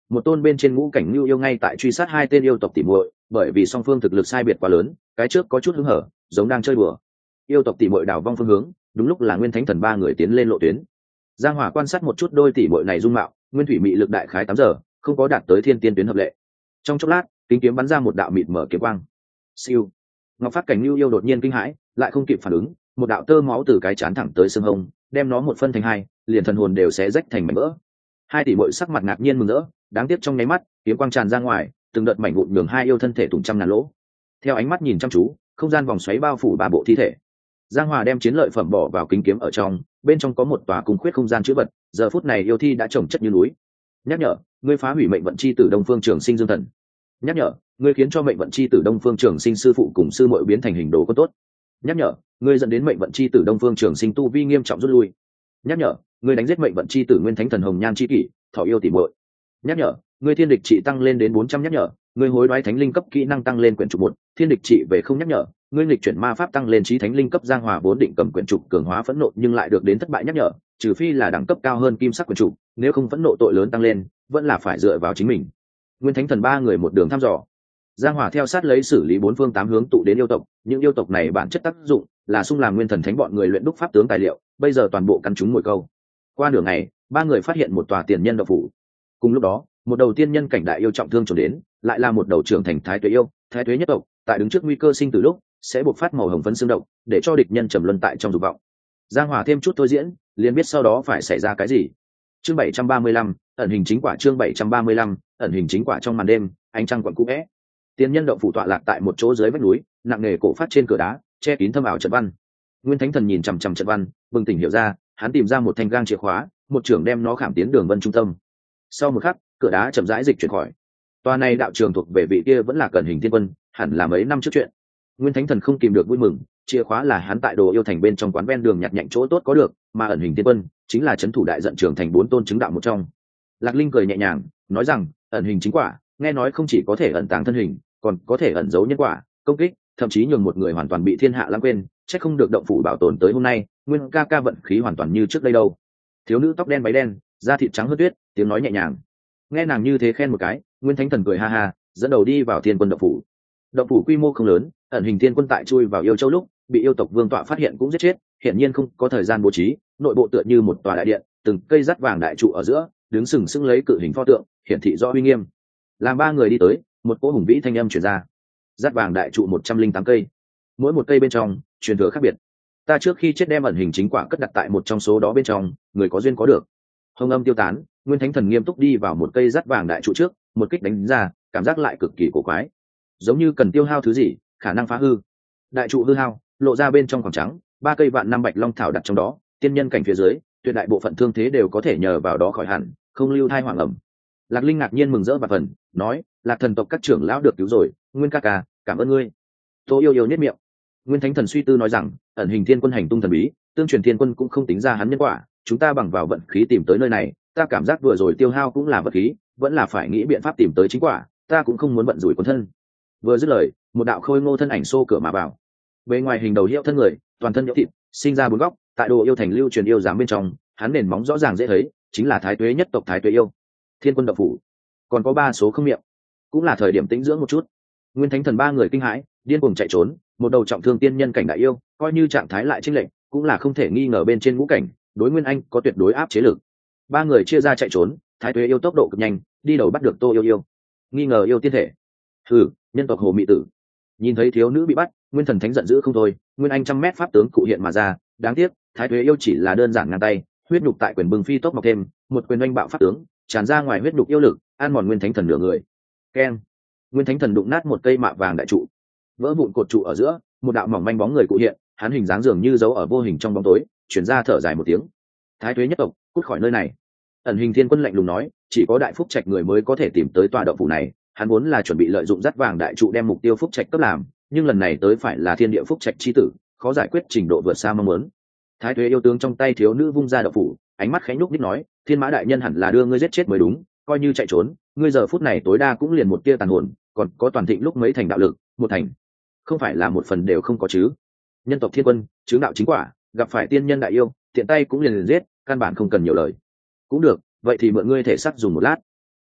một tôn bên trên ngũ cảnh lưu yêu ngay tại truy sát hai tên yêu tộc tỉ muội, bởi vì song phương thực lực sai biệt quá lớn, cái trước có chút hứng hở, giống đang chơi đùa. Yêu tộc tỉ muội đảo vong phương hướng, đúng lúc là Nguyên Thánh Thần ba người tiến lên lộ tuyến. Giang Hỏa quan sát một chút đôi tỉ muội này dung mạo, nguyên thủy mị lực đại khái 8 giờ, không có đạt tới thiên tiên tuyến hợp lệ. Trong chốc lát, kính kiếm bắn ra một đạo mịt mở kiếm quang. Siêu. Ngọc Phát Cảnh lưu yêu đột nhiên kinh hãi, lại không kịp phản ứng, một đạo tơ máu từ cái chán thẳng tới xương hông, đem nó một phân thành hai, liền thần hồn đều sẽ rách thành mảnh vỡ. Hai tỷ muội sắc mặt ngạc nhiên mừng rỡ, đáng tiếc trong nháy mắt, kiếm quang tràn ra ngoài, từng đợt mảnh vụn nhường hai yêu thân thể tùng trăm ngàn lỗ. Theo ánh mắt nhìn chăm chú, không gian vòng xoáy bao phủ ba bộ thi thể. Giang Hòa đem chiến lợi phẩm bỏ vào kính kiếm ở trong, bên trong có một tòa cung khuyết không gian chứa vật, giờ phút này yêu thi đã trồng chất như núi. Nhắc nhở, ngươi phá hủy mệnh vận chi tử Đông Phương Trường Sinh Dương Thần. Nhắc nhở, ngươi khiến cho mệnh vận chi tử Đông Phương Trường Sinh sư phụ cùng sư muội biến thành hình đồ có tốt. Nhắc nhở, ngươi dẫn đến mệnh vận chi tử Đông Phương Trường Sinh tu vi nghiêm trọng rút lui. Nhắc nhở, ngươi đánh giết mệnh vận chi tử Nguyên Thánh Thần Hồng Nhan chi kỷ, thọ yêu tỉ muội. Nhắc nhở, ngươi thiên địch trị tăng lên đến 400. Nhắc nhở, ngươi hối đoái thánh linh cấp kỹ năng tăng lên quyển trục 1, thiên địch trị về không. Nhắc nhở, ngươi nghịch chuyển ma pháp tăng lên chí thánh linh cấp. Giang Hòa vốn định cầm quyển trục cường hóa phẫn nộ nhưng lại được đến thất bại. Nhắc nhở, trừ phi là đẳng cấp cao hơn kim sắc quyển trục, nếu không phẫn nộ tội lớn tăng lên, vẫn là phải dựa vào chính mình. Nguyên Thánh Thần ba người một đường thăm dò. Giang Hòa theo sát lấy xử lý bốn phương tám hướng tụ đến yêu tộc, những yêu tộc này bản chất tác dụng là xung làm Nguyên Thần Thánh bọn người luyện đúc pháp tướng tài liệu, bây giờ toàn bộ căn chúng mồi câu. Qua đường này, ba người phát hiện một tòa tiền nhân động phủ. Cùng lúc đó, một đầu tiên nhân cảnh đại yêu trọng thương trốn đến, lại là một đầu trưởng thành thái tuế yêu, thái tuế nhất tộc, tại đứng trước nguy cơ sinh tử lúc, sẽ bộc phát màu hồng phấn xương động, để cho địch nhân trầm luân tại trong dục vọng. Giang Hòa thêm chút thôi diễn, liền biết sau đó phải xảy ra cái gì. Chương 735, ẩn hình chính quả. Chương 735, ẩn hình chính quả. Trong màn đêm, ánh trăng quặn cũ vẽ. Tiên nhân động phủ tọa lạc tại một chỗ dưới vách núi, nặng nề cổ phát trên cửa đá, che kín thâm ảo trận văn. Nguyên Thánh Thần nhìn chằm chằm trận văn, bừng tỉnh hiểu ra, hắn tìm ra một thanh gang chìa khóa, một trưởng đem nó khảm tiến đường vân trung tâm. Sau một khắc, cửa đá chậm rãi dịch chuyển khỏi. Tòa này đạo trường thuộc về vị kia vẫn là Cẩn Hình Thiên Quân, hẳn là mấy năm trước chuyện. Nguyên Thánh Thần không kìm được vui mừng, chìa khóa là hắn tại Đồ Yêu Thành bên trong quán ven đường nhặt nhạnh chỗ tốt có được, mà Ẩn Hình Thiên Quân chính là trấn thủ đại giận trường thành 4 tôn chứng đạo một trong. Lạc Linh cười nhẹ nhàng, nói rằng, ẩn hình chính quả, nghe nói không chỉ có thể ẩn tàng thân hình, còn có thể ẩn giấu nhân quả, công kích, thậm chí nhường một người hoàn toàn bị thiên hạ lãng quên, chắc không được động phủ bảo tồn tới hôm nay, Nguyên ca ca vận khí hoàn toàn như trước đây đâu. Thiếu nữ tóc đen váy đen, da thịt trắng hơn tuyết, tiếng nói nhẹ nhàng. Nghe nàng như thế khen một cái, Nguyên Thánh Thần cười ha ha, dẫn đầu đi vào Thiên Quân động phủ. Động phủ quy mô không lớn, ẩn hình Thiên Quân tại chui vào Yêu Châu lúc, bị yêu tộc vương tọa phát hiện cũng giết chết, hiển nhiên không có thời gian bố trí, nội bộ tựa như một tòa đại điện, từng cây dắt vàng đại trụ ở giữa, đứng sừng sững lấy cự hình pho tượng, hiển thị rõ uy nghiêm. Làm ba người đi tới, một cỗ hùng vĩ thanh âm truyền ra. Dắt vàng đại trụ 108 cây, mỗi một cây bên trong truyền thừa khác biệt. Ta trước khi chết đem ẩn hình chính quả cất đặt tại một trong số đó bên trong, người có duyên có được. Hồng âm tiêu tán, Nguyên Thánh Thần nghiêm túc đi vào một cây dắt vàng đại trụ trước, một kích đánh ra, cảm giác lại cực kỳ cổ quái, giống như cần tiêu hao thứ gì, khả năng phá hư. Đại trụ hư hao, lộ ra bên trong khoảng trắng, 3 cây vạn năm bạch long thảo đặt trong đó, tiên nhân cảnh phía dưới, tuyệt đại bộ phận thương thế đều có thể nhờ vào đó khỏi hẳn, không lưu thai hoàng ẩm. Lạc Linh ngạc nhiên mừng rỡ và phần, nói, Lạc thần tộc các trưởng lão được cứu rồi, Nguyên ca ca, cảm ơn ngươi. Tô yêu yêu nhất miệng. Nguyên Thánh Thần suy tư nói rằng, ẩn hình Thiên Quân hành tung thần bí, tương truyền Thiên Quân cũng không tính ra hắn nhân quả, chúng ta bằng vào vận khí tìm tới nơi này, ta cảm giác vừa rồi tiêu hao cũng là vật khí, vẫn là phải nghĩ biện pháp tìm tới chính quả, ta cũng không muốn vận rủi quân thân. Vừa dứt lời, một đạo khôi ngô thân ảnh xô cửa mà vào. Bề ngoài hình đầu hiệu thân người, toàn thân nhũ thịt, sinh ra 4 góc, tại Đồ Yêu Thành lưu truyền yêu giám bên trong, hắn nền móng rõ ràng dễ thấy, chính là Thái Tuế nhất tộc Thái Tuế yêu. Thiên Quân động phủ, còn có 3 số không miệng, cũng là thời điểm tĩnh dưỡng một chút. Nguyên Thánh Thần ba người kinh hãi, điên cuồng chạy trốn, một đầu trọng thương tiên nhân cảnh đại yêu, coi như trạng thái lại chênh lệch, cũng là không thể nghi ngờ bên trên ngũ cảnh, đối Nguyên Anh có tuyệt đối áp chế lực. Ba người chia ra chạy trốn, Thái Tuế yêu tốc độ cực nhanh, đi đầu bắt được Tô yêu yêu. Nghi ngờ yêu tiên thể. Hừ, nhân tộc Hồ Mị tử. Nhìn thấy thiếu nữ bị bắt, Nguyên Thần Thánh giận dữ không thôi, Nguyên Anh 100 mét pháp tướng cụ hiện mà ra, đáng tiếc, Thái Tuế yêu chỉ là đơn giản ngang tay, huyết nhục tại quyền bừng phi tốc mọc thêm, một quyền oanh bạo pháp tướng, tràn ra ngoài huyết nhục yêu lực, ăn mòn Nguyên Thánh Thần nửa người. Keng. Nguyên Thánh Thần đụng nát một cây mạ vàng đại trụ, vỡ vụn cột trụ ở giữa, một đạo mỏng manh bóng người cụ hiện, hắn hình dáng dường như giấu ở vô hình trong bóng tối, truyền ra thở dài một tiếng. Thái Tuế nhất tộc, cút khỏi nơi này. Ẩn hình Thiên Quân lạnh lùng nói, chỉ có đại phúc trạch người mới có thể tìm tới tòa động phủ này, hắn vốn là chuẩn bị lợi dụng dắt vàng đại trụ đem mục tiêu phúc trạch cấp làm, nhưng lần này tới phải là thiên địa phúc trạch chi tử, khó giải quyết trình độ vượt xa mong muốn. Thái Tuế yêu tướng trong tay thiếu nữ vung ra động phủ, ánh mắt khẽ nhúc nhích nói, Thiên Mã đại nhân hẳn là đưa ngươi giết chết mới đúng, coi như chạy trốn, ngươi giờ phút này tối đa cũng liền một tia tàn hồn, còn có toàn thịnh lúc mấy thành đạo lực, một thành, không phải là một phần đều không có chứ. Nhân tộc Thiên Quân, chứng đạo chính quả, gặp phải tiên nhân đại yêu, tiện tay cũng liền giết, căn bản không cần nhiều lời. Cũng được, vậy thì mượn ngươi thể xác dùng một lát.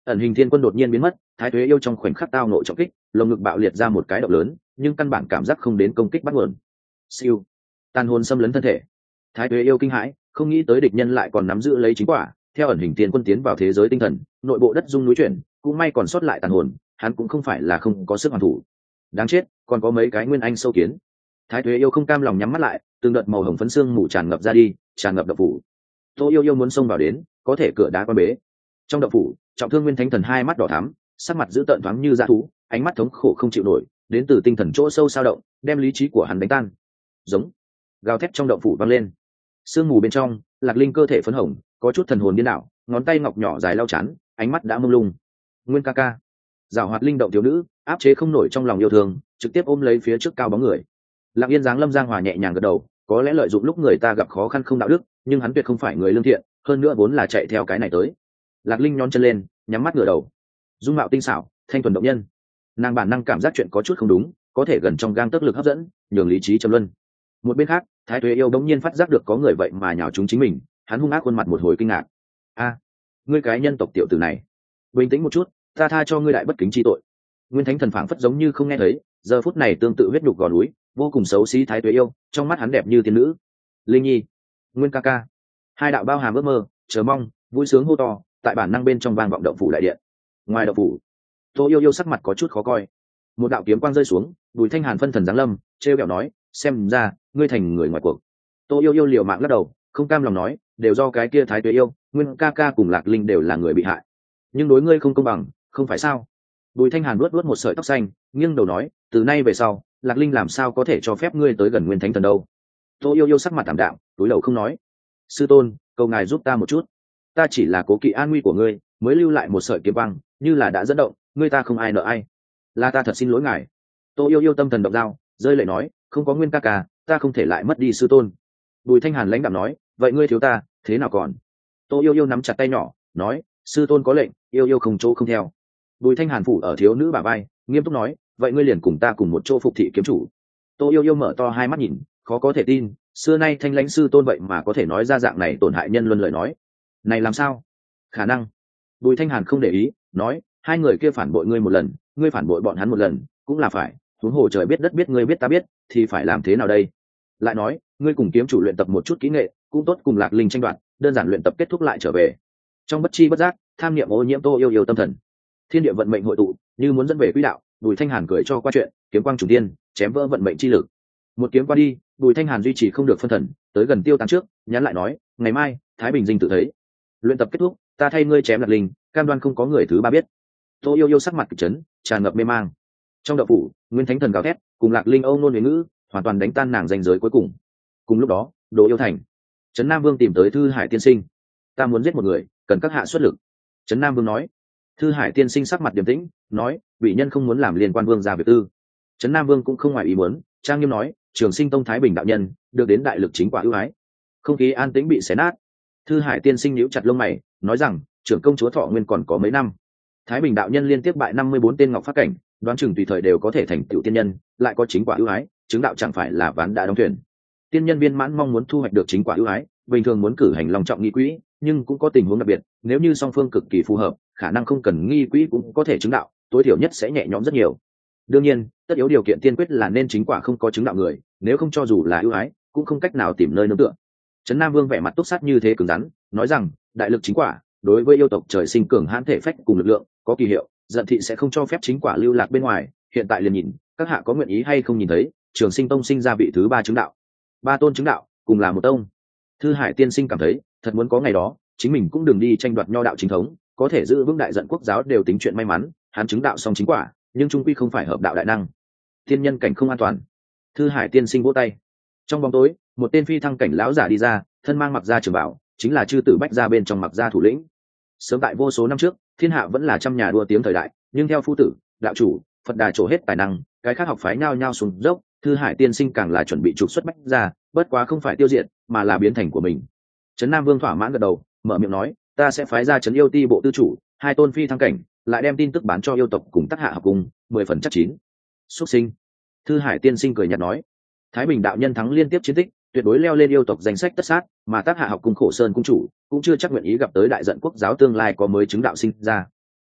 ẩn hình thiên quân đột nhiên biến mất, Thái Tuế yêu trong khoảnh khắc tao nộ trọng kích, lồng ngực bạo liệt ra một cái động lớn, nhưng căn bản cảm giác không đến công kích bắt nguồn. Siêu, tàn hồn xâm lấn thân thể. Thái Tuế yêu kinh hãi, không nghĩ tới địch nhân lại còn nắm giữ lấy chính quả. Theo ẩn hình thiên quân tiến vào thế giới tinh thần, nội bộ đất rung núi chuyển, cũng may còn sót lại tàn hồn, hắn cũng không phải là không có sức hoàn thủ. Đáng chết, còn có mấy cái nguyên anh sâu kiến. Thái Tuế yêu không cam lòng nhắm mắt lại, từng đợt màu hồng phấn xương mù tràn ngập ra đi, tràn ngập động phủ. Tô Yêu Yêu muốn xông vào đến, có thể cửa đá quan bế. Trong động phủ, trọng thương nguyên thánh thần hai mắt đỏ thắm, sắc mặt dữ tợn thoáng như dã thú, ánh mắt thống khổ không chịu nổi, đến từ tinh thần chỗ sâu sao động, đem lý trí của hắn đánh tan. Giống, gào thét trong động phủ vang lên. Sương mù bên trong, Lạc Linh cơ thể phấn hồng, có chút thần hồn điên đảo, ngón tay ngọc nhỏ dài lau chán, ánh mắt đã mông lung. Nguyên ca ca, giảo hoạt linh động thiếu nữ, áp chế không nổi trong lòng yêu thương, trực tiếp ôm lấy phía trước cao bóng người. Lặng Yên dáng Lâm Giang Hòa nhẹ nhàng gật đầu, có lẽ lợi dụng lúc người ta gặp khó khăn không đạo đức, nhưng hắn tuyệt không phải người lương thiện, hơn nữa vốn là chạy theo cái này tới. Lạc Linh nhón chân lên, nhắm mắt ngửa đầu. Dung mạo tinh xảo, thanh thuần động nhân. Nàng bản năng cảm giác chuyện có chút không đúng, có thể gần trong gang tấc lực hấp dẫn, nhường lý trí trầm luân. Một bên khác, Thái Tuế yêu đống nhiên phát giác được có người vậy mà nhào trúng chính mình, hắn hung ác khuôn mặt một hồi kinh ngạc. A, ngươi cái nhân tộc tiểu tử này, bình tĩnh một chút, ta tha cho ngươi đại bất kính chi tội. Nguyên Thánh thần phảng phất giống như không nghe thấy, giờ phút này tương tự huyết nhục gò núi, vô cùng xấu xí. Thái Tuế yêu, trong mắt hắn đẹp như tiên nữ. Linh Nhi, Nguyên ca ca. Hai đạo bao hàm ước mơ, chờ mong, vui sướng hô to, tại bản năng bên trong vang vọng động phủ đại điện. Ngoài động phủ, Tô Yêu Yêu sắc mặt có chút khó coi. Một đạo kiếm quang rơi xuống, Bùi Thanh Hàn phân thần giáng lâm, trêu ghẹo nói, xem ra ngươi thành người ngoài cuộc. Tô Yêu Yêu liều mạng lắc đầu, không cam lòng nói, đều do cái kia Thái Tuế yêu, Nguyên ca ca cùng Lạc Linh đều là người bị hại, nhưng đối ngươi không công bằng, không phải sao? Bùi Thanh Hàn luốt một sợi tóc xanh, nghiêng đầu nói, từ nay về sau, Lạc Linh làm sao có thể cho phép ngươi tới gần Nguyên Thánh thần đâu? Tô Yêu Yêu sắc mặt tạm đạm, túi đầu không nói. Sư tôn, cầu ngài giúp ta một chút, ta chỉ là cố kỵ an nguy của ngươi, mới lưu lại một sợi kiếm băng, như là đã dẫn động, ngươi ta không ai nợ ai, là ta thật xin lỗi ngài. Tô Yêu Yêu tâm thần động dao, rơi lệ nói, không có Nguyên ca ca, ta không thể lại mất đi sư tôn. Bùi Thanh Hàn lãnh đạm nói, vậy ngươi thiếu ta, thế nào còn? Tô Yêu Yêu nắm chặt tay nhỏ, nói, sư tôn có lệnh, yêu yêu không chỗ không theo. Bùi Thanh Hàn phủ ở thiếu nữ bả vai, nghiêm túc nói, vậy ngươi liền cùng ta cùng một chỗ phục thị kiếm chủ. Tô Yêu Yêu mở to hai mắt nhìn, khó có thể tin, xưa nay thanh lãnh sư tôn vậy mà có thể nói ra dạng này tổn hại nhân luân lời nói. Này làm sao? Khả năng. Bùi Thanh Hàn không để ý, nói, hai người kia phản bội ngươi một lần, ngươi phản bội bọn hắn một lần, cũng là phải. Huống hồ trời biết đất biết ngươi biết ta biết, thì phải làm thế nào đây? Lại nói, ngươi cùng kiếm chủ luyện tập một chút kỹ nghệ, cũng tốt cùng Lạc Linh tranh đoạt, đơn giản luyện tập kết thúc lại trở về. Trong bất chi bất giác, tham niệm ô nhiễm Tô Yêu Yêu tâm thần. Thiên địa vận mệnh hội tụ, như muốn dẫn về quỹ đạo. Bùi Thanh Hàn cười cho qua chuyện, kiếm quang trùng tiên, chém vỡ vận mệnh chi lực. Một kiếm qua đi, Bùi Thanh Hàn duy trì không được phân thần, tới gần tiêu tán trước, nhắn lại nói, ngày mai, Thái Bình Dinh tự thấy. Luyện tập kết thúc, ta thay ngươi chém Lạc Linh, cam đoan không có người thứ ba biết. Tô Yêu Yêu sắc mặt kịch chấn, tràn ngập mê mang. Trong động phủ, Nguyên Thánh thần gào thét, cùng Lạc Linh âu nôn huế ngữ, hoàn toàn đánh tan nàng ranh giới cuối cùng. Cùng lúc đó, Đồ Yêu Thành, Trấn Nam Vương tìm tới Thư Hải tiên sinh. Ta muốn giết một người, cần các hạ xuất lực. Trấn Nam Vương nói. Thư Hải tiên sinh sắc mặt điềm tĩnh, nói, vị nhân không muốn làm liên quan vương gia việc tư. Trấn Nam Vương cũng không ngoài ý muốn, trang nghiêm nói, Trường Sinh Tông Thái Bình đạo nhân được đến đại lực chính quả ưu ái. Không khí an tĩnh bị xé nát. Thư Hải tiên sinh nhíu chặt lông mày, nói rằng, trưởng công chúa thọ nguyên còn có mấy năm. Thái Bình đạo nhân liên tiếp bại 54 tên ngọc phát cảnh, đoán chừng tùy thời đều có thể thành tựu tiên nhân, lại có chính quả ưu ái, chứng đạo chẳng phải là ván đã đóng thuyền. Tiên nhân viên mãn mong muốn thu hoạch được chính quả ưu ái, bình thường muốn cử hành long trọng nghi quỹ, nhưng cũng có tình huống đặc biệt, nếu như song phương cực kỳ phù hợp, khả năng không cần nghi quỹ cũng có thể chứng đạo, tối thiểu nhất sẽ nhẹ nhõm rất nhiều. Đương nhiên, tất yếu điều kiện tiên quyết là nên chính quả không có chứng đạo người, nếu không cho dù là ưu ái, cũng không cách nào tìm nơi nương tựa. Trấn Nam Vương vẻ mặt túc sát như thế cứng rắn, nói rằng, đại lực chính quả, đối với yêu tộc trời sinh cường hãn thể phách cùng lực lượng, có kỳ hiệu, giận thị sẽ không cho phép chính quả lưu lạc bên ngoài, hiện tại liền nhìn, các hạ có nguyện ý hay không nhìn thấy, Trường Sinh Tông sinh ra vị thứ ba chứng đạo. Ba tôn chứng đạo, cùng là một tông. Thư Hải tiên sinh cảm thấy, thật muốn có ngày đó, chính mình cũng đừng đi tranh đoạt nho đạo chính thống, có thể giữ vững đại giận quốc giáo đều tính chuyện may mắn, hắn chứng đạo xong chính quả, nhưng trung quy không phải hợp đạo đại năng. Thiên nhân cảnh không an toàn. Thư Hải tiên sinh vỗ tay. Trong bóng tối, một tên phi thăng cảnh lão giả đi ra, thân mang mặc gia trường bảo, chính là chư tử bách gia bên trong mặc gia thủ lĩnh. Sớm tại vô số năm trước, thiên hạ vẫn là trăm nhà đua tiếng thời đại, nhưng theo phu tử, đạo chủ, Phật đà trổ hết tài năng, cái khác học phái nhao nhao xuống dốc, Thư Hải tiên sinh càng là chuẩn bị trục xuất bách gia, bất quá không phải tiêu diệt, mà là biến thành của mình. Trấn Nam Vương thỏa mãn gật đầu, mở miệng nói, ta sẽ phái ra Trấn Yêu Ti bộ tư chủ, hai tôn phi thăng cảnh, lại đem tin tức bán cho yêu tộc cùng Tắc Hạ học cùng, 10 phần chắc chín. Xuất sinh. Thư Hải tiên sinh cười nhạt nói, Thái Bình đạo nhân thắng liên tiếp chiến tích, tuyệt đối leo lên yêu tộc danh sách tất sát, mà Tắc Hạ học cung Khổ Sơn cung chủ cũng chưa chắc nguyện ý gặp tới đại giận quốc giáo tương lai có mới chứng đạo sinh ra.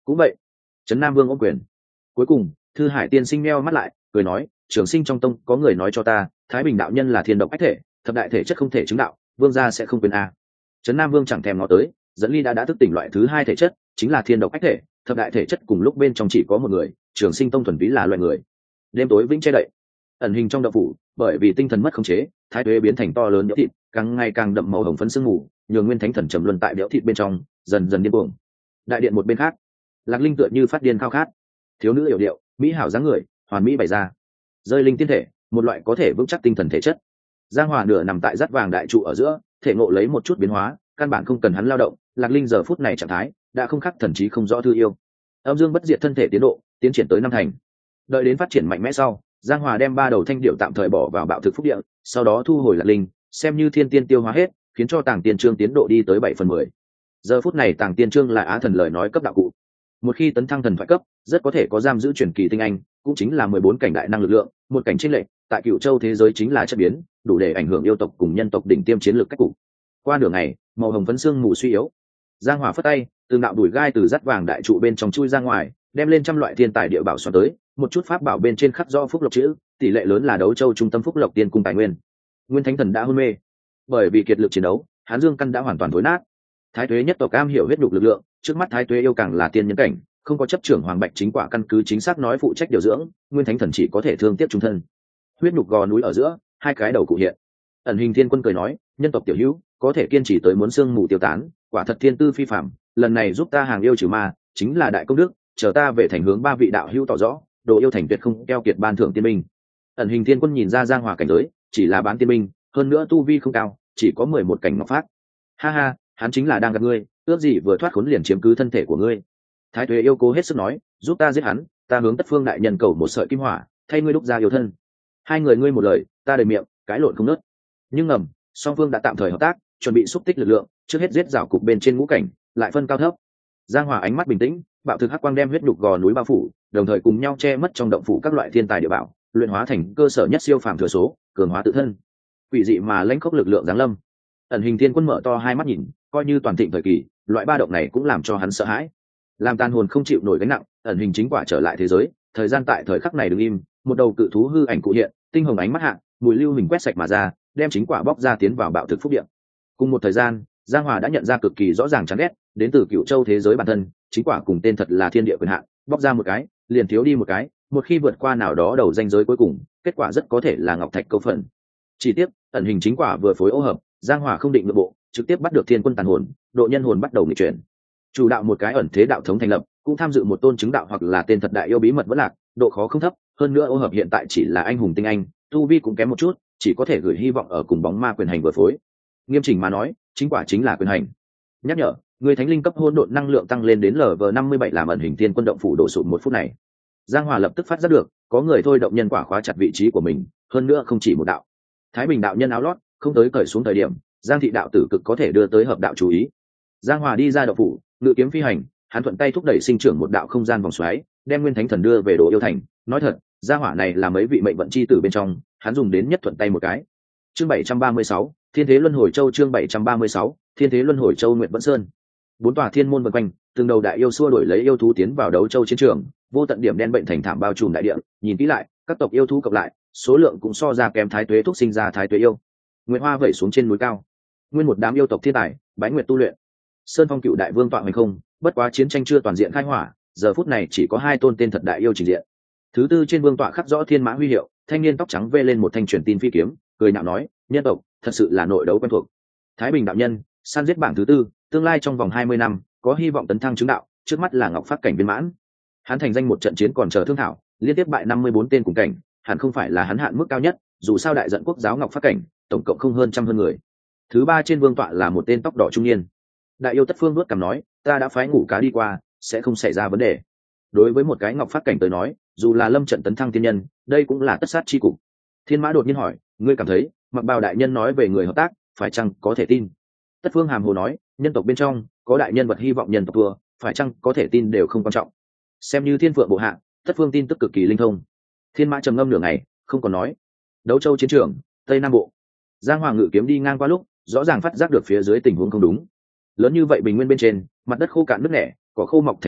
cũng vậy. Trấn Nam Vương ôm quyền. Cuối cùng Thư Hải tiên sinh meo mắt lại cười nói, trường sinh trong tông có người nói cho ta, Thái Bình đạo nhân là thiên độc ách thể, thập đại thể chất không thể chứng đạo, vương gia sẽ không quyền a. Trấn Nam Vương chẳng thèm ngó tới, dẫn ly đã thức tỉnh loại thứ hai thể chất, chính là thiên độc ách thể, thập đại thể chất cùng lúc bên trong chỉ có một người, trường sinh tông thuần túy là loại người. Đêm tối vĩnh che đậy, ẩn hình trong động phủ, bởi vì tinh thần mất khống chế, thái tuế biến thành to lớn nhỡ thịt, càng ngày càng đậm màu hồng phấn sương mù, nhường nguyên thánh thần trầm luân tại béo thịt bên trong, dần dần điên cuồng. Đại điện một bên khác, Lạc Linh tựa như phát điên khao khát, thiếu nữ hiểu điệu, mỹ hảo dáng người, hoàn mỹ bày ra, rơi linh tiên thể, một loại có thể vững chắc tinh thần thể chất. Giang Hòa nửa nằm tại rắt vàng đại trụ ở giữa, thể ngộ lấy một chút biến hóa, căn bản không cần hắn lao động. Lạc Linh giờ phút này trạng thái đã không khác thần trí không rõ thư yêu, âm dương bất diệt thân thể tiến độ tiến triển tới năm thành. Đợi đến phát triển mạnh mẽ sau, Giang Hòa đem 3 đầu thanh điệu tạm thời bỏ vào bạo thực phúc địa, sau đó thu hồi Lạc Linh, xem như thiên tiên tiêu hóa hết, khiến cho Tàng Tiên Trương tiến độ đi tới 7/10. Giờ phút này Tàng Tiên Trương là Á Thần lời nói cấp đạo cụ. Một khi tấn thăng thần thoại cấp, rất có thể có giam giữ truyền kỳ tinh anh, cũng chính là 14 cảnh đại năng lực lượng, một cảnh chênh lệch, tại Cựu Châu thế giới chính là chất biến, đủ để ảnh hưởng yêu tộc cùng nhân tộc đỉnh tiêm chiến lược cách cục. Qua nửa ngày, màu hồng phấn xương mù suy yếu. Giang Hòa phất tay, từng đạo đùi gai từ rắt vàng đại trụ bên trong chui ra ngoài, đem lên trăm loại thiên tài địa bảo xoắn tới, một chút pháp bảo bên trên khắc do phúc lộc chữ, tỷ lệ lớn là Đấu Châu trung tâm phúc lộc tiên cung tài nguyên. Nguyên Thánh Thần đã hôn mê, bởi vì kiệt lực chiến đấu, Hán Dương căn đã hoàn toàn thối nát. Thái Tuế nhất tộc cam hiểu huyết đục lực lượng, trước mắt Thái Tuế yêu càng là tiên nhân cảnh, không có chấp trưởng Hoàng Bạch chính quả căn cứ chính xác nói phụ trách điều dưỡng, Nguyên Thánh Thần chỉ có thể thương tiếc trung thân. Huyết nhục gò núi ở giữa, hai cái đầu cụ hiện. Ẩn hình thiên quân cười nói, nhân tộc tiểu hữu có thể kiên trì tới muốn xương mù tiêu tán, quả thật thiên tư phi phạm, lần này giúp ta hàng yêu trừ ma, chính là đại công đức, chờ ta về thành hướng 3 vị đạo hữu tỏ rõ, đồ yêu thành tuyệt không keo kiệt ban thưởng tiên minh. Ẩn hình thiên quân nhìn ra Giang Hòa cảnh giới, chỉ là bán tiên minh, hơn nữa tu vi không cao, chỉ có 11 cảnh ngọc phát. Ha ha, hắn chính là đang gặp ngươi, ước gì vừa thoát khốn liền chiếm cứ thân thể của ngươi. Thái Tuế yêu cố hết sức nói, giúp ta giết hắn, ta hướng Tất Phương đại nhân cầu một sợi kim hỏa, thay ngươi đúc ra yêu thân. Hai người ngươi một lời, ta đầy miệng, cãi lộn không nớt. Nhưng ngầm, song phương đã tạm thời hợp tác, chuẩn bị xúc tích lực lượng, trước hết giết rào cục bên trên ngũ cảnh, lại phân cao thấp. Giang Hòa ánh mắt bình tĩnh, bạo thực hắc quang đem huyết nhục gò núi bao phủ, đồng thời cùng nhau che mất trong động phủ các loại thiên tài địa bảo, luyện hóa thành cơ sở nhất siêu phàm thừa số, cường hóa tự thân. Quỷ dị mà lãnh khốc lực lượng giáng lâm. Ẩn hình thiên quân mở to hai mắt nhìn, coi như toàn thịnh thời kỳ, loại ba động này cũng làm cho hắn sợ hãi. Làm tàn hồn không chịu nổi gánh nặng, ẩn hình chính quả trở lại thế giới, thời gian tại thời khắc này đứng im, một đầu cự thú hư ảnh cụ hiện, tinh hồng ánh mắt hạ, mùi lưu hình quét sạch mà ra, đem chính quả bóc ra tiến vào bạo thực phúc điện. Cùng một thời gian, Giang Hòa đã nhận ra cực kỳ rõ ràng chán ghét, đến từ Cựu Châu thế giới bản thân, chính quả cùng tên thật là thiên địa quyền hạn, bóc ra một cái, liền thiếu đi một cái, một khi vượt qua nào đó đầu ranh giới cuối cùng, kết quả rất có thể là ngọc thạch câu phần. Chỉ tiếc, ẩn hình chính quả vừa phối ô hợp, Giang Hòa không định nội bộ, trực tiếp bắt được thiên quân tàn hồn, độ nhân hồn bắt đầu nghịch chuyển. Chủ đạo một cái ẩn thế đạo thống thành lập, cũng tham dự một tôn chứng đạo hoặc là tên thật đại yêu bí mật vẫn lạc, độ khó không thấp, hơn nữa ô hợp hiện tại chỉ là anh hùng tinh anh, tu vi cũng kém một chút, chỉ có thể gửi hy vọng ở cùng bóng ma quyền hành vừa phối. Nghiêm chỉnh mà nói, chính quả chính là quyền hành. Nhắc nhở, người thánh linh cấp hỗn độn năng lượng tăng lên đến Lv57 làm ẩn hình thiên quân động phủ đổ sụp 1 phút này. Giang Hòa lập tức phát giác được, có người thôi động nhân quả khóa chặt vị trí của mình, hơn nữa không chỉ một đạo. Thái Bình đạo nhân áo lót, không tới cởi xuống thời điểm, Giang thị đạo tử cực có thể đưa tới hợp đạo chú ý. Giang Hòa đi ra động phủ, ngự kiếm phi hành, hắn thuận tay thúc đẩy sinh trưởng một đạo không gian vòng xoáy, đem Nguyên Thánh Thần đưa về Đồ Yêu Thành. Nói thật, gia hỏa này là mấy vị mệnh vận chi tử bên trong, hắn dùng đến nhất thuận tay một cái. Chương 736, Thiên Thế Luân Hồi Châu. Chương 736, Thiên Thế Luân Hồi Châu. Nguyệt Vẫn Sơn, 4 tòa thiên môn vần quanh, từng đầu đại yêu xua đuổi lấy yêu thú tiến vào Đấu Châu chiến trường, vô tận điểm đen bệnh thành thảm bao trùm đại địa. Nhìn kỹ lại, các tộc yêu thú cộng lại, số lượng cũng so ra kém Thái Tuế thúc sinh ra Thái Tuế yêu. Nguyệt Hoa vẩy xuống trên núi cao, nguyên một đám yêu tộc thiên tài, bái nguyệt tu luyện. Sơn Phong Cựu đại vương tọa hành không, bất quá chiến tranh chưa toàn diện khai hỏa, giờ phút này chỉ có 2 tôn tên thật đại yêu trình diện. Thứ tư trên vương tọa khắc rõ thiên mã huy hiệu, thanh niên tóc trắng vê lên một thanh truyền tin phi kiếm, cười nhạo nói, nhân tộc thật sự là nội đấu quen thuộc. Thái Bình đạo nhân, săn giết bảng thứ tư, tương lai trong vòng 20 năm có hy vọng tấn thăng chứng đạo, trước mắt là ngọc phát cảnh viên mãn. Hắn thành danh một trận chiến còn chờ thương thảo, liên tiếp bại 54 tên cùng cảnh, hẳn không phải là hắn hạn mức cao nhất, dù sao đại dẫn quốc giáo ngọc phát cảnh, tổng cộng không hơn trăm hơn người. Thứ ba trên vương tọa là một tên tóc đỏ trung niên. Đại yêu Tất Phương nuốt cằm nói, ta đã phái ngủ cá đi qua, sẽ không xảy ra vấn đề. Đối với một cái ngọc phát cảnh tới nói, dù là lâm trận tấn thăng tiên nhân, đây cũng là tất sát chi cục. Thiên Mã đột nhiên hỏi, ngươi cảm thấy Mặc Bào đại nhân nói về người hợp tác, phải chăng có thể tin? Tất Phương hàm hồ nói, nhân tộc bên trong có đại nhân vật hy vọng nhân tộc thua, phải chăng có thể tin đều không quan trọng. Xem như thiên phượng bộ hạ, Tất Phương tin tức cực kỳ linh thông. Thiên Mã trầm ngâm nửa ngày, không còn nói. Đấu Châu chiến trường, Tây Nam Bộ. Giang Hoàng ngự kiếm đi ngang qua lúc, rõ ràng phát giác được phía dưới tình huống không đúng. Lớn như vậy bình nguyên bên trên, mặt đất khô cạn nứt nẻ, cỏ khô mọc thành bụi,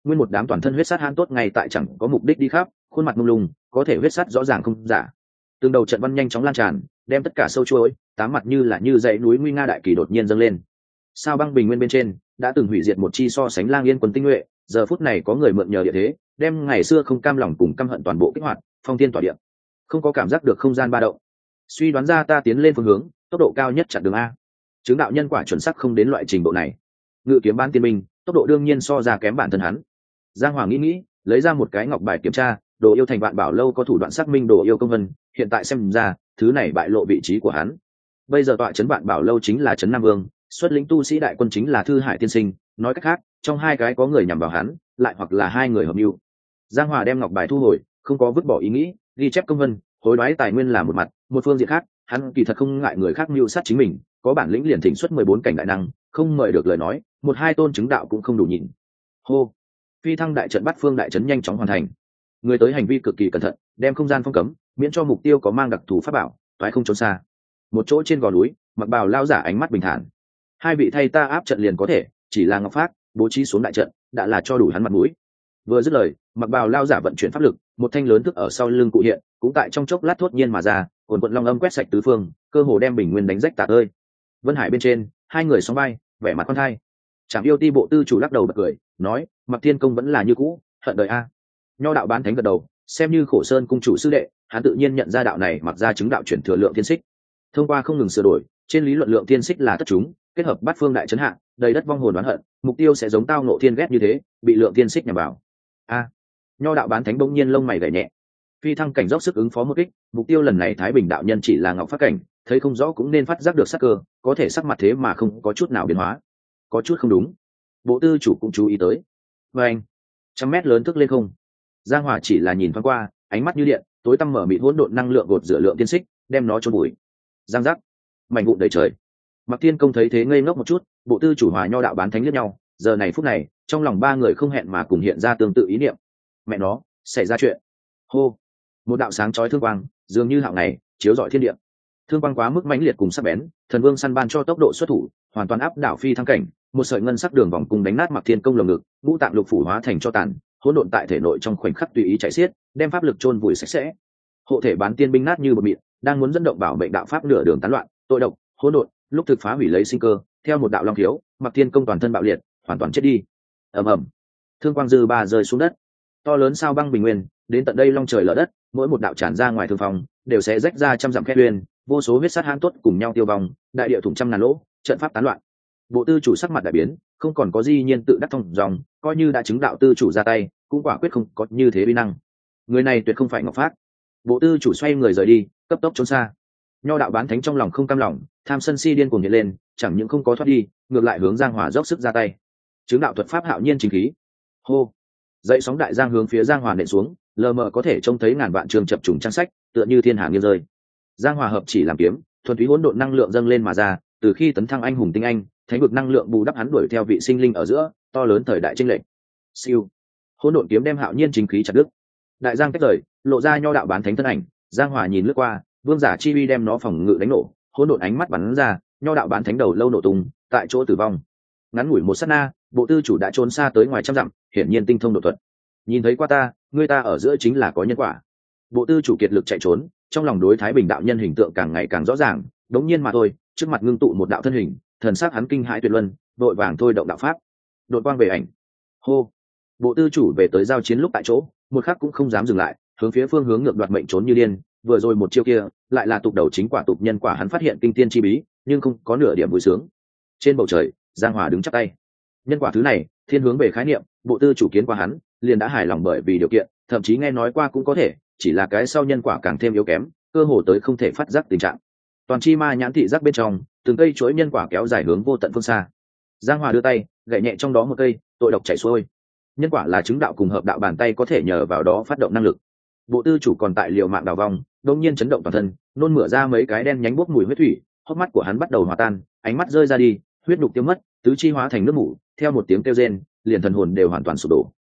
nguyên một đám toàn thân huyết sát hãn tốt ngay tại chẳng có mục đích đi khắp, khuôn mặt mông lung, có thể huyết sát rõ ràng không giả. Từng đầu trận văn nhanh chóng lan tràn, đem tất cả sâu chuỗi tám mặt như là như dãy núi nguy nga đại kỳ đột nhiên dâng lên. Sao băng bình nguyên bên trên đã từng hủy diệt một chi so sánh lang yên quân tinh nhuệ, giờ phút này có người mượn nhờ địa thế, đem ngày xưa không cam lòng cùng căm hận toàn bộ kích hoạt, phong thiên tỏa địa. Không có cảm giác được không gian ba động, suy đoán ra ta tiến lên phương hướng, tốc độ cao nhất chặn đường a. Chứng đạo nhân quả chuẩn xác không đến loại trình độ này. Ngự kiếm ban tiên minh, tốc độ đương nhiên so ra kém bản thân hắn. Giang Hoàng nghĩ, lấy ra một cái ngọc bài kiểm tra, đồ yêu thành vạn bảo lâu có thủ đoạn xác minh đồ yêu công vân, hiện tại xem ra thứ này bại lộ vị trí của hắn. Bây giờ tọa trấn vạn bảo lâu chính là trấn Nam Vương, xuất lĩnh tu sĩ đại quân chính là Thư Hải tiên sinh, nói cách khác trong hai cái có người nhằm vào hắn, lại hoặc là hai người hợp mưu. Giang Hòa đem ngọc bài thu hồi, không có vứt bỏ ý nghĩ, ghi chép công vân, hối đoái tài nguyên là một mặt, một phương diện khác hắn kỳ thật không ngại người khác mưu sát chính mình, có bản lĩnh liền thỉnh xuất 14 cảnh đại năng, không mời được lời nói một hai tôn chứng đạo cũng không đủ nhịn. Hô, phi thăng đại trận bắt phương đại trấn nhanh chóng hoàn thành. Người tới hành vi cực kỳ cẩn thận, đem không gian phong cấm, miễn cho mục tiêu có mang đặc thù pháp bảo toái không trốn xa. Một chỗ trên gò núi, mặc bào lao giả ánh mắt bình thản. Hai vị thay ta áp trận liền có thể, chỉ là ngọc phát bố trí xuống đại trận đã là cho đủ hắn mặt mũi. Vừa dứt lời, mặc bào lao giả vận chuyển pháp lực, một thanh lớn thức ở sau lưng cụ hiện, cũng tại trong chốc lát thốt nhiên mà ra, cuồn cuộn long âm quét sạch tứ phương, cơ hồ đem bình nguyên đánh rách tạc ơi. Vân Hải bên trên, hai người sóng bay, vẻ mặt con thai. Trảm yêu ti bộ tư chủ lắc đầu bật cười, nói, Mặc Thiên Công vẫn là như cũ, hận đời a. Nho đạo bán thánh gật đầu, xem như Khổ Sơn cung chủ sư đệ, hắn tự nhiên nhận ra đạo này mặc ra chứng đạo chuyển thừa lượng thiên xích. Thông qua không ngừng sửa đổi, trên lý luận lượng thiên xích là tất chúng, kết hợp bát phương đại chấn hạ, đầy đất vong hồn oán hận, mục tiêu sẽ giống tao nộ thiên ghét như thế, bị lượng thiên xích nhằm vào. A. Nho đạo bán thánh bỗng nhiên lông mày gảy nhẹ. Phi thăng cảnh dốc sức ứng phó một kích, mục tiêu lần này Thái Bình đạo nhân chỉ là ngọc phát cảnh, thấy không rõ cũng nên phát giác được sắc cơ, có thể sắc mặt thế mà không có chút nào biến hóa, có chút không đúng. Bộ tư chủ cũng chú ý tới. Và anh, 100 mét lớn thức lên không. Giang Hòa chỉ là nhìn thoáng qua, ánh mắt như điện, tối tăm mở mịt hỗn độn năng lượng gột rửa lượng tiên xích, đem nó chôn bụi. Giang giác, mảnh vụn đầy trời. Mặc Thiên Công thấy thế ngây ngốc một chút, bộ tư chủ hòa nho đạo bán thánh liếc nhau, giờ này phút này, trong lòng ba người không hẹn mà cùng hiện ra tương tự ý niệm. Mẹ nó, xảy ra chuyện. Hô, một đạo sáng chói thương quang, dường như hạo ngày, chiếu rọi thiên địa. Thương quang quá mức mãnh liệt cùng sắc bén, thần vương săn ban cho tốc độ xuất thủ, hoàn toàn áp đảo phi thăng cảnh, một sợi ngân sắc đường vòng cùng đánh nát Mặc Thiên Công lồng ngực, ngũ tạng lục phủ hóa thành cho tàn, hỗn độn tại thể nội trong khoảnh khắc tùy ý chạy xiết, đem pháp lực chôn vùi sạch sẽ. Hộ thể bán tiên binh nát như bột mịn, đang muốn dẫn động bảo mệnh đạo pháp nửa đường tán loạn, tội độc, hỗn độn, lúc thực phá hủy lấy sinh cơ, theo một đạo long thiếu, Mặc Thiên Công toàn thân bạo liệt, hoàn toàn chết đi. Ầm ầm, thương quang dư ba rơi xuống đất. To lớn sao băng bình nguyên, đến tận đây long trời lở đất, mỗi một đạo tràn ra ngoài thương phòng, đều sẽ rách ra trăm dặm khe uyên, vô số huyết sát hãn tốt cùng nhau tiêu vong, đại địa thủng trăm ngàn lỗ, trận pháp tán loạn. Bộ tư chủ sắc mặt đại biến, không còn có gì nhiên tự đắc thông dòng, coi như đã chứng đạo tư chủ ra tay, cũng quả quyết không có như thế uy năng. Người này tuyệt không phải Ngọc Phát. Bộ tư chủ xoay người rời đi, cấp tốc trốn xa. Nho đạo bán thánh trong lòng không cam lòng, tham sân si điên cuồng hiện lên, chẳng những không có thoát đi, ngược lại hướng Giang Hòa dốc sức ra tay. Chứng đạo thuật pháp hạo nhiên chính khí. Hô, dậy sóng đại giang hướng phía Giang Hòa nện xuống, lờ mờ có thể trông thấy ngàn vạn trường chập trùng trang sách, tựa như thiên hà nghiêng rơi. Giang Hòa hợp chỉ làm kiếm, thuần túy hỗn độn năng lượng dâng lên mà ra, từ khi tấn thăng anh hùng tinh anh, thánh vực năng lượng bù đắp hắn đuổi theo vị sinh linh ở giữa, to lớn thời đại chênh lệch. Siêu, hỗn độn kiếm đem hạo nhiên chính khí chặt đứt. Đại giang tách rời, lộ ra nho đạo bán thánh thân ảnh. Giang Hòa nhìn lướt qua, vương giả chi uy đem nó phòng ngự đánh nổ, hỗn độn ánh mắt bắn ra, nho đạo bán thánh đầu lâu nổ tung, tại chỗ tử vong. Ngắn ngủi một sát na, bộ tư chủ đã trốn xa tới ngoài trăm dặm, hiển nhiên tinh thông độ thuật. Nhìn thấy qua ta, người ta ở giữa chính là có nhân quả. Bộ tư chủ kiệt lực chạy trốn, trong lòng đối Thái Bình đạo nhân hình tượng càng ngày càng rõ ràng, đống nhiên mà thôi, trước mặt ngưng tụ một đạo thân hình, thần sắc hắn kinh hãi tuyệt luân, vội vàng thôi động đạo pháp. Đột quang về ảnh. Hô, bộ tư chủ về tới giao chiến lúc tại chỗ, một khắc cũng không dám dừng lại, hướng phía phương hướng ngược đoạt mệnh trốn như điên. Vừa rồi một chiêu kia, lại là tục đầu chính quả tục nhân quả, hắn phát hiện kinh tiên chi bí, nhưng không có nửa điểm vui sướng. Trên bầu trời, Giang Hòa đứng chắp tay. Nhân quả thứ này, thiên hướng về khái niệm, bộ tư chủ kiến qua hắn, liền đã hài lòng bởi vì điều kiện, thậm chí nghe nói qua cũng có thể, chỉ là cái sau nhân quả càng thêm yếu kém, cơ hồ tới không thể phát giác tình trạng. Toàn chi ma nhãn thị giác bên trong, từng cây chuỗi nhân quả kéo dài hướng vô tận phương xa. Giang Hòa đưa tay, gậy nhẹ trong đó một cây, tội độc chảy xuôi. Nhân quả là chứng đạo cùng hợp đạo bàn tay có thể nhờ vào đó phát động năng lực. Bộ tư chủ còn tại liều mạng đào vong, đột nhiên chấn động toàn thân, nôn mửa ra mấy cái đen nhánh bốc mùi huyết thủy, hốc mắt của hắn bắt đầu hòa tan, ánh mắt rơi ra đi, huyết đục tiêu mất, tứ chi hóa thành nước mủ, theo một tiếng kêu rên, liền thần hồn đều hoàn toàn sụp đổ.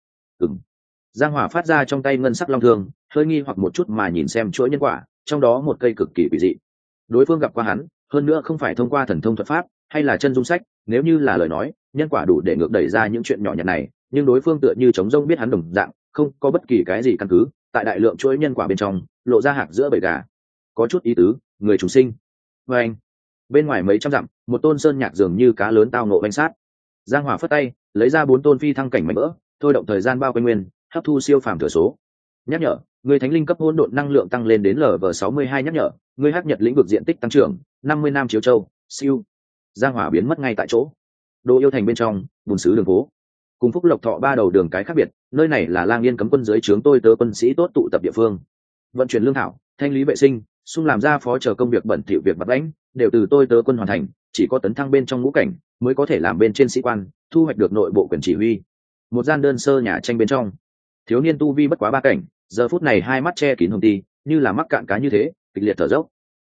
Giang Hòa phát ra trong tay ngân sắc long thương, hơi nghi hoặc một chút mà nhìn xem chuỗi nhân quả, trong đó một cây cực kỳ quỷ dị. Đối phương gặp qua hắn, hơn nữa không phải thông qua thần thông thuật pháp, hay là chân dung sách, nếu như là lời nói, nhân quả đủ để ngược đẩy ra những chuyện nhỏ nhặt này, nhưng đối phương tựa như trống rông biết hắn đồng dạng, không có bất kỳ cái gì căn cứ, tại đại lượng chuỗi nhân quả bên trong lộ ra hạc giữa bầy gà, có chút ý tứ, người chủ sinh. Và anh, bên ngoài mấy trăm dặm, một tôn sơn nhạc dường như cá lớn tao nộ bánh sát. Giang Hỏa phất tay, lấy ra 4 tôn phi thăng cảnh mạnh vỡ, thôi động thời gian bao quanh nguyên, hấp thu siêu phàm thừa số. Nhắc nhở, người thánh linh cấp hỗn độn năng lượng tăng lên đến LV62. Nhắc nhở, người hắc nhật lĩnh vực diện tích tăng trưởng 50 năm chiếu châu. Siêu. Giang Hỏa biến mất ngay tại chỗ. Đô Yêu Thành bên trong, bùn xứ đường phố, cùng Phúc Lộc Thọ 3 đầu đường cái khác biệt, nơi này là Lang Yên cấm quân dưới trướng tôi tớ quân sĩ tốt tụ tập địa phương. Vận chuyển lương thảo, thanh lý vệ sinh, xung làm ra phó chờ công việc bẩn thỉu việc vặt vãnh, đều từ tôi tớ quân hoàn thành, chỉ có tấn thăng bên trong ngũ cảnh mới có thể làm bên trên sĩ quan, thu hoạch được nội bộ quyền chỉ huy. Một gian đơn sơ nhà tranh bên trong, thiếu niên tu vi bất quá 3 cảnh, giờ phút này hai mắt che kín hồng ti, như là mắc cạn cá như thế, kịch liệt thở dốc.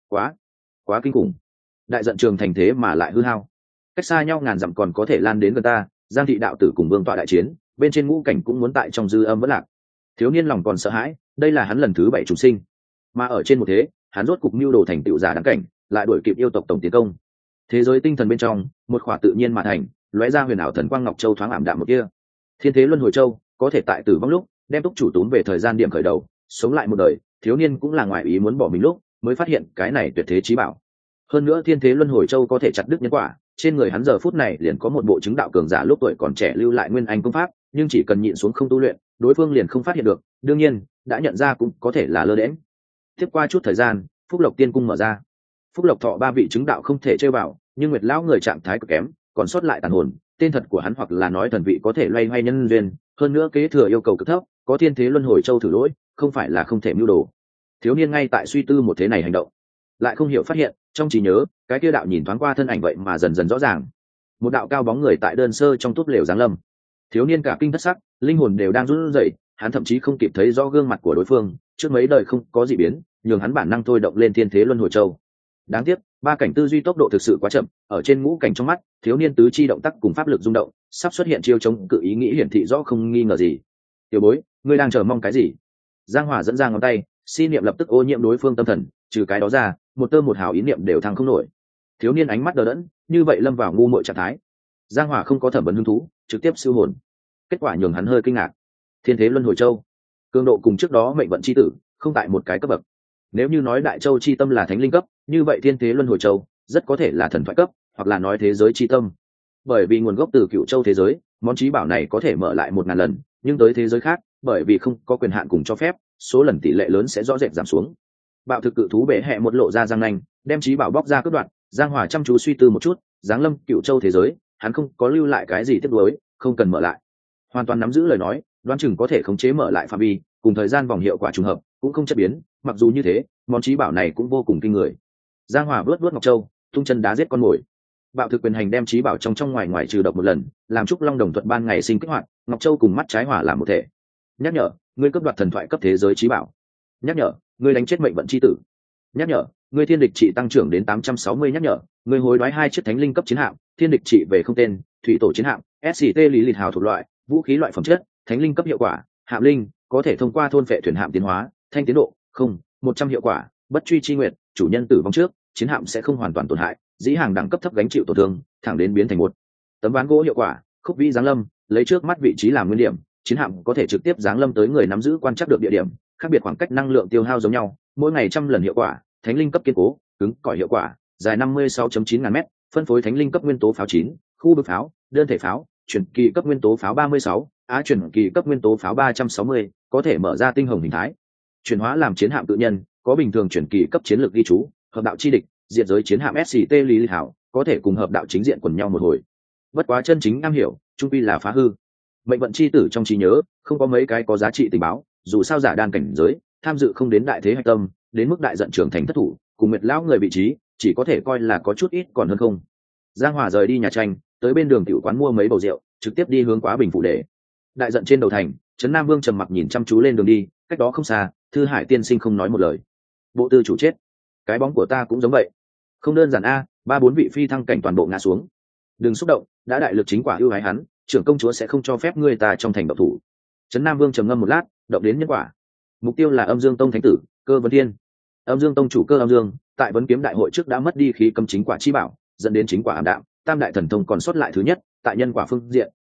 Quá kinh khủng. Đại giận trường thành thế mà lại hư hao. Cách xa nhau ngàn dặm còn có thể lan đến gần ta, Giang thị đạo tử cùng vương tọa đại chiến, bên trên ngũ cảnh cũng muốn tại trong dư âm vẫn lạc. Thiếu niên lòng còn sợ hãi, đây là hắn lần thứ 7 trùng sinh, mà ở trên một thế, hắn rốt cục mưu đồ thành tựu giả đáng cảnh, lại đuổi kịp yêu tộc tổng tiến công. Thế giới tinh thần bên trong, một khỏa tự nhiên mà thành, lóe ra huyền ảo thần quang ngọc châu thoáng ảm đạm một kia. Thiên thế luân hồi châu, có thể tại tử vong lúc, đem túc chủ túm về thời gian điểm khởi đầu, sống lại một đời. Thiếu niên cũng là ngoài ý muốn bỏ mình lúc, mới phát hiện cái này tuyệt thế chí bảo. Hơn nữa thiên thế luân hồi châu có thể chặt đứt nhân quả, trên người hắn giờ phút này liền có một bộ chứng đạo cường giả lúc tuổi còn trẻ lưu lại nguyên anh công pháp, nhưng chỉ cần nhịn xuống không tu luyện, đối phương liền không phát hiện được. Đương nhiên, đã nhận ra cũng có thể là lơ đễnh. Tiếp qua chút thời gian, Phúc Lộc Tiên cung mở ra. Phúc Lộc Thọ 3 vị chứng đạo không thể chơi vào, nhưng Nguyệt lão người trạng thái cực kém, còn sót lại tàn hồn, tên thật của hắn hoặc là nói thần vị có thể loay hoay nhân duyên, hơn nữa kế thừa yêu cầu cực thấp, có thiên thế luân hồi châu thử lỗi, không phải là không thể mưu đồ. Thiếu niên ngay tại suy tư một thế này hành động, lại không hiểu phát hiện, trong trí nhớ, cái kia đạo nhìn thoáng qua thân ảnh vậy mà dần dần rõ ràng. Một đạo cao bóng người tại đơn sơ trong túp lều giáng lâm. Thiếu niên cả kinh thất sắc, linh hồn đều đang run rẩy, hắn thậm chí không kịp thấy rõ gương mặt của đối phương, trước mấy đời không có gì biến, nhường hắn bản năng thôi động lên thiên thế luân hồi châu. Đáng tiếc, 3 cảnh tư duy tốc độ thực sự quá chậm, ở trên ngũ cảnh trong mắt, thiếu niên tứ chi động tác cùng pháp lực rung động, sắp xuất hiện chiêu chống cự ý nghĩ hiển thị rõ không nghi ngờ gì. Tiểu bối, ngươi đang chờ mong cái gì? Giang Hỏa dẫn ra ngón tay, si niệm lập tức ô nhiễm đối phương tâm thần, trừ cái đó ra, một tơ một hào ý niệm đều thăng không nổi. Thiếu niên ánh mắt đờ đẫn, như vậy lâm vào ngu muội trạng thái. Giang Hỏa không có thẩm vấn hứng thú, trực tiếp siêu hồn. Kết quả nhường hắn hơi kinh ngạc. Thiên thế luân hồi châu, cường độ cùng trước đó mệnh vận chi tử, không tại một cái cấp bậc. Nếu như nói đại châu chi tâm là thánh linh cấp, như vậy thiên thế luân hồi châu rất có thể là thần thoại cấp, hoặc là nói thế giới chi tâm. Bởi vì nguồn gốc từ Cựu Châu thế giới, món chí bảo này có thể mở lại 1000 lần, nhưng tới thế giới khác, bởi vì không có quyền hạn cùng cho phép, số lần tỷ lệ lớn sẽ rõ rệt giảm xuống. Bạo thực cự thú bể hẹ một lộ ra răng nanh, đem chí bảo bóc ra cướp đoạn. Giang Hỏa chăm chú suy tư một chút, giáng lâm Cựu Châu thế giới, hắn không có lưu lại cái gì tiếc nuối, không cần mở lại. Hoàn toàn nắm giữ lời nói, đoán chừng có thể khống chế mở lại phạm vi, cùng thời gian vòng hiệu quả trùng hợp, cũng không chất biến. Mặc dù như thế, món chí bảo này cũng vô cùng kinh người. Giang Hỏa vớt ngọc châu, tung chân đá giết con mồi. Bạo thực quyền hành đem chí bảo trong ngoài ngoài trừ độc một lần, làm trúc long đồng thuận ban ngày sinh kích hoạt, ngọc châu cùng mắt trái hỏa làm một thể. Nhắc nhở, ngươi cướp đoạt thần thoại cấp thế giới chí bảo. Nhắc nhở, ngươi đánh chết mệnh vận chi tử. Nhắc nhở, ngươi thiên địch trị tăng trưởng đến 860. Nhắc nhở, ngươi hối đoái 2 chiếc thánh linh cấp chiến hạm, thiên địch trị về không tên, thủy tổ chiến hạm, SCT lý lịch hào thuộc loại, vũ khí loại phẩm chất, thánh linh cấp hiệu quả, hạm linh, có thể thông qua thôn vệ thuyền hạm tiến hóa, thanh tiến độ, 100 hiệu quả, bất truy chi nguyện, chủ nhân tử vong trước, chiến hạm sẽ không hoàn toàn tổn hại, dĩ hàng đẳng cấp thấp gánh chịu tổn thương, thẳng đến biến thành một tấm ván gỗ hiệu quả, khúc vĩ giáng lâm, lấy trước mắt vị trí làm nguyên điểm, chiến hạm có thể trực tiếp giáng lâm tới người nắm giữ quan trắc được địa điểm, khác biệt khoảng cách năng lượng tiêu hao giống nhau, mỗi ngày 100 lần hiệu quả, thánh linh cấp kiên cố, cứng cỏi hiệu quả, dài 56.9 ngàn mét, phân phối thánh linh cấp nguyên tố pháo 9, khu vực pháo, đơn thể pháo, chuyển kỳ cấp nguyên tố pháo 36, á chuyển kỳ cấp nguyên tố pháo 360, có thể mở ra tinh hồng hình thái, chuyển hóa làm chiến hạm tự nhân, có bình thường chuyển kỳ cấp chiến lược ghi chú, hợp đạo chi địch, diệt giới chiến hạm SCT lý lịch hảo, có thể cùng hợp đạo chính diện quần nhau một hồi. Bất quá chân chính am hiểu, trung quy là phá hư. Mệnh vận chi tử trong trí nhớ, không có mấy cái có giá trị tình báo, dù sao giả đan cảnh giới, tham dự không đến đại thế hạch tâm, đến mức đại giận trưởng thành thất thủ, cùng Nguyệt lão người vị trí, chỉ có thể coi là có chút ít còn hơn không. Giang Hòa rời đi nhà tranh, tới bên đường tiểu quán mua mấy bầu rượu, trực tiếp đi hướng Quá Bình phủ để. Đại giận trên đầu thành, Trấn Nam Vương trầm mặc nhìn chăm chú lên đường đi, cách đó không xa, Thư Hải tiên sinh không nói một lời. Bộ tư chủ chết, cái bóng của ta cũng giống vậy. Không đơn giản a, 3-4 vị phi thăng cảnh toàn bộ ngã xuống. Đừng xúc động, đã đại lực chính quả ưu ái hắn, trưởng công chúa sẽ không cho phép ngươi ta trong thành độc thủ. Trấn Nam Vương trầm ngâm một lát, động đến nhân quả. Mục tiêu là Âm Dương Tông thánh tử, Cơ Vấn Thiên. Âm Dương Tông chủ Cơ Âm Dương, tại vấn kiếm đại hội trước đã mất đi khí cấm chính quả chi bảo, dẫn đến chính quả ảm đạm, tam đại thần thông còn sót lại thứ nhất, tại nhân quả phương diện,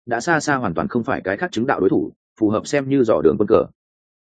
đã xa xa hoàn toàn không phải cái khác chứng đạo đối thủ, phù hợp xem như dò đường quân cờ.